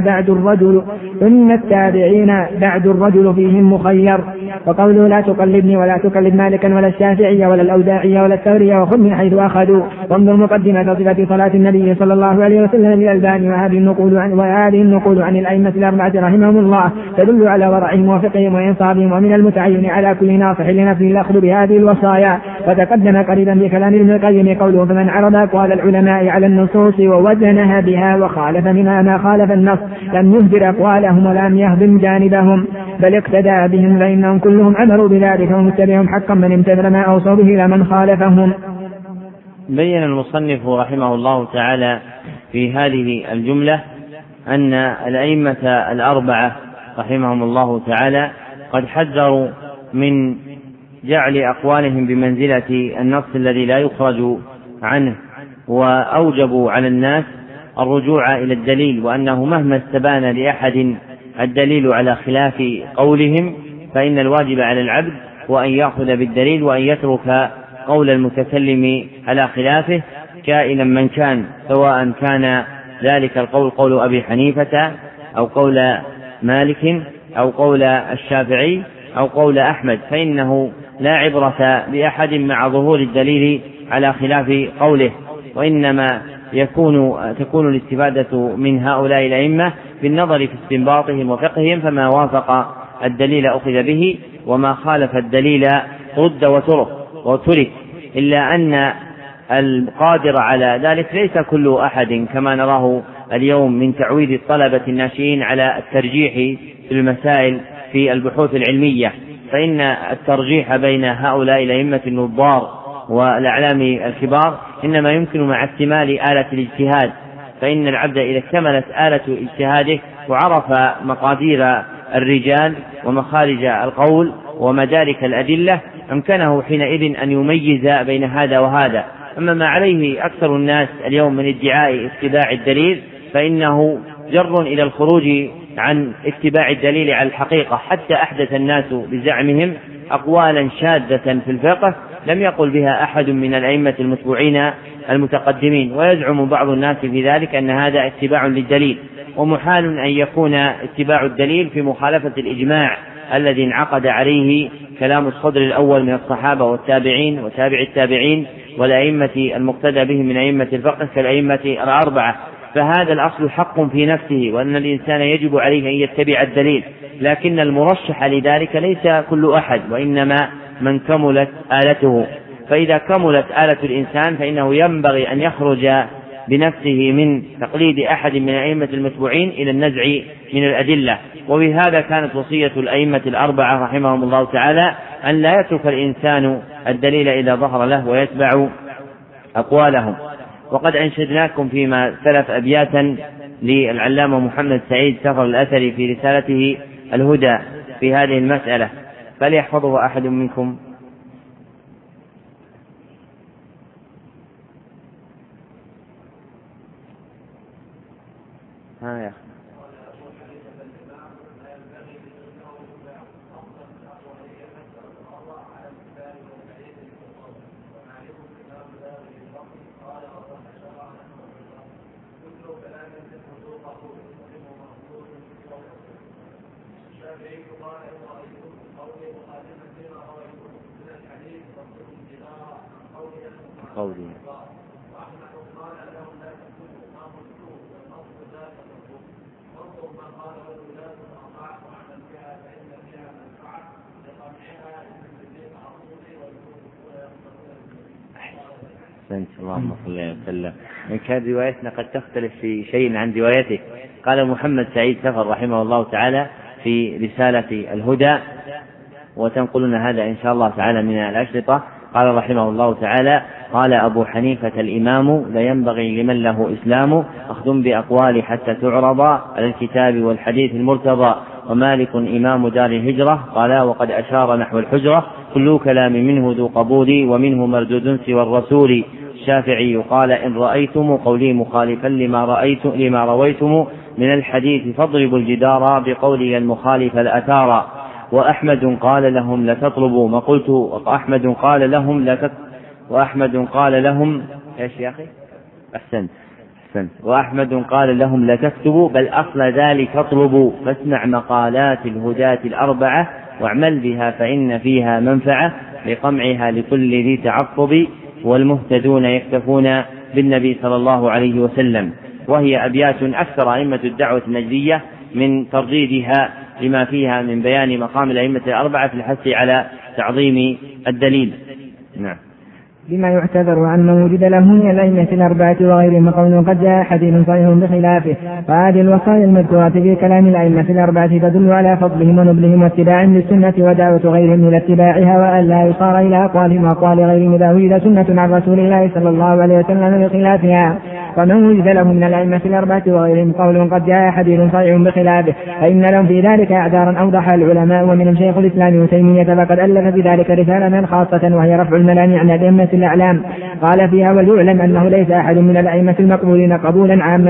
B: بعد الرجل فيهم مخير. وقوله لا تقلدني ولا تقلد مالكا ولا الشافعي ولا الأوزاعي ولا الثوري وخذ من حيث أخذوا. وانظر مقدمة صفة صلاة النبي صلى الله عليه وسلم للألباني وهذه النقول عن الأئمة الأربعة رحمهم الله تدل على ورعهم وفقهم وإنصافهم. ومن المتعين على كل ناصح لنفسه الأخذ بهذه الوصايا. وتقدم قريبا بكلام ابن القيم قوله فمن عرض أقوال العلماء على النصوص ووزنها بها وخالف منها ما خالف النص لم يهدر أقوالهم ولم يهضم جانبهم بل اقتدى بهم فإنهم كلهم عملوا بذلك ومتبعهم حقا من امتثل ما أوصوا به لمن خالفهم.
A: بين المصنف رحمه الله تعالى في هذه الجملة أن الأئمة الأربعة رحمهم الله تعالى قد حذروا من جعل أقوالهم بمنزلة النص الذي لا يخرج عنه وأوجبوا على الناس الرجوع إلى الدليل وأنه مهما استبان لأحد الدليل على خلاف قولهم فإن الواجب على العبد وأن يأخذ بالدليل وأن يترك قول المتكلم على خلافه كائنا من كان سواء كان ذلك القول قول أبي حنيفة أو قول مالك أو قول الشافعي أو قول أحمد فإنه لا عبرة بأحد مع ظهور الدليل على خلاف قوله وإنما تكون الاستفادة من هؤلاء الأئمة بالنظر في استنباطهم وفقههم فما وافق الدليل أخذ به وما خالف الدليل رد وترك إلا أن القادر على ذلك ليس كل أحد كما نراه اليوم من تعويد الطلبة الناشئين على الترجيح في المسائل في البحوث العلمية فإن الترجيح بين هؤلاء الأئمة النظار والأعلام الكبار إنما يمكن مع اكتمال آلة الاجتهاد فإن العبد إذا اكتملت آلة اجتهاده وعرف مقادير الرجال ومخارج القول ومدارك الأدلة أمكنه حينئذ أن يميز بين هذا وهذا. أما ما عليه أكثر الناس اليوم من ادعاء اتباع الدليل فإنه جر إلى الخروج عن اتباع الدليل على الحقيقة حتى أحدث الناس بزعمهم أقوالا شاذة في الفقه لم يقل بها أحد من الأئمة المتبوعين المتقدمين ويزعم بعض الناس في ذلك أن هذا اتباع للدليل ومحال أن يكون اتباع الدليل في مخالفة الإجماع الذي انعقد عليه كلام الصدر الأول من الصحابة والتابعين وتابع التابعين والأئمة المقتدى بهم من أئمة الفقه كالأئمة الأربعة فهذا الأصل حق في نفسه وأن الإنسان يجب عليه أن يتبع الدليل لكن المرشح لذلك ليس كل أحد وإنما من كملت آلته فإذا كملت آلة الإنسان فإنه ينبغي أن يخرج بنفسه من تقليد أحد من الأئمة المتبوعين إلى النزع من الأدلة وبهذا كانت وصية الأئمة الأربعة رحمهم الله تعالى أن لا يترك الإنسان الدليل إذا ظهر له ويتبع أقوالهم. وقد أنشدناكم فيما سلف أبياتا للعلامة محمد سعيد سفر الأثري في رسالته الهدى في هذه المسألة فليحفظه أحد منكم. يا قولي اللهم صل وسلم. إن كان روايتنا قد تختلف في شيء عن روايته. قال محمد سعيد سفر رحمه الله تعالى في رسالة الهدى، وتنقلون هذا إن شاء الله تعالى من الأشرطة. قال رحمه الله تعالى: قال أبو حنيفة الإمام: لا ينبغي لمن له إسلام أخذ بأقوال حتى تعرض على الكتاب والحديث المرتضى. ومالك إمام دار الهجرة قال: وقد أشار نحو الحجرة كل كلام منه ذو قبول ومنه مردود سوى الرسول. الشافعي قال: إن رأيتم قولي مخالفا لما رويتم من الحديث فاضربوا الجدار بقولي المخالف الأثار. وأحمد قال لهم لا تطلبوا ما قلت وأحمد قال لهم إيش يا أخي؟ أحسنت. وأحمد قال لهم لا تكتبوا بل أصل ذلك اطلبوا، فاسمع مقالات الهداة الأربعة واعمل بها فإن فيها منفعة لقمعها لكل ذي تعقب، والمهتدون يكتفون بالنبي صلى الله عليه وسلم. وهي أبيات أكثر أئمة الدعوة النجدية من ترديدها لما فيها من بيان مقام الأئمة الأربعة في الحث على تعظيم الدليل. نعم.
B: بما يعتذر عن من وجد له من الأئمة الأربعة وغيرهم قول قد جاء حديث صحيح بخلافه. فهذه الوصايا المذكورة في كلام الأئمة الأربعة تدل على فضلهم ونبلهم واتباعهم للسنة ودعوة غيرهم إلى اتباعها، وأن لا يصار إلى أقوالهم وأقوال غيرهم إذا وجد سنة عن رسول الله صلى الله عليه وسلم بخلافها. ومن وجد له من الأئمة الأربعة وغيرهم قول قد جاء حديث صحيح بخلافه فإن لهم في ذلك أعذارا أوضحها العلماء، ومنهم شيخ الإسلام ابن تيمية فقد ألف بذلك رسالة خاصة وهي رفع الملام عن الأئمة الأعلام. قال فيها: وليعلم أنه ليس أحد من الأئمة المقبولين قبولا عاما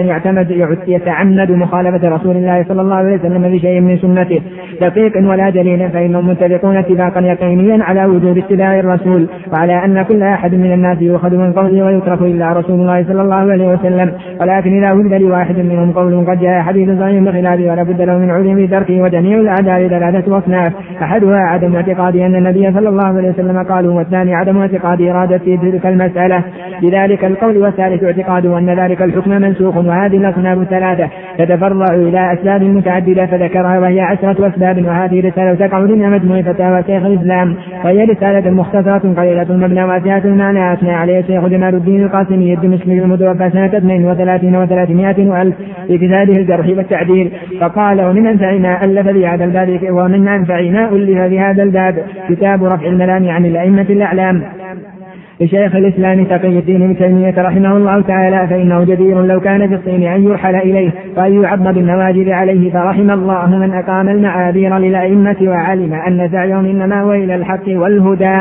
B: يتعمد مخالفة رسول الله صلى الله عليه وسلم بشيء من سنته دقيق ولا دليل، فإنهم متفقون اتفاقا يقينيا على وجوب اتباع الرسول، وعلى أن كل أحد من الناس يؤخذ من قوله ويترك إلا رسول الله صلى الله عليه وسلم. ولكن إذا وجد لواحد منهم قول قد جاء حديث صحيح بخلافه ولا بد له من علم تركه. وجميع الأعذار ثلاثة أصناف: أحدها عدم اعتقاد أن النبي صلى الله عليه وسلم قال، والثاني عدم اعتقاد إرادة تلك المسألة بذلك القول، والثالث اعتقاد أن ذلك الحكم منسوخ. وهذه الأصناف الثلاثة تتفرع إلى أسباب متعددة فذكرها وهي 10 أسباب. وهذه رسالة تقع ضمن مجموع فتاوى شيخ الإسلام، وهي رسالة مختصرة قليلة المبنى واسعة المعنى، أثنى عليه الشيخ جمال الدين القاسمي الدمشقي المتوفى سنة 32 و300 وألف في كتابه الجرح والتعديل. فقال: ومن أنفعنا ألف بهذا الباب ومن أنفعنا ألف بهذا الباب كتاب رفع الملام عن الأئمة الأعلام لشيخ الإسلام تقي الدين ابن تيمية رحمه الله تعالى، فإنه جدير لو كان في الصين أن يرحل إليه وأن يعض بالنواجذ عليه. فرحم الله من أقام المعاذير للأئمة وعلم أن سعيهم إنما هو إلى الحق والهدى.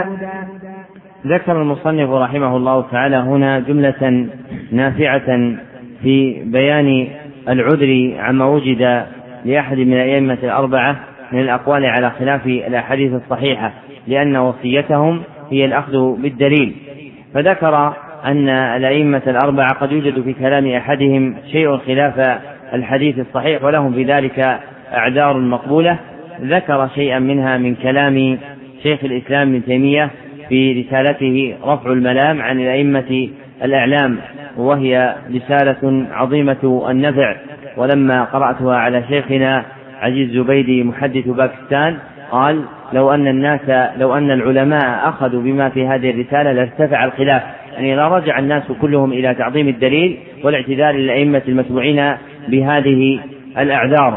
A: ذكر المصنف رحمه الله تعالى هنا جملة نافعة في بيان العذر عما وجد لأحد من الأئمة الأربعة من الأقوال على خلاف الأحاديث الصحيحة، لأن وصيتهم هي الأخذ بالدليل. فذكر أن الأئمة الأربعة قد يوجد في كلام أحدهم شيء خلاف الحديث الصحيح ولهم في ذلك أعذار مقبولة. ذكر شيئا منها من كلام شيخ الإسلام ابن تيمية في رسالته رفع الملام عن الأئمة الأعلام، وهي رسالة عظيمة النفع. ولما قرأتها على شيخنا عزيز زبيدي محدث باكستان قال: لو أن العلماء أخذوا بما في هذه الرسالة لارتفع الخلاف، يعني لا رجع الناس كلهم إلى تعظيم الدليل والاعتذار للأئمة المتبوعين بهذه الأعذار.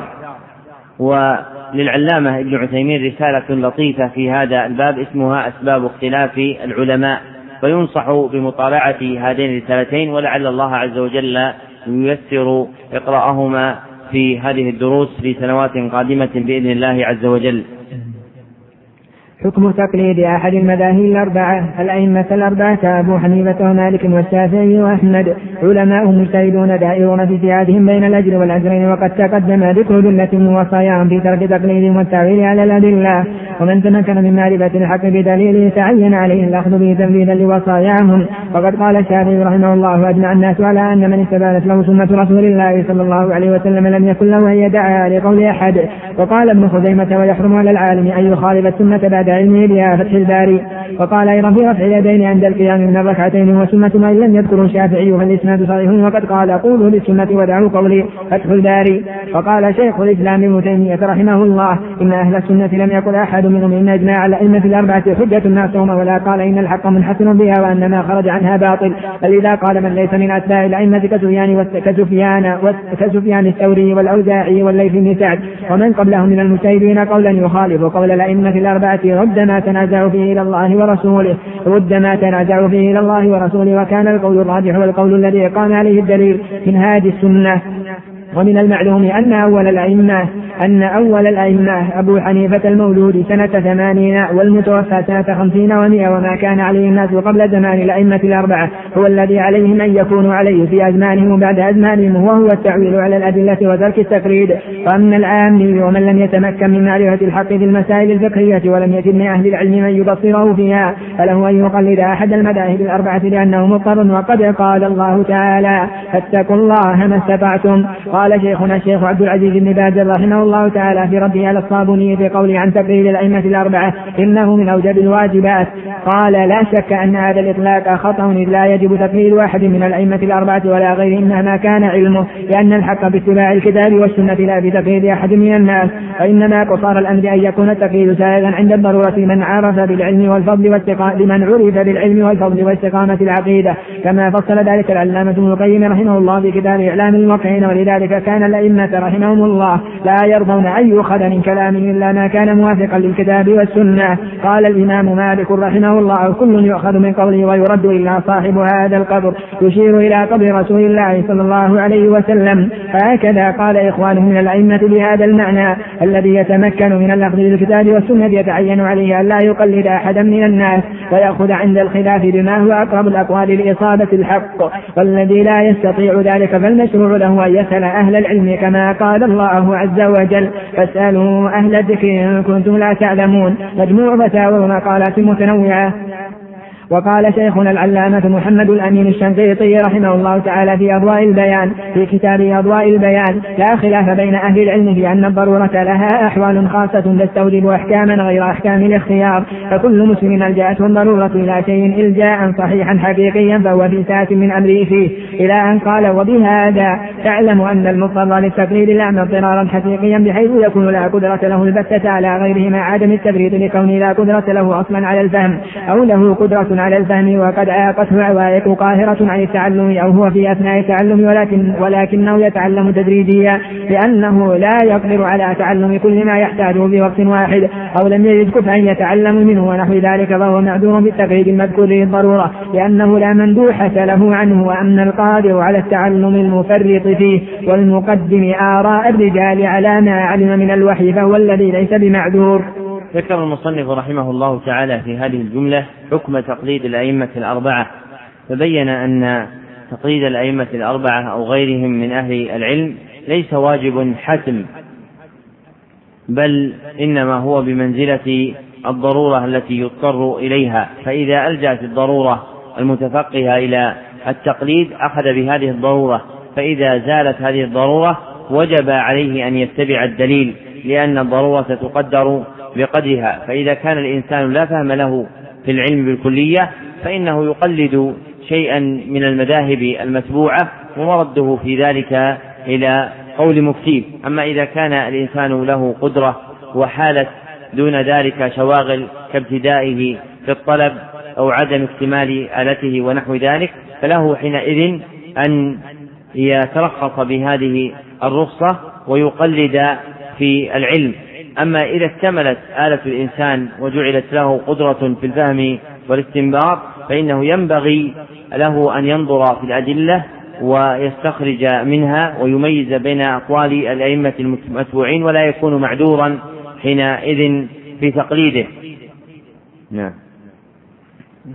A: وللعلامة ابن عثيمين رسالة لطيفة في هذا الباب اسمها أسباب اختلاف العلماء، فينصح بمطالعة هذين الرسالتين، ولعل الله عز وجل ييسر إقراءهما في هذه الدروس في سنوات قادمة بإذن الله عز وجل.
B: حكم تقليد أحد المذاهب الأربعة. الأئمة الأربعة أبو حنيفة ومالك والشافعي وأحمد علماء مجتهدون دائرون في اجتهادهم بين الأجر والأجرين، وقد تقدم ذكر جملة وصاياهم في ترك تقليدهم والتعويل على الأدلة. ومن تمكن من معرفة الحق بدليله تعين عليه الأخذ به تنفيذا لوصاياهم. وقد قال الشافعي رحمه الله: وأجمع الناس على أن من استبانت له سنة رسول الله صلى الله عليه وسلم لم يكن له أن يدعها لقول أحد. وقال ابن خزيمة: ويحرم على العالم أن يخالف السنة بعد علمه بها، فتح الباري. وقال أيضا في رفع اليدين عند القيام من الركعتين وسنة وإن لم يذكر الشافعي فالإسناد صحيح، وقد قال: قولوا للسنة ودعوا قولي، فتح الباري. وقال شيخ الإسلام ابن تيمية رحمه الله: إن أهل السنة لم يقل أحد منهم إن أجماع على الأئمة الأربعة حجة ناصرهم، ولا قال إن الحق منحسن بها وأن ما خرج عنها باطل. بل إذا قال من ليس من أتباع الأئمة كسفيان الثوري والأوزاعي والليث بن سعد ومن قبلهم من المجتهدين قولا يخالف قول الأئمة الأربعة ردما تنازعوا فيه إلى الله ورسوله، وكان القول الراجح والقول الذي قام عليه الدليل من هذه السنة. ومن المعلوم أن أول الأئمة أبو حنيفة المولود سنة 80 والمتوفى سنة 50 و100، وما كان عليه الناس قبل زمان الأئمة الأربعة هو الذي عليهم أن يكونوا عليه في أزمانهم وبعد أزمانهم، وهو التعويل على الأدلة وترك التقليد. وأما العامي ومن لم يتمكن من معرفة الحق في المسائل الفقهية ولم يجد من أهل العلم من يبصره فيها فله أن يقلد أحد المذاهب الأربعة لأنه مضطر. وقد قال الله تعالى: فاتقوا الله ما استطعتم. قال شيخنا الشيخ عبد العزيز بن باز رحمه الله تعالى في رده على الصابوني في قوله عن تقليد الأئمة الأربعة إنه من أوجب الواجبات، قال: لا شك أن هذا الإطلاق خطأ، إذ لا يجب تقليد واحد من الأئمة الأربعة ولا غيرهم مهما كان علمه، لأن الحق باتباع الكتاب والسنة لا بتقليد أحد من الناس. فإنما قصار الأمر أن يكون التقليد سائغا عند الضرورة لمن عرف بالعلم والفضل واستقامة العقيدة، كما فصل ذلك العلامة ابن القيم رحمه الله في كتاب إعلام الموقعين. ولذلك كان الأئمة رحمهم الله لا يرضون أن يؤخذ من كلامهم إلا ما كان موافقا للكتاب والسنة. قال الإمام مالك رحمه الله: كل يؤخذ من قوله ويرد إلا صاحب هذا القبر، يشير إلى قبر رسول الله صلى الله عليه وسلم. هكذا قال إخوانه من الأئمة بهذا المعنى: الذي يتمكن من الأخذ بالكتاب والسنة يتعين عليه أن لا يقلد أحدا من الناس ويأخذ عند الخلاف بما هو أقرب الأقوال لإصابة الحق، والذي لا يستطيع ذلك فالمشروع له أن يسأل أهل العلم، كما قال الله عز وجل: فاسألوا أهل الذكر إن كنتم لا تعلمون. مجموع فتاوى ومقالات متنوعة. وقال شيخنا العلامة محمد الأمين الشنقيطي رحمه الله تعالى في أضواء البيان في كتابه أضواء البيان: لا خلاف بين أهل العلم في أن الضرورة لها أحوال خاصة تستوجب أحكاما غير أحكام الاختيار، فكل مسلم ألجأته الضرورة إلى شيء إلجاء صحيحا حقيقيا فهو في ساعة من أمره فيه، إلى أن قال: وبهذا تعلم أن المضطر للتقليد الأعمى اضطرارا حقيقيا بحيث يكون لا قدرة له البتة على غيره مع عدم التفريط لكونه لا قدرة له أصلا على الفهم أو له قدرة على الفهم وقد عاقته عوائق قاهرة عن التعلم أو هو في أثناء التعلم ولكنه يتعلم تدريجيا لأنه لا يقدر على تعلم كل ما يحتاجه في وقت واحد أو لم يجد كفءا يتعلم منه ونحو ذلك، فهو معذور بالتقييد المذكور للضرورة لأنه لا مندوحة له عنه. وأن القادر على التعلم المفرط فيه والمقدم آراء الرجال على ما علم من الوحي فهو الذي ليس بمعذور.
A: ذكر المصنف رحمه الله تعالى في هذه الجملة حكم تقليد الأئمة الأربعة، فبين أن تقليد الأئمة الأربعة أو غيرهم من أهل العلم ليس واجب حتم، بل إنما هو بمنزلة الضرورة التي يضطر إليها، فإذا ألجأت الضرورة المتفقهة إلى التقليد أخذ بهذه الضرورة، فإذا زالت هذه الضرورة وجب عليه أن يتبع الدليل لأن الضرورة تقدر بقدرها. فإذا كان الإنسان لا فهم له في العلم بالكلية فإنه يقلد شيئا من المذاهب المتبوعة ومرده في ذلك إلى قول مفتيه. أما إذا كان الإنسان له قدرة وحالة دون ذلك شواغل كابتدائه في الطلب أو عدم اكتمال آلته ونحو ذلك فله حينئذ أن يترخص بهذه الرخصة ويقلد في العلم. أما إذا اكتملت آلة الإنسان وجعلت له قدرة في الفهم والاستنباط فإنه ينبغي له أن ينظر في الأدلة ويستخرج منها ويميز بين أقوال الأئمة المتبوعين ولا يكون معذورا حينئذ في تقليده. نعم.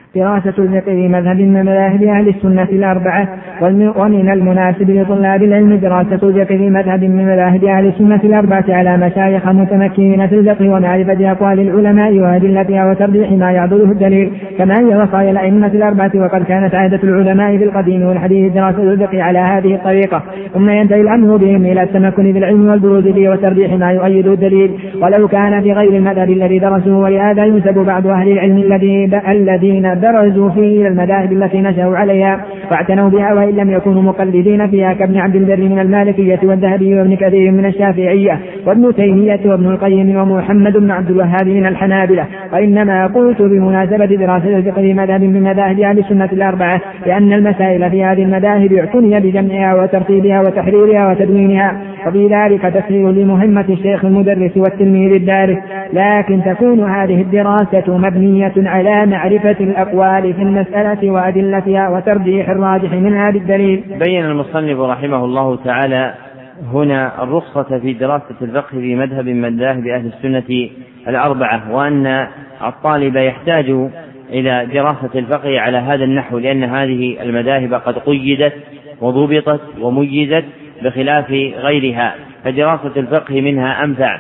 B: دراسة الفقه مذهب من مذاهب أهل السنة الأربعة. ومن المناسب لطلاب العلم دراسة الفقه مذهب من مذاهب أهل السنة الأربعة على مشايخ متمكنين في الفقه ومعرفة أقوال العلماء وأدلتها وترجيح ما يعضده الدليل، كما هي وصايا الأئمة الأربعة. وقد كانت عادة العلماء في القديم والحديث دراسة الفقه على هذه الطريقة، ثم ينتهي الأمر بهم إلى التمكن في العلم والبروز فيه وترجيح ما يؤيد الدليل ولو كان في غير المذهب الذي درسوه. ولهذا ينسب بعض أهل العلم الذين درزوا فيه إلى المذاهب التي نشأوا عليها واعتنوا بها وإن لم يكونوا مقلدين فيها، كابن عبد البر من المالكية والذهبي وابن كثير من الشافعية وابن تيمية وابن القيم ومحمد بن عبد الوهاب من الحنابلة. وإنما قلت بمناسبة دراسة الفقه مذهب من مذاهب أهل السنة الأربعة لأن المسائل في هذه المذاهب اعتني بجمعها وترتيبها وتحريرها وتدوينها، وفي ذلك تسهيل لمهمة الشيخ المدرس والتلميذ الدارس. لكن تكون هذه الدراسة مبنية على معرفة الأقوال في المسألة وأدلتها وترجيح الراجح منها بالدليل.
A: بين المصنف رحمه الله تعالى هنا الرخصة في دراسة الفقه في مذهب من مذاهب أهل السنة الأربعة، وأن الطالب يحتاج إلى دراسة الفقه على هذا النحو، لأن هذه المذاهب قد قيدت وضبطت وميزت بخلاف غيرها، فدراسة الفقه منها أنفع،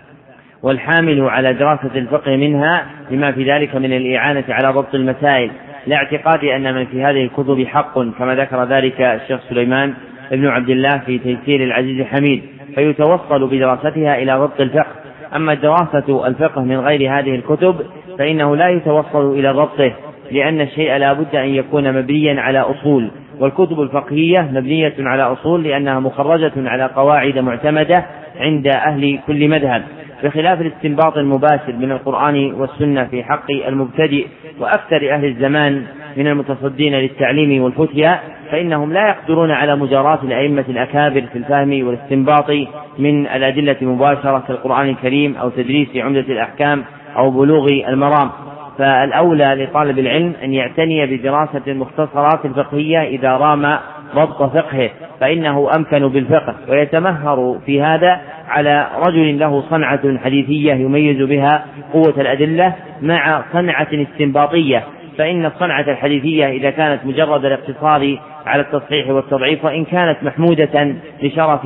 A: والحامل على دراسة الفقه منها لما في ذلك من الإعانة على ضبط المسائل، لا اعتقاد أن من في هذه الكتب حق كما ذكر ذلك الشيخ سليمان ابن عبد الله في تيسير العزيز الحميد، فيتوصل بدراستها إلى ضبط الفقه. أما دراسة الفقه من غير هذه الكتب فإنه لا يتوصل إلى ضبطه، لأن الشيء لا بد أن يكون مبنيا على أصول، والكتب الفقهية مبنية على أصول لأنها مخرجة على قواعد معتمدة عند أهل كل مذهب، بخلاف الاستنباط المباشر من القرآن والسنة في حق المبتدئ وأكثر أهل الزمان من المتصدين للتعليم والفتيا، فإنهم لا يقدرون على مجاراة الأئمة الأكابر في الفهم والاستنباط من الأدلة مباشرة كالقرآن الكريم أو تدريس عمدة الأحكام أو بلوغ المرام. فالأولى لطالب العلم أن يعتني بدراسة المختصرات الفقهية إذا رام ضبط فقهه، فإنه أمكن بالفقه، ويتمهر في هذا على رجل له صنعة حديثية يميز بها قوة الأدلة مع صنعة استنباطية، فإن الصنعة الحديثية إذا كانت مجرد الاقتصار على التصحيح والتضعيف وإن كانت محمودة لشرف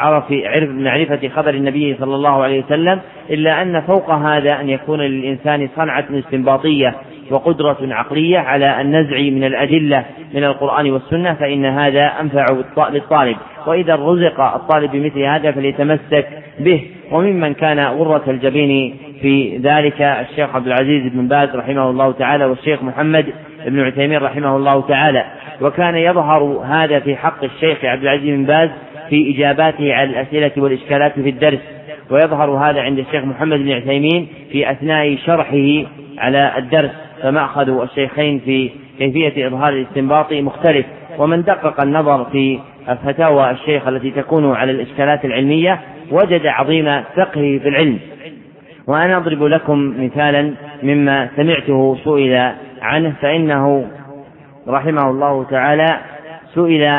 A: معرفة خبر النبي صلى الله عليه وسلم، إلا أن فوق هذا أن يكون للإنسان صنعة استنباطية وقدرة عقلية على النزع من الأدلة من القرآن والسنة، فإن هذا أنفع للطالب. وإذا رزق الطالب بمثل هذا فليتمسك به. وممن كان غرة الجبين في ذلك الشيخ عبد العزيز بن باز رحمه الله تعالى والشيخ محمد بن عثيمين رحمه الله تعالى، وكان يظهر هذا في حق الشيخ عبد العزيز بن باز في إجاباته على الأسئلة والإشكالات في الدرس، ويظهر هذا عند الشيخ محمد بن عثيمين في أثناء شرحه على الدرس، فمأخذ الشيخين في كيفية إظهار الاستنباط مختلف. ومن دقق النظر في فتاوى الشيخ التي تكون على الإشكالات العلمية وجد عظيم فقهه في العلم. وأنا أضرب لكم مثالا مما سمعته سئل عنه، فإنه رحمه الله تعالى سئل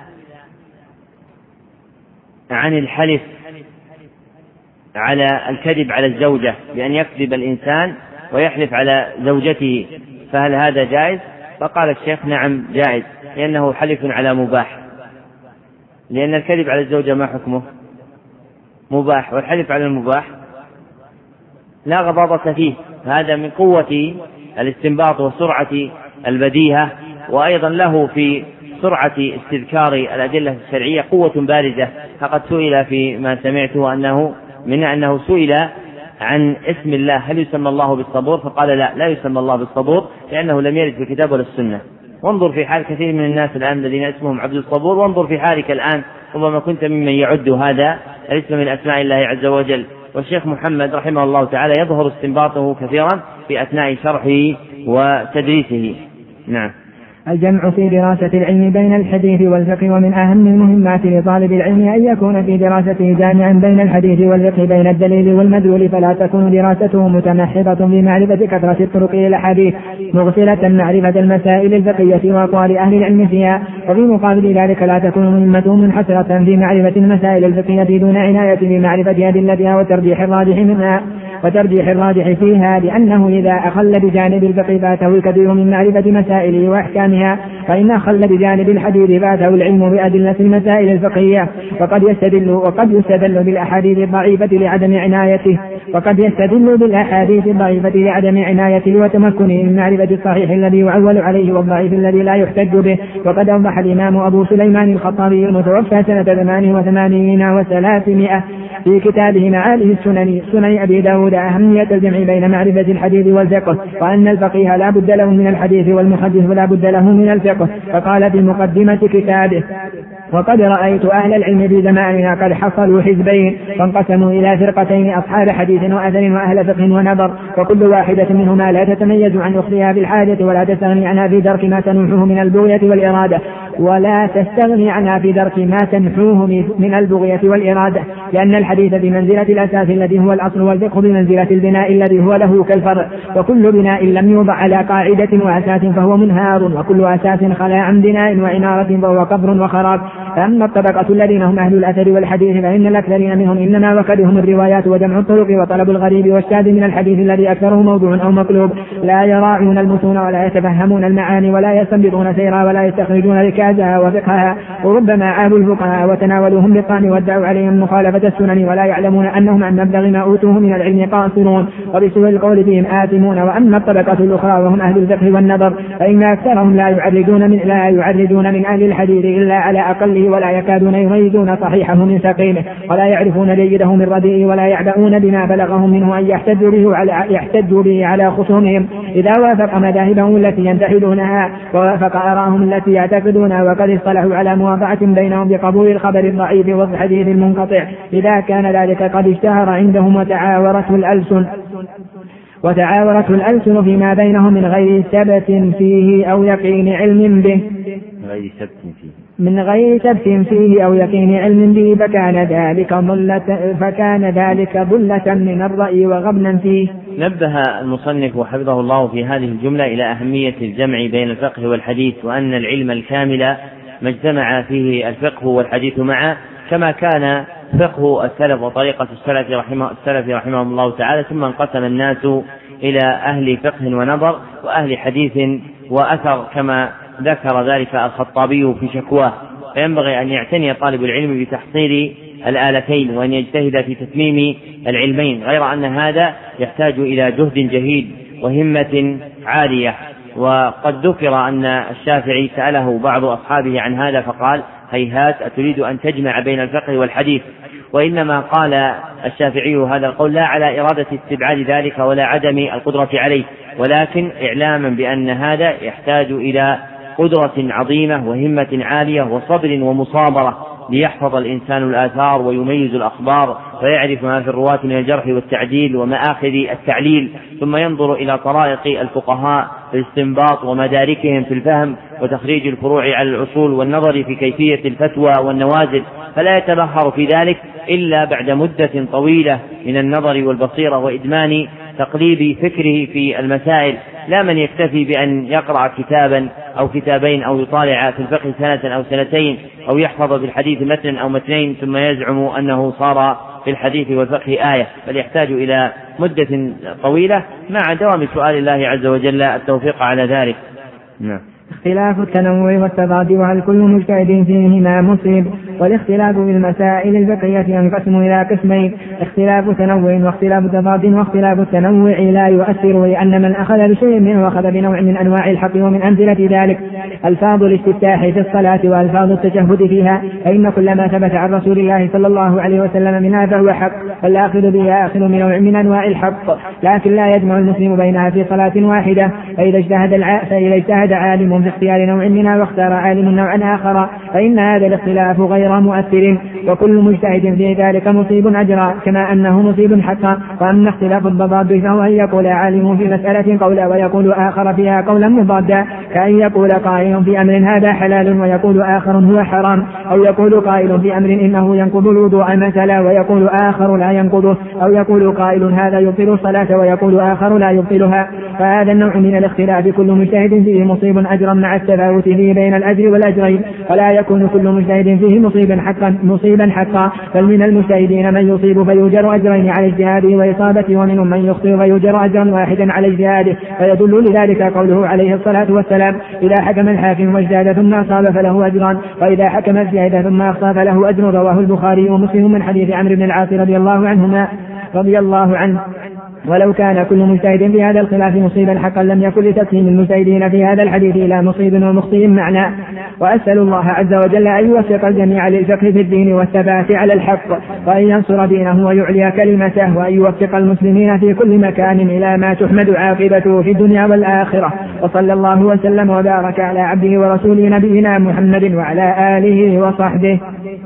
A: عن الحلف على الكذب على الزوجة، بأن يكذب الإنسان ويحلف على زوجته، فهل هذا جائز؟ فقال الشيخ نعم جائز، لأنه حلف على مباح، لأن الكذب على الزوجة ما حكمه؟ مباح، والحلف على المباح لا غضاضة فيه. هذا من قوة الاستنباط وسرعة البديهة، وأيضا له في سرعة استذكار الأدلة الشرعية قوة بارزة. فقد سئل في ما سمعته أنه سئل عن اسم الله هل يسمى الله بالصبور، فقال لا يسمى الله بالصبور، لأنه لم يرد في الكتاب ولا السنة. وانظر في حال كثير من الناس الآن الذين اسمهم عبد الصبور، وانظر في حالك الآن ربما كنت ممن يعد هذا الاسم من أسماء الله عز وجل. والشيخ محمد رحمه الله تعالى يظهر استنباطه كثيرا في أثناء شرحه وتدريسه. نعم.
B: الجمع في دراسة العلم بين الحديث والفقه. ومن أهم المهمات لطالب العلم أن يكون في دراسته جامعا بين الحديث والفقه، بين الدليل والمدلول، فلا تكون دراسته متمحضة بمعرفة كثرة الطرق إلى الحديث مغفلة معرفة المسائل الفقهية وأقوال أهل العلم فيها، وفي مقابل ذلك لا تكون مهمته منحصرة في معرفة المسائل الفقهية دون عناية بمعرفة أدلتها وترجيح الراجح منها. وترجيح الراجح فيها بأنه إذا أخل بجانب الفقه فاته الكثير من معرفة مسائله وأحكامها، فإن أخل بجانب الحديث فاته العلم بأدلة المسائل الفقهية. وقد يستدل بالأحاديث الضعيفة لعدم عنايته وتمكنه من معرفة الصحيح الذي يعول عليه والضعيف الذي لا يحتج به. وقد أوضح الإمام أبو سليمان الخطابي المتوفى سنة 88 و300 في كتابه معالي السنن سنن أبي داود أهمية الجمع بين معرفة الحديث والفقه، وأن الفقيه لا بد له من الحديث والمحدث لا بد له من الفقه. فقال في مقدمة كتابه: وقد رأيت أهل العلم في زماننا قد حصلوا حزبين فانقسموا إلى فرقتين: أصحاب حديث وأثر وأهل فقه ونظر، وكل واحدة منهما لا تتميز عن أخرها بالحاجة ولا تستغني عنها في درك ما تنوحه من البغية والإرادة لأن الحديث بمنزلة الأساس الذي هو الأصل، والفقه بمنزلة البناء الذي هو له كالفرع، وكل بناء لم يوضع على قاعدة وأساس فهو منهار، وكل أساس خلا عن بناء وعمارة فهو قبر وخراب. فأما الطبقة الذين هم أهل الأثر والحديث فإن الأكثرين منهم إنما وكدهم الروايات وجمع الطرق وطلب الغريب والشاذ من الحديث الذي أكثره موضوع أو مقلوب، لا يراعون المتون ولا يتفهمون المعاني ولا يستنبطون سيرا ولا يستخرجون ركازها وفقهها، وربما عابوا الفقهاء وتناولوهم بالطعن وادعوا عليهم مخالفة السنن ولا يعلمون أنهم عن مبلغ ما أوتوه من العلم قاصرون وبسوء القول فيهم آثمون. وأما الطبقة الأخرى وهم أهل الفقه والنظر فإن أكثرهم لا يعرضون من أهل الحديث إلا على أقله، ولا يكادون يميزون صحيحه من سقيمه، ولا يعرفون جيده من رديئه، ولا يعبؤون بما بلغهم منه أن يحتجوا به على خصومهم إذا وافق مذاهبهم التي ينتحلونها ووافق آراءهم التي يعتقدونها، وقد اصطلحوا على موافقة بينهم بقبول الخبر الضعيف والحديث المنقطع إذا كان ذلك قد اشتهر عندهم وتعاورته الألسن فيما بينهم من غير ثبت فيه أو يقين علم به أو يقين علم به فكان ذلك ضلة من الرأي وغبنا فيه.
A: نبه المصنف حفظه الله في هذه الجملة إلى أهمية الجمع بين الفقه والحديث، وأن العلم الكامل ما اجتمع فيه الفقه والحديث معا، كما كان فقه السلف وطريقة السلف رحمهم الله تعالى، ثم انقسم الناس إلى أهل فقه ونظر وأهل حديث وأثر كما ذكر ذلك الخطابي في شكواه. فينبغي أن يعتني طالب العلم بتحصيل الآلتين وأن يجتهد في تتميم العلمين، غير أن هذا يحتاج إلى جهد جهيد وهمة عالية. وقد ذكر أن الشافعي سأله بعض أصحابه عن هذا فقال: هيهات أتريد أن تجمع بين الفقه والحديث؟ وإنما قال الشافعي هذا القول لا على إرادة استبعاد ذلك ولا عدم القدرة عليه، ولكن إعلاما بأن هذا يحتاج إلى قدرة عظيمة وهمة عالية وصبر ومصابرة ليحفظ الإنسان الآثار ويميز الأخبار ويعرف ما في الرواة من الجرح والتعديل ومآخذ التعليل، ثم ينظر إلى طرائق الفقهاء في الاستنباط ومداركهم في الفهم وتخريج الفروع على الأصول والنظر في كيفية الفتوى والنوازل، فلا يتبحر في ذلك إلا بعد مدة طويلة من النظر والبصيرة وإدمان تقليب فكره في المسائل، لا من يكتفي بأن يقرأ كتابا أو كتابين أو يطالع في الفقه سنة أو سنتين أو يحفظ في الحديث متن أو متنين ثم يزعم أنه صار في الحديث والفقه آية، بل يحتاج إلى مدة طويلة مع دوام سؤال الله عز وجل التوفيق على ذلك. نعم.
B: اختلاف التنوع والتضاد وهل كل مجتهد فيهما مصيب. والاختلاف بالمسائل الفقهية ينقسم إلى قسمين: اختلاف تنوع واختلاف تضاد. واختلاف التنوع لا يؤثر، لأن من أخذ بشيء منه أخذ بنوع من أنواع الحق. ومن أمثلة ذلك ألفاظ الاستفتاح في الصلاة وألفاظ التشهد فيها، فإن كل ما ثبت عن رسول الله صلى الله عليه وسلم منها فهو حق، فالآخذ بها آخذ بنوع من أنواع الحق، لكن لا يجمع المسلم بينها في صلاة واحدة. فإذا اجتهد عالم في اختيار نوع منها واختار عالم نوعا آخر فإن هذا الاختلاف غير مؤثر، وكل مجتهد في ذلك مصيب أجرا كما أنه مصيب حقا. وأما اختلاف الضباب فهو أن يقول عالم في مسألة قولا ويقول آخر فيها قولا مضادا، كأن يقول قائل في أمر هذا حلال ويقول آخر هو حرام، أو يقول قائل في أمر إنه ينقض الوضوء مثلا ويقول آخر لا ينقضه، أو يقول قائل هذا يبطل الصلاة ويقول آخر لا يبطلها. فهذا النوع من الاختلاف كل مجتهد فيه مصيب أجرا مع التفاوت فيه بين الأجر والأجرين، ولا يكون كل مجتهد فيه مصيبا حقا، بل من المجتهدين من يصيب فيؤجر أجرين على اجتهاده وإصابته، ومنهم من يخطئ فيؤجر أجرا واحدا على اجتهاده. فيدل لذلك قوله عليه الصلاة والسلام: إذا حكم الحاكم واجتهد ثم أصاب فله أجران، وإذا حكم اجتهد ثم أخطأ فله أجر. رواه البخاري ومسلم من حديث عمرو بن العاص رضي الله عنه. ولو كان كل مجتهد في هذا الخلاف مصيبا حقا لم يكن لتقسيم المجتهدين في هذا الحديث إلى مصيب ومخطئ معنى. وأسأل الله عز وجل أن يوفق الجميع للفقه في الدين والثبات على الحق، وأن ينصر دينه ويعلي كلمته، وأن يوفق المسلمين في كل مكان إلى ما تحمد عاقبته في الدنيا والآخرة. وصلى الله وسلم وبارك على عبده ورسوله نبينا محمد وعلى آله وصحبه.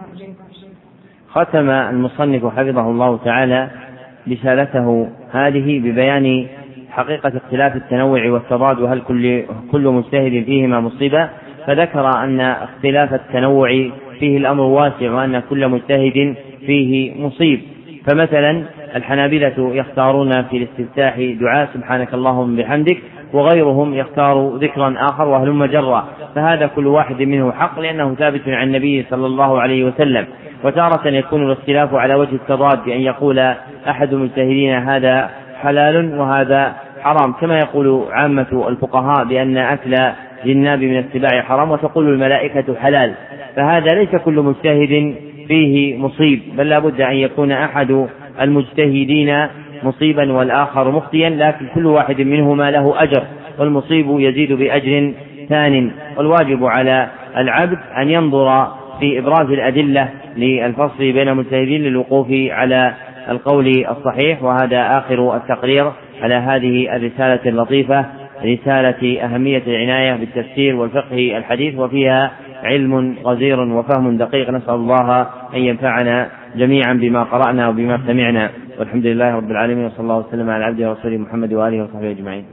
A: ختم المصنف حفظه الله تعالى رسالته هذه ببيان حقيقة اختلاف التنوع والتضاد، وهل كل مجتهد فيهما مصيبة، فذكر أن اختلاف التنوع فيه الأمر واسع، وأن كل مجتهد فيه مصيب. فمثلا الحنابلة يختارون في الاستفتاح دعاء سبحانك اللهم بحمدك، وغيرهم يختار ذكرا آخر وهلم جرا، فهذا كل واحد منه حق لأنه ثابت عن النبي صلى الله عليه وسلم. وتارة يكون الاختلاف على وجه التضاد، بأن يقول أحد المجتهدين هذا حلال وهذا حرام، كما يقول عامة الفقهاء بأن أكل الجناب من السباع حرام، وتقول الملائكة حلال، فهذا ليس كل مجتهد فيه مصيب، بل لا بد أن يكون أحد المجتهدين مصيبا والآخر مخطئا، لكن كل واحد منهما له أجر، والمصيب يزيد بأجر ثان. والواجب على العبد أن ينظر في إبراز الأدلة للفصل بين المجتهدين للوقوف على القول الصحيح. وهذا آخر التقرير على هذه الرسالة اللطيفة، رسالة أهمية العناية بالتفسير والفقه الحديث، وفيها علم غزير وفهم دقيق. نسأل الله أن ينفعنا جميعا بما قرأنا وبما سمعنا، والحمد لله رب العالمين، وصلى الله وسلم على عبده ورسوله محمد وآله وصحبه أجمعين.